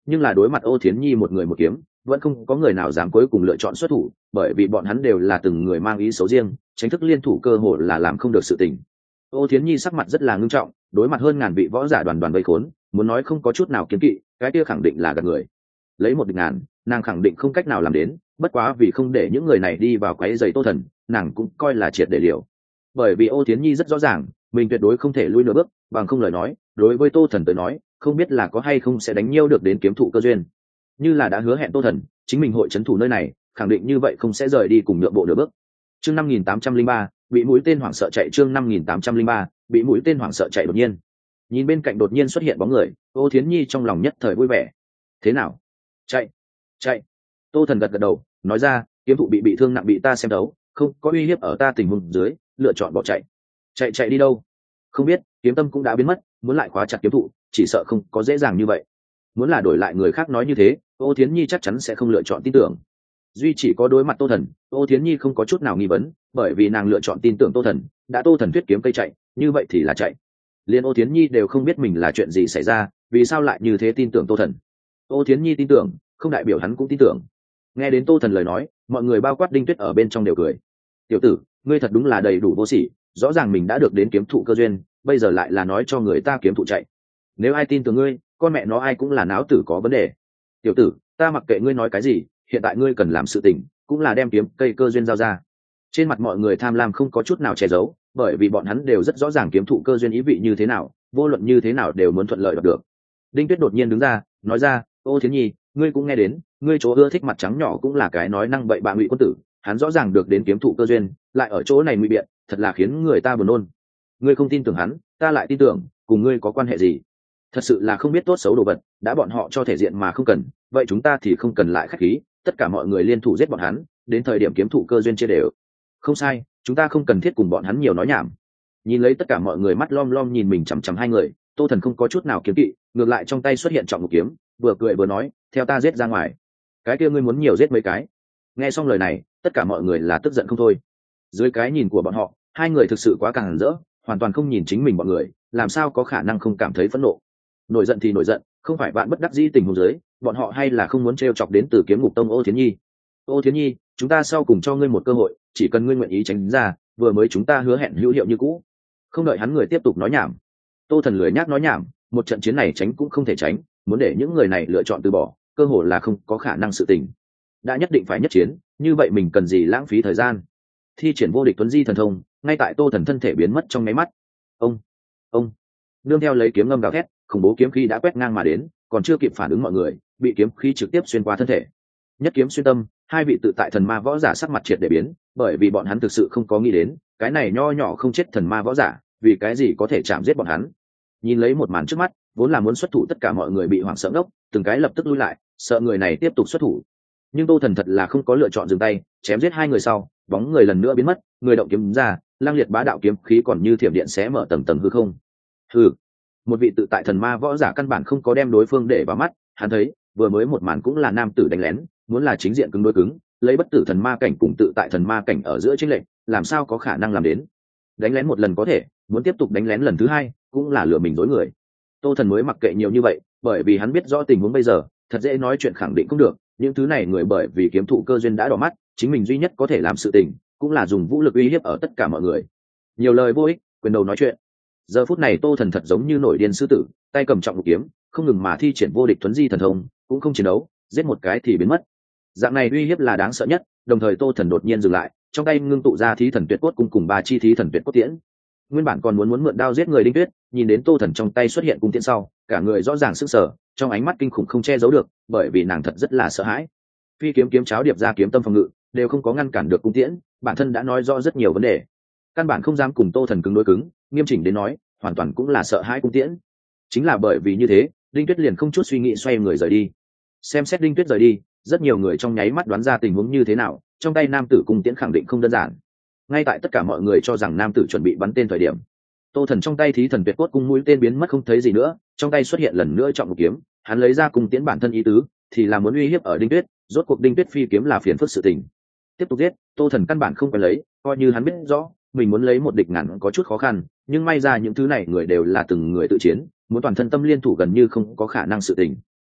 nhưng là đối mặt Ô Thiến Nhi một người một kiếm, vẫn không có người nào dám cuối cùng lựa chọn xuất thủ, bởi vì bọn hắn đều là từng người mang ý xấu riêng, tránh thức liên thủ cơ hội là làm không được sự tình. Ô Thiến Nhi sắc mặt rất là ngưng trọng, đối mặt hơn ngàn vị võ giả đoàn đoàn vây khốn, muốn nói không có chút nào kiêng kỵ, cái kia khẳng định là gạt người. Lấy một địch ngàn, nàng khẳng định không cách nào làm đến, bất quá vì không để những người này đi vào quấy rầy Tô Thần, nàng cũng coi là triệt để liều. Bởi vì Ô Thiến Nhi rất rõ ràng, mình tuyệt đối không thể lui nửa bước, bằng không lời nói, đối với Tô Thần tới nói, không biết là có hay không sẽ đánh nhiêu được đến kiếm thụ cơ duyên. Như là đã hứa hẹn Tô Thần, chính mình hội trấn thủ nơi này, khẳng định như vậy không sẽ rời đi cùng nhượng bộ nửa bước. Chương năm nghìn tám trăm linh ba, bị mũi tên hoảng sợ chạy. Chương năm nghìn tám trăm linh ba, bị mũi tên hoảng sợ chạy. Đột nhiên, nhìn bên cạnh đột nhiên xuất hiện bóng người, Ô Thiến Nhi trong lòng nhất thời vui vẻ. Thế nào? Chạy, chạy. Tô Thần gật gật đầu, nói ra, kiếm thụ bị bị thương nặng bị ta xem đấu, không có uy hiếp ở ta tình huống dưới, lựa chọn bỏ chạy. Chạy chạy đi đâu? Không biết, kiếm tâm cũng đã biến mất, muốn lại khóa chặt kiếm thụ, chỉ sợ không có dễ dàng như vậy. Muốn là đổi lại người khác nói như thế, Ô Thiến Nhi chắc chắn sẽ không lựa chọn tin tưởng. Duy chỉ có đối mặt Tô Thần, Ô Thiến Nhi không có chút nào nghi vấn, bởi vì nàng lựa chọn tin tưởng Tô Thần, đã Tô Thần thuyết kiếm cây chạy, như vậy thì là chạy. Liên Ô Thiến Nhi đều không biết mình là chuyện gì xảy ra, vì sao lại như thế tin tưởng Tô Thần. Ô Thiến Nhi tin tưởng, không đại biểu hắn cũng tin tưởng. Nghe đến Tô Thần lời nói, mọi người bao quát Đinh Tuyết ở bên trong đều cười. Tiểu tử, ngươi thật đúng là đầy đủ vô sỉ, rõ ràng mình đã được đến kiếm thụ cơ duyên, bây giờ lại là nói cho người ta kiếm thụ chạy. Nếu ai tin tưởng ngươi, con mẹ nó ai cũng là náo tử có vấn đề. Tiểu tử, ta mặc kệ ngươi nói cái gì, hiện tại ngươi cần làm sự tình, cũng là đem kiếm cây cơ duyên giao ra. Trên mặt mọi người tham lam không có chút nào che giấu, bởi vì bọn hắn đều rất rõ ràng kiếm thụ cơ duyên ý vị như thế nào, vô luận như thế nào đều muốn thuận lợi đạt được. Đinh Tuyết đột nhiên đứng ra, nói ra, Ô Thiến Nhi, ngươi cũng nghe đến, ngươi chỗ ưa thích mặt trắng nhỏ cũng là cái nói năng bậy bạ ngụy quân tử, hắn rõ ràng được đến kiếm thụ cơ duyên, lại ở chỗ này ngụy biện, thật là khiến người ta buồn nôn. Ngươi không tin tưởng hắn, ta lại tin tưởng, cùng ngươi có quan hệ gì? Thật sự là không biết tốt xấu đồ vật, đã bọn họ cho thể diện mà không cần, vậy chúng ta thì không cần lại khách khí, tất cả mọi người liên thủ giết bọn hắn, đến thời điểm kiếm thụ cơ duyên chia đều. Không sai, chúng ta không cần thiết cùng bọn hắn nhiều nói nhảm. Nhìn lấy tất cả mọi người mắt lom lom nhìn mình chằm chằm hai người, Tô Thần không có chút nào kiếm kỵ, ngược lại trong tay xuất hiện trọng một kiếm, vừa cười vừa nói, theo ta giết ra ngoài. Cái kia ngươi muốn nhiều giết mấy cái? Nghe xong lời này, tất cả mọi người là tức giận không thôi. Dưới cái nhìn của bọn họ, hai người thực sự quá càng rỡ, hoàn toàn không nhìn chính mình bọn người, làm sao có khả năng không cảm thấy phẫn nộ. Nổi giận thì nổi giận, không phải bạn bất đắc dĩ tình huống dưới, bọn họ hay là không muốn trêu chọc đến từ kiếm ngục tông Ô Thiến Nhi. Ô Thiến Nhi, chúng ta sau cùng cho ngươi một cơ hội, chỉ cần ngươi nguyện ý tránh ra, vừa mới chúng ta hứa hẹn hữu hiệu như cũ. Không đợi hắn người tiếp tục nói nhảm, Tô Thần lười nhác nói nhảm, một trận chiến này tránh cũng không thể tránh, muốn để những người này lựa chọn từ bỏ, cơ hội là không có khả năng sự tình. Đã nhất định phải nhất chiến, như vậy mình cần gì lãng phí thời gian? Thi triển vô địch tuấn di thần thông, ngay tại Tô Thần thân thể biến mất trong nháy mắt. Ông, ông, nương theo lấy kiếm ngâm gào thét, khủng bố kiếm khí đã quét ngang mà đến, còn chưa kịp phản ứng mọi người, bị kiếm khí trực tiếp xuyên qua thân thể. Nhất kiếm xuyên tâm, hai vị tự tại thần ma võ giả sắc mặt triệt để biến, bởi vì bọn hắn thực sự không có nghĩ đến, cái này nho nhỏ không chết thần ma võ giả, vì cái gì có thể chạm giết bọn hắn. Nhìn lấy một màn trước mắt, vốn là muốn xuất thủ tất cả mọi người bị hoảng sợ ngốc, từng cái lập tức lui lại, sợ người này tiếp tục xuất thủ. Nhưng Tô Thần thật là không có lựa chọn dừng tay, chém giết hai người sau, bóng người lần nữa biến mất, người động kiếm ra, lang liệt bá đạo kiếm khí còn như thiểm điện xé mở tầng tầng hư không. Hừ, một vị tự tại thần ma võ giả căn bản không có đem đối phương để vào mắt, hắn thấy vừa mới một màn cũng là nam tử đánh lén, muốn là chính diện cứng đối cứng, lấy bất tử thần ma cảnh cùng tự tại thần ma cảnh ở giữa chênh lệch, làm sao có khả năng làm đến. Đánh lén một lần có thể, muốn tiếp tục đánh lén lần thứ hai, cũng là lừa mình dối người. Tô Thần mới mặc kệ nhiều như vậy, bởi vì hắn biết rõ tình huống bây giờ, thật dễ nói chuyện khẳng định không được, những thứ này người bởi vì kiếm thụ cơ duyên đã đỏ mắt, chính mình duy nhất có thể làm sự tình, cũng là dùng vũ lực uy hiếp ở tất cả mọi người. Nhiều lời vô ích, quyền đầu nói chuyện. Giờ phút này Tô Thần thật giống như nổi điên sư tử, tay cầm trọng một kiếm, không ngừng mà thi triển vô địch tuấn di thần thông, cũng không chiến đấu, giết một cái thì biến mất. Dạng này uy hiếp là đáng sợ nhất, đồng thời Tô Thần đột nhiên dừng lại, trong tay ngưng tụ ra thí thần tuyệt cốt cung cùng ba chi thí thần tuyệt cốt tiễn. Nguyên bản còn muốn muốn mượn đao giết người Đinh Tuyết, nhìn đến Tô Thần trong tay xuất hiện cung tiễn sau, cả người rõ ràng sức sở, trong ánh mắt kinh khủng không che giấu được, bởi vì nàng thật rất là sợ hãi. Phi kiếm kiếm cháo điệp ra kiếm tâm phòng ngự, đều không có ngăn cản được cung tiễn, bản thân đã nói rõ rất nhiều vấn đề. Căn bản không dám cùng Tô Thần cứng đối cứng, nghiêm chỉnh đến nói, hoàn toàn cũng là sợ hãi cung tiễn. Chính là bởi vì như thế, Đinh Tuyết liền không chút suy nghĩ xoay người rời đi. Xem xét Đinh Tuyết rời đi, rất nhiều người trong nháy mắt đoán ra tình huống như thế nào, trong tay nam tử cung tiễn khẳng định không đơn giản. Ngay tại tất cả mọi người cho rằng nam tử chuẩn bị bắn tên thời điểm, Tô Thần trong tay thí thần tuyệt cốt cung mũi tên biến mất không thấy gì nữa, trong tay xuất hiện lần nữa trọng một kiếm, hắn lấy ra cung tiễn bản thân ý tứ, thì là muốn uy hiếp ở Đinh Tuyết, rốt cuộc Đinh Tuyết phi kiếm là phiền phức sự tình. Tiếp tục giết, Tô Thần căn bản không phải lấy, coi như hắn biết rõ, mình muốn lấy một địch ngàn có chút khó khăn, nhưng may ra những thứ này người đều là từng người tự chiến, muốn toàn thân tâm liên thủ gần như không có khả năng sự tình.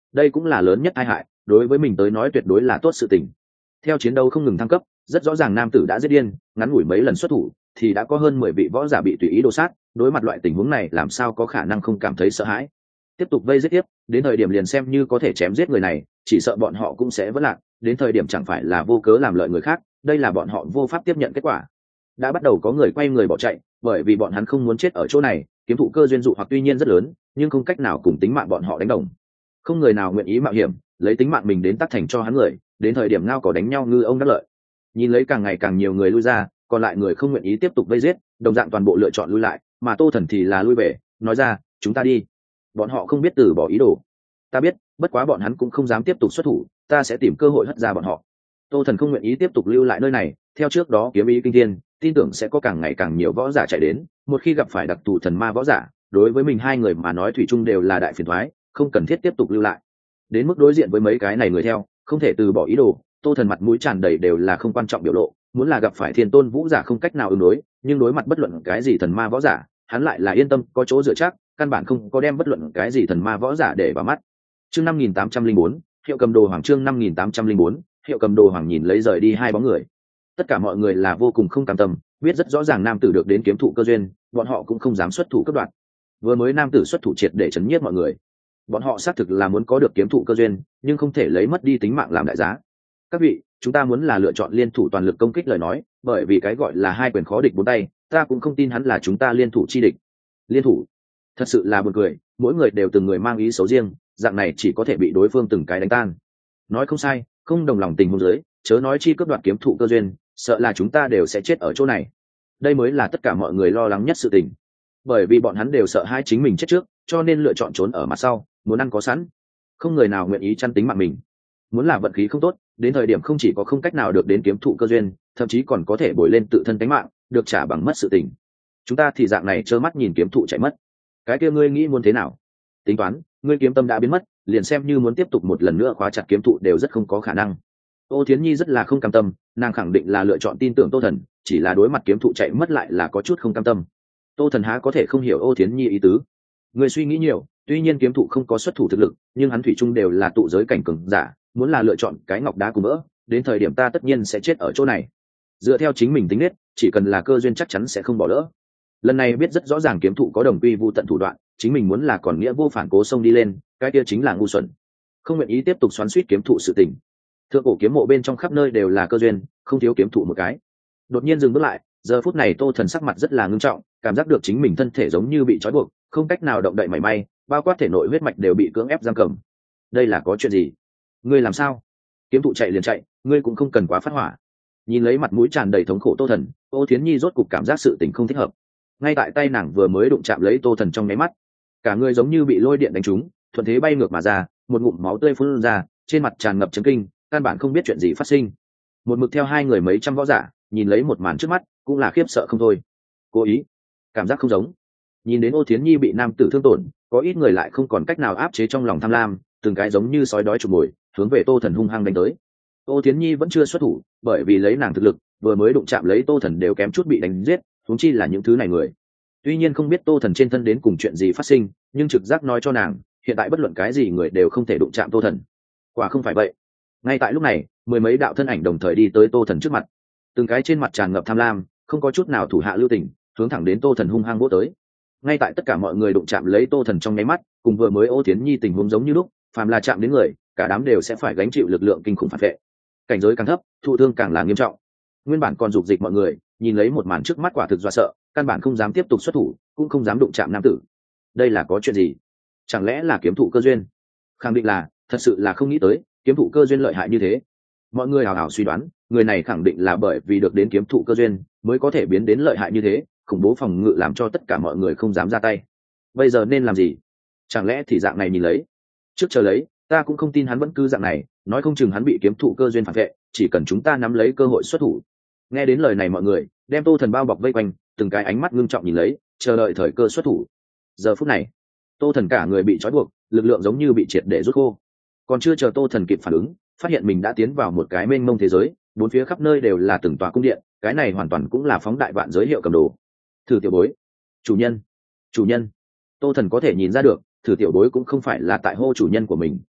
đây cũng là lớn nhất tai hại, đối với mình tới nói tuyệt đối là tốt sự tình. Theo chiến đấu không ngừng thăng cấp, rất rõ ràng nam tử đã giết điên, ngắn ngủi mấy lần xuất thủ thì đã có hơn mười vị võ giả bị tùy ý đồ sát, đối mặt loại tình huống này làm sao có khả năng không cảm thấy sợ hãi. Tiếp tục vây giết tiếp, đến thời điểm liền xem như có thể chém giết người này, chỉ sợ bọn họ cũng sẽ vỡ lạc, đến thời điểm chẳng phải là vô cớ làm lợi người khác, đây là bọn họ vô pháp tiếp nhận kết quả. Đã bắt đầu có người quay người bỏ chạy, bởi vì bọn hắn không muốn chết ở chỗ này, kiếm thụ cơ duyên dụ hoặc tuy nhiên rất lớn, nhưng không cách nào cùng tính mạng bọn họ đánh đồng. Không người nào nguyện ý mạo hiểm, lấy tính mạng mình đến tác thành cho hắn người, đến thời điểm ngao cỏ đánh nhau ngư ông đắc lợi. Nhìn lấy càng ngày càng nhiều người lui ra, còn lại người không nguyện ý tiếp tục vây giết, đồng dạng toàn bộ lựa chọn lui lại, mà Tô Thần thì là lui về, nói ra, chúng ta đi. Bọn họ không biết từ bỏ ý đồ. Ta biết, bất quá bọn hắn cũng không dám tiếp tục xuất thủ, ta sẽ tìm cơ hội hất ra bọn họ. Tô Thần không nguyện ý tiếp tục lưu lại nơi này, theo trước đó kiếm ý kinh thiên, tin tưởng sẽ có càng ngày càng nhiều võ giả chạy đến, một khi gặp phải đặc thù thần ma võ giả, đối với mình hai người mà nói thủy chung đều là đại phiền toái, không cần thiết tiếp tục lưu lại. Đến mức đối diện với mấy cái này người theo, không thể từ bỏ ý đồ, Tô Thần mặt mũi tràn đầy đều là không quan trọng biểu lộ, muốn là gặp phải thiên tôn vũ giả không cách nào ứng đối, nhưng đối mặt bất luận cái gì thần ma võ giả, hắn lại là yên tâm, có chỗ dựa chắc, căn bản không có đem bất luận cái gì thần ma võ giả để vào mắt. Chương năm nghìn tám trăm linh bốn, hiệu cầm đồ hoàng. Chương năm nghìn tám trăm linh bốn, hiệu cầm đồ hoàng. Nhìn lấy rời đi hai bóng người, tất cả mọi người là vô cùng không cam tâm, biết rất rõ ràng nam tử được đến kiếm thụ cơ duyên, bọn họ cũng không dám xuất thủ cấp đoạn. Vừa mới nam tử xuất thủ triệt để chấn nhiếp mọi người, bọn họ xác thực là muốn có được kiếm thụ cơ duyên, nhưng không thể lấy mất đi tính mạng làm đại giá. Các vị, chúng ta muốn là lựa chọn liên thủ toàn lực công kích lời nói, bởi vì cái gọi là hai quyền khó địch bốn tay, ta cũng không tin hắn là chúng ta liên thủ chi địch. Liên thủ? Thật sự là buồn cười, mỗi người đều từng người mang ý xấu riêng, dạng này chỉ có thể bị đối phương từng cái đánh tan. Nói không sai, không đồng lòng tình huống dưới, chớ nói chi cướp đoạt kiếm thụ cơ duyên, sợ là chúng ta đều sẽ chết ở chỗ này. Đây mới là tất cả mọi người lo lắng nhất sự tình, bởi vì bọn hắn đều sợ hai chính mình chết trước, cho nên lựa chọn trốn ở mặt sau, muốn ăn có sẵn, không người nào nguyện ý chăn tính mạng mình. Muốn là vận khí không tốt, đến thời điểm không chỉ có không cách nào được đến kiếm thụ cơ duyên, thậm chí còn có thể bồi lên tự thân tính mạng, được trả bằng mất sự tình. Chúng ta thì dạng này trơ mắt nhìn kiếm thụ chạy mất, cái kia ngươi nghĩ muốn thế nào? Tính toán, ngươi kiếm tâm đã biến mất, liền xem như muốn tiếp tục một lần nữa khóa chặt kiếm thụ đều rất không có khả năng. Ô Thiến Nhi rất là không cam tâm, nàng khẳng định là lựa chọn tin tưởng Tô Thần, chỉ là đối mặt kiếm thụ chạy mất lại là có chút không cam tâm. Tô Thần há có thể không hiểu Ô Thiến Nhi ý tứ. Ngươi suy nghĩ nhiều, tuy nhiên kiếm thụ không có xuất thủ thực lực, nhưng hắn thủy chung đều là tụ giới cảnh cường giả, muốn là lựa chọn cái ngọc đá cùng mỡ, đến thời điểm ta tất nhiên sẽ chết ở chỗ này. Dựa theo chính mình tính nết, chỉ cần là cơ duyên chắc chắn sẽ không bỏ lỡ. Lần này biết rất rõ ràng kiếm thụ có đồng quy vu tận thủ đoạn, chính mình muốn là còn nghĩa vô phản cố xông đi lên, cái kia chính là ngu xuẩn, không nguyện ý tiếp tục xoắn xuýt kiếm thụ sự tình. Thượng cổ kiếm mộ bên trong khắp nơi đều là cơ duyên, không thiếu kiếm thụ một cái. Đột nhiên dừng bước lại, giờ phút này Tô Thần sắc mặt rất là ngưng trọng, cảm giác được chính mình thân thể giống như bị trói buộc, không cách nào động đậy mảy may, bao quát thể nội huyết mạch đều bị cưỡng ép giam cầm. Đây là có chuyện gì? Ngươi làm sao? Kiếm thụ chạy liền chạy, ngươi cũng không cần quá phát hỏa. Nhìn lấy mặt mũi tràn đầy thống khổ Tô Thần, Ô Thiến Nhi rốt cục cảm giác sự tình không thích hợp. Ngay tại tay nàng vừa mới đụng chạm lấy Tô Thần trong nháy mắt, cả người giống như bị lôi điện đánh trúng, thuận thế bay ngược mà ra, một ngụm máu tươi phun ra, trên mặt tràn ngập chấn kinh, căn bản không biết chuyện gì phát sinh. Một mực theo hai người mấy trăm võ giả, nhìn lấy một màn trước mắt, cũng là khiếp sợ không thôi. Cố ý, cảm giác không giống. Nhìn đến Ô Thiến Nhi bị nam tử thương tổn, có ít người lại không còn cách nào áp chế trong lòng tham lam, từng cái giống như sói đói chụp mồi, hướng về Tô Thần hung hăng đánh tới. Ô Thiến Nhi vẫn chưa xuất thủ, bởi vì lấy nàng thực lực, vừa mới đụng chạm lấy Tô Thần đều kém chút bị đánh giết, huống chi là những thứ này người. Tuy nhiên không biết Tô Thần trên thân đến cùng chuyện gì phát sinh, nhưng trực giác nói cho nàng, hiện tại bất luận cái gì người đều không thể đụng chạm Tô Thần. Quả không phải vậy. Ngay tại lúc này, mười mấy đạo thân ảnh đồng thời đi tới Tô Thần trước mặt, từng cái trên mặt tràn ngập tham lam, không có chút nào thủ hạ lưu tình, hướng thẳng đến Tô Thần hung hăng vỗ tới. Ngay tại tất cả mọi người đụng chạm lấy Tô Thần trong nháy mắt, cùng vừa mới Ô Thiến Nhi tình huống giống như lúc, phàm là chạm đến người, cả đám đều sẽ phải gánh chịu lực lượng kinh khủng phản vệ. Cảnh giới càng thấp, thụ thương càng là nghiêm trọng. Nguyên bản còn dục dịch mọi người, nhìn lấy một màn trước mắt quả thực dọa sợ, căn bản không dám tiếp tục xuất thủ, cũng không dám đụng chạm nam tử. Đây là có chuyện gì? Chẳng lẽ là kiếm thụ cơ duyên? Khẳng định là, thật sự là không nghĩ tới, kiếm thụ cơ duyên lợi hại như thế. Mọi người hào hào suy đoán, người này khẳng định là bởi vì được đến kiếm thụ cơ duyên, mới có thể biến đến lợi hại như thế, khủng bố phòng ngự làm cho tất cả mọi người không dám ra tay. Bây giờ nên làm gì? Chẳng lẽ thì dạng này nhìn lấy? Trước chờ lấy, ta cũng không tin hắn vẫn cứ dạng này, nói không chừng hắn bị kiếm thụ cơ duyên phản vệ, chỉ cần chúng ta nắm lấy cơ hội xuất thủ. Nghe đến lời này mọi người, đem Tô Thần bao bọc vây quanh, từng cái ánh mắt ngưng trọng nhìn lấy, chờ đợi thời cơ xuất thủ. Giờ phút này, Tô Thần cả người bị trói buộc, lực lượng giống như bị triệt để rút khô. Còn chưa chờ Tô Thần kịp phản ứng, phát hiện mình đã tiến vào một cái mênh mông thế giới, bốn phía khắp nơi đều là từng tòa cung điện, cái này hoàn toàn cũng là phóng đại vạn giới hiệu cầm đồ. Thử tiểu bối, chủ nhân, chủ nhân. Tô Thần có thể nhìn ra được, Thử tiểu bối cũng không phải là tại hô chủ nhân của mình,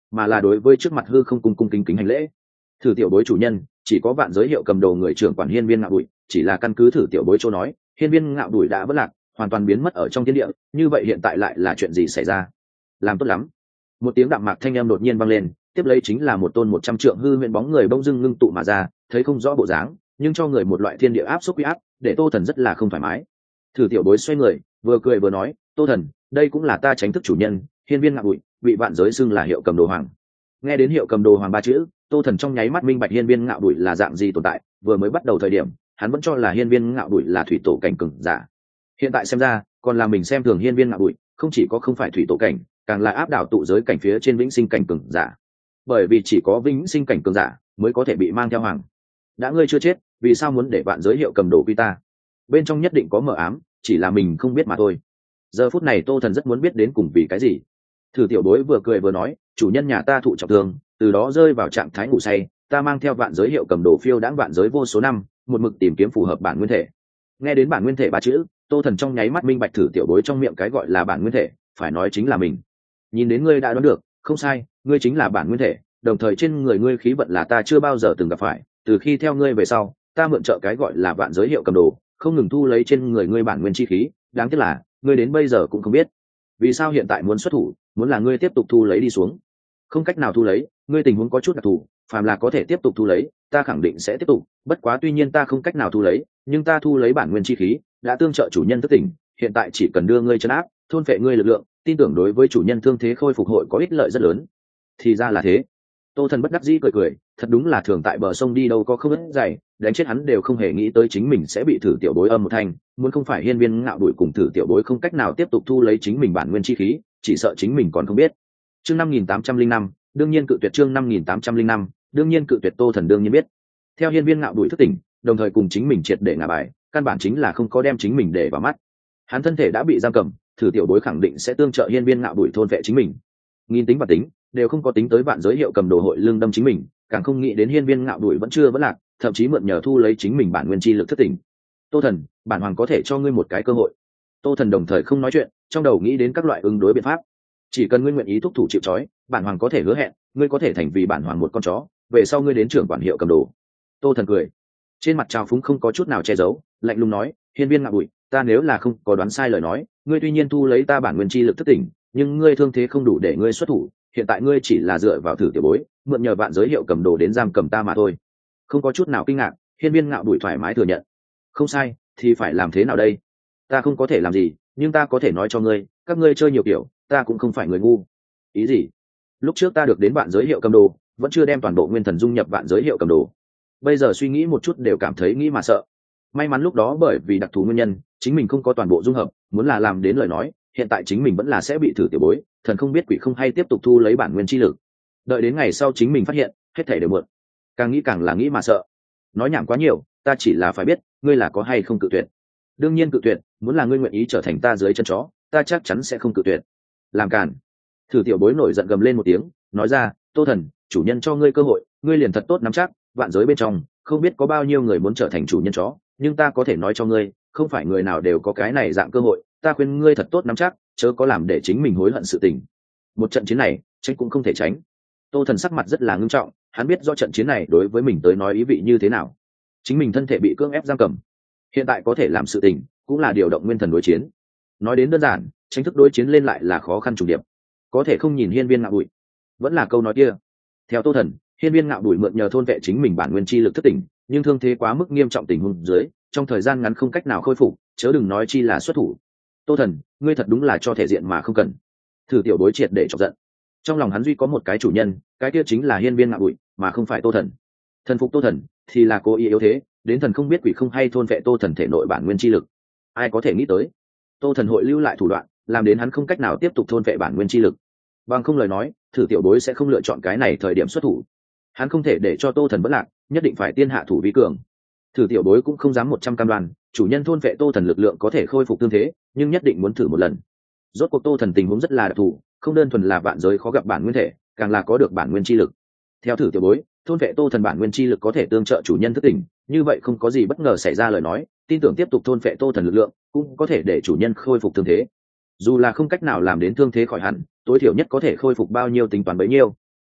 mà là đối với trước mặt hư không cung cung kính kính hành lễ. Thử tiểu bối chủ nhân, chỉ có vạn giới hiệu cầm đồ người trưởng quản hiên viên ngạo đùi, chỉ là căn cứ thử tiểu bối chỗ nói, hiên viên ngạo đùi đã vất lạc, hoàn toàn biến mất ở trong thiên địa, như vậy hiện tại lại là chuyện gì xảy ra? Làm tốt lắm. Một tiếng đạm mạc thanh âm đột nhiên vang lên, tiếp lấy chính là một tôn một trăm trượng hư huyễn bóng người bỗng dưng ngưng tụ mà ra, thấy không rõ bộ dáng, nhưng cho người một loại thiên địa áp xúc uy áp, để Tô Thần rất là không thoải mái. Thử tiểu bối xoay người, vừa cười vừa nói, Tô Thần, đây cũng là ta tránh thức chủ nhân, hiên viên ngạo đùi, bị vạn giới xưng là hiệu cầm đồ hoàng. Nghe đến hiệu cầm đồ hoàng ba chữ, Tô Thần trong nháy mắt minh bạch hiên viên ngạo đùi là dạng gì tồn tại. Vừa mới bắt đầu thời điểm, hắn vẫn cho là hiên viên ngạo đùi là thủy tổ cảnh cường giả, hiện tại xem ra còn là mình xem thường hiên viên ngạo đùi, không chỉ có không phải thủy tổ cảnh, càng là áp đảo tụ giới cảnh phía trên vĩnh sinh cảnh cường giả, bởi vì chỉ có vĩnh sinh cảnh cường giả mới có thể bị mang theo hoàng. Đã ngươi chưa chết, vì sao muốn để vạn giới hiệu cầm đồ quy ta? Bên trong nhất định có mờ ám, chỉ là mình không biết mà thôi. Giờ phút này Tô Thần rất muốn biết đến cùng vì cái gì. Thử tiểu bối vừa cười vừa nói, chủ nhân nhà ta thụ trọng thương, từ đó rơi vào trạng thái ngủ say, ta mang theo vạn giới hiệu cầm đồ phiêu đãng vạn giới vô số năm, một mực tìm kiếm phù hợp bản nguyên thể. Nghe đến bản nguyên thể ba chữ, Tô Thần trong nháy mắt minh bạch thử tiểu bối trong miệng cái gọi là bản nguyên thể, phải nói chính là mình. Nhìn đến ngươi đã đoán được, không sai, ngươi chính là bản nguyên thể, đồng thời trên người ngươi khí vận là ta chưa bao giờ từng gặp phải, từ khi theo ngươi về sau, ta mượn trợ cái gọi là vạn giới hiệu cầm đồ, không ngừng thu lấy trên người ngươi bản nguyên chi khí, đáng tiếc là ngươi đến bây giờ cũng không biết vì sao hiện tại muốn xuất thủ, muốn là ngươi tiếp tục thu lấy đi xuống, không cách nào thu lấy, ngươi tình huống có chút đặc thù, phàm là có thể tiếp tục thu lấy, ta khẳng định sẽ tiếp tục, bất quá tuy nhiên ta không cách nào thu lấy, nhưng ta thu lấy bản nguyên chi khí, đã tương trợ chủ nhân thức tỉnh, hiện tại chỉ cần đưa ngươi trấn áp, thôn phệ ngươi lực lượng, tin tưởng đối với chủ nhân thương thế khôi phục hội có ích lợi rất lớn. Thì ra là thế. Tô Thần bất đắc dĩ cười cười, thật đúng là thường tại bờ sông đi đâu có không ít dày, đánh chết hắn đều không hề nghĩ tới chính mình sẽ bị thử tiểu bối âm một thanh, muốn không phải hiên viên ngạo đuổi cùng thử tiểu bối không cách nào tiếp tục thu lấy chính mình bản nguyên chi khí, chỉ sợ chính mình còn không biết. Chương năm nghìn tám trăm linh năm, đương nhiên cự tuyệt chương năm nghìn tám trăm linh năm, đương nhiên cự tuyệt Tô Thần đương nhiên biết. Theo hiên viên ngạo đuổi thức tỉnh, đồng thời cùng chính mình triệt để ngả bài, căn bản chính là không có đem chính mình để vào mắt. Hắn thân thể đã bị giam cầm, thử tiểu bối khẳng định sẽ tương trợ hiên viên ngạo đuổi thôn vệ chính mình. Nghìn tính và tính, đều không có tính tới vạn giới hiệu cầm đồ hội lương đâm chính mình, càng không nghĩ đến hiên viên ngạo đuổi vẫn chưa vẫn lạc, thậm chí mượn nhờ thu lấy chính mình bản nguyên chi lực thất tỉnh. Tô Thần, bản hoàng có thể cho ngươi một cái cơ hội. Tô Thần đồng thời không nói chuyện, trong đầu nghĩ đến các loại ứng đối biện pháp. Chỉ cần ngươi nguyện ý thúc thủ chịu trói, bản hoàng có thể hứa hẹn, ngươi có thể thành vì bản hoàng một con chó, về sau ngươi đến trưởng quản hiệu cầm đồ. Tô Thần cười, trên mặt trào phúng không có chút nào che giấu, lạnh lùng nói, hiên viên ngạo đuổi, ta nếu là không có đoán sai lời nói, ngươi tuy nhiên thu lấy ta bản nguyên chi lực thất tỉnh, nhưng ngươi thương thế không đủ để ngươi xuất thủ, hiện tại ngươi chỉ là dựa vào thử tiểu bối, mượn nhờ vạn giới hiệu cầm đồ đến giam cầm ta mà thôi. Không có chút nào kinh ngạc, hiên viên ngạo đuổi thoải mái thừa nhận. Không sai, thì phải làm thế nào đây? Ta không có thể làm gì, nhưng ta có thể nói cho ngươi, các ngươi chơi nhiều kiểu, ta cũng không phải người ngu. Ý gì? Lúc trước ta được đến vạn giới hiệu cầm đồ, vẫn chưa đem toàn bộ nguyên thần dung nhập vạn giới hiệu cầm đồ. Bây giờ suy nghĩ một chút đều cảm thấy nghĩ mà sợ. May mắn lúc đó bởi vì đặc thù nguyên nhân, chính mình không có toàn bộ dung hợp, muốn là làm đến lời nói, hiện tại chính mình vẫn là sẽ bị thử tiểu bối, thần không biết quỷ không hay tiếp tục thu lấy bản nguyên chi lực. Đợi đến ngày sau chính mình phát hiện, hết thảy đều muộn. Càng nghĩ càng là nghĩ mà sợ. Nói nhảm quá nhiều, ta chỉ là phải biết, ngươi là có hay không cự tuyệt. Đương nhiên cự tuyệt, muốn là ngươi nguyện ý trở thành ta dưới chân chó, ta chắc chắn sẽ không cự tuyệt. Làm cản. Thử tiểu bối nổi giận gầm lên một tiếng, nói ra, Tô Thần, chủ nhân cho ngươi cơ hội, ngươi liền thật tốt nắm chắc, vạn giới bên trong, không biết có bao nhiêu người muốn trở thành chủ nhân chó, nhưng ta có thể nói cho ngươi, không phải người nào đều có cái này dạng cơ hội, ta khuyên ngươi thật tốt nắm chắc, chớ có làm để chính mình hối hận sự tình. Một trận chiến này, tránh cũng không thể tránh. Tô Thần sắc mặt rất là ngưng trọng, hắn biết do trận chiến này đối với mình tới nói ý vị như thế nào. Chính mình thân thể bị cưỡng ép giam cầm, hiện tại có thể làm sự tình, cũng là điều động nguyên thần đối chiến. Nói đến đơn giản, tranh thức đối chiến lên lại là khó khăn trùng điệp. Có thể không nhìn hiên viên ngạo đuổi, vẫn là câu nói kia. Theo Tô Thần, hiên viên ngạo đuổi mượn nhờ thôn vệ chính mình bản nguyên chi lực thất tỉnh, nhưng thương thế quá mức nghiêm trọng tình huống dưới, trong thời gian ngắn không cách nào khôi phục, chớ đừng nói chi là xuất thủ. Tô Thần, ngươi thật đúng là cho thể diện mà không cần. Thử tiểu đối triệt để chọc giận. Trong lòng hắn duy có một cái chủ nhân, cái kia chính là hiên viên ngạo đuổi, mà không phải Tô Thần. Thần phục Tô Thần thì là cố ý yếu thế, đến thần không biết quỷ không hay thôn vệ Tô Thần thể nội bản nguyên chi lực. Ai có thể nghĩ tới, Tô Thần hội lưu lại thủ đoạn, làm đến hắn không cách nào tiếp tục thôn vệ bản nguyên chi lực. Bằng không lời nói, thử tiểu đối sẽ không lựa chọn cái này thời điểm xuất thủ. Hắn không thể để cho Tô Thần bất lạc, nhất định phải tiên hạ thủ vi cường. Thử tiểu đối cũng không dám một trăm cam đoan, chủ nhân thôn vệ Tô Thần lực lượng có thể khôi phục tương thế, nhưng nhất định muốn thử một lần. Rốt cuộc Tô Thần tình huống rất là đặc thù, không đơn thuần là vạn giới khó gặp bản nguyên thể, càng là có được bản nguyên chi lực. Theo thử tiểu bối, thôn vệ Tô Thần bản nguyên chi lực có thể tương trợ chủ nhân thức tỉnh, như vậy không có gì bất ngờ xảy ra lời nói, tin tưởng tiếp tục thôn vệ Tô Thần lực lượng, cũng có thể để chủ nhân khôi phục thương thế. Dù là không cách nào làm đến thương thế khỏi hẳn, tối thiểu nhất có thể khôi phục bao nhiêu tính toán bấy nhiêu.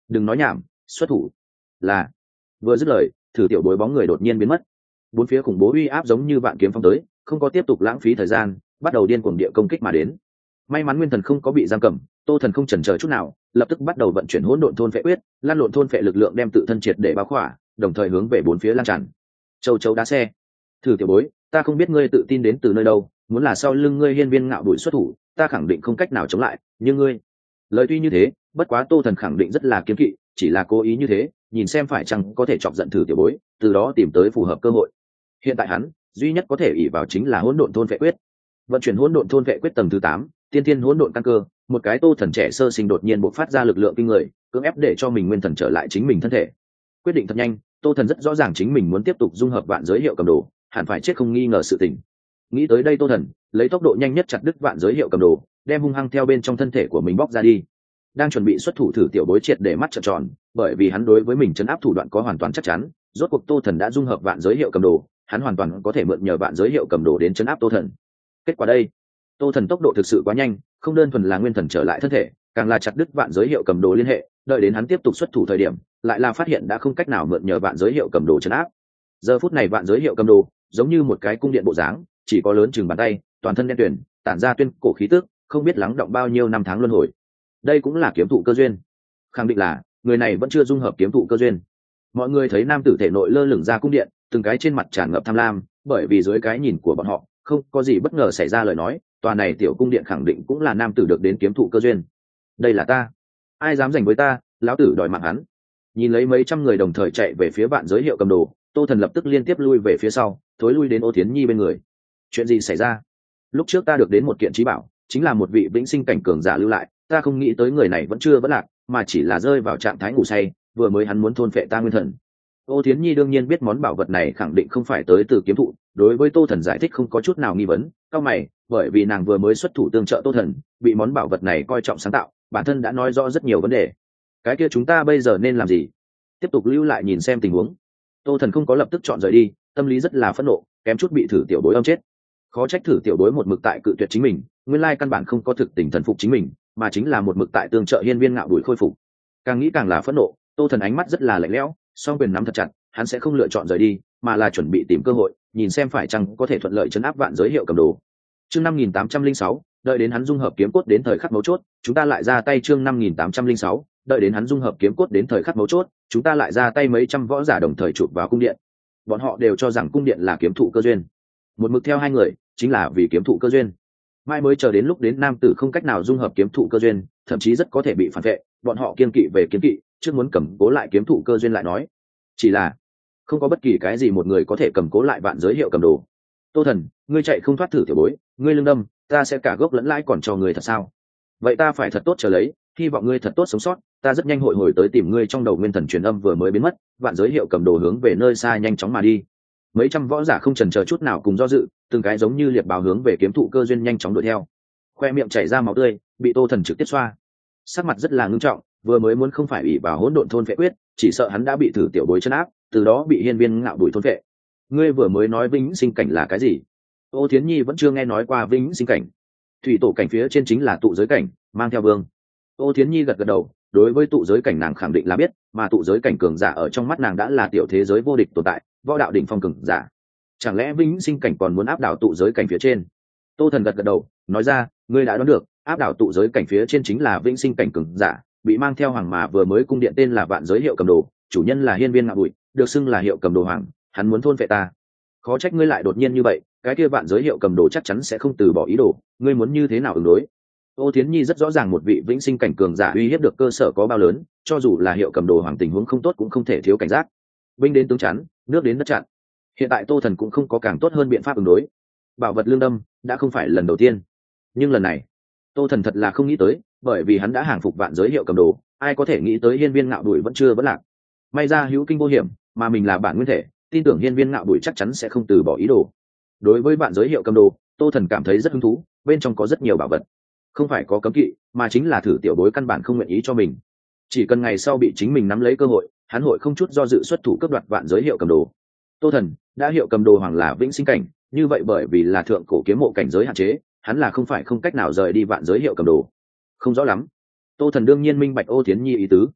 đừng nói nhảm, xuất thủ. Là. Vừa dứt lời, thử tiểu bối bóng người đột nhiên biến mất. Bốn phía khủng bố uy áp giống như vạn kiếm phong tới, không có tiếp tục lãng phí thời gian, bắt đầu điên cuồng địa công kích mà đến. May mắn nguyên thần không có bị giam cầm, Tô Thần không chần chờ chút nào, lập tức bắt đầu vận chuyển hỗn độn thôn phệ quyết, lan lộn thôn phệ lực lượng đem tự thân triệt để bao khỏa, đồng thời hướng về bốn phía lan tràn. Châu chấu đá xe. Thử tiểu bối, ta không biết ngươi tự tin đến từ nơi đâu, muốn là sau lưng ngươi hiên viên ngạo đuổi xuất thủ, ta khẳng định không cách nào chống lại, nhưng ngươi. Lời tuy như thế, bất quá Tô Thần khẳng định rất là kiêng kỵ, chỉ là cố ý như thế, nhìn xem phải chăng có thể chọc giận thử tiểu bối, từ đó tìm tới phù hợp cơ hội. Hiện tại hắn, duy nhất có thể ỷ vào chính là hỗn độn thôn phệ quyết. Vận chuyển hỗn độn thôn phệ quyết tầng thứ tám, tiên tiên hỗn độn căn cơ, một cái Tô Thần trẻ sơ sinh đột nhiên bộc phát ra lực lượng kinh người, cưỡng ép để cho mình nguyên thần trở lại chính mình thân thể. Quyết định thật nhanh, Tô Thần rất rõ ràng chính mình muốn tiếp tục dung hợp vạn giới hiệu cầm đồ, hẳn phải chết không nghi ngờ sự tình. Nghĩ tới đây Tô Thần lấy tốc độ nhanh nhất chặt đứt vạn giới hiệu cầm đồ, đem hung hăng theo bên trong thân thể của mình bóc ra đi. Đang chuẩn bị xuất thủ thử tiểu bối triệt để mắt trợn tròn, bởi vì hắn đối với mình chấn áp thủ đoạn có hoàn toàn chắc chắn, rốt cuộc Tô Thần đã dung hợp vạn giới hiệu cầm đồ, hắn hoàn toàn có thể mượn nhờ vạn giới hiệu cầm đồ đến chấn áp Tô Thần. Kết quả đây, Tô Thần tốc độ thực sự quá nhanh, không đơn thuần là nguyên thần trở lại thân thể, càng là chặt đứt vạn giới hiệu cầm đồ liên hệ, đợi đến hắn tiếp tục xuất thủ thời điểm, lại là phát hiện đã không cách nào mượn nhờ vạn giới hiệu cầm đồ chấn áp. Giờ phút này vạn giới hiệu cầm đồ giống như một cái cung điện bộ dáng, chỉ có lớn chừng bàn tay, toàn thân đen tuyền, tản ra tuyên cổ khí tức, không biết lắng động bao nhiêu năm tháng luân hồi. Đây cũng là kiếm thụ cơ duyên. Khẳng định là người này vẫn chưa dung hợp kiếm thụ cơ duyên. Mọi người thấy nam tử thể nội lơ lửng ra cung điện, từng cái trên mặt tràn ngập tham lam, bởi vì dưới cái nhìn của bọn họ, không có gì bất ngờ xảy ra lời nói, tòa này tiểu cung điện khẳng định cũng là nam tử được đến kiếm thụ cơ duyên. Đây là ta, ai dám giành với ta, lão tử đòi mạng hắn. Nhìn lấy mấy trăm người đồng thời chạy về phía vạn giới hiệu cầm đồ, Tô Thần lập tức liên tiếp lui về phía sau, thối lui đến Ô Thiến Nhi bên người. Chuyện gì xảy ra? Lúc trước ta được đến một kiện trí bảo, chính là một vị vĩnh sinh cảnh cường giả lưu lại, ta không nghĩ tới người này vẫn chưa vẫn lạc, mà chỉ là rơi vào trạng thái ngủ say, vừa mới hắn muốn thôn phệ ta nguyên thần. Ô Thiến Nhi đương nhiên biết món bảo vật này khẳng định không phải tới từ kiếm thụ, đối với Tô Thần giải thích không có chút nào nghi vấn, cao mày, bởi vì nàng vừa mới xuất thủ tương trợ Tô Thần, bị món bảo vật này coi trọng sáng tạo, bản thân đã nói rõ rất nhiều vấn đề. Cái kia chúng ta bây giờ nên làm gì? Tiếp tục lưu lại nhìn xem tình huống. Tô Thần không có lập tức chọn rời đi, tâm lý rất là phẫn nộ, kém chút bị thử tiểu bối âm chết. Khó trách thử tiểu bối một mực tại cự tuyệt chính mình, nguyên lai căn bản không có thực tình thần phục chính mình, mà chính là một mực tại tương trợ hiên viên ngạo đuổi khôi phục. Càng nghĩ càng là phẫn nộ, Tô Thần ánh mắt rất là lạnh lẽo, song quyền nắm thật chặt, hắn sẽ không lựa chọn rời đi, mà là chuẩn bị tìm cơ hội, nhìn xem phải chăng có thể thuận lợi chấn áp vạn giới hiệu cầm đồ. Chương năm nghìn tám trăm linh sáu, đợi đến hắn dung hợp kiếm cốt đến thời khắc mấu chốt, chúng ta lại ra tay. Chương năm nghìn tám trăm linh sáu, đợi đến hắn dung hợp kiếm cốt đến thời khắc mấu chốt, chúng ta lại ra tay. Mấy trăm võ giả đồng thời chụp vào cung điện. Bọn họ đều cho rằng cung điện là kiếm thụ cơ duyên, một mực theo hai người chính là vì kiếm thụ cơ duyên. Mai mới chờ đến lúc đến nam tử không cách nào dung hợp kiếm thụ cơ duyên, thậm chí rất có thể bị phản vệ, bọn họ kiên kỵ về kiên kỵ, trước muốn cầm cố lại kiếm thụ cơ duyên lại nói. Chỉ là không có bất kỳ cái gì một người có thể cầm cố lại vạn giới hiệu cầm đồ. Tô Thần, ngươi chạy không thoát thử tiểu bối, ngươi lương đâm, ta sẽ cả gốc lẫn lãi còn cho ngươi thật sao? Vậy ta phải thật tốt chờ lấy, hy vọng ngươi thật tốt sống sót, ta rất nhanh hội hồi tới tìm ngươi. Trong đầu nguyên thần truyền âm vừa mới biến mất, vạn giới hiệu cầm đồ hướng về nơi xa nhanh chóng mà đi. Mấy trăm võ giả không chần chờ chút nào cùng do dự, từng cái giống như liệp bào hướng về kiếm thụ cơ duyên nhanh chóng đuổi theo. Khoe miệng chảy ra máu tươi, bị Tô Thần trực tiếp xoa. Sắc mặt rất là ngưng trọng, vừa mới muốn không phải ủy vào hỗn độn thôn phệ quyết, chỉ sợ hắn đã bị thử tiểu bối chân áp, từ đó bị hiên viên ngạo đuổi thôn phệ. Ngươi vừa mới nói vĩnh sinh cảnh là cái gì? Ô Thiến Nhi vẫn chưa nghe nói qua vĩnh sinh cảnh. Thủy tổ cảnh phía trên chính là tụ giới cảnh, mang theo vương. Ô Thiến Nhi gật gật đầu, đối với tụ giới cảnh nàng khẳng định là biết, mà tụ giới cảnh cường giả ở trong mắt nàng đã là tiểu thế giới vô địch tồn tại, võ đạo đỉnh phong cường giả. Chẳng lẽ vĩnh sinh cảnh còn muốn áp đảo tụ giới cảnh phía trên? Tô Thần gật gật đầu, nói ra, ngươi đã đoán được, áp đảo tụ giới cảnh phía trên chính là vĩnh sinh cảnh cường giả, bị mang theo hoàng mà vừa mới cung điện tên là vạn giới hiệu cầm đồ, chủ nhân là hiên viên ngạo bụi, được xưng là hiệu cầm đồ hoàng, hắn muốn thôn phệ ta. Khó trách ngươi lại đột nhiên như vậy, cái kia vạn giới hiệu cầm đồ chắc chắn sẽ không từ bỏ ý đồ, ngươi muốn như thế nào ứng đối? Ô Thiến Nhi rất rõ ràng một vị vĩnh sinh cảnh cường giả uy hiếp được cơ sở có bao lớn, cho dù là hiệu cầm đồ hoàng tình huống không tốt cũng không thể thiếu cảnh giác. Binh đến tướng chắn, nước đến đất chặn. Hiện tại Tô Thần cũng không có càng tốt hơn biện pháp ứng đối. Bảo vật lương đâm đã không phải lần đầu tiên, nhưng lần này Tô Thần thật là không nghĩ tới, bởi vì hắn đã hàng phục vạn giới hiệu cầm đồ, ai có thể nghĩ tới hiên viên ngạo đuổi vẫn chưa vẫn lạc. May ra hữu kinh vô hiểm, mà mình là bản nguyên thể, tin tưởng hiên viên ngạo đuổi chắc chắn sẽ không từ bỏ ý đồ. Đối với vạn giới hiệu cầm đồ, Tô Thần cảm thấy rất hứng thú, bên trong có rất nhiều bảo vật, không phải có cấm kỵ, mà chính là thử tiểu bối căn bản không nguyện ý cho mình. Chỉ cần ngày sau bị chính mình nắm lấy cơ hội, hắn hội không chút do dự xuất thủ cướp đoạt vạn giới hiệu cầm đồ. Tô Thần đã hiệu cầm đồ hoàng là vĩnh sinh cảnh, như vậy bởi vì là thượng cổ kiếm mộ cảnh giới hạn chế, hắn là không phải không cách nào rời đi vạn giới hiệu cầm đồ. Không rõ lắm. Tô Thần đương nhiên minh bạch Ô Thiến Nhi ý tứ.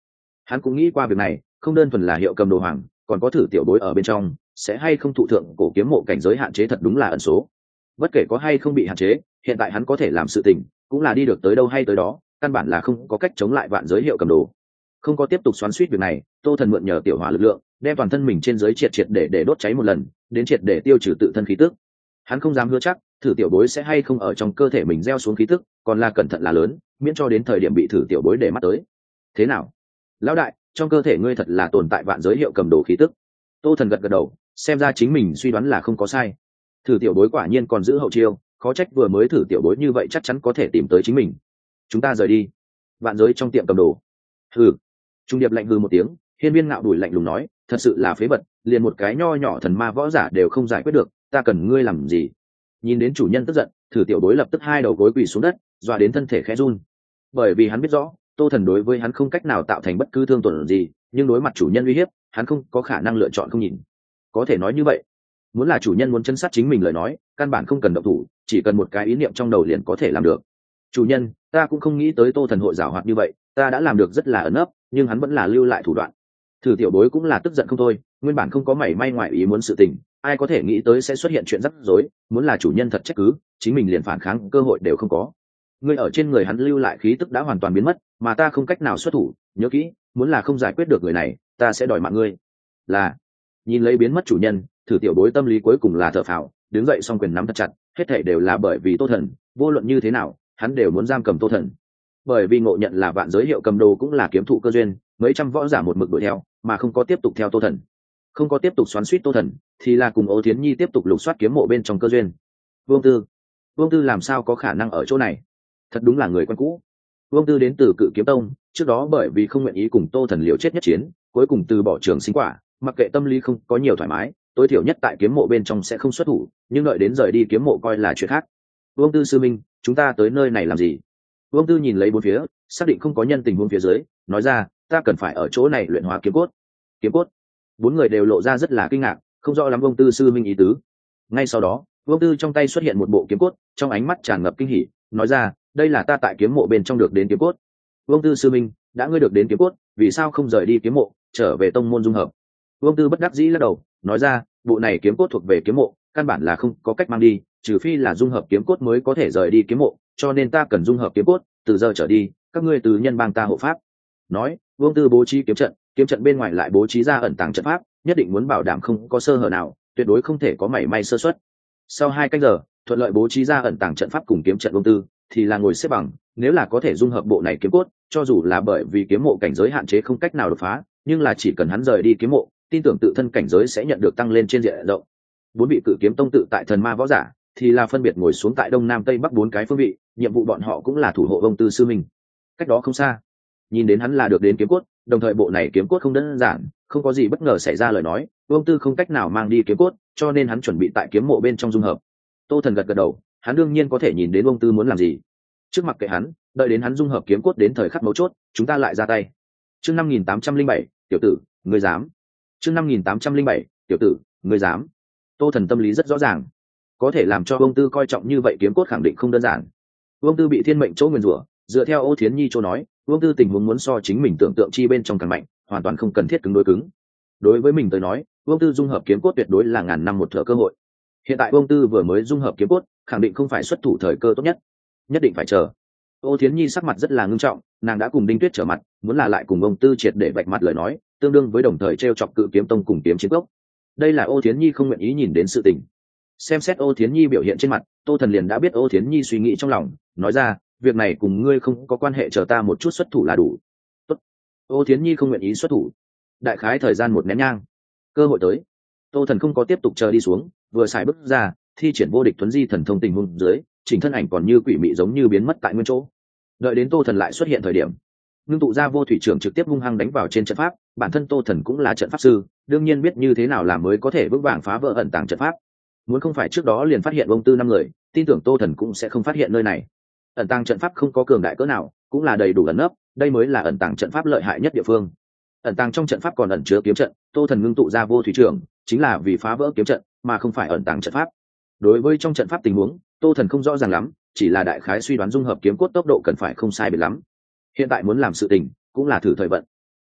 Hắn cũng nghĩ qua việc này, không đơn thuần là hiệu cầm đồ hoàng, còn có thử tiểu bối ở bên trong sẽ hay không thụ thượng cổ kiếm mộ cảnh giới hạn chế, thật đúng là ẩn số. Bất kể có hay không bị hạn chế, hiện tại hắn có thể làm sự tình cũng là đi được tới đâu hay tới đó, căn bản là không có cách chống lại vạn giới hiệu cầm đồ. Không có tiếp tục xoắn suýt việc này, Tô Thần mượn nhờ tiểu hỏa lực lượng đem toàn thân mình trên dưới triệt triệt để để đốt cháy một lần, đến triệt để tiêu trừ tự thân khí tức. Hắn không dám hứa chắc thử tiểu bối sẽ hay không ở trong cơ thể mình gieo xuống khí tức, còn là cẩn thận là lớn, miễn cho đến thời điểm bị thử tiểu bối để mắt tới. Thế nào lão đại, trong cơ thể ngươi thật là tồn tại vạn giới hiệu cầm đồ khí tức? Tô Thần gật gật đầu, xem ra chính mình suy đoán là không có sai. Thử tiểu bối quả nhiên còn giữ hậu chiêu, khó trách vừa mới thử tiểu bối như vậy chắc chắn có thể tìm tới chính mình. Chúng ta rời đi. Vạn giới trong tiệm cầm đồ. Hừ. Trung điệp lạnh hừ một tiếng, hiên viên ngạo đùi lạnh lùng nói, thật sự là phế vật, liền một cái nho nhỏ thần ma võ giả đều không giải quyết được, ta cần ngươi làm gì? Nhìn đến chủ nhân tức giận, thử tiểu bối lập tức hai đầu gối quỳ xuống đất, dọa đến thân thể khẽ run. Bởi vì hắn biết rõ Tô Thần đối với hắn không cách nào tạo thành bất cứ thương tổn gì, nhưng đối mặt chủ nhân uy hiếp, hắn không có khả năng lựa chọn không nhìn. Có thể nói như vậy, muốn là chủ nhân muốn chân sát chính mình lời nói, căn bản không cần động thủ, chỉ cần một cái ý niệm trong đầu liền có thể làm được. Chủ nhân, ta cũng không nghĩ tới Tô Thần hội giảo hoạt như vậy, ta đã làm được rất là ẩn ấp, nhưng hắn vẫn là lưu lại thủ đoạn. Thử tiểu bối cũng là tức giận không thôi, nguyên bản không có mảy may ngoại ý muốn sự tình, ai có thể nghĩ tới sẽ xuất hiện chuyện rắc rối, muốn là chủ nhân thật trách cứ, chính mình liền phản kháng cơ hội đều không có. Ngươi ở trên người hắn lưu lại khí tức đã hoàn toàn biến mất, mà ta không cách nào xuất thủ, nhớ kỹ, muốn là không giải quyết được người này, ta sẽ đòi mạng ngươi. Là. Nhìn lấy biến mất chủ nhân, thử tiểu bối tâm lý cuối cùng là thở phào, đứng dậy song quyền nắm thật chặt, hết thảy đều là bởi vì Tô Thần, vô luận như thế nào, hắn đều muốn giam cầm Tô Thần. Bởi vì ngộ nhận là vạn giới hiệu cầm đồ cũng là kiếm thụ cơ duyên, mấy trăm võ giả một mực đuổi theo, mà không có tiếp tục theo Tô Thần. Không có tiếp tục xoắn xuýt Tô Thần, thì là cùng Ô Thiến Nhi tiếp tục lục soát kiếm mộ bên trong cơ duyên. Vương Tư, Vương Tư làm sao có khả năng ở chỗ này? Thật đúng là người quen cũ. Vương Tư đến từ Cự Kiếm Tông, trước đó bởi vì không nguyện ý cùng Tô Thần liều chết nhất chiến, cuối cùng từ bỏ trường sinh quả, mặc kệ tâm lý không có nhiều thoải mái, tối thiểu nhất tại kiếm mộ bên trong sẽ không xuất thủ, nhưng đợi đến rời đi kiếm mộ coi là chuyện khác. Vương Tư sư minh, chúng ta tới nơi này làm gì? Vương Tư nhìn lấy bốn phía, xác định không có nhân tình huống phía dưới, nói ra, ta cần phải ở chỗ này luyện hóa kiếm cốt. Kiếm cốt? Bốn người đều lộ ra rất là kinh ngạc, không rõ lắm Vương Tư sư minh ý tứ. Ngay sau đó, Vương Tư trong tay xuất hiện một bộ kiếm cốt, trong ánh mắt tràn ngập kinh hỉ, nói ra, đây là ta tại kiếm mộ bên trong được đến kiếm cốt. Vương Tư sư minh, đã ngươi được đến kiếm cốt, vì sao không rời đi kiếm mộ, trở về tông môn dung hợp? Vương Tư bất đắc dĩ lắc đầu, nói ra, bộ này kiếm cốt thuộc về kiếm mộ, căn bản là không có cách mang đi, trừ phi là dung hợp kiếm cốt mới có thể rời đi kiếm mộ, cho nên ta cần dung hợp kiếm cốt, từ giờ trở đi, các ngươi từ nhân bang ta hộ pháp. Nói, Vương Tư bố trí kiếm trận, kiếm trận bên ngoài lại bố trí ra ẩn tàng trận pháp, nhất định muốn bảo đảm không có sơ hở nào, tuyệt đối không thể có mảy may sơ suất. Sau hai canh giờ, thuận lợi bố trí ra ẩn tàng trận pháp cùng kiếm trận Vương Tư, thì là ngồi xếp bằng, nếu là có thể dung hợp bộ này kiếm cốt, cho dù là bởi vì kiếm mộ cảnh giới hạn chế không cách nào đột phá, nhưng là chỉ cần hắn rời đi kiếm mộ, tin tưởng tự thân cảnh giới sẽ nhận được tăng lên trên diện rộng. Bốn vị Cự Kiếm Tông tự tại thần ma võ giả thì là phân biệt ngồi xuống tại đông nam tây bắc bốn cái phương vị, nhiệm vụ bọn họ cũng là thủ hộ Vương Tư sư minh. Cách đó không xa, nhìn đến hắn là được đến kiếm cốt, đồng thời bộ này kiếm cốt không đơn giản, không có gì bất ngờ xảy ra lời nói, Vương Tư không cách nào mang đi kiếm cốt, cho nên hắn chuẩn bị tại kiếm mộ bên trong dung hợp. Tô Thần gật gật đầu, hắn đương nhiên có thể nhìn đến Vương Tư muốn làm gì. Trước mặt kệ hắn, đợi đến hắn dung hợp kiếm cốt đến thời khắc mấu chốt, chúng ta lại ra tay. Chương năm nghìn tám trăm linh bảy, tiểu tử, ngươi dám? Chương năm nghìn tám trăm linh bảy, tiểu tử, ngươi dám? Tô Thần tâm lý rất rõ ràng, có thể làm cho Vương Tư coi trọng như vậy kiếm cốt khẳng định không đơn giản. Vương Tư bị thiên mệnh chỗ nguyền rủa, dựa theo Ô Thiến Nhi chỗ nói, Vương Tư tình huống muốn so chính mình tưởng tượng chi bên trong càng mạnh, hoàn toàn không cần thiết cứng đối cứng. Đối với mình tới nói, Vương Tư dung hợp kiếm cốt tuyệt đối là ngàn năm một thửa cơ hội. Hiện tại Vương Tư vừa mới dung hợp kiếm cốt, khẳng định không phải xuất thủ thời cơ tốt nhất, nhất định phải chờ. Ô Thiến Nhi sắc mặt rất là ngưng trọng, nàng đã cùng Đinh Tuyết trở mặt, muốn là lại cùng Vương Tư triệt để vạch mặt lời nói, tương đương với đồng thời treo chọc Cự Kiếm Tông cùng kiếm chiến cốc. Đây là Ô Thiến Nhi không nguyện ý nhìn đến sự tình. Xem xét Ô Thiến Nhi biểu hiện trên mặt, Tô Thần liền đã biết Ô Thiến Nhi suy nghĩ trong lòng, nói ra, việc này cùng ngươi không có quan hệ, chờ ta một chút xuất thủ là đủ. Tốt. Ô Thiến Nhi không nguyện ý xuất thủ. Đại khái thời gian một nén nhang, cơ hội tới. Tô Thần không có tiếp tục chờ đi xuống, vừa xài bước ra, thi triển vô địch thuấn di thần thông tình huống dưới, chỉnh thân ảnh còn như quỷ mị giống như biến mất tại nguyên chỗ. Đợi đến Tô Thần lại xuất hiện thời điểm, ngưng tụ ra vô thủy trưởng trực tiếp hung hăng đánh vào trên trận pháp. Bản thân Tô Thần cũng là trận pháp sư, đương nhiên biết như thế nào làm mới có thể vững vàng phá vỡ ẩn tàng trận pháp. Muốn không phải trước đó liền phát hiện Vương Tư năm người, tin tưởng Tô Thần cũng sẽ không phát hiện nơi này. Ẩn tàng trận pháp không có cường đại cỡ nào, cũng là đầy đủ ẩn nấp, đây mới là ẩn tàng trận pháp lợi hại nhất địa phương. Ẩn tàng trong trận pháp còn ẩn chứa kiếm trận, Tô Thần ngưng tụ ra vô thủy trưởng chính là vì phá vỡ kiếm trận, mà không phải ẩn tàng trận pháp. Đối với trong trận pháp tình huống, Tô Thần không rõ ràng lắm, chỉ là đại khái suy đoán dung hợp kiếm cốt tốc độ cần phải không sai biệt lắm. Hiện tại muốn làm sự tình, cũng là thử thời vận.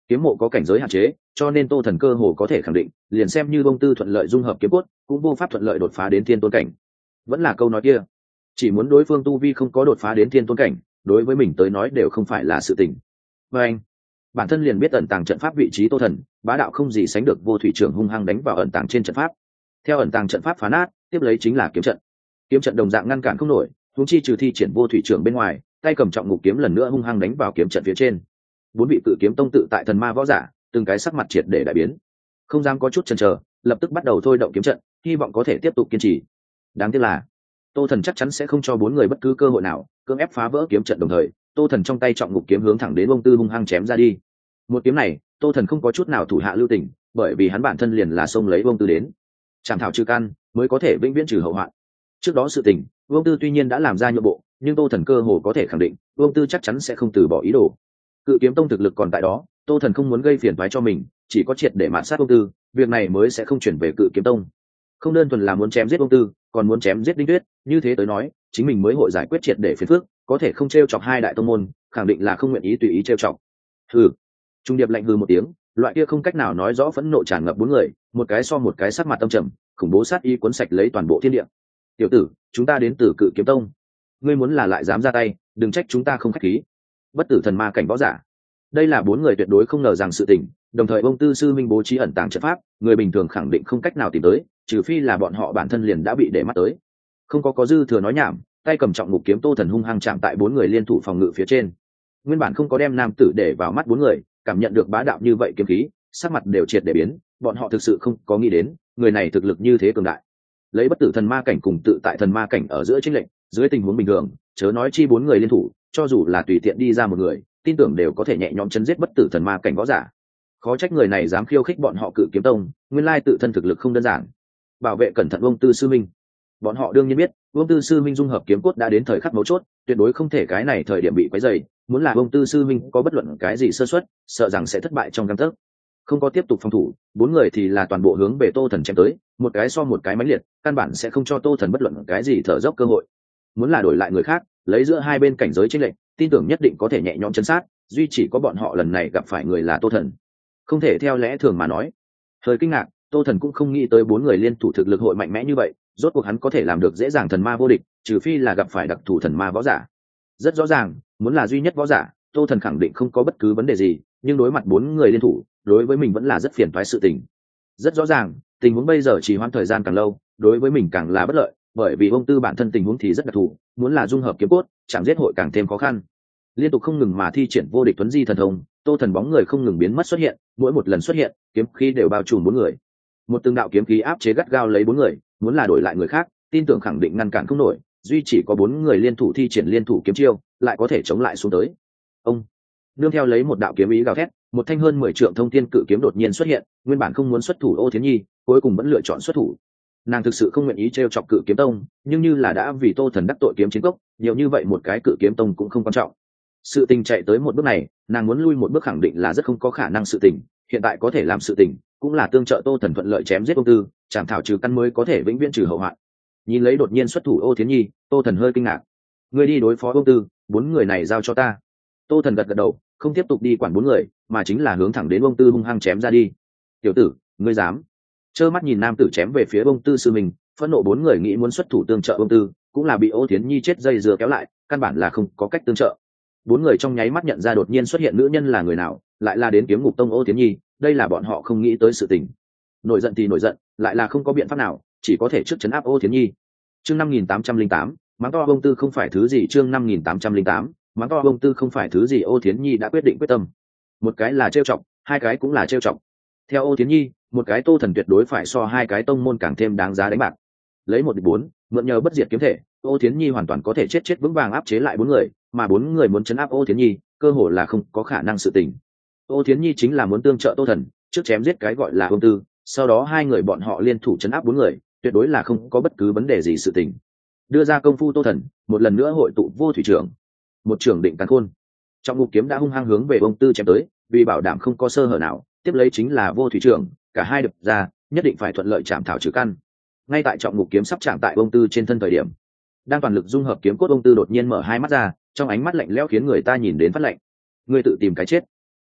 kiếm mộ có cảnh giới hạn chế, cho nên Tô Thần cơ hồ có thể khẳng định, liền xem như Vương Tư thuận lợi dung hợp kiếm cốt, cũng vô pháp thuận lợi đột phá đến thiên tôn cảnh. Vẫn là câu nói kia, chỉ muốn đối phương tu vi không có đột phá đến thiên tôn cảnh, đối với mình tới nói đều không phải là sự tình. Và anh, bản thân liền biết ẩn tàng trận pháp vị trí Tô Thần, bá đạo không gì sánh được, vô thủy trưởng hung hăng đánh vào ẩn tàng trên trận pháp. Theo ẩn tàng trận pháp phá nát, tiếp lấy chính là kiếm trận. Kiếm trận đồng dạng ngăn cản không nổi, huống chi trừ thi triển vô thủy trưởng bên ngoài, tay cầm trọng ngục kiếm lần nữa hung hăng đánh vào kiếm trận phía trên. Bốn vị cự kiếm tông tự tại thần ma võ giả, từng cái sắc mặt triệt để đại biến, không dám có chút chần chờ, lập tức bắt đầu thôi động kiếm trận, hy vọng có thể tiếp tục kiên trì. Đáng tiếc là Tô Thần chắc chắn sẽ không cho bốn người bất cứ cơ hội nào, cưỡng ép phá vỡ kiếm trận. Đồng thời Tô Thần trong tay trọng ngục kiếm hướng thẳng đến Vương Tư hung hăng chém ra đi. Một kiếm này Tô Thần không có chút nào thủ hạ lưu tình, bởi vì hắn bản thân liền là xông lấy Vương Tư đến chạm thảo trừ căn, mới có thể vĩnh viễn trừ hậu hoạn. Trước đó sự tình, Vương Tư tuy nhiên đã làm ra nhượng bộ, nhưng Tô Thần cơ hồ có thể khẳng định, Vương Tư chắc chắn sẽ không từ bỏ ý đồ. Cự kiếm tông thực lực còn tại đó, Tô Thần không muốn gây phiền toái cho mình, chỉ có triệt để mạn sát Vương Tư, việc này mới sẽ không chuyển về cự kiếm tông. Không đơn thuần là muốn chém giết Vương Tư, còn muốn chém giết Đinh Tuyết, như thế tới nói, chính mình mới hội giải quyết triệt để phiền phức, có thể không trêu chọc hai đại tông môn, khẳng định là không nguyện ý tùy ý trêu chọc. Hừ. Trung Điệp lạnh hừ một tiếng, loại kia không cách nào nói rõ phẫn nộ tràn ngập bốn người, một cái so một cái sắc mặt âm trầm, khủng bố sát ý cuốn sạch lấy toàn bộ thiên địa. Tiểu tử, chúng ta đến từ cự kiếm tông, ngươi muốn là lại dám ra tay, đừng trách chúng ta không khách khí. Bất tử thần ma cảnh võ giả, đây là bốn người tuyệt đối không ngờ rằng sự tình. Đồng thời Vương Tư sư minh bố trí ẩn tàng trận pháp, người bình thường khẳng định không cách nào tìm tới, trừ phi là bọn họ bản thân liền đã bị để mắt tới. Không có có dư thừa nói nhảm, tay cầm trọng ngục kiếm Tô Thần hung hăng chạm tại bốn người liên thủ phòng ngự phía trên. Nguyên bản không có đem nam tử để vào mắt bốn người, cảm nhận được bá đạo như vậy kiếm khí, sắc mặt đều triệt để biến. Bọn họ thực sự không có nghĩ đến người này thực lực như thế cường đại. Lấy bất tử thần ma cảnh cùng tự tại thần ma cảnh ở giữa chênh lệnh, dưới tình huống bình thường, chớ nói chi bốn người liên thủ, cho dù là tùy tiện đi ra một người, tin tưởng đều có thể nhẹ nhõm chấn giết bất tử thần ma cảnh võ giả. Khó trách người này dám khiêu khích bọn họ cự kiếm tông, nguyên lai tự thân thực lực không đơn giản. Bảo vệ cẩn thận Vương Tư sư minh. Bọn họ đương nhiên biết, Vương Tư sư minh dung hợp kiếm cốt đã đến thời khắc mấu chốt, tuyệt đối không thể cái này thời điểm bị quấy rầy, muốn là Vương Tư sư minh có bất luận cái gì sơ suất, sợ rằng sẽ thất bại trong gang tấc. Không có tiếp tục phòng thủ, bốn người thì là toàn bộ hướng về Tô Thần chém tới, một cái so một cái mãnh liệt, căn bản sẽ không cho Tô Thần bất luận cái gì thở dốc cơ hội. Muốn là đổi lại người khác, lấy giữa hai bên cảnh giới chênh lệch, tin tưởng nhất định có thể nhẹ nhõm chấn sát, duy chỉ có bọn họ lần này gặp phải người là Tô Thần. Không thể theo lẽ thường mà nói. Hơi kinh ngạc, Tô Thần cũng không nghĩ tới bốn người liên thủ thực lực hội mạnh mẽ như vậy, rốt cuộc hắn có thể làm được dễ dàng thần ma vô địch, trừ phi là gặp phải đặc thù thần ma võ giả. Rất rõ ràng, muốn là duy nhất võ giả, Tô Thần khẳng định không có bất cứ vấn đề gì, nhưng đối mặt bốn người liên thủ, đối với mình vẫn là rất phiền toái sự tình. Rất rõ ràng, tình huống bây giờ chỉ hoãn thời gian càng lâu, đối với mình càng là bất lợi, bởi vì Vương Tư bản thân tình huống thì rất đặc thù, muốn là dung hợp kiếm cốt, chẳng giết hội càng thêm khó khăn. Liên tục không ngừng mà thi triển vô địch tuấn di thần thông, Tô Thần bóng người không ngừng biến mất xuất hiện, mỗi một lần xuất hiện, kiếm khí đều bao trùm bốn người. Một từng đạo kiếm khí áp chế gắt gao lấy bốn người, muốn là đổi lại người khác, tin tưởng khẳng định ngăn cản không nổi, duy chỉ có bốn người liên thủ thi triển liên thủ kiếm chiêu, lại có thể chống lại xuống tới. Ông nương theo lấy một đạo kiếm ý gào thét, một thanh hơn mười trượng thông thiên cự kiếm đột nhiên xuất hiện, nguyên bản không muốn xuất thủ Ô Thiến Nhi, cuối cùng vẫn lựa chọn xuất thủ. Nàng thực sự không nguyện ý trêu chọc cự kiếm tông, nhưng như là đã vì Tô Thần đắc tội kiếm chiến cốc, nhiều như vậy một cái cự kiếm tông cũng không quan trọng. Sự tình chạy tới một bước này, nàng muốn lui một bước khẳng định là rất không có khả năng sự tình, hiện tại có thể làm sự tình, cũng là tương trợ Tô Thần thuận lợi chém giết Vương Tư, chảm thảo trừ căn mới có thể vĩnh viễn trừ hậu hoạn. Nhìn lấy đột nhiên xuất thủ Ô Thiến Nhi, Tô Thần hơi kinh ngạc. Ngươi đi đối phó Vương Tư, bốn người này giao cho ta. Tô Thần gật gật đầu, không tiếp tục đi quản bốn người, mà chính là hướng thẳng đến Vương Tư hung hăng chém ra đi. Tiểu tử, ngươi dám? Trơ mắt nhìn nam tử chém về phía Vương Tư sư mình, phẫn nộ bốn người nghĩ muốn xuất thủ tương trợ Vương Tư, cũng là bị Ô Thiến Nhi chết dây dưa kéo lại, căn bản là không có cách tương trợ. Bốn người trong nháy mắt nhận ra đột nhiên xuất hiện nữ nhân là người nào, lại là đến Kiếm Ngục Tông Ô Thiến Nhi, đây là bọn họ không nghĩ tới sự tình. Nổi giận thì nổi giận, lại là không có biện pháp nào, chỉ có thể trước trấn áp Ô Thiến Nhi. Chương năm nghìn tám trăm linh tám, mắng to Vương Tư không phải thứ gì. Chương năm nghìn tám trăm linh tám, mắng to Vương Tư không phải thứ gì. Ô Thiến Nhi đã quyết định quyết tâm, một cái là trêu chọc, hai cái cũng là trêu chọc. Theo Ô Thiến Nhi, một cái Tô Thần tuyệt đối phải so hai cái tông môn càng thêm đáng giá đánh bạc. Lấy một địch bốn, mượn nhờ bất diệt kiếm thể, Ô Thiến Nhi hoàn toàn có thể chết chết vững vàng áp chế lại bốn người, mà bốn người muốn chấn áp Ô Thiến Nhi, cơ hồ là không có khả năng sự tình. Ô Thiến Nhi chính là muốn tương trợ Tô Thần, trước chém giết cái gọi là Vương Tư, sau đó hai người bọn họ liên thủ chấn áp bốn người, tuyệt đối là không có bất cứ vấn đề gì sự tình. Đưa ra công phu Tô Thần, một lần nữa hội tụ vô thủy trưởng, một trưởng định càn khôn. Trong ngục kiếm đã hung hăng hướng về Vương Tư chém tới, vì bảo đảm không có sơ hở nào, tiếp lấy chính là vô thủy trưởng, cả hai đập ra, nhất định phải thuận lợi chạm thảo trừ căn. Ngay tại trọng ngục kiếm sắp chạm tại Vương Tư trên thân thời điểm, đang toàn lực dung hợp kiếm cốt Vương Tư đột nhiên mở hai mắt ra, trong ánh mắt lạnh lẽo khiến người ta nhìn đến phát lạnh. Ngươi tự tìm cái chết.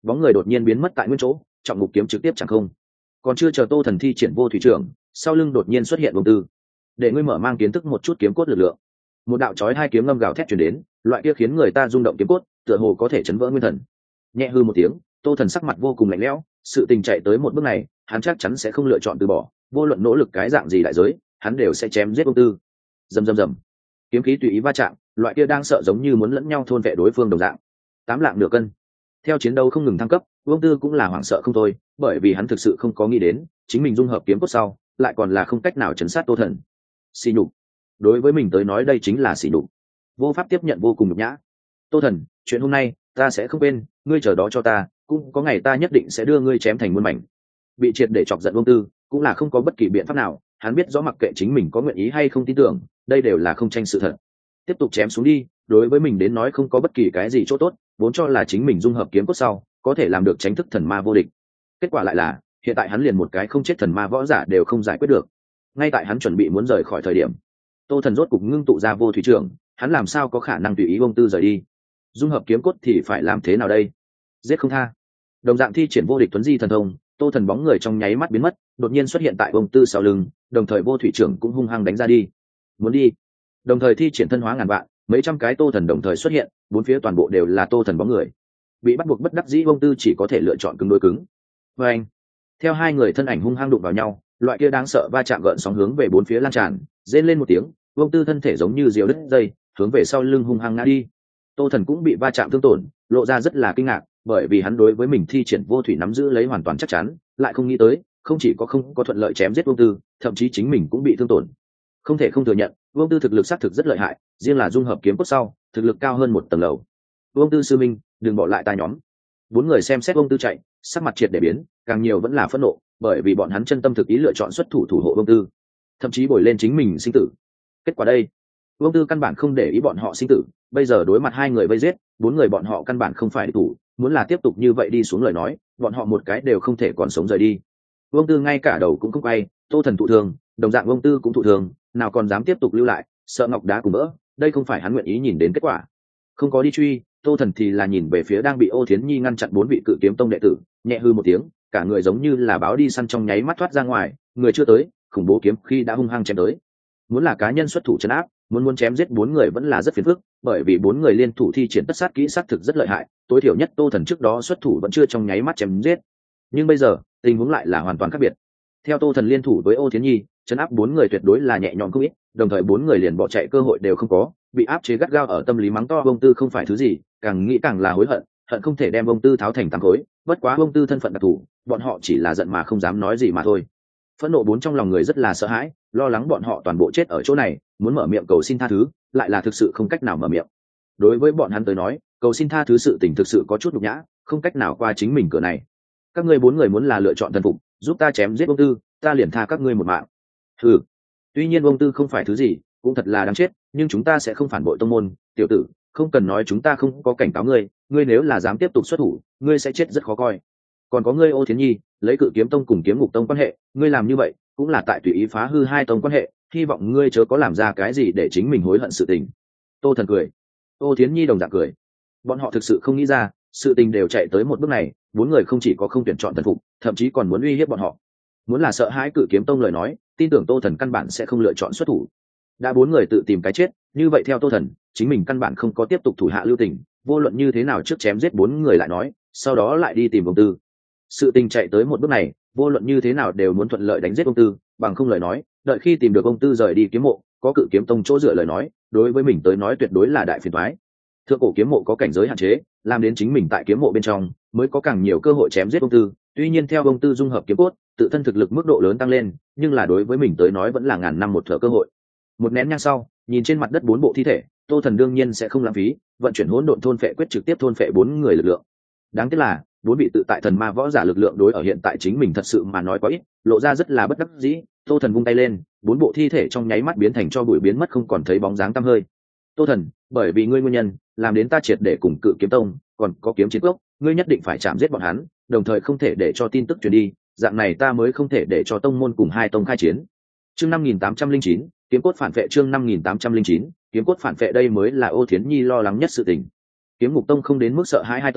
bóng người đột nhiên biến mất tại nguyên chỗ, trọng ngục kiếm trực tiếp chẳng không. Còn chưa chờ Tô Thần thi triển vô thủy trưởng, sau lưng đột nhiên xuất hiện Vương Tư. Để ngươi mở mang kiến thức một chút kiếm cốt lực lượng. Một đạo chói hai kiếm ngâm gào thét truyền đến, loại kia khiến người ta rung động kiếm cốt, tựa hồ có thể chấn vỡ nguyên thần. Nhẹ hư một tiếng, Tô Thần sắc mặt vô cùng lạnh lẽo, sự tình chạy tới một bước này, hắn chắc chắn sẽ không lựa chọn từ bỏ, vô luận nỗ lực cái dạng gì đại giới, hắn đều sẽ chém giết Vương Tư. Rầm rầm rầm, kiếm khí tùy ý va chạm, loại kia đang sợ giống như muốn lẫn nhau thôn vệ đối phương đồng dạng. Tám lạng nửa cân. Theo chiến đấu không ngừng thăng cấp, Vương Tư cũng là hoảng sợ không thôi, bởi vì hắn thực sự không có nghĩ đến, chính mình dung hợp kiếm cốt sau, lại còn là không cách nào chấn sát Tô Thần. Xỉ nhục. Đối với mình tới nói đây chính là xỉ nhục. Vô pháp tiếp nhận, vô cùng nhục nhã. Tô Thần, chuyện hôm nay ta sẽ không quên, ngươi chờ đó cho ta, cũng có ngày ta nhất định sẽ đưa ngươi chém thành muôn mảnh. Bị triệt để chọc giận Vương Tư, cũng là không có bất kỳ biện pháp nào, hắn biết rõ mặc kệ chính mình có nguyện ý hay không tin tưởng, đây đều là không tranh sự thật. Tiếp tục chém xuống đi, đối với mình đến nói không có bất kỳ cái gì chỗ tốt, vốn cho là chính mình dung hợp kiếm cốt sau, có thể làm được tránh thức thần ma vô địch. Kết quả lại là, hiện tại hắn liền một cái không chết thần ma võ giả đều không giải quyết được. Ngay tại hắn chuẩn bị muốn rời khỏi thời điểm, Tô Thần rốt cục ngưng tụ ra vô thủy trưởng, hắn làm sao có khả năng tùy ý Vương Tư rời đi. Dung hợp kiếm cốt thì phải làm thế nào đây? Giết không tha. Đồng dạng thi triển vô địch tuấn di thần thông, Tô Thần bóng người trong nháy mắt biến mất, đột nhiên xuất hiện tại Vương Tư sau lưng, đồng thời vô thủy trưởng cũng hung hăng đánh ra đi. Muốn đi. Đồng thời thi triển thân hóa ngàn vạn, mấy trăm cái Tô Thần đồng thời xuất hiện, bốn phía toàn bộ đều là Tô Thần bóng người. Bị bắt buộc bất đắc dĩ Vương Tư chỉ có thể lựa chọn cứng đối cứng. Và anh, theo hai người thân ảnh hung hăng đụng vào nhau, loại kia đáng sợ va chạm gợn sóng hướng về bốn phía lan tràn, rên lên một tiếng, Vương Tư thân thể giống như diều đứt dây, hướng về sau lưng hung hăng ngã đi. Tô Thần cũng bị va chạm thương tổn, lộ ra rất là kinh ngạc, bởi vì hắn đối với mình thi triển vô thủy nắm giữ lấy hoàn toàn chắc chắn, lại không nghĩ tới, không chỉ có không có thuận lợi chém giết Vương Tư, thậm chí chính mình cũng bị thương tổn. Không thể không thừa nhận, Vương Tư thực lực xác thực rất lợi hại, riêng là dung hợp kiếm cốt sau, thực lực cao hơn một tầng lầu. Vương Tư sư minh, đừng bỏ lại ta nhóm. Bốn người xem xét Vương Tư chạy, sắc mặt triệt để biến, càng nhiều vẫn là phẫn nộ, bởi vì bọn hắn chân tâm thực ý lựa chọn xuất thủ thủ hộ Vương Tư, thậm chí bồi lên chính mình sinh tử. Kết quả đây, Vương Tư căn bản không để ý bọn họ sinh tử, bây giờ đối mặt hai người vây giết, bốn người bọn họ căn bản không phải địch thủ, muốn là tiếp tục như vậy đi xuống lời nói, bọn họ một cái đều không thể còn sống rời đi. Vương Tư ngay cả đầu cũng không quay, Tô Thần thụ thương, đồng dạng Vương Tư cũng thụ thương, nào còn dám tiếp tục lưu lại, sợ ngọc đá cùng vỡ, đây không phải hắn nguyện ý nhìn đến kết quả. Không có đi truy, Tô Thần thì là nhìn về phía đang bị Ô Thiến Nhi ngăn chặn bốn vị cự kiếm tông đệ tử, nhẹ hư một tiếng, cả người giống như là báo đi săn trong nháy mắt thoát ra ngoài, người chưa tới, khủng bố kiếm khi đã hung hăng chém tới. Muốn là cá nhân xuất thủ trấn áp, muốn muốn chém giết bốn người vẫn là rất phiền phức, bởi vì bốn người liên thủ thi triển tất sát kỹ sát thực rất lợi hại, tối thiểu nhất Tô Thần trước đó xuất thủ vẫn chưa trong nháy mắt chém giết. Nhưng bây giờ, tình huống lại là hoàn toàn khác biệt. Theo Tô Thần liên thủ với Ô Thiến Nhi, trấn áp bốn người tuyệt đối là nhẹ nhõm không ít, đồng thời bốn người liền bỏ chạy cơ hội đều không có, bị áp chế gắt gao ở tâm lý mắng to Vương Tư không phải thứ gì, càng nghĩ càng là hối hận, hận không thể đem Vương Tư tháo thành tám khối, bất quá Vương Tư thân phận đặc thù, bọn họ chỉ là giận mà không dám nói gì mà thôi. Phẫn nộ bốn trong lòng người rất là sợ hãi, lo lắng bọn họ toàn bộ chết ở chỗ này, muốn mở miệng cầu xin tha thứ, lại là thực sự không cách nào mở miệng. Đối với bọn hắn tới nói, cầu xin tha thứ sự tình thực sự có chút nhục nhã, không cách nào qua chính mình cửa này. Các ngươi bốn người muốn là lựa chọn thần phục, giúp ta chém giết Vương Tư, ta liền tha các ngươi một mạng. Ừ, tuy nhiên Vương Tư không phải thứ gì, cũng thật là đáng chết, nhưng chúng ta sẽ không phản bội tông môn, tiểu tử, không cần nói chúng ta không có cảnh cáo ngươi, ngươi nếu là dám tiếp tục xuất thủ, ngươi sẽ chết rất khó coi. Còn có ngươi Ô Thiến Nhi, lấy Cự Kiếm Tông cùng Kiếm Ngục Tông quan hệ, ngươi làm như vậy cũng là tại tùy ý phá hư hai tông quan hệ, hy vọng ngươi chớ có làm ra cái gì để chính mình hối hận sự tình. Tô Thần cười, Ô Thiến Nhi đồng dạng cười. Bọn họ thực sự không nghĩ ra, sự tình đều chạy tới một bước này, bốn người không chỉ có không tuyển chọn thần phục, thậm chí còn muốn uy hiếp bọn họ. Muốn là sợ hãi Cự Kiếm Tông lời nói, tin tưởng Tô Thần căn bản sẽ không lựa chọn xuất thủ. Đã bốn người tự tìm cái chết, như vậy theo Tô Thần, chính mình căn bản không có tiếp tục thủ hạ lưu tình, vô luận như thế nào trước chém giết bốn người lại nói, sau đó lại đi tìm Vương Tư. Sự tình chạy tới một bước này, vô luận như thế nào đều muốn thuận lợi đánh giết Vương Tư, bằng không lời nói, đợi khi tìm được Vương Tư rời đi kiếm mộ, có Cự Kiếm Tông chỗ dựa lời nói, đối với mình tới nói tuyệt đối là đại phiền toái. Thượng cổ kiếm mộ có cảnh giới hạn chế, làm đến chính mình tại kiếm mộ bên trong mới có càng nhiều cơ hội chém giết Vương Tư. Tuy nhiên theo Vương Tư dung hợp kiếm cốt, tự thân thực lực mức độ lớn tăng lên, nhưng là đối với mình tới nói vẫn là ngàn năm một thở cơ hội. Một nén nhang sau, nhìn trên mặt đất bốn bộ thi thể, Tô Thần đương nhiên sẽ không lãng phí, vận chuyển hỗn độn thôn phệ quyết trực tiếp thôn phệ bốn người lực lượng. Đáng tiếc là, bốn vị tự tại thần ma võ giả lực lượng đối ở hiện tại chính mình thật sự mà nói quá ít, lộ ra rất là bất đắc dĩ. Tô Thần vung tay lên, bốn bộ thi thể trong nháy mắt biến thành cho bụi biến mất không còn thấy bóng dáng tăm hơi. Tô Thần, bởi vì ngươi nguyên nhân, làm đến ta triệt để cùng Cự Kiếm Tông, còn có Kiếm Chiến Cốc, ngươi nhất định phải chạm giết bọn hắn, đồng thời không thể để cho tin tức truyền đi, dạng này ta mới không thể để cho tông môn cùng hai tông khai chiến. Chương năm nghìn tám trăm linh chín, kiếm cốt phản vệ. Chương năm nghìn tám trăm linh chín, kiếm cốt phản vệ. Đây mới là Ô Thiến Nhi lo lắng nhất sự tình. Kiếm Ngục Tông không đến mức sợ hãi hai tông,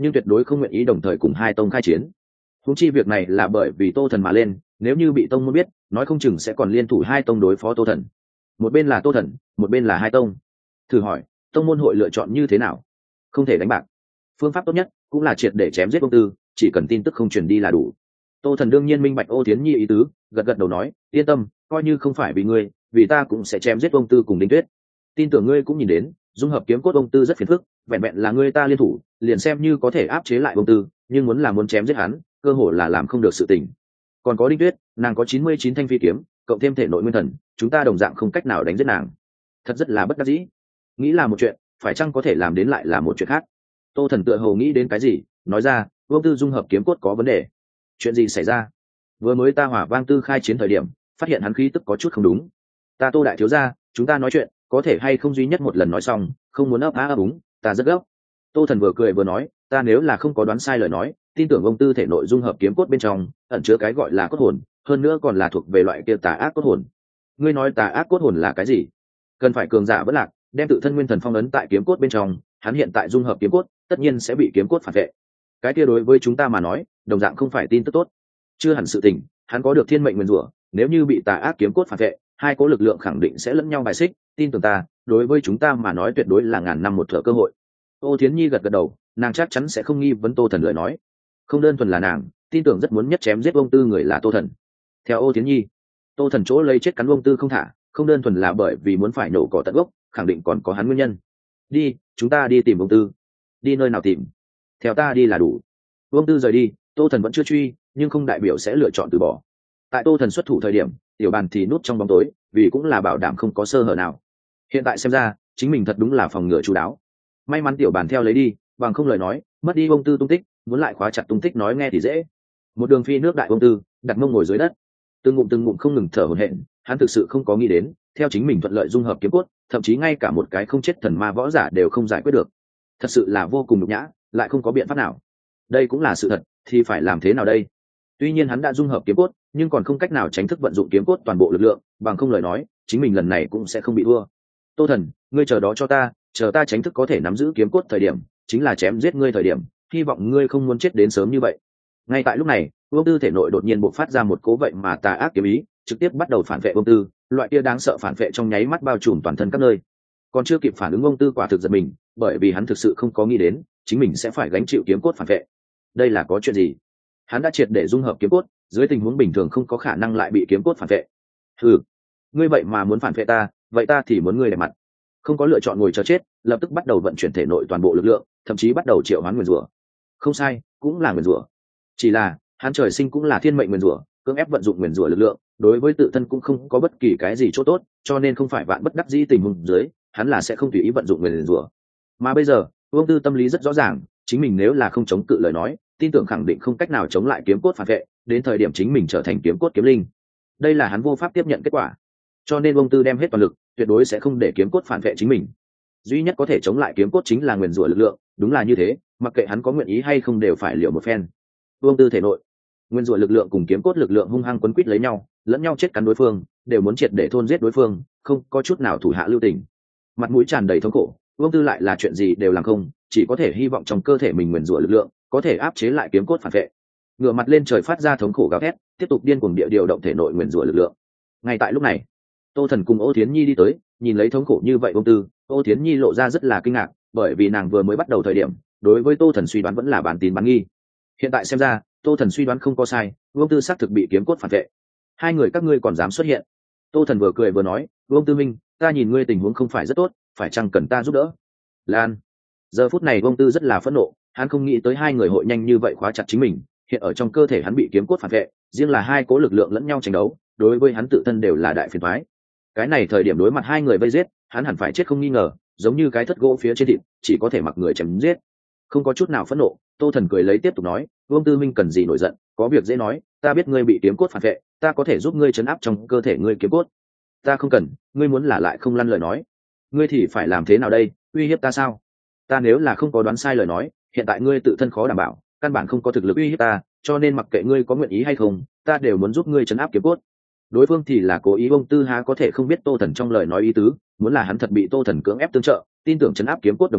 nhưng tuyệt đối không nguyện ý đồng thời cùng hai tông khai chiến. Húng chi việc này là bởi vì Tô Thần mà lên, nếu như bị tông môn biết, nói không chừng sẽ còn liên thủ hai tông đối phó Tô Thần. Một bên là Tô Thần, một bên là hai tông. Thử hỏi, tông môn hội lựa chọn như thế nào? Không thể đánh bạc. Phương pháp tốt nhất cũng là triệt để chém giết Vương Tư, chỉ cần tin tức không truyền đi là đủ. Tô Thần đương nhiên minh bạch Ô Thiến Nhi ý tứ, gật gật đầu nói, yên tâm, coi như không phải vì ngươi, vì ta cũng sẽ chém giết Vương Tư cùng Đinh Tuyết. Tin tưởng ngươi cũng nhìn đến, dung hợp kiếm cốt Vương Tư rất phiền phức, vẹn vẹn là ngươi ta liên thủ, liền xem như có thể áp chế lại Vương Tư, nhưng muốn làm muốn chém giết hắn, cơ hội là làm không được sự tình. Còn có Đinh Tuyết, nàng có chín mươi chín thanh phi kiếm, cộng thêm thể nội nguyên thần, chúng ta đồng dạng không cách nào đánh giết nàng. Thật rất là bất đắc dĩ. Nghĩ là một chuyện, phải chăng có thể làm đến lại là một chuyện khác. Tô Thần tựa hồ nghĩ đến cái gì, nói ra, Vương Tư dung hợp kiếm cốt có vấn đề. Chuyện gì xảy ra? Vừa mới ta Hỏa Vang Tư khai chiến thời điểm, phát hiện hắn khí tức có chút không đúng. Ta Tô đại thiếu gia, chúng ta nói chuyện, có thể hay không duy nhất một lần nói xong, không muốn ấp á ấp úng, ta rất gấp. Tô Thần vừa cười vừa nói, ta nếu là không có đoán sai lời nói, tin tưởng Vương Tư thể nội dung hợp kiếm cốt bên trong ẩn chứa cái gọi là cốt hồn, hơn nữa còn là thuộc về loại kia tà ác cốt hồn. Ngươi nói tà ác cốt hồn là cái gì? Cần phải cường giả vẫn lạc, đem tự thân nguyên thần phong ấn tại kiếm cốt bên trong, hắn hiện tại dung hợp kiếm cốt, tất nhiên sẽ bị kiếm cốt phản vệ. Cái kia đối với chúng ta mà nói, đồng dạng không phải tin tức tốt. Chưa hẳn sự tình, hắn có được thiên mệnh nguyên rủa, nếu như bị tà ác kiếm cốt phản vệ, hai cố lực lượng khẳng định sẽ lẫn nhau bài xích, tin tưởng ta, đối với chúng ta mà nói tuyệt đối là ngàn năm một thở cơ hội. Ô Thiến Nhi gật gật đầu, nàng chắc chắn sẽ không nghi vấn Tô Thần lời nói. Không đơn thuần là nàng, tin tưởng rất muốn nhất chém giết Vương Tư người là Tô Thần. Theo Ô Thiến Nhi, Tô Thần chỗ lấy chết cắn Vương Tư không thả, không đơn thuần là bởi vì muốn phải nổ cỏ tận gốc, khẳng định còn có hắn nguyên nhân. Đi, chúng ta đi tìm Vương Tư. Đi nơi nào tìm? Theo ta đi là đủ. Vương Tư rời đi, Tô Thần vẫn chưa truy, nhưng không đại biểu sẽ lựa chọn từ bỏ. Tại Tô Thần xuất thủ thời điểm, tiểu bàn thì núp trong bóng tối, vì cũng là bảo đảm không có sơ hở nào. Hiện tại xem ra, chính mình thật đúng là phòng ngừa chú đáo. May mắn tiểu bàn theo lấy đi, bằng không lời nói, mất đi Vương Tư tung tích, muốn lại khóa chặt tung tích nói nghe thì dễ. Một đường phi nước đại Vương Tư, đặt mông ngồi dưới đất, từng ngụm từng ngụm không ngừng thở hổn hển, hắn thực sự không có nghĩ đến, theo chính mình thuận lợi dung hợp kiếm cốt, thậm chí ngay cả một cái không chết thần ma võ giả đều không giải quyết được. Thật sự là vô cùng nhục nhã, lại không có biện pháp nào. Đây cũng là sự thật, thì phải làm thế nào đây? Tuy nhiên hắn đã dung hợp kiếm cốt, nhưng còn không cách nào tránh thức vận dụng kiếm cốt toàn bộ lực lượng, bằng không lời nói, chính mình lần này cũng sẽ không bị thua. Tô Thần, ngươi chờ đó cho ta, chờ ta tránh thức có thể nắm giữ kiếm cốt thời điểm, chính là chém giết ngươi thời điểm, hy vọng ngươi không muốn chết đến sớm như vậy. Ngay tại lúc này, Vương Tư thể nội đột nhiên bộc phát ra một cố vậy mà tà ác kiếm ý, trực tiếp bắt đầu phản vệ Vương Tư, loại kia đáng sợ phản vệ trong nháy mắt bao trùm toàn thân các nơi. Còn chưa kịp phản ứng, Vương Tư quả thực giật mình, bởi vì hắn thực sự không có nghĩ đến, chính mình sẽ phải gánh chịu kiếm cốt phản vệ. Đây là có chuyện gì? Hắn đã triệt để dung hợp kiếm cốt, dưới tình huống bình thường không có khả năng lại bị kiếm cốt phản vệ. Ừ, ngươi vậy mà muốn phản vệ ta, vậy ta thì muốn ngươi để mặt. Không có lựa chọn ngồi chờ chết, lập tức bắt đầu vận chuyển thể nội toàn bộ lực lượng, thậm chí bắt đầu triệu hoán nguyên rủa. Không sai, cũng là nguyên rủa. Chỉ là hắn trời sinh cũng là thiên mệnh nguyên rủa, cưỡng ép vận dụng nguyên rủa lực lượng, đối với tự thân cũng không có bất kỳ cái gì chỗ tốt, cho nên không phải vạn bất đắc dĩ tình huống dưới, hắn là sẽ không tùy ý vận dụng nguyên rủa. Mà bây giờ, Vương Tư tâm lý rất rõ ràng, chính mình nếu là không chống cự lời nói, tin tưởng khẳng định không cách nào chống lại kiếm cốt phản vệ, đến thời điểm chính mình trở thành kiếm cốt kiếm linh. Đây là hắn vô pháp tiếp nhận kết quả. Cho nên Vương Tư đem hết toàn lực, tuyệt đối sẽ không để kiếm cốt phản vệ chính mình. Duy nhất có thể chống lại kiếm cốt chính là nguyên rủa lực lượng, đúng là như thế, mặc kệ hắn có nguyện ý hay không đều phải liều một phen. Vương Tư thể nội, nguyên rủa lực lượng cùng kiếm cốt lực lượng hung hăng quấn quýt lấy nhau, lẫn nhau chết cắn đối phương, đều muốn triệt để thôn giết đối phương, không có chút nào thủ hạ lưu tình. Mặt mũi tràn đầy thống khổ, Vương Tư lại là chuyện gì đều làm không, chỉ có thể hy vọng trong cơ thể mình nguyên rủa lực lượng có thể áp chế lại kiếm cốt phản vệ. Ngửa mặt lên trời phát ra thống khổ gào thét, tiếp tục điên cuồng địa điều động thể nội nguyên rủa lực lượng. Ngay tại lúc này, Tô Thần cùng Ô Thiến Nhi đi tới, nhìn lấy thống khổ như vậy Vương Tư, Ô Thiến Nhi lộ ra rất là kinh ngạc, bởi vì nàng vừa mới bắt đầu thời điểm, đối với Tô Thần suy đoán vẫn là bán tín bán nghi. Hiện tại xem ra, Tô Thần suy đoán không có sai, Vương Tư xác thực bị kiếm cốt phản vệ. Hai người các ngươi còn dám xuất hiện? Tô Thần vừa cười vừa nói, Vương Tư Minh, ta nhìn ngươi tình huống không phải rất tốt, phải chăng cần ta giúp đỡ? Lan. Giờ phút này Vương Tư rất là phẫn nộ, hắn không nghĩ tới hai người hội nhanh như vậy khóa chặt chính mình, hiện ở trong cơ thể hắn bị kiếm cốt phản vệ, riêng là hai cố lực lượng lẫn nhau tranh đấu, đối với hắn tự thân đều là đại phiền toái. Cái này thời điểm đối mặt hai người vây giết, hắn hẳn phải chết không nghi ngờ, giống như cái thất gỗ phía trên thịt, chỉ có thể mặc người chém giết. Không có chút nào phẫn nộ, Tô Thần cười lấy tiếp tục nói, Vương Tư Minh cần gì nổi giận, có việc dễ nói, ta biết ngươi bị kiếm cốt phản vệ, ta có thể giúp ngươi trấn áp trong cơ thể ngươi kiếm cốt. Ta không cần, ngươi muốn là lại không lăn lời nói, ngươi thì phải làm thế nào đây, uy hiếp ta sao? Ta nếu là không có đoán sai lời nói, hiện tại ngươi tự thân khó đảm bảo, căn bản không có thực lực uy hiếp ta, cho nên mặc kệ ngươi có nguyện ý hay không, ta đều muốn giúp ngươi trấn áp kiếm cốt. Đối phương thì là cố ý, Vương Tư há có thể không biết Tô Thần trong lời nói ý tứ, muốn là hắn thật bị Tô Thần cưỡng ép tương trợ, tin tưởng trấn áp kiếm cốt đồng thời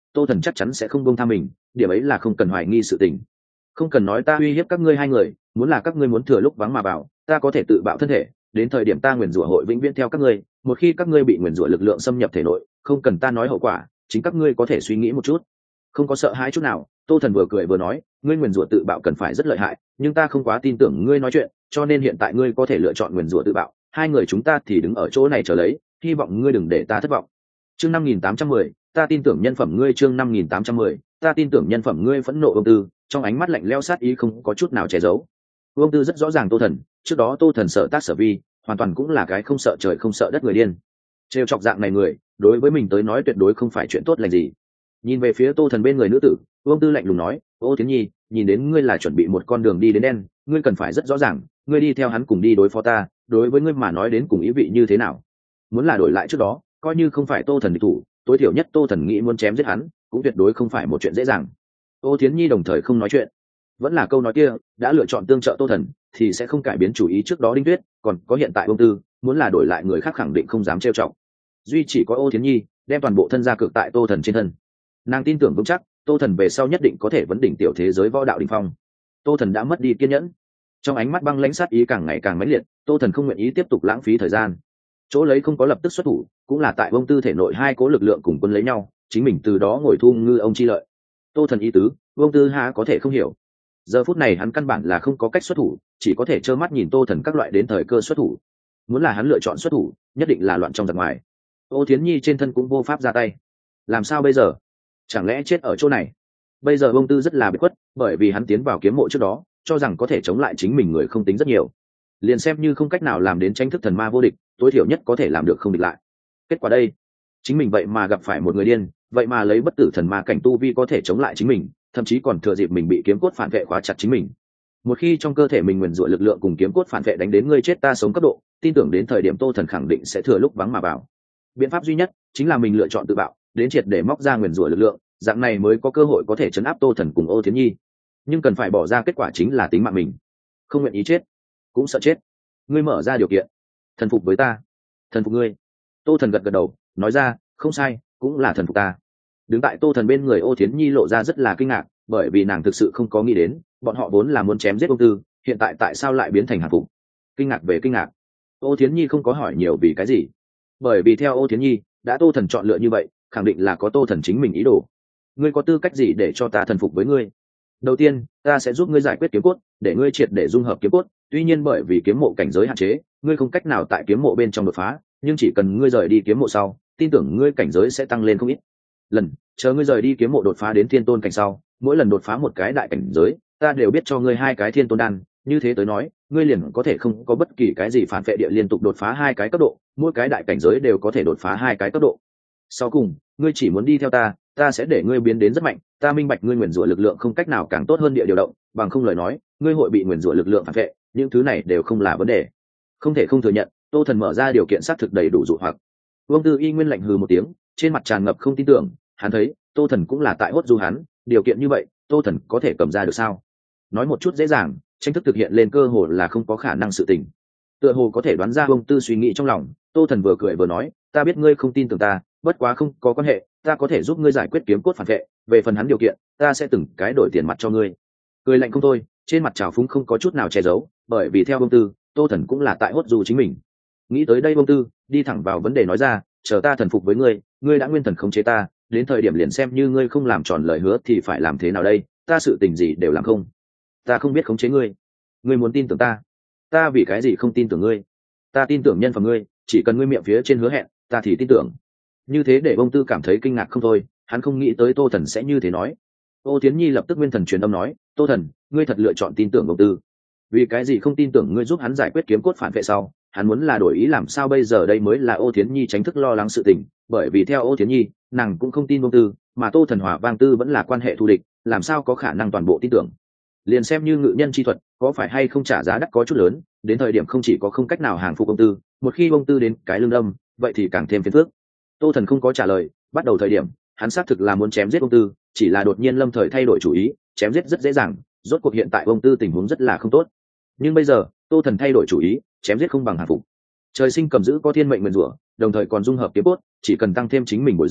tô thần chắc chắn sẽ không buông tha mình, điểm ấy là không cần hoài nghi sự tình. Không cần nói ta uy hiếp các ngươi hai người, muốn là các ngươi muốn thừa lúc vắng mà vào, ta có thể tự bạo thân thể, đến thời điểm ta nguyền rủa hội vĩnh viễn theo các ngươi, một khi các ngươi bị nguyền rủa lực lượng xâm nhập thể nội, không cần ta nói hậu quả, chính các ngươi có thể suy nghĩ một chút. Không có sợ hãi chút nào, tô thần vừa cười vừa nói, ngươi nguyền rủa tự bạo cần phải rất lợi hại, nhưng ta không quá tin tưởng ngươi nói chuyện, cho nên hiện tại ngươi có thể lựa chọn nguyền rủa tự bạo, hai người chúng ta thì đứng ở chỗ này chờ lấy, hy vọng ngươi đừng để ta thất vọng. Chương năm nghìn tám trăm mười, ta tin tưởng nhân phẩm ngươi. Chương năm nghìn tám trăm mười, ta tin tưởng nhân phẩm ngươi. Phẫn nộ Vương Tư, trong ánh mắt lạnh lẽo sát ý không có chút nào che giấu. Vương Tư rất rõ ràng Tô Thần, trước đó Tô Thần sợ tác sở vi, hoàn toàn cũng là cái không sợ trời không sợ đất người điên. Trêu chọc dạng này người, đối với mình tới nói tuyệt đối không phải chuyện tốt lành gì. Nhìn về phía Tô Thần bên người nữ tử, Vương Tư lạnh lùng nói, "Ô Thiến Nhi, nhìn đến ngươi là chuẩn bị một con đường đi đến đen, ngươi cần phải rất rõ ràng, ngươi đi theo hắn cùng đi đối phó ta, đối với ngươi mà nói đến cùng ý vị như thế nào? Muốn là đổi lại trước đó, coi như không phải Tô Thần địch thủ, tối thiểu nhất Tô Thần nghĩ muốn chém giết hắn, cũng tuyệt đối không phải một chuyện dễ dàng." Ô Thiến Nhi đồng thời không nói chuyện, vẫn là câu nói kia, đã lựa chọn tương trợ Tô Thần, thì sẽ không cải biến chủ ý trước đó Đinh Tuyết, còn có hiện tại Vương Tư, muốn là đổi lại người khác khẳng định không dám trêu chọc. Duy chỉ có Ô Thiến Nhi, đem toàn bộ thân gia cược tại Tô Thần trên thân. Nàng tin tưởng vững chắc, Tô Thần về sau nhất định có thể vấn đỉnh tiểu thế giới võ đạo đỉnh phong. Tô Thần đã mất đi kiên nhẫn, trong ánh mắt băng lãnh sát ý càng ngày càng mãnh liệt, Tô Thần không nguyện ý tiếp tục lãng phí thời gian. Chỗ lấy không có lập tức xuất thủ, cũng là tại Vương Tư thể nội hai cố lực lượng cùng quân lấy nhau, chính mình từ đó ngồi thu ngư ông chi lợi. Tô Thần ý tứ, Vương Tư há có thể không hiểu. Giờ phút này hắn căn bản là không có cách xuất thủ, chỉ có thể trơ mắt nhìn Tô Thần các loại đến thời cơ xuất thủ. Muốn là hắn lựa chọn xuất thủ, nhất định là loạn trong giặc ngoài. Ô Thiến Nhi trên thân cũng vô pháp ra tay. Làm sao bây giờ? Chẳng lẽ chết ở chỗ này? Bây giờ Vương Tư rất là bất khuất, bởi vì hắn tiến vào kiếm mộ trước đó, cho rằng có thể chống lại chính mình người không tính rất nhiều. Liền xem như không cách nào làm đến tranh thức thần ma vô địch, tối thiểu nhất có thể làm được không địch lại. Kết quả đây, chính mình vậy mà gặp phải một người điên, vậy mà lấy bất tử thần ma cảnh tu vi có thể chống lại chính mình, thậm chí còn thừa dịp mình bị kiếm cốt phản vệ khóa chặt chính mình. Một khi trong cơ thể mình nguyền rủa lực lượng cùng kiếm cốt phản vệ đánh đến ngươi chết ta sống cấp độ, tin tưởng đến thời điểm Tô Thần khẳng định sẽ thừa lúc vắng mà vào. Biện pháp duy nhất chính là mình lựa chọn tự bạo, đến triệt để móc ra nguyền rủa lực lượng, dạng này mới có cơ hội có thể chấn áp Tô Thần cùng Ô Thiến Nhi. Nhưng cần phải bỏ ra kết quả chính là tính mạng mình. Không nguyện ý chết, cũng sợ chết. Ngươi mở ra điều kiện, thần phục với ta. Thần phục ngươi. Tô Thần gật gật đầu, nói ra, không sai, cũng là thần phục ta. Đứng tại Tô Thần bên người Ô Thiến Nhi lộ ra rất là kinh ngạc, bởi vì nàng thực sự không có nghĩ đến, bọn họ vốn là muốn chém giết Vương Tư, hiện tại tại sao lại biến thành hàn phục? Kinh ngạc về kinh ngạc. Ô Thiến Nhi không có hỏi nhiều vì cái gì, bởi vì theo Ô Thiến Nhi, đã Tô Thần chọn lựa như vậy, khẳng định là có Tô Thần chính mình ý đồ. Ngươi có tư cách gì để cho ta thần phục với ngươi? Đầu tiên, ta sẽ giúp ngươi giải quyết kiếm cốt, để ngươi triệt để dung hợp kiếm cốt, tuy nhiên bởi vì kiếm mộ cảnh giới hạn chế, ngươi không cách nào tại kiếm mộ bên trong đột phá, nhưng chỉ cần ngươi rời đi kiếm mộ sau, tin tưởng ngươi cảnh giới sẽ tăng lên không ít. Lần, chờ ngươi rời đi kiếm mộ đột phá đến thiên tôn cảnh sau, mỗi lần đột phá một cái đại cảnh giới, ta đều biết cho ngươi hai cái thiên tôn đan, như thế tới nói, ngươi liền có thể không có bất kỳ cái gì phản vệ địa liên tục đột phá hai cái cấp độ, mỗi cái đại cảnh giới đều có thể đột phá hai cái cấp độ. Sau cùng, ngươi chỉ muốn đi theo ta, ta sẽ để ngươi biến đến rất mạnh, ta minh bạch ngươi nguyền rủa lực lượng không cách nào càng tốt hơn địa điều động, bằng không lời nói, ngươi hội bị nguyền rủa lực lượng phản vệ, những thứ này đều không là vấn đề. Không thể không thừa nhận, Tô Thần mở ra điều kiện xác thực đầy đủ dụ hoặc. Vương Tư y nguyên lạnh hừ một tiếng, trên mặt tràn ngập không tin tưởng, hắn thấy, Tô Thần cũng là tại hốt du hắn, điều kiện như vậy, Tô Thần có thể cầm ra được sao? Nói một chút dễ dàng, tranh thức thực hiện lên cơ hội là không có khả năng sự tình. Tựa hồ có thể đoán ra Vương Tư suy nghĩ trong lòng, Tô Thần vừa cười vừa nói, ta biết ngươi không tin tưởng ta, bất quá không có quan hệ, ta có thể giúp ngươi giải quyết kiếm cốt phản vệ, về phần hắn điều kiện, ta sẽ từng cái đổi tiền mặt cho ngươi. Cười lạnh không thôi, trên mặt trào phúng không có chút nào che giấu, bởi vì theo Vương Tư, Tô Thần cũng là tại hốt du chính mình. Nghĩ tới đây Vương Tư đi thẳng vào vấn đề nói ra, chờ ta thần phục với ngươi, ngươi đã nguyên thần khống chế ta, đến thời điểm liền xem như ngươi không làm tròn lời hứa thì phải làm thế nào đây, ta sự tình gì đều làm không. Ta không biết khống chế ngươi, ngươi muốn tin tưởng ta, ta vì cái gì không tin tưởng ngươi? Ta tin tưởng nhân phẩm ngươi, chỉ cần ngươi miệng phía trên hứa hẹn, ta thì tin tưởng. Như thế để Vương Tư cảm thấy kinh ngạc không thôi, hắn không nghĩ tới Tô Thần sẽ như thế nói. Ô Thiến Nhi lập tức nguyên thần truyền âm nói, Tô Thần, ngươi thật lựa chọn tin tưởng Vương Tư. Vì cái gì không tin tưởng ngươi giúp hắn giải quyết kiếm cốt phản vệ sau? Hắn muốn là đổi ý làm sao bây giờ? Đây mới là Ô Thiến Nhi tránh thức lo lắng sự tình, bởi vì theo Ô Thiến Nhi, nàng cũng không tin Vương Tư, mà Tô Thần Hỏa Vang Tư vẫn là quan hệ thù địch, làm sao có khả năng toàn bộ tin tưởng? Liền xem như ngự nhân chi thuật, có phải hay không trả giá đắt có chút lớn, đến thời điểm không chỉ có không cách nào hàng phục Vương Tư, một khi Vương Tư đến cái lưng đâm, vậy thì càng thêm phiền phức. Tô Thần không có trả lời, bắt đầu thời điểm, hắn xác thực là muốn chém giết Vương Tư, chỉ là đột nhiên lâm thời thay đổi chủ ý, chém giết rất dễ dàng, rốt cuộc hiện tại Vương Tư tình huống rất là không tốt. Nhưng bây giờ, Tô Thần thay đổi chủ ý, chém giết không bằng hàng phục. Trời sinh cầm giữ có thiên mệnh nguyên rủa, đồng thời còn dung hợp kiếm cốt, chỉ cần tăng thêm chính mình bồi dưỡng,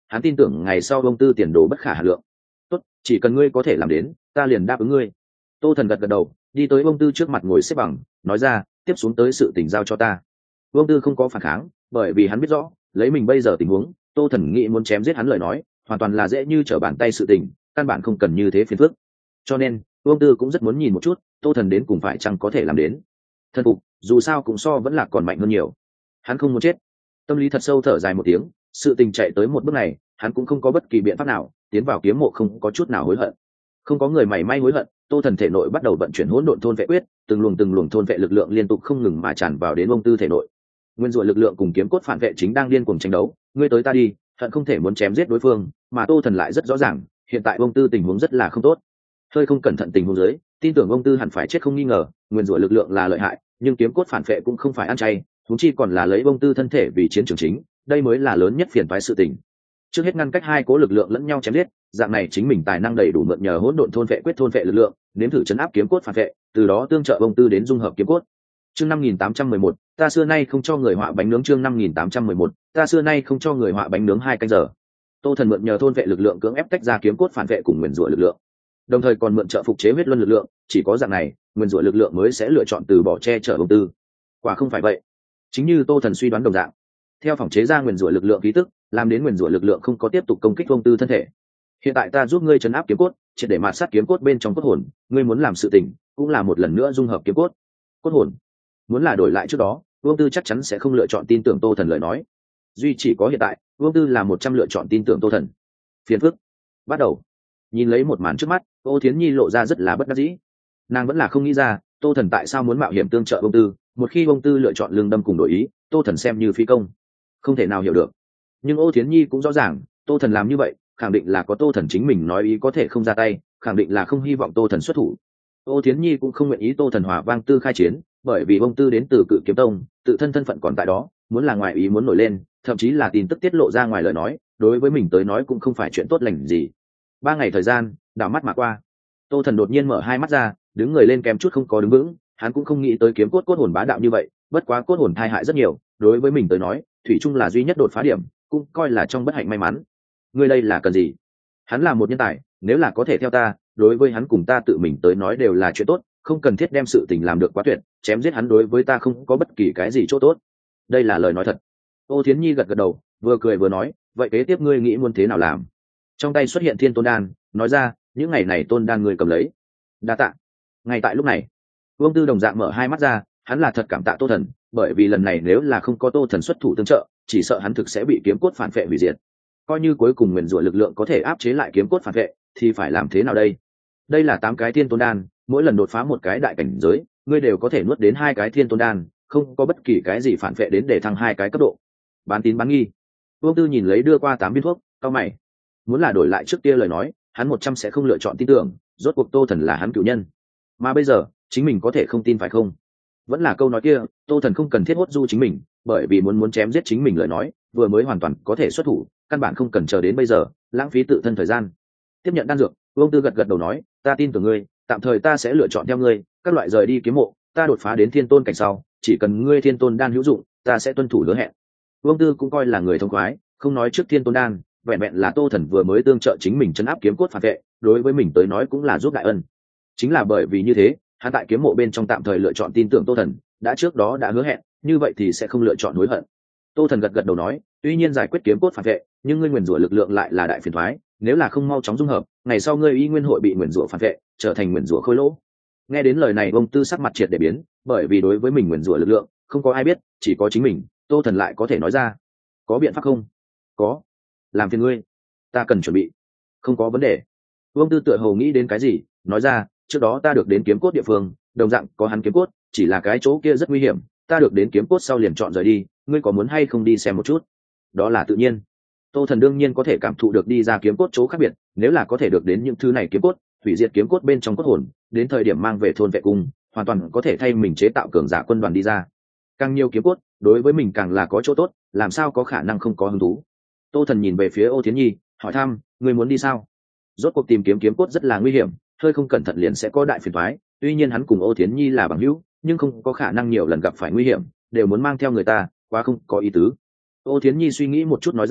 hắn tin tưởng ngày sau ông tư tiền đồ bất khả hà lượng. Tốt, chỉ cần ngươi có thể làm đến, ta liền đáp ứng ngươi. Tô Thần gật gật đầu, đi tới ông tư trước mặt ngồi xếp bằng, nói ra, tiếp xuống tới sự tình giao cho ta. Ông tư không có phản kháng, bởi vì hắn biết rõ, lấy mình bây giờ tình huống, Tô Thần nghĩ muốn chém giết hắn lời nói, hoàn toàn là dễ như trở bàn tay sự tình, căn bản không cần như thế phiền phức. Cho nên, ông tư cũng rất muốn nhìn một chút, Tô Thần đến cùng phải chăng có thể làm đến. Thân phục, dù sao cũng so vẫn là còn mạnh hơn nhiều. Hắn không muốn chết. Tâm lý thật sâu thở dài một tiếng, sự tình chạy tới một bước này, hắn cũng không có bất kỳ biện pháp nào, tiến vào kiếm mộ không có chút nào hối hận. Không có người mảy may hối hận, Tô Thần thể nội bắt đầu vận chuyển hỗn độn thôn vệ quyết, từng luồng từng luồng thôn vệ lực lượng liên tục không ngừng mà tràn vào đến ông tư thể nội. Nguyên rủa lực lượng cùng kiếm cốt phản vệ chính đang điên cuồng tranh đấu, ngươi tới ta đi, hận không thể muốn chém giết đối phương, mà Tô Thần lại rất rõ ràng, hiện tại ông tư tình huống rất là không tốt. Hơi không cẩn thận tình huống dưới, tin tưởng ông tư hẳn phải chết không nghi ngờ, nguyên rủa lực lượng là lợi hại, nhưng kiếm cốt phản vệ cũng không phải ăn chay, huống chi còn là lấy ông tư thân thể vì chiến trường chính, đây mới là lớn nhất phiền toái sự tình. Trước hết ngăn cách hai cố lực lượng lẫn nhau chém giết, dạng này chính mình tài năng đầy đủ mượn nhờ hỗn độn thôn vệ quyết thôn vệ lực lượng, nếm thử chấn áp kiếm cốt phản vệ, từ đó tương trợ ông tư đến dung hợp kiếm cốt. Chương năm nghìn tám trăm mười một, ta xưa nay không cho người họa bánh nướng. Chương năm nghìn tám trăm mười một, ta xưa nay không cho người họa bánh nướng. Hai canh giờ. Tô Thần mượn nhờ thôn vệ lực lượng cưỡng ép tách ra kiếm cốt phản vệ cùng nguyên rủa lực lượng, đồng thời còn mượn trợ phục chế huyết luân lực lượng, chỉ có dạng này, nguyên rủa lực lượng mới sẽ lựa chọn từ bỏ che chở ông tư. Quả không phải vậy, chính như Tô Thần suy đoán đồng dạng, theo phòng chế ra nguyên rủa lực lượng khí tức, làm đến nguyên rủa lực lượng không có tiếp tục công kích ông tư thân thể. Hiện tại ta giúp ngươi chấn áp kiếm cốt, triệt để mạt sát kiếm cốt bên trong cốt hồn, ngươi muốn làm sự tình, cũng là một lần nữa dung hợp kiếm cốt. Cốt hồn, muốn là đổi lại trước đó, Vương Tư chắc chắn sẽ không lựa chọn tin tưởng Tô Thần lời nói. Duy chỉ có hiện tại, Vương Tư là một trăm lựa chọn tin tưởng Tô Thần. Phiền phức bắt đầu. Nhìn lấy một màn trước mắt, Ô Thiến Nhi lộ ra rất là bất đắc dĩ. Nàng vẫn là không nghĩ ra, Tô Thần tại sao muốn mạo hiểm tương trợ Vương Tư, một khi Vương Tư lựa chọn lương đâm cùng đổi ý, Tô Thần xem như phi công. Không thể nào hiểu được. Nhưng Ô Thiến Nhi cũng rõ ràng, Tô Thần làm như vậy, khẳng định là có Tô Thần chính mình nói ý có thể không ra tay, khẳng định là không hy vọng Tô Thần xuất thủ. Ô Thiến Nhi cũng không nguyện ý Tô Thần hòa Vang Tư khai chiến, bởi vì Vương Tư đến từ Cự Kiếm Tông, tự thân thân phận còn tại đó, muốn là ngoài ý muốn nổi lên, thậm chí là tin tức tiết lộ ra ngoài lời nói, đối với mình tới nói cũng không phải chuyện tốt lành gì. Ba ngày thời gian, đảo mắt mà qua. Tô Thần đột nhiên mở hai mắt ra, đứng người lên kém chút không có đứng vững, hắn cũng không nghĩ tới kiếm cốt cốt hồn bá đạo như vậy, bất quá cốt hồn thai hại rất nhiều, đối với mình tới nói, thủy chung là duy nhất đột phá điểm, cũng coi là trong bất hạnh may mắn. Ngươi đây là cần gì? Hắn là một nhân tài, nếu là có thể theo ta, đối với hắn cùng ta tự mình tới nói đều là chuyện tốt, không cần thiết đem sự tình làm được quá tuyệt, chém giết hắn đối với ta không có bất kỳ cái gì chỗ tốt. Đây là lời nói thật. Ô Thiến Nhi gật gật đầu, vừa cười vừa nói, vậy kế tiếp ngươi nghĩ muốn thế nào làm? Trong tay xuất hiện thiên tôn đan, nói ra, những ngày này tôn đan ngươi cầm lấy. Đa tạ. Ngay tại lúc này, Vương Tư đồng dạng mở hai mắt ra, hắn là thật cảm tạ Tô Thần, bởi vì lần này nếu là không có Tô Thần xuất thủ tương trợ, chỉ sợ hắn thực sẽ bị kiếm cốt phản vệ hủy diệt. Coi như cuối cùng nguyền rủa lực lượng có thể áp chế lại kiếm cốt phản vệ, thì phải làm thế nào đây? Đây là tám cái thiên tôn đan, mỗi lần đột phá một cái đại cảnh giới, ngươi đều có thể nuốt đến hai cái thiên tôn đan, không có bất kỳ cái gì phản vệ đến để thăng hai cái cấp độ. Bán tín bán nghi. Vương Tư nhìn lấy đưa qua tám viên thuốc, cau mày. Muốn là đổi lại trước kia lời nói, hắn một trăm sẽ không lựa chọn tin tưởng, rốt cuộc Tô Thần là hắn cựu nhân. Mà bây giờ, chính mình có thể không tin phải không? Vẫn là câu nói kia, Tô Thần không cần thiết hốt du chính mình, bởi vì muốn muốn chém giết chính mình lời nói, vừa mới hoàn toàn có thể xuất thủ, căn bản không cần chờ đến bây giờ, lãng phí tự thân thời gian. Tiếp nhận đan dược, Vương Tư gật gật đầu nói, ta tin tưởng ngươi, tạm thời ta sẽ lựa chọn theo ngươi, các loại rời đi kiếm mộ, ta đột phá đến thiên tôn cảnh sau, chỉ cần ngươi thiên tôn đan hữu dụng, ta sẽ tuân thủ hứa hẹn. Vương Tư cũng coi là người thông khoái, không nói trước thiên tôn đan, vẹn vẹn là Tô Thần vừa mới tương trợ chính mình trấn áp kiếm cốt phản vệ, đối với mình tới nói cũng là giúp đại ân. Chính là bởi vì như thế, hắn tại kiếm mộ bên trong tạm thời lựa chọn tin tưởng Tô Thần, đã trước đó đã hứa hẹn, như vậy thì sẽ không lựa chọn hối hận. Tô Thần gật gật đầu nói, tuy nhiên giải quyết kiếm cốt phản vệ, nhưng ngươi nguyền rủa lực lượng lại là đại phiền toái, nếu là không mau chóng dung hợp, ngày sau ngươi y nguyên hội bị nguyền rủa phản vệ, trở thành nguyền rủa khôi lỗ. Nghe đến lời này, Vương Tư sắc mặt triệt để biến, bởi vì đối với mình nguyền rủa lực lượng, không có ai biết, chỉ có chính mình, Tô Thần lại có thể nói ra. Có biện pháp không? Có. Làm phiền ngươi, ta cần chuẩn bị. Không có vấn đề. Vương Tư tựa hồ nghĩ đến cái gì, nói ra, trước đó ta được đến kiếm cốt địa phương, đồng dạng có hắn kiếm cốt, chỉ là cái chỗ kia rất nguy hiểm, ta được đến kiếm cốt sau liền chọn rời đi, ngươi có muốn hay không đi xem một chút? Đó là tự nhiên. Tô Thần đương nhiên có thể cảm thụ được đi ra kiếm cốt chỗ khác biệt, nếu là có thể được đến những thứ này kiếm cốt, hủy diệt kiếm cốt bên trong cốt hồn, đến thời điểm mang về thôn vệ cung, hoàn toàn có thể thay mình chế tạo cường giả quân đoàn đi ra. Càng nhiều kiếm cốt, đối với mình càng là có chỗ tốt, làm sao có khả năng không có hứng thú. Tô Thần nhìn về phía Ô Thiến Nhi, hỏi thăm, ngươi muốn đi sao? Rốt cuộc tìm kiếm kiếm cốt rất là nguy hiểm, hơi không cẩn thận liền sẽ có đại phiền toái, tuy nhiên hắn cùng Ô Thiến Nhi là bằng hữu, nhưng không có khả năng nhiều lần gặp phải nguy hiểm, đều muốn mang theo người ta, quá không có ý tứ. Ô Thiến Nhi suy nghĩ một chút nói ra,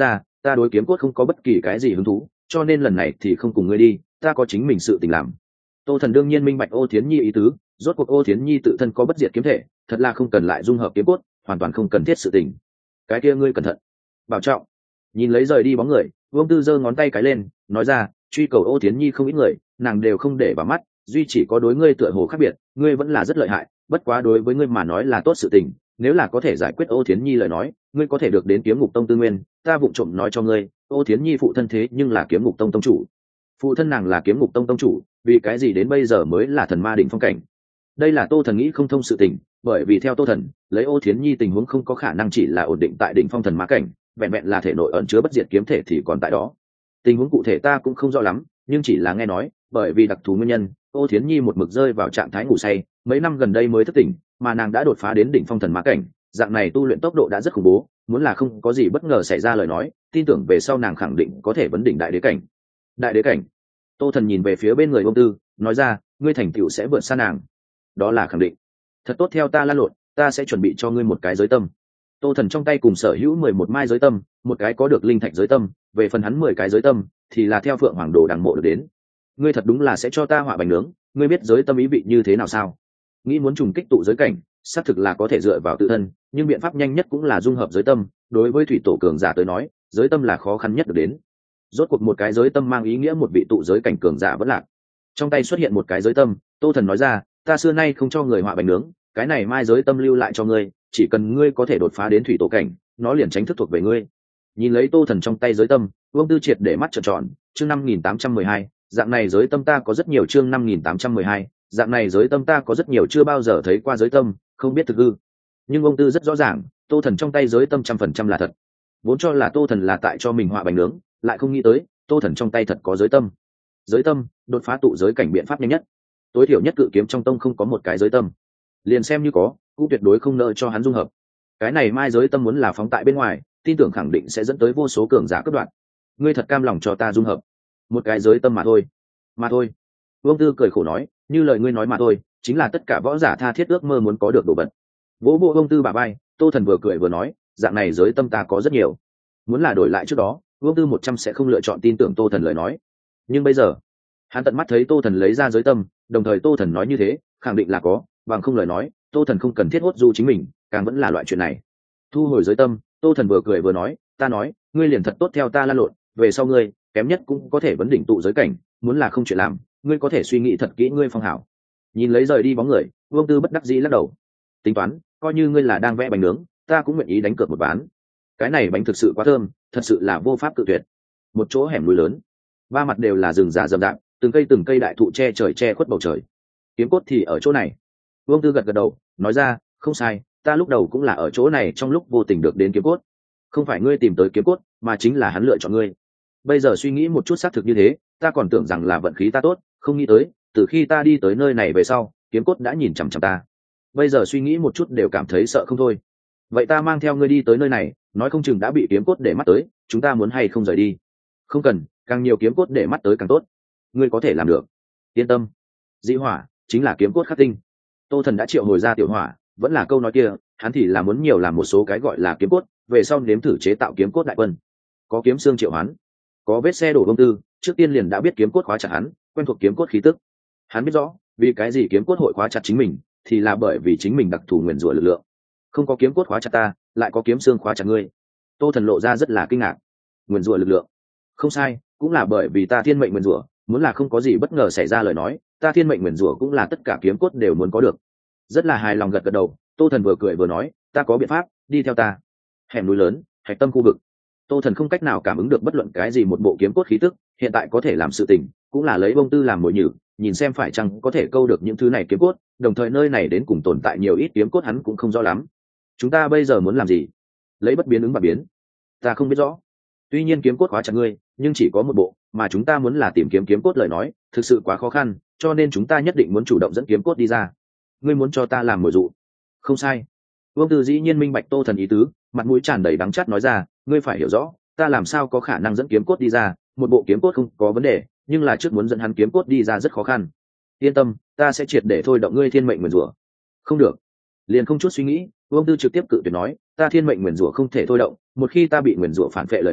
ta đối kiếm cốt không có bất kỳ cái gì hứng thú, cho nên lần này thì không cùng ngươi đi, ta có chính mình sự tình làm. Tô Thần đương nhiên minh bạch Ô Thiến Nhi ý tứ, rốt cuộc Ô Thiến Nhi tự thân có bất diệt kiếm thể, thật là không cần lại dung hợp kiếm cốt, hoàn toàn không cần thiết sự tình. Cái kia ngươi cẩn thận, bảo trọng. Nhìn lấy rời đi bóng người, Vương Tư giơ ngón tay cái lên, nói ra, truy cầu Ô Thiến Nhi không ít người, nàng đều không để vào mắt, duy chỉ có đối ngươi tựa hồ khác biệt, ngươi vẫn là rất lợi hại, bất quá đối với ngươi mà nói là tốt sự tình, nếu là có thể giải quyết Ô Thiến Nhi lời nói, ngươi có thể được đến Kiếm Ngục Tông tư nguyên, ta vụng trộm nói cho ngươi, Ô Thiến Nhi phụ thân thế nhưng là Kiếm Ngục Tông tông chủ. Phụ thân nàng là Kiếm Ngục Tông tông chủ, vì cái gì đến bây giờ mới là thần ma đỉnh phong cảnh? Đây là Tô Thần nghĩ không thông sự tình, bởi vì theo Tô Thần, lấy Ô Thiến Nhi tình huống không có khả năng chỉ là ổn định tại đỉnh phong thần ma cảnh, vẹn vẹn là thể nội ẩn chứa bất diệt kiếm thể thì còn tại đó. Tình huống cụ thể ta cũng không rõ lắm, nhưng chỉ là nghe nói, bởi vì đặc thù nguyên nhân, Ô Thiến Nhi một mực rơi vào trạng thái ngủ say, mấy năm gần đây mới thức tỉnh, mà nàng đã đột phá đến đỉnh phong thần ma cảnh, dạng này tu luyện tốc độ đã rất khủng bố, muốn là không có gì bất ngờ xảy ra lời nói, tin tưởng về sau nàng khẳng định có thể vấn đỉnh đại đế cảnh. Đại đế cảnh? Tô Thần nhìn về phía bên người Vương Tư, nói ra, ngươi thành tựu sẽ vượt xa nàng. Đó là khẳng định. Thật tốt, theo ta lan lộn, ta sẽ chuẩn bị cho ngươi một cái giới tâm. Tô Thần trong tay cùng sở hữu mười một mai giới tâm, một cái có được linh thạch giới tâm, về phần hắn mười cái giới tâm thì là theo Phượng Hoàng Đồ đằng mộ được đến. Ngươi thật đúng là sẽ cho ta họa bánh nướng, ngươi biết giới tâm ý vị như thế nào sao? Nghĩ muốn trùng kích tụ giới cảnh, xác thực là có thể dựa vào tự thân, nhưng biện pháp nhanh nhất cũng là dung hợp giới tâm, đối với thủy tổ cường giả tới nói, giới tâm là khó khăn nhất được đến. Rốt cuộc một cái giới tâm mang ý nghĩa một vị tụ giới cảnh cường giả vẫn lạc. Trong tay xuất hiện một cái giới tâm, Tô Thần nói ra, ta xưa nay không cho người họa bánh nướng, cái này mai giới tâm lưu lại cho ngươi, chỉ cần ngươi có thể đột phá đến thủy tổ cảnh, nó liền tránh thức thuộc về ngươi. Nhìn lấy Tô Thần trong tay giới tâm, Vương Tư triệt để mắt trợn tròn, chương năm nghìn tám trăm mười hai, dạng này giới tâm ta có rất nhiều, chương năm nghìn tám trăm mười hai, dạng này giới tâm ta có rất nhiều, chưa bao giờ thấy qua giới tâm, không biết thực hư. Nhưng Vương Tư rất rõ ràng, Tô Thần trong tay giới tâm trăm phần trăm là thật. Vốn cho là Tô Thần là tại cho mình họa bánh nướng, lại không nghĩ tới, Tô Thần trong tay thật có giới tâm. Giới tâm, đột phá tụ giới cảnh biện pháp nhanh nhất. Tối thiểu nhất cự kiếm trong tông không có một cái giới tâm. Liền xem như có, cũng tuyệt đối không nợ cho hắn dung hợp. Cái này mai giới tâm muốn là phóng tại bên ngoài, tin tưởng khẳng định sẽ dẫn tới vô số cường giả cướp đoạt. Ngươi thật cam lòng cho ta dung hợp? Một cái giới tâm mà thôi. Mà thôi. Vương Tư cười khổ nói, như lời ngươi nói mà thôi, chính là tất cả võ giả tha thiết ước mơ muốn có được đồ vật. Vỗ bộ Vương Tư bả vai, Tô Thần vừa cười vừa nói, dạng này giới tâm ta có rất nhiều. Muốn là đổi lại trước đó, Vương Tư một trăm sẽ không lựa chọn tin tưởng Tô Thần lời nói. Nhưng bây giờ, hắn tận mắt thấy Tô Thần lấy ra giới tâm, đồng thời Tô Thần nói như thế, khẳng định là có, bằng không lời nói, Tô Thần không cần thiết hốt du chính mình, càng vẫn là loại chuyện này. Thu hồi giới tâm, Tô Thần vừa cười vừa nói, ta nói, ngươi liền thật tốt theo ta lan lộn, về sau ngươi, kém nhất cũng có thể vấn đỉnh tụ giới cảnh, muốn là không chuyện làm, ngươi có thể suy nghĩ thật kỹ ngươi phong hảo. Nhìn lấy rời đi bóng người, Vương Tư bất đắc dĩ lắc đầu. Tính toán, coi như ngươi là đang vẽ bánh nướng, ta cũng nguyện ý đánh cược một ván. Cái này bánh thực sự quá thơm, thật sự là vô pháp cự tuyệt. Một chỗ hẻm núi lớn, ba mặt đều là rừng già rậm rạp, từng cây từng cây đại thụ che trời che khuất bầu trời. Kiếm cốt thì ở chỗ này. Vương Tư gật gật đầu, nói ra, không sai, ta lúc đầu cũng là ở chỗ này trong lúc vô tình được đến kiếm cốt. Không phải ngươi tìm tới kiếm cốt, mà chính là hắn lựa chọn ngươi. Bây giờ suy nghĩ một chút xác thực như thế, ta còn tưởng rằng là vận khí ta tốt, không nghĩ tới, từ khi ta đi tới nơi này về sau, kiếm cốt đã nhìn chằm chằm ta. Bây giờ suy nghĩ một chút đều cảm thấy sợ không thôi. Vậy ta mang theo ngươi đi tới nơi này, nói không chừng đã bị kiếm cốt để mắt tới, chúng ta muốn hay không rời đi? Không cần, càng nhiều kiếm cốt để mắt tới càng tốt. Ngươi có thể làm được, yên tâm. Dị hỏa chính là kiếm cốt khắc tinh. Tô Thần đã triệu hồi ra tiểu hỏa, vẫn là câu nói kia, hắn thì là muốn nhiều làm một số cái gọi là kiếm cốt, về sau nếm thử chế tạo kiếm cốt đại quân. Có kiếm xương triệu hoán, có vết xe đổ Vương Tư, trước tiên liền đã biết kiếm cốt khóa chặt hắn, quen thuộc kiếm cốt khí tức. Hắn biết rõ, vì cái gì kiếm cốt hội khóa chặt chính mình, thì là bởi vì chính mình đặc thù nguyền rủa lực lượng. Không có kiếm cốt khóa chặt ta, lại có kiếm xương khóa chặt ngươi. Tô Thần lộ ra rất là kinh ngạc. Nguyền rủa lực lượng? Không sai, cũng là bởi vì ta thiên mệnh nguyền rủa, muốn là không có gì bất ngờ xảy ra lời nói, ta thiên mệnh nguyền rủa cũng là tất cả kiếm cốt đều muốn có được. Rất là hài lòng gật gật đầu, Tô Thần vừa cười vừa nói, ta có biện pháp, đi theo ta. Hẻm núi lớn, hạch tâm khu vực. Tô Thần không cách nào cảm ứng được bất luận cái gì một bộ kiếm cốt khí tức, hiện tại có thể làm sự tình, cũng là lấy bông tư làm mồi nhử, nhìn xem phải chăng có thể câu được những thứ này kiếm cốt, đồng thời nơi này đến cùng tồn tại nhiều ít kiếm cốt hắn cũng không rõ lắm. Chúng ta bây giờ muốn làm gì? Lấy bất biến ứng và biến. Ta không biết rõ. Tuy nhiên kiếm cốt khóa chặt ngươi, nhưng chỉ có một bộ, mà chúng ta muốn là tìm kiếm kiếm cốt lời nói, thực sự quá khó khăn, cho nên chúng ta nhất định muốn chủ động dẫn kiếm cốt đi ra. Ngươi muốn cho ta làm mồi dụ? Không sai. Vương Tư dĩ nhiên minh bạch Tô Thần ý tứ, mặt mũi tràn đầy đắng chát nói ra, ngươi phải hiểu rõ, ta làm sao có khả năng dẫn kiếm cốt đi ra, một bộ kiếm cốt không có vấn đề, nhưng là trước muốn dẫn hắn kiếm cốt đi ra rất khó khăn. Yên tâm, ta sẽ triệt để thôi động ngươi thiên mệnh nguyền rủa. Không được. Liền không chút suy nghĩ, Vương Tư trực tiếp cự tuyệt nói, ta thiên mệnh nguyền rủa không thể thôi động, một khi ta bị nguyền rủa phản phệ lời nói,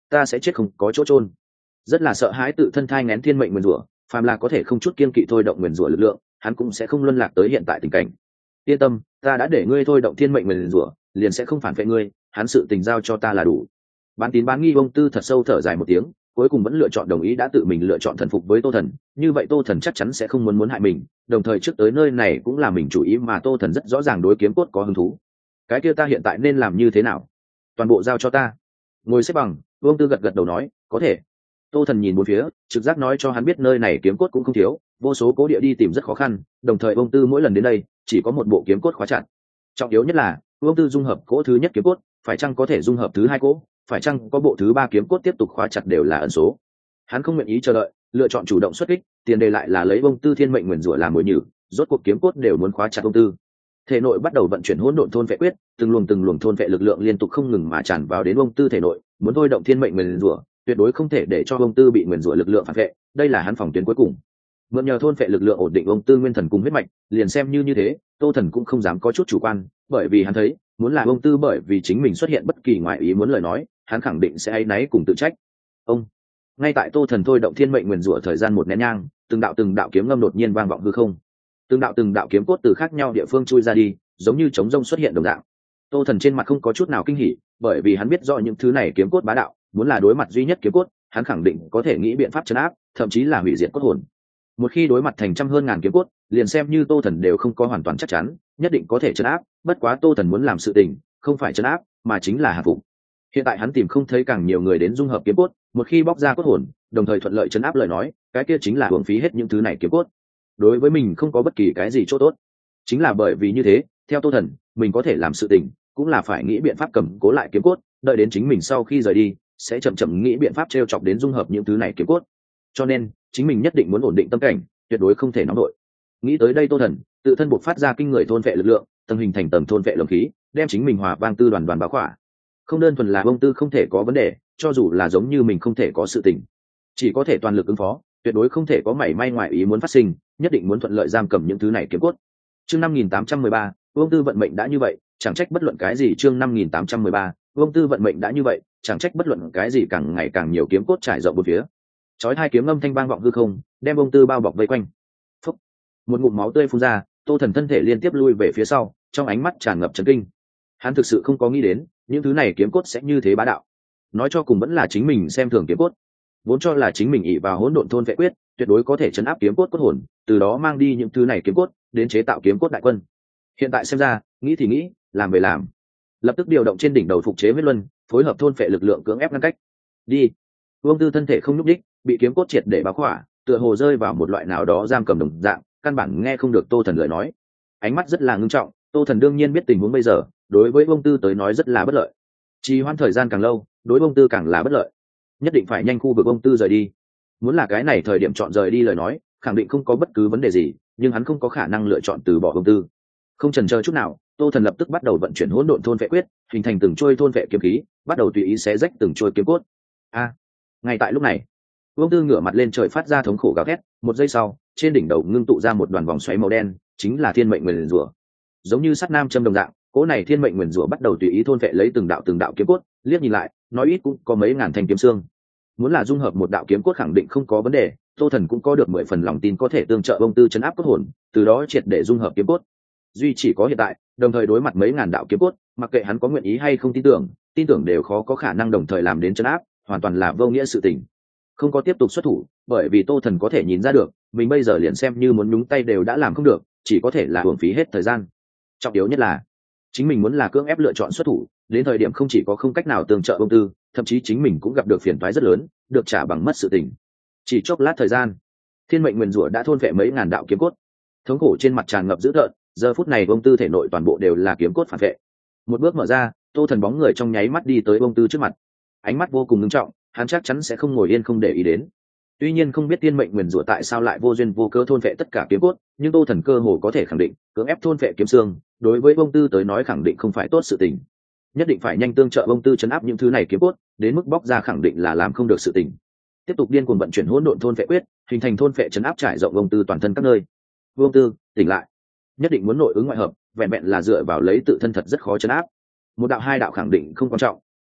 ta sẽ chết không có chỗ chôn. Rất là sợ hãi tự thân thai ngén thiên mệnh nguyền rủa, phàm là có thể không chút kiên kỵ thôi động nguyền rủa lực lượng, hắn cũng sẽ không luân lạc tới hiện tại tình cảnh. Yên tâm, ta đã để ngươi thôi động thiên mệnh nguyền rủa, liền sẽ không phản vệ ngươi, hắn sự tình giao cho ta là đủ. Bán tín bán nghi ông Tư thật sâu thở dài một tiếng, cuối cùng vẫn lựa chọn đồng ý, đã tự mình lựa chọn thần phục với Tô Thần, như vậy Tô Thần chắc chắn sẽ không muốn muốn hại mình, đồng thời trước tới nơi này cũng là mình chủ ý, mà Tô Thần rất rõ ràng đối kiếm cốt có hứng thú. Cái kia ta hiện tại nên làm như thế nào? Toàn bộ giao cho ta. Ngồi xếp bằng, Vương Tư gật gật đầu nói, có thể. Tô Thần nhìn bốn phía, trực giác nói cho hắn biết nơi này kiếm cốt cũng không thiếu, vô số cố địa đi tìm rất khó khăn, đồng thời Vương Tư mỗi lần đến đây chỉ có một bộ kiếm cốt khóa chặt. Trọng yếu nhất là Vương Tư dung hợp cỗ thứ nhất kiếm cốt, phải chăng có thể dung hợp thứ hai cỗ, phải chăng có bộ thứ ba kiếm cốt tiếp tục khóa chặt đều là ẩn số. Hắn không nguyện ý chờ đợi, lựa chọn chủ động xuất kích, tiền đề lại là lấy Vương Tư thiên mệnh nguyền rủa làm mồi nhử, rốt cuộc kiếm cốt đều muốn khóa chặt Vương Tư. Thể nội bắt đầu vận chuyển hỗn độn thôn vệ quyết, từng luồng từng luồng thôn vệ lực lượng liên tục không ngừng mà tràn vào đến Vương Tư thể nội, muốn thôi động thiên mệnh nguyền rủa, tuyệt đối không thể để cho Vương Tư bị nguyền rủa lực lượng phản vệ, đây là hắn phòng tuyến cuối cùng. Mượn nhờ thôn vệ lực lượng ổn định Vương Tư nguyên thần cùng huyết mạch, liền xem như như thế, Tô Thần cũng không dám có chút chủ quan, bởi vì hắn thấy, muốn là Vương Tư bởi vì chính mình xuất hiện bất kỳ ngoại ý muốn lời nói, hắn khẳng định sẽ áy náy cùng tự trách. Ông ngay tại Tô Thần thôi động thiên mệnh nguyền rủa thời gian một nén nhang, từng đạo từng đạo kiếm ngâm đột nhiên vang vọng hư không, từng đạo từng đạo kiếm cốt từ khác nhau địa phương chui ra đi, giống như trống rông xuất hiện đồng dạng. Tô Thần trên mặt không có chút nào kinh hỉ, bởi vì hắn biết rõ những thứ này kiếm cốt bá đạo, muốn là đối mặt duy nhất kiếm cốt, hắn khẳng định có thể nghĩ biện pháp trấn áp, thậm chí là hủy diệt cốt hồn. Một khi đối mặt thành trăm hơn ngàn kiếm cốt, liền xem như Tô Thần đều không có hoàn toàn chắc chắn, nhất định có thể trấn áp, bất quá Tô Thần muốn làm sự tình, không phải trấn áp, mà chính là hạ phục. Hiện tại hắn tìm không thấy càng nhiều người đến dung hợp kiếm cốt, một khi bóc ra cốt hồn, đồng thời thuận lợi trấn áp lời nói, cái kia chính là hưởng phí hết những thứ này kiếm cốt. Đối với mình không có bất kỳ cái gì chỗ tốt. Chính là bởi vì như thế, theo Tô Thần, mình có thể làm sự tình, cũng là phải nghĩ biện pháp cầm cố lại kiếm cốt, đợi đến chính mình sau khi rời đi, sẽ chậm chậm nghĩ biện pháp trêu chọc đến dung hợp những thứ này kiếm cốt. Cho nên, chính mình nhất định muốn ổn định tâm cảnh, tuyệt đối không thể nóng nổi. Nghĩ tới đây Tô Thần, tự thân buộc phát ra kinh người thôn vệ lực lượng, tầng hình thành tầng thôn vệ lồng khí, đem chính mình hòa vang tư đoàn đoàn bao khỏa. Không đơn thuần là bông tư không thể có vấn đề, cho dù là giống như mình không thể có sự tình, chỉ có thể toàn lực ứng phó, tuyệt đối không thể có mảy may ngoại ý muốn phát sinh, nhất định muốn thuận lợi giam cầm những thứ này kiếm cốt. Chương năm nghìn tám trăm mười ba, Vương Tư vận mệnh đã như vậy, chẳng trách bất luận cái gì. Chương năm nghìn tám trăm mười ba, Vương Tư vận mệnh đã như vậy, chẳng trách bất luận cái gì, càng ngày càng nhiều kiếm cốt trải rộng bốn phía. Chói hai kiếm ngâm thanh vang vọng hư không, đem Vương Tư bao bọc vây quanh. Phúc, một ngụm máu tươi phun ra, Tô Thần thân thể liên tiếp lui về phía sau, trong ánh mắt tràn ngập chấn kinh. Hắn thực sự không có nghĩ đến, những thứ này kiếm cốt sẽ như thế bá đạo. Nói cho cùng vẫn là chính mình xem thường kiếm cốt, vốn cho là chính mình ỷ vào hỗn độn thôn vệ quyết, tuyệt đối có thể chấn áp kiếm cốt cốt hồn, từ đó mang đi những thứ này kiếm cốt, đến chế tạo kiếm cốt đại quân. Hiện tại xem ra, nghĩ thì nghĩ, làm về làm. Lập tức điều động trên đỉnh đầu phục chế huyết luân, phối hợp thôn phệ lực lượng cưỡng ép ngăn cách. Đi. Vương Tư thân thể không nhúc đích, bị kiếm cốt triệt để bao khỏa, tựa hồ rơi vào một loại nào đó giam cầm đồng dạng, căn bản nghe không được Tô Thần lời nói. Ánh mắt rất là ngưng trọng, Tô Thần đương nhiên biết tình huống bây giờ, đối với Vương Tư tới nói rất là bất lợi. Trì hoãn thời gian càng lâu, đối Vương Tư càng là bất lợi. Nhất định phải nhanh khu vực Vương Tư rời đi. Muốn là cái này thời điểm chọn rời đi lời nói, khẳng định không có bất cứ vấn đề gì, nhưng hắn không có khả năng lựa chọn từ bỏ Vương Tư. Không chần chờ chút nào, Tô Thần lập tức bắt đầu vận chuyển hỗn độn thôn vệ quyết, hình thành từng trôi thôn vệ kiếm khí, bắt đầu tùy ý xé rách từng trôi kiếm cốt. A! Ngay tại lúc này, Vương Tư ngửa mặt lên trời phát ra thống khổ gào thét, một giây sau, trên đỉnh đầu ngưng tụ ra một đoàn vòng xoáy màu đen, chính là thiên mệnh nguyền rủa. Giống như sắt nam châm đồng dạng, cỗ này thiên mệnh nguyền rủa bắt đầu tùy ý thôn vệ lấy từng đạo từng đạo kiếm cốt, liếc nhìn lại, nói ít cũng có mấy ngàn thanh kiếm xương. Muốn là dung hợp một đạo kiếm cốt khẳng định không có vấn đề, Tô Thần cũng có được mười phần lòng tin có thể tương trợ Vương Tư chấn áp cốt hồn, từ đó triệt để dung hợp kiếm cốt. Duy chỉ có hiện tại, đồng thời đối mặt mấy ngàn đạo kiếm cốt, mặc kệ hắn có nguyện ý hay không tin tưởng, tin tưởng đều khó có khả năng đồng thời làm đến chấn áp, hoàn toàn là vô nghĩa sự tình. Không có tiếp tục xuất thủ, bởi vì Tô Thần có thể nhìn ra được, mình bây giờ liền xem như muốn nhúng tay đều đã làm không được, chỉ có thể là uổng phí hết thời gian. Trọng yếu nhất là, chính mình muốn là cưỡng ép lựa chọn xuất thủ, đến thời điểm không chỉ có không cách nào tương trợ Vương Tư, thậm chí chính mình cũng gặp được phiền toái rất lớn, được trả bằng mất sự tình. Chỉ chốc lát thời gian, thiên mệnh nguyền rủa đã thôn phệ mấy ngàn đạo kiếm cốt, thống khổ trên mặt tràn ngập dữ tợn. Giờ phút này Vương Tư thể nội toàn bộ đều là kiếm cốt phản vệ. Một bước mở ra, Tô Thần bóng người trong nháy mắt đi tới Vương Tư trước mặt, ánh mắt vô cùng nghiêm trọng, hắn chắc chắn sẽ không ngồi yên không để ý đến. Tuy nhiên không biết thiên mệnh nguyền rủa tại sao lại vô duyên vô cớ thôn phệ tất cả kiếm cốt, nhưng Tô Thần cơ hồ có thể khẳng định, cưỡng ép thôn phệ kiếm xương, đối với Vương Tư tới nói khẳng định không phải tốt sự tình. Nhất định phải nhanh tương trợ Vương Tư chấn áp những thứ này kiếm cốt, đến mức bóc ra khẳng định là làm không được sự tình. Tiếp tục điên cuồng vận chuyển hỗn độn thôn phệ quyết, hình thành thôn phệ chấn áp trải rộng Vương Tư toàn thân các nơi. Vương Tư, tỉnh lại. Nhất định muốn nội ứng ngoại hợp, vẹn vẹn là dựa vào lấy tự thân thật rất khó chấn áp. Một đạo hai đạo khẳng định không quan trọng,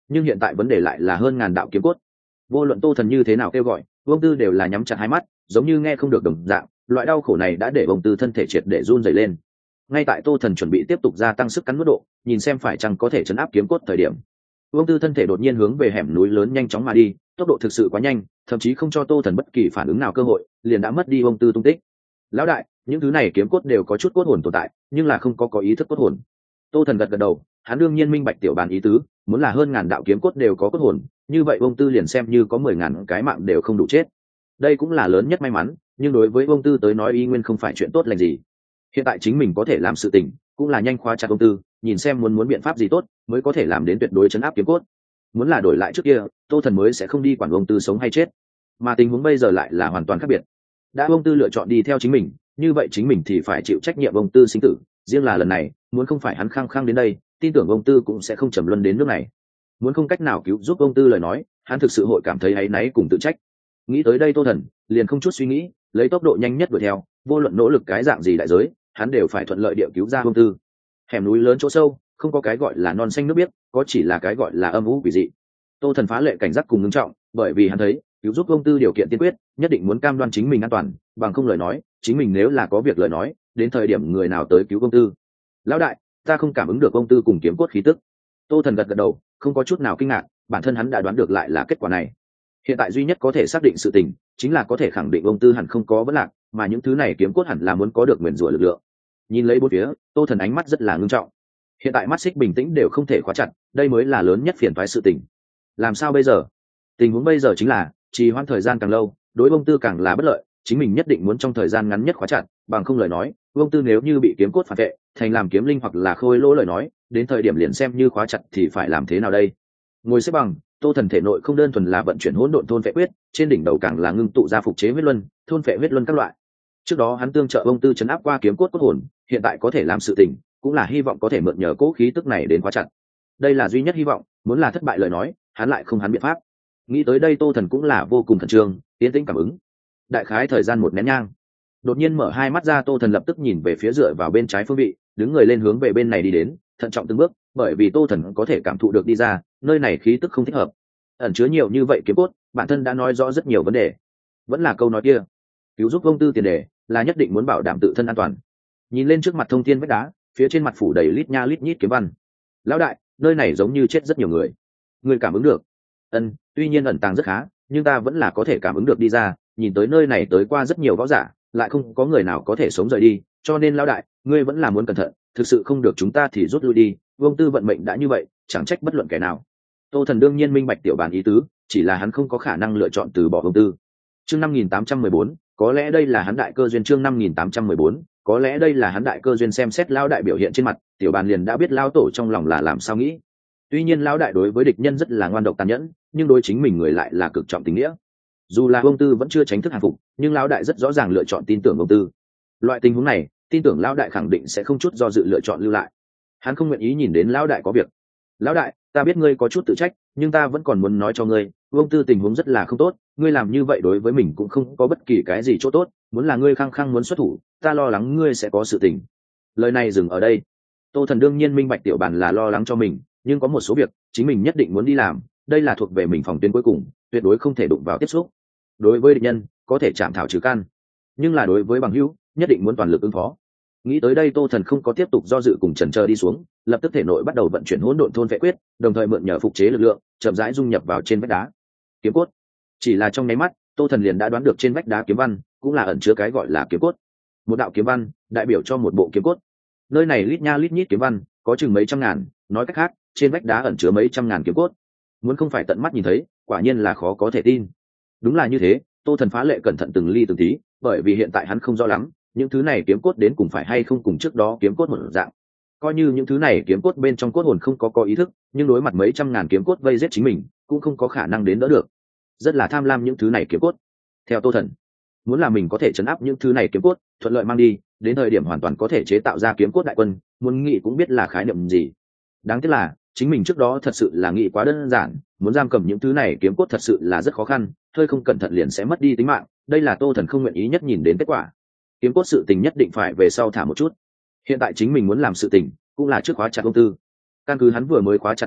nhưng hiện tại vấn đề lại là hơn ngàn đạo kiếm cốt. Vô luận Tô Thần như thế nào kêu gọi, Vương Tư đều là nhắm chặt hai mắt, giống như nghe không được đồng dạng. Loại đau khổ này đã để Vương Tư thân thể triệt để run rẩy lên. Ngay tại Tô Thần chuẩn bị tiếp tục gia tăng sức cắn mức độ, nhìn xem phải chăng có thể chấn áp kiếm cốt thời điểm, Vương Tư thân thể đột nhiên hướng về hẻm núi lớn nhanh chóng mà đi, tốc độ thực sự quá nhanh, thậm chí không cho Tô Thần bất kỳ phản ứng nào cơ hội, liền đã mất đi Vương Tư tung tích. Lão đại, những thứ này kiếm cốt đều có chút cốt hồn tồn tại, nhưng là không có có ý thức cốt hồn. Tô Thần gật gật đầu, hắn đương nhiên minh bạch tiểu bàn ý tứ, muốn là hơn ngàn đạo kiếm cốt đều có cốt hồn, như vậy Vương Tư liền xem như có mười ngàn cái mạng đều không đủ chết. Đây cũng là lớn nhất may mắn, nhưng đối với Vương Tư tới nói y nguyên không phải chuyện tốt lành gì. Hiện tại chính mình có thể làm sự tình, cũng là nhanh khóa chặt Vương Tư, nhìn xem muốn muốn biện pháp gì tốt, mới có thể làm đến tuyệt đối chấn áp kiếm cốt. Muốn là đổi lại trước kia, Tô Thần mới sẽ không đi quản Vương Tư sống hay chết, mà tình huống bây giờ lại là hoàn toàn khác biệt. Đã Vương Tư lựa chọn đi theo chính mình, như vậy chính mình thì phải chịu trách nhiệm Vương Tư sinh tử. Riêng là lần này, muốn không phải hắn khăng khăng đến đây, tin tưởng Vương Tư cũng sẽ không trầm luân đến nước này. Muốn không cách nào cứu giúp Vương Tư lời nói, hắn thực sự hội cảm thấy áy náy cùng tự trách. Nghĩ tới đây Tô Thần liền không chút suy nghĩ, lấy tốc độ nhanh nhất đuổi theo, vô luận nỗ lực cái dạng gì đại giới, hắn đều phải thuận lợi địa cứu ra Vương Tư. Hẻm núi lớn chỗ sâu, không có cái gọi là non xanh nước biếc, có chỉ là cái gọi là âm u quỷ dị. Tô Thần phá lệ cảnh giác cùng ngưng trọng, bởi vì hắn thấy cứu giúp Vương Tư điều kiện tiên quyết, nhất định muốn cam đoan chính mình an toàn, bằng không lời nói, chính mình nếu là có việc lời nói, đến thời điểm người nào tới cứu Vương Tư. Lão đại, ta không cảm ứng được Vương Tư cùng kiếm cốt khí tức. Tô Thần gật gật đầu, không có chút nào kinh ngạc, bản thân hắn đã đoán được lại là kết quả này. Hiện tại duy nhất có thể xác định sự tình, chính là có thể khẳng định Vương Tư hẳn không có vấn lạc, mà những thứ này kiếm cốt hẳn là muốn có được nguyền rủa lực lượng. Nhìn lấy bốn phía, Tô Thần ánh mắt rất là ngưng trọng. Hiện tại mắt xích bình tĩnh đều không thể khóa chặt, đây mới là lớn nhất phiền toái sự tình. Làm sao bây giờ? Tình huống bây giờ chính là trì hoãn thời gian càng lâu, đối Vương Tư càng là bất lợi, chính mình nhất định muốn trong thời gian ngắn nhất khóa chặt, bằng không lời nói, Vương Tư nếu như bị kiếm cốt phản vệ, thành làm kiếm linh hoặc là khôi lỗ lời nói, đến thời điểm liền xem như khóa chặt thì phải làm thế nào đây? Ngồi xếp bằng, Tô Thần thể nội không đơn thuần là vận chuyển hỗn độn thôn phệ quyết, trên đỉnh đầu càng là ngưng tụ ra phục chế huyết luân, thôn phệ huyết luân các loại. Trước đó hắn tương trợ Vương Tư chấn áp qua kiếm cốt cốt hồn, hiện tại có thể làm sự tình, cũng là hy vọng có thể mượn nhờ cố khí tức này đến khóa chặt. Đây là duy nhất hy vọng, muốn là thất bại lời nói, hắn lại không hắn biện pháp. Nghĩ tới đây Tô Thần cũng là vô cùng khẩn trương, tiến tĩnh cảm ứng. Đại khái thời gian một nén nhang, đột nhiên mở hai mắt ra, Tô Thần lập tức nhìn về phía dựa vào bên trái phương vị, đứng người lên hướng về bên này đi đến, thận trọng từng bước, bởi vì Tô Thần có thể cảm thụ được đi ra, nơi này khí tức không thích hợp, ẩn chứa nhiều như vậy kiếm cốt, bản thân đã nói rõ rất nhiều vấn đề. Vẫn là câu nói kia, cứu giúp Vương Tư tiền đề là nhất định muốn bảo đảm tự thân an toàn. Nhìn lên trước mặt thông thiên vách đá, phía trên mặt phủ đầy lít nha lít nhít kiếm văn. Lão đại, nơi này giống như chết rất nhiều người. Người cảm ứng được? Ân, tuy nhiên ẩn tàng rất khá, nhưng ta vẫn là có thể cảm ứng được đi ra, nhìn tới nơi này tới qua rất nhiều võ giả, lại không có người nào có thể sống rời đi, cho nên lão đại, ngươi vẫn là muốn cẩn thận, thực sự không được chúng ta thì rút lui đi, Vương Tư vận mệnh đã như vậy, chẳng trách bất luận kẻ nào. Tô Thần đương nhiên minh bạch tiểu bản ý tứ, chỉ là hắn không có khả năng lựa chọn từ bỏ Vương Tư. Chương năm nghìn tám trăm mười bốn, có lẽ đây là hắn đại cơ duyên. Chương năm nghìn tám trăm mười bốn, có lẽ đây là hắn đại cơ duyên. Xem xét lão đại biểu hiện trên mặt, tiểu bàn liền đã biết lão tổ trong lòng là làm sao nghĩ. Tuy nhiên lão đại đối với địch nhân rất là ngoan độc tàn nhẫn, nhưng đối chính mình người lại là cực trọng tình nghĩa. Dù là Vương Tư vẫn chưa tránh thức hàng phục, nhưng lão đại rất rõ ràng lựa chọn tin tưởng Vương Tư. Loại tình huống này, tin tưởng lão đại khẳng định sẽ không chút do dự lựa chọn lưu lại. Hắn không nguyện ý nhìn đến lão đại có việc. Lão đại, ta biết ngươi có chút tự trách, nhưng ta vẫn còn muốn nói cho ngươi, Vương Tư tình huống rất là không tốt, ngươi làm như vậy đối với mình cũng không có bất kỳ cái gì chỗ tốt, muốn là ngươi khăng khăng muốn xuất thủ, ta lo lắng ngươi sẽ có sự tình. Lời này dừng ở đây. Tô Thần đương nhiên minh bạch tiểu bản là lo lắng cho mình, nhưng có một số việc chính mình nhất định muốn đi làm, đây là thuộc về mình phòng tuyến cuối cùng, tuyệt đối không thể đụng vào tiếp xúc. Đối với địch nhân, có thể chạm thảo trừ căn, nhưng là đối với bằng hữu, nhất định muốn toàn lực ứng phó. Nghĩ tới đây Tô Thần không có tiếp tục do dự cùng chần chờ đi xuống, lập tức thể nội bắt đầu vận chuyển hỗn độn thôn vệ quyết, đồng thời mượn nhờ phục chế lực lượng, chậm rãi dung nhập vào trên vách đá. Kiếm cốt. Chỉ là trong nháy mắt, Tô Thần liền đã đoán được trên vách đá kiếm văn cũng là ẩn chứa cái gọi là kiếm cốt. Một đạo kiếm văn đại biểu cho một bộ kiếm cốt. Nơi này lít nha lít nhít kiếm văn, có chừng mấy trăm ngàn, nói cách khác, trên vách đá ẩn chứa mấy trăm ngàn kiếm cốt. Muốn không phải tận mắt nhìn thấy, quả nhiên là khó có thể tin. Đúng là như thế, Tô Thần phá lệ cẩn thận từng ly từng tí, bởi vì hiện tại hắn không rõ lắm, những thứ này kiếm cốt đến cùng phải hay không cùng trước đó kiếm cốt một dạng. Coi như những thứ này kiếm cốt bên trong cốt hồn không có có ý thức, nhưng đối mặt mấy trăm ngàn kiếm cốt vây giết chính mình, cũng không có khả năng đến đỡ được. Rất là tham lam những thứ này kiếm cốt. Theo Tô Thần, muốn là mình có thể chấn áp những thứ này kiếm cốt, thuận lợi mang đi, đến thời điểm hoàn toàn có thể chế tạo ra kiếm cốt đại quân, muốn nghĩ cũng biết là khái niệm gì. Đáng tiếc là, chính mình trước đó thật sự là nghĩ quá đơn giản, muốn giam cầm những thứ này kiếm cốt thật sự là rất khó khăn, hơi không cẩn thận liền sẽ mất đi tính mạng, đây là Tô Thần không nguyện ý nhất nhìn đến kết quả. Kiếm cốt sự tình nhất định phải về sau thả một chút. Hiện tại chính mình muốn làm sự tình, cũng là trước khóa chặt Vương Tư. Căn cứ hắn vừa mới khóa chặt phương vị,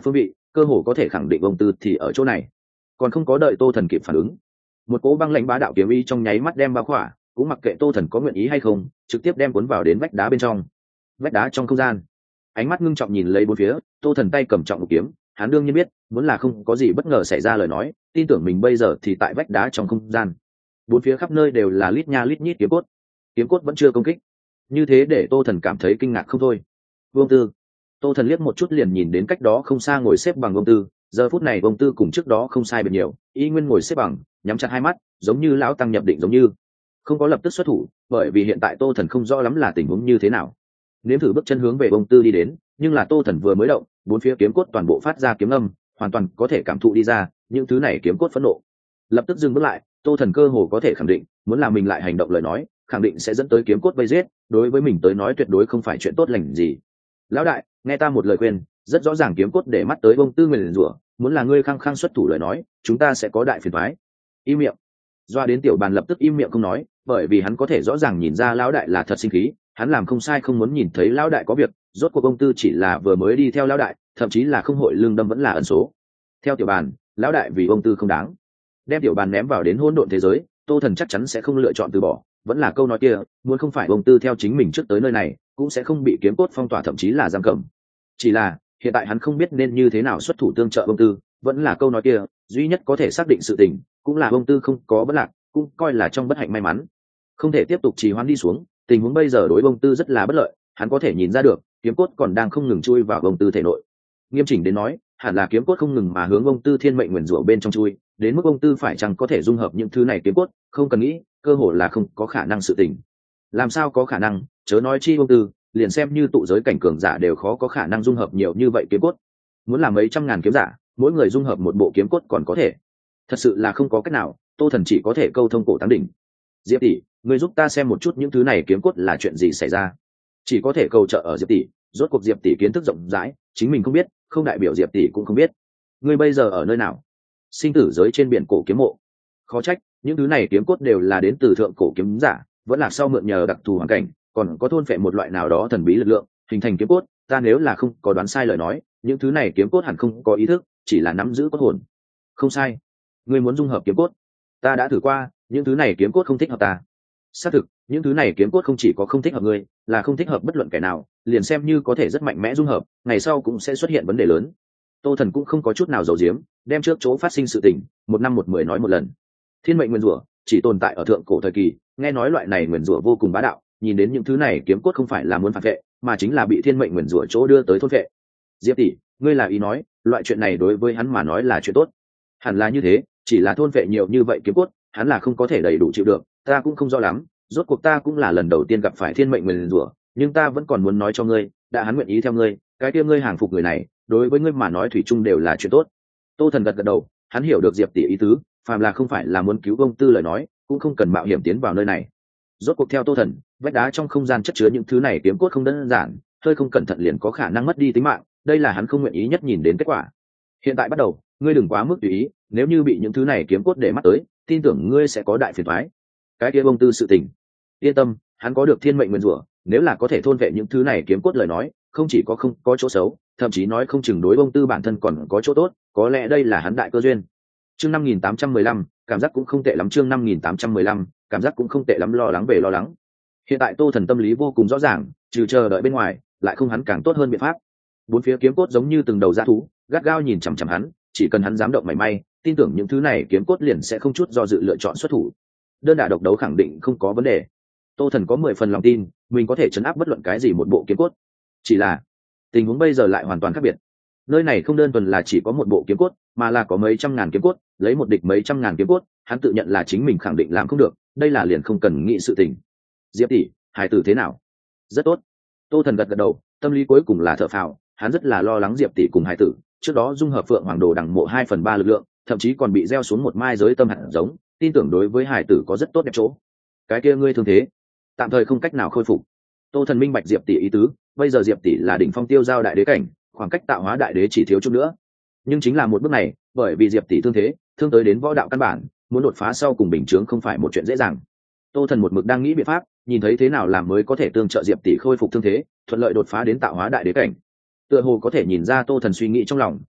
cơ hồ có thể khẳng định ông tư thì ở chỗ này. Còn không có đợi Tô Thần kịp phản ứng, một cỗ băng lãnh bá đạo kiếm ý trong nháy mắt đem bao khỏa, cũng mặc kệ Tô Thần có nguyện ý hay không, trực tiếp đem cuốn vào đến vách đá bên trong. Vách đá trong không gian, ánh mắt ngưng trọng nhìn lấy bốn phía, Tô Thần tay cầm trọng một kiếm, hắn đương nhiên biết, muốn là không có gì bất ngờ xảy ra lời nói, tin tưởng mình bây giờ thì tại vách đá trong không gian. Bốn phía khắp nơi đều là lít nha lít nhít kiếm cốt, kiếm cốt vẫn chưa công kích, như thế để Tô Thần cảm thấy kinh ngạc không thôi. Vương Tư, Tô Thần liếc một chút liền nhìn đến cách đó không xa ngồi xếp bằng Vương Tư, giờ phút này Vương Tư cùng trước đó không sai biệt nhiều, y nguyên ngồi xếp bằng, nhắm chặt hai mắt, giống như lão tăng nhập định giống như, không có lập tức xuất thủ, bởi vì hiện tại Tô Thần không rõ lắm là tình huống như thế nào. Nếm thử bước chân hướng về Vương Tư đi đến, nhưng là Tô Thần vừa mới động, bốn phía kiếm cốt toàn bộ phát ra kiếm âm, hoàn toàn có thể cảm thụ đi ra, những thứ này kiếm cốt phẫn nộ. Lập tức dừng bước lại, Tô Thần cơ hồ có thể khẳng định, muốn làm mình lại hành động lời nói, khẳng định sẽ dẫn tới kiếm cốt vây giết, đối với mình tới nói tuyệt đối không phải chuyện tốt lành gì. Lão đại, nghe ta một lời khuyên, rất rõ ràng kiếm cốt để mắt tới Vương Tư nguyền rủa, muốn là ngươi khăng khăng xuất thủ lời nói, chúng ta sẽ có đại phiền toái. Im miệng. Doa đến Tiểu Bàn lập tức im miệng không nói, bởi vì hắn có thể rõ ràng nhìn ra lão đại là thật sinh khí, hắn làm không sai không muốn nhìn thấy lão đại có việc, rốt cuộc Vương Tư chỉ là vừa mới đi theo lão đại, thậm chí là không hội lương đâm vẫn là ẩn số. Theo Tiểu Bàn, lão đại vì Vương Tư không đáng, đem Tiểu Bàn ném vào đến hỗn độn thế giới, Tô Thần chắc chắn sẽ không lựa chọn từ bỏ, vẫn là câu nói kia, muốn không phải Vương Tư theo chính mình trước tới nơi này, cũng sẽ không bị kiếm cốt phong tỏa thậm chí là giam cầm. Chỉ là, hiện tại hắn không biết nên như thế nào xuất thủ tương trợ Vương Tư, vẫn là câu nói kia, duy nhất có thể xác định sự tình, cũng là Vương Tư không có bất lạc, cũng coi là trong bất hạnh may mắn. Không thể tiếp tục trì hoãn đi xuống, tình huống bây giờ đối Vương Tư rất là bất lợi, hắn có thể nhìn ra được, kiếm cốt còn đang không ngừng chui vào Vương Tư thể nội. Nghiêm chỉnh đến nói, hẳn là kiếm cốt không ngừng mà hướng Vương Tư thiên mệnh nguyên rủa bên trong chui, đến mức Vương Tư phải chăng có thể dung hợp những thứ này kiếm cốt, không cần nghĩ, cơ hội là không có khả năng sự tình. Làm sao có khả năng, chớ nói chi Vương Tư, liền xem như tụ giới cảnh cường giả đều khó có khả năng dung hợp nhiều như vậy kiếm cốt. Muốn làm mấy trăm ngàn kiếm giả, mỗi người dung hợp một bộ kiếm cốt còn có thể. Thật sự là không có cách nào, Tô Thần chỉ có thể câu thông cổ táng đỉnh. Diệp tỷ, người giúp ta xem một chút những thứ này kiếm cốt là chuyện gì xảy ra. Chỉ có thể cầu trợ ở Diệp tỷ, rốt cuộc Diệp tỷ kiến thức rộng rãi, chính mình không biết, không đại biểu Diệp tỷ cũng không biết. Ngươi bây giờ ở nơi nào? Sinh tử giới trên biển cổ kiếm mộ. Khó trách, những thứ này kiếm cốt đều là đến từ thượng cổ kiếm giả, vẫn là sau mượn nhờ đặc thù hoàn cảnh, còn có thôn phệ một loại nào đó thần bí lực lượng, hình thành kiếm cốt, ta nếu là không có đoán sai lời nói, những thứ này kiếm cốt hẳn không có ý thức, chỉ là nắm giữ cốt hồn. Không sai. Ngươi muốn dung hợp kiếm cốt, ta đã thử qua, những thứ này kiếm cốt không thích hợp ta. Xác thực, những thứ này kiếm cốt không chỉ có không thích hợp ngươi, là không thích hợp bất luận kẻ nào, liền xem như có thể rất mạnh mẽ dung hợp, ngày sau cũng sẽ xuất hiện vấn đề lớn. Tô Thần cũng không có chút nào giấu giếm, đem trước chỗ phát sinh sự tình, một năm một mười nói một lần. Thiên mệnh nguyên rủa chỉ tồn tại ở thượng cổ thời kỳ, nghe nói loại này nguyên rủa vô cùng bá đạo, nhìn đến những thứ này kiếm cốt không phải là muốn phản vệ, mà chính là bị thiên mệnh nguyên rủa chỗ đưa tới thôn vệ. Diệp tỷ, ngươi là ý nói, loại chuyện này đối với hắn mà nói là chuyện tốt. Hẳn là như thế, chỉ là thôn vệ nhiều như vậy kiếm cốt, hắn là không có thể đầy đủ chịu được, ta cũng không rõ lắm, rốt cuộc ta cũng là lần đầu tiên gặp phải thiên mệnh nguyên rủa, nhưng ta vẫn còn muốn nói cho ngươi, đã hắn nguyện ý theo ngươi, cái kia ngươi hàng phục người này, đối với ngươi mà nói thủy chung đều là chuyện tốt. Tô Thần gật gật đầu, hắn hiểu được Diệp tỷ ý tứ, phàm là không phải là muốn cứu Vương Tư lời nói, cũng không cần mạo hiểm tiến vào nơi này. Rốt cuộc theo Tô Thần, vách đá trong không gian chất chứa những thứ này kiếm cốt không đơn giản, hơi không cẩn thận liền có khả năng mất đi tính mạng, đây là hắn không nguyện ý nhất nhìn đến kết quả. Hiện tại bắt đầu, ngươi đừng quá mức tùy ý, nếu như bị những thứ này kiếm cốt để mắt tới, tin tưởng ngươi sẽ có đại phiền toái. Cái kia Vương Tư sự tình, yên tâm, hắn có được thiên mệnh nguyên rủa, nếu là có thể thôn vệ những thứ này kiếm cốt lời nói, không chỉ có không có chỗ xấu, thậm chí nói không chừng đối Vương Tư bản thân còn có chỗ tốt, có lẽ đây là hắn đại cơ duyên. Chương năm nghìn tám trăm mười lăm, cảm giác cũng không tệ lắm. Chương năm nghìn tám trăm mười lăm, cảm giác cũng không tệ lắm. Lo lắng về lo lắng. Hiện tại Tô Thần tâm lý vô cùng rõ ràng, trừ chờ đợi bên ngoài, lại không hắn càng tốt hơn biện pháp. Bốn phía kiếm cốt giống như từng đầu dã thú, gắt gao nhìn chằm chằm hắn, chỉ cần hắn dám động mảy may, tin tưởng những thứ này kiếm cốt liền sẽ không chút do dự lựa chọn xuất thủ. Đơn đả độc đấu khẳng định không có vấn đề. Tô Thần có mười phần lòng tin, mình có thể chấn áp bất luận cái gì một bộ kiếm cốt. Chỉ là, tình huống bây giờ lại hoàn toàn khác biệt. Nơi này không đơn thuần là chỉ có một bộ kiếm cốt, mà là có mấy trăm ngàn kiếm cốt, lấy một địch mấy trăm ngàn kiếm cốt, hắn tự nhận là chính mình khẳng định làm không được, đây là liền không cần nghĩ sự tình. Diệp tỷ, hải tử thế nào? Rất tốt. Tô Thần gật gật đầu, tâm lý cuối cùng là thở phào, hắn rất là lo lắng Diệp tỷ cùng hải tử, trước đó dung hợp Phượng Hoàng Đồ đằng mộ hai phần ba lực lượng, thậm chí còn bị gieo xuống một mai giới tâm hạt giống, tin tưởng đối với hải tử có rất tốt đẹp chỗ. Cái kia ngươi thương thế, tạm thời không cách nào khôi phục. Tô Thần minh bạch Diệp tỷ ý tứ, bây giờ Diệp tỷ là đỉnh phong tiêu giao đại đế cảnh, khoảng cách tạo hóa đại đế chỉ thiếu chút nữa. Nhưng chính là một bước này, bởi vì Diệp tỷ thương thế, thương tới đến võ đạo căn bản, muốn đột phá sau cùng bình chướng không phải một chuyện dễ dàng. Tô Thần một mực đang nghĩ biện pháp, nhìn thấy thế nào làm mới có thể tương trợ Diệp tỷ khôi phục thương thế, thuận lợi đột phá đến tạo hóa đại đế cảnh. Tựa hồ có thể nhìn ra Tô Thần suy nghĩ trong lòng,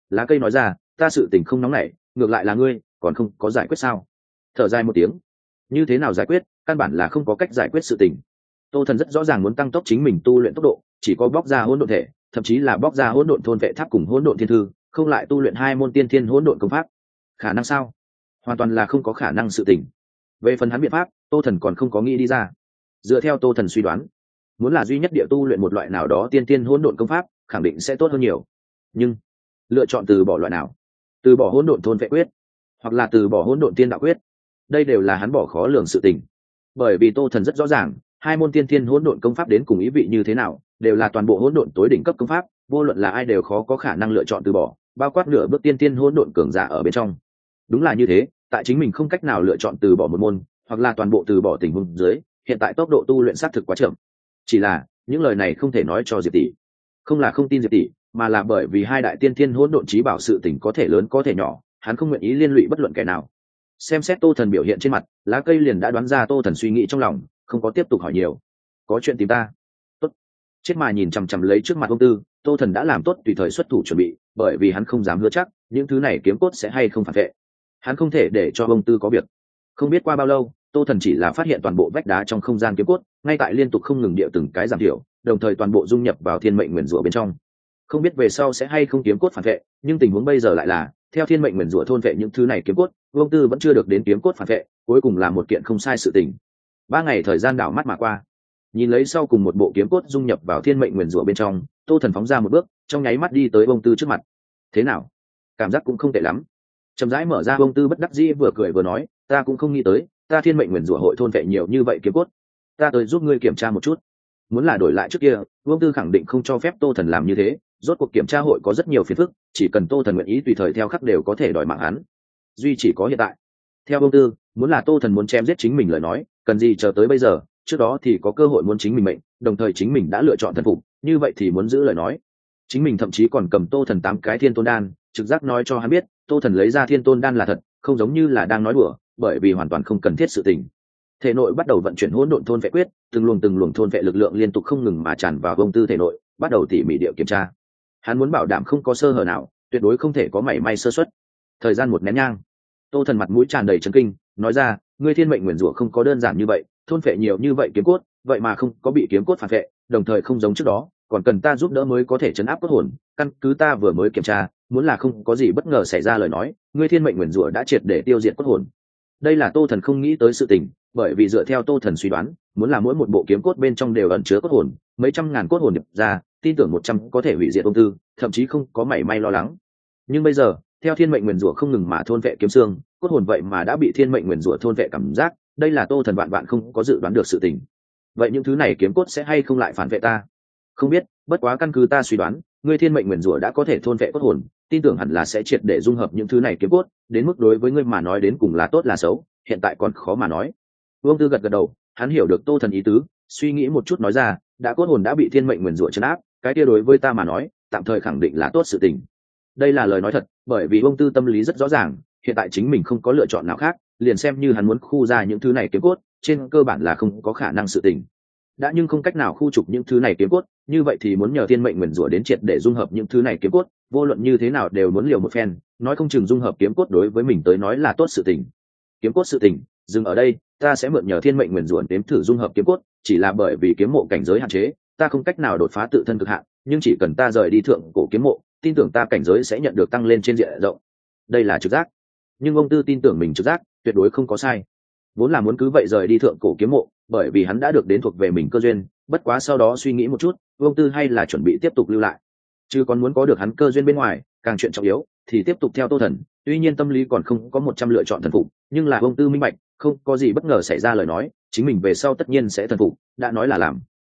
lá cây nói ra, ta sự tình không nóng nảy, ngược lại là ngươi còn không có giải quyết sao? Thở dài một tiếng, như thế nào giải quyết, căn bản là không có cách giải quyết sự tình. Tô Thần rất rõ ràng muốn tăng tốc chính mình tu luyện tốc độ, chỉ có bóc ra hỗn độn thể, thậm chí là bóc ra hỗn độn thôn vệ tháp cùng hỗn độn thiên thư, không lại tu luyện hai môn tiên thiên hỗn độn công pháp. Khả năng sao? Hoàn toàn là không có khả năng sự tình. Về phần hắn biện pháp, Tô Thần còn không có nghĩ đi ra. Dựa theo Tô Thần suy đoán, muốn là duy nhất địa tu luyện một loại nào đó tiên tiên hỗn độn công pháp, khẳng định sẽ tốt hơn nhiều. Nhưng lựa chọn từ bỏ loại nào? Từ bỏ hỗn độn thôn vệ quyết, hoặc là từ bỏ hỗn độn tiên đạo quyết, đây đều là hắn bỏ khó lường sự tình. Bởi vì Tô Thần rất rõ ràng, hai môn tiên tiên hỗn độn công pháp đến cùng ý vị như thế nào, đều là toàn bộ hỗn độn tối đỉnh cấp công pháp, vô luận là ai đều khó có khả năng lựa chọn từ bỏ, bao quát nửa bước tiên tiên hỗn độn cường giả ở bên trong. Đúng là như thế, tại chính mình không cách nào lựa chọn từ bỏ một môn, hoặc là toàn bộ từ bỏ tình huống dưới, hiện tại tốc độ tu luyện xác thực quá chậm. Chỉ là những lời này không thể nói cho Diệp tỷ, không là không tin Diệp tỷ, mà là bởi vì hai đại tiên thiên hỗn độn chí bảo sự tình có thể lớn có thể nhỏ, hắn không nguyện ý liên lụy bất luận kẻ nào. Xem xét Tô Thần biểu hiện trên mặt, lá cây liền đã đoán ra Tô Thần suy nghĩ trong lòng, không có tiếp tục hỏi nhiều. Có chuyện tìm ta? Tốt. Chết mà nhìn chằm chằm lấy trước mặt ông Tư, Tô Thần đã làm tốt tùy thời xuất thủ chuẩn bị, bởi vì hắn không dám hứa chắc những thứ này kiếm cốt sẽ hay không phản vệ. Hắn không thể để cho ông Tư có việc. Không biết qua bao lâu, Tô Thần chỉ là phát hiện toàn bộ vách đá trong không gian kiếm cốt ngay tại liên tục không ngừng điệu từng cái giảm thiểu, đồng thời toàn bộ dung nhập vào thiên mệnh nguyền rủa bên trong. Không biết về sau sẽ hay không kiếm cốt phản vệ, nhưng tình huống bây giờ lại là theo thiên mệnh nguyền rủa thôn vệ những thứ này kiếm cốt, Vương Tư vẫn chưa được đến kiếm cốt phản vệ, cuối cùng là một kiện không sai sự tình. Ba ngày thời gian đảo mắt mà qua, nhìn lấy sau cùng một bộ kiếm cốt dung nhập vào thiên mệnh nguyền rủa bên trong, Tô Thần phóng ra một bước, trong nháy mắt đi tới Vương Tư trước mặt. Thế nào? Cảm giác cũng không tệ lắm. Chậm rãi mở ra, Vương Tư bất đắc dĩ vừa cười vừa nói, ta cũng không nghĩ tới, ta thiên mệnh nguyền rủa hội thôn vệ nhiều như vậy kiếm cốt. Ta tới giúp ngươi kiểm tra một chút. Muốn là đổi lại trước kia, Vương Tư khẳng định không cho phép Tô Thần làm như thế, rốt cuộc kiểm tra hội có rất nhiều phiền phức, chỉ cần Tô Thần nguyện ý tùy thời theo khắc đều có thể đòi mạng hắn. Duy chỉ có hiện tại, theo Vương Tư, muốn là Tô Thần muốn chém giết chính mình lời nói, cần gì chờ tới bây giờ, trước đó thì có cơ hội muốn chính mình mệnh, đồng thời chính mình đã lựa chọn thần phục, như vậy thì muốn giữ lời nói. Chính mình thậm chí còn cầm Tô Thần tám cái thiên tôn đan, trực giác nói cho hắn biết, Tô Thần lấy ra thiên tôn đan là thật, không giống như là đang nói đùa, bởi vì hoàn toàn không cần thiết sự tình. Thể nội bắt đầu vận chuyển hỗn độn thôn vệ quyết, từng luồng từng luồng thôn vệ lực lượng liên tục không ngừng mà tràn vào Vương Tư thể nội, bắt đầu tỉ mỉ địa kiểm tra. Hắn muốn bảo đảm không có sơ hở nào, tuyệt đối không thể có mảy may sơ suất. Thời gian một nén nhang, Tô Thần mặt mũi tràn đầy chấn kinh, nói ra, ngươi thiên mệnh nguyền rủa không có đơn giản như vậy, thôn vệ nhiều như vậy kiếm cốt, vậy mà không có bị kiếm cốt phản vệ, đồng thời không giống trước đó, còn cần ta giúp đỡ mới có thể chấn áp cốt hồn. Căn cứ ta vừa mới kiểm tra, muốn là không có gì bất ngờ xảy ra lời nói, ngươi thiên mệnh nguyền rủa đã triệt để tiêu diệt cốt hồn. Đây là Tô Thần không nghĩ tới sự tình, bởi vì dựa theo Tô Thần suy đoán, muốn là mỗi một bộ kiếm cốt bên trong đều ẩn chứa cốt hồn, mấy trăm ngàn cốt hồn nhập ra, tin tưởng một trăm có thể hủy diệt Vương Tư, thậm chí không có mảy may lo lắng. Nhưng bây giờ, theo thiên mệnh nguyền rủa không ngừng mà thôn vệ kiếm xương, cốt hồn vậy mà đã bị thiên mệnh nguyền rủa thôn vệ cảm giác, đây là Tô Thần vạn vạn không có dự đoán được sự tình. Vậy những thứ này kiếm cốt sẽ hay không lại phản vệ ta? Không biết, bất quá căn cứ ta suy đoán, ngươi thiên mệnh nguyền rủa đã có thể thôn vệ cốt hồn, tin tưởng hẳn là sẽ triệt để dung hợp những thứ này kiếm cốt, đến mức đối với ngươi mà nói đến cùng là tốt là xấu, hiện tại còn khó mà nói. Vương Tư gật gật đầu, hắn hiểu được Tô Thần ý tứ, suy nghĩ một chút nói ra, đã cốt hồn đã bị thiên mệnh nguyền rủa trấn áp, cái kia đối với ta mà nói, tạm thời khẳng định là tốt sự tình. Đây là lời nói thật, bởi vì Vương Tư tâm lý rất rõ ràng, hiện tại chính mình không có lựa chọn nào khác, liền xem như hắn muốn khu ra những thứ này kiếm cốt, trên cơ bản là không có khả năng sự tình. Đã nhưng không cách nào khu trục những thứ này kiếm cốt, như vậy thì muốn nhờ thiên mệnh nguyền rủa đến triệt để dung hợp những thứ này kiếm cốt, vô luận như thế nào đều muốn liều một phen, nói không chừng dung hợp kiếm cốt đối với mình tới nói là tốt sự tình. Kiếm cốt sự tình, dừng ở đây, ta sẽ mượn nhờ thiên mệnh nguyền rủa đếm thử dung hợp kiếm cốt, chỉ là bởi vì kiếm mộ cảnh giới hạn chế, ta không cách nào đột phá tự thân cực hạn, nhưng chỉ cần ta rời đi thượng cổ kiếm mộ, tin tưởng ta cảnh giới sẽ nhận được tăng lên trên diện rộng. Đây là trực giác, nhưng ông Tư tin tưởng mình trực giác tuyệt đối không có sai. Vốn là muốn cứ vậy rời đi thượng cổ kiếm mộ, bởi vì hắn đã được đến thuộc về mình cơ duyên, bất quá sau đó suy nghĩ một chút, ông Tư hay là chuẩn bị tiếp tục lưu lại. Chứ còn muốn có được hắn cơ duyên bên ngoài, càng chuyện trọng yếu thì tiếp tục theo Tô Thần. Tuy nhiên tâm lý còn không có một trăm lựa chọn thần phục, nhưng là ông Tư minh bạch, không có gì bất ngờ xảy ra lời nói, chính mình về sau tất nhiên sẽ thần phục, đã nói là làm,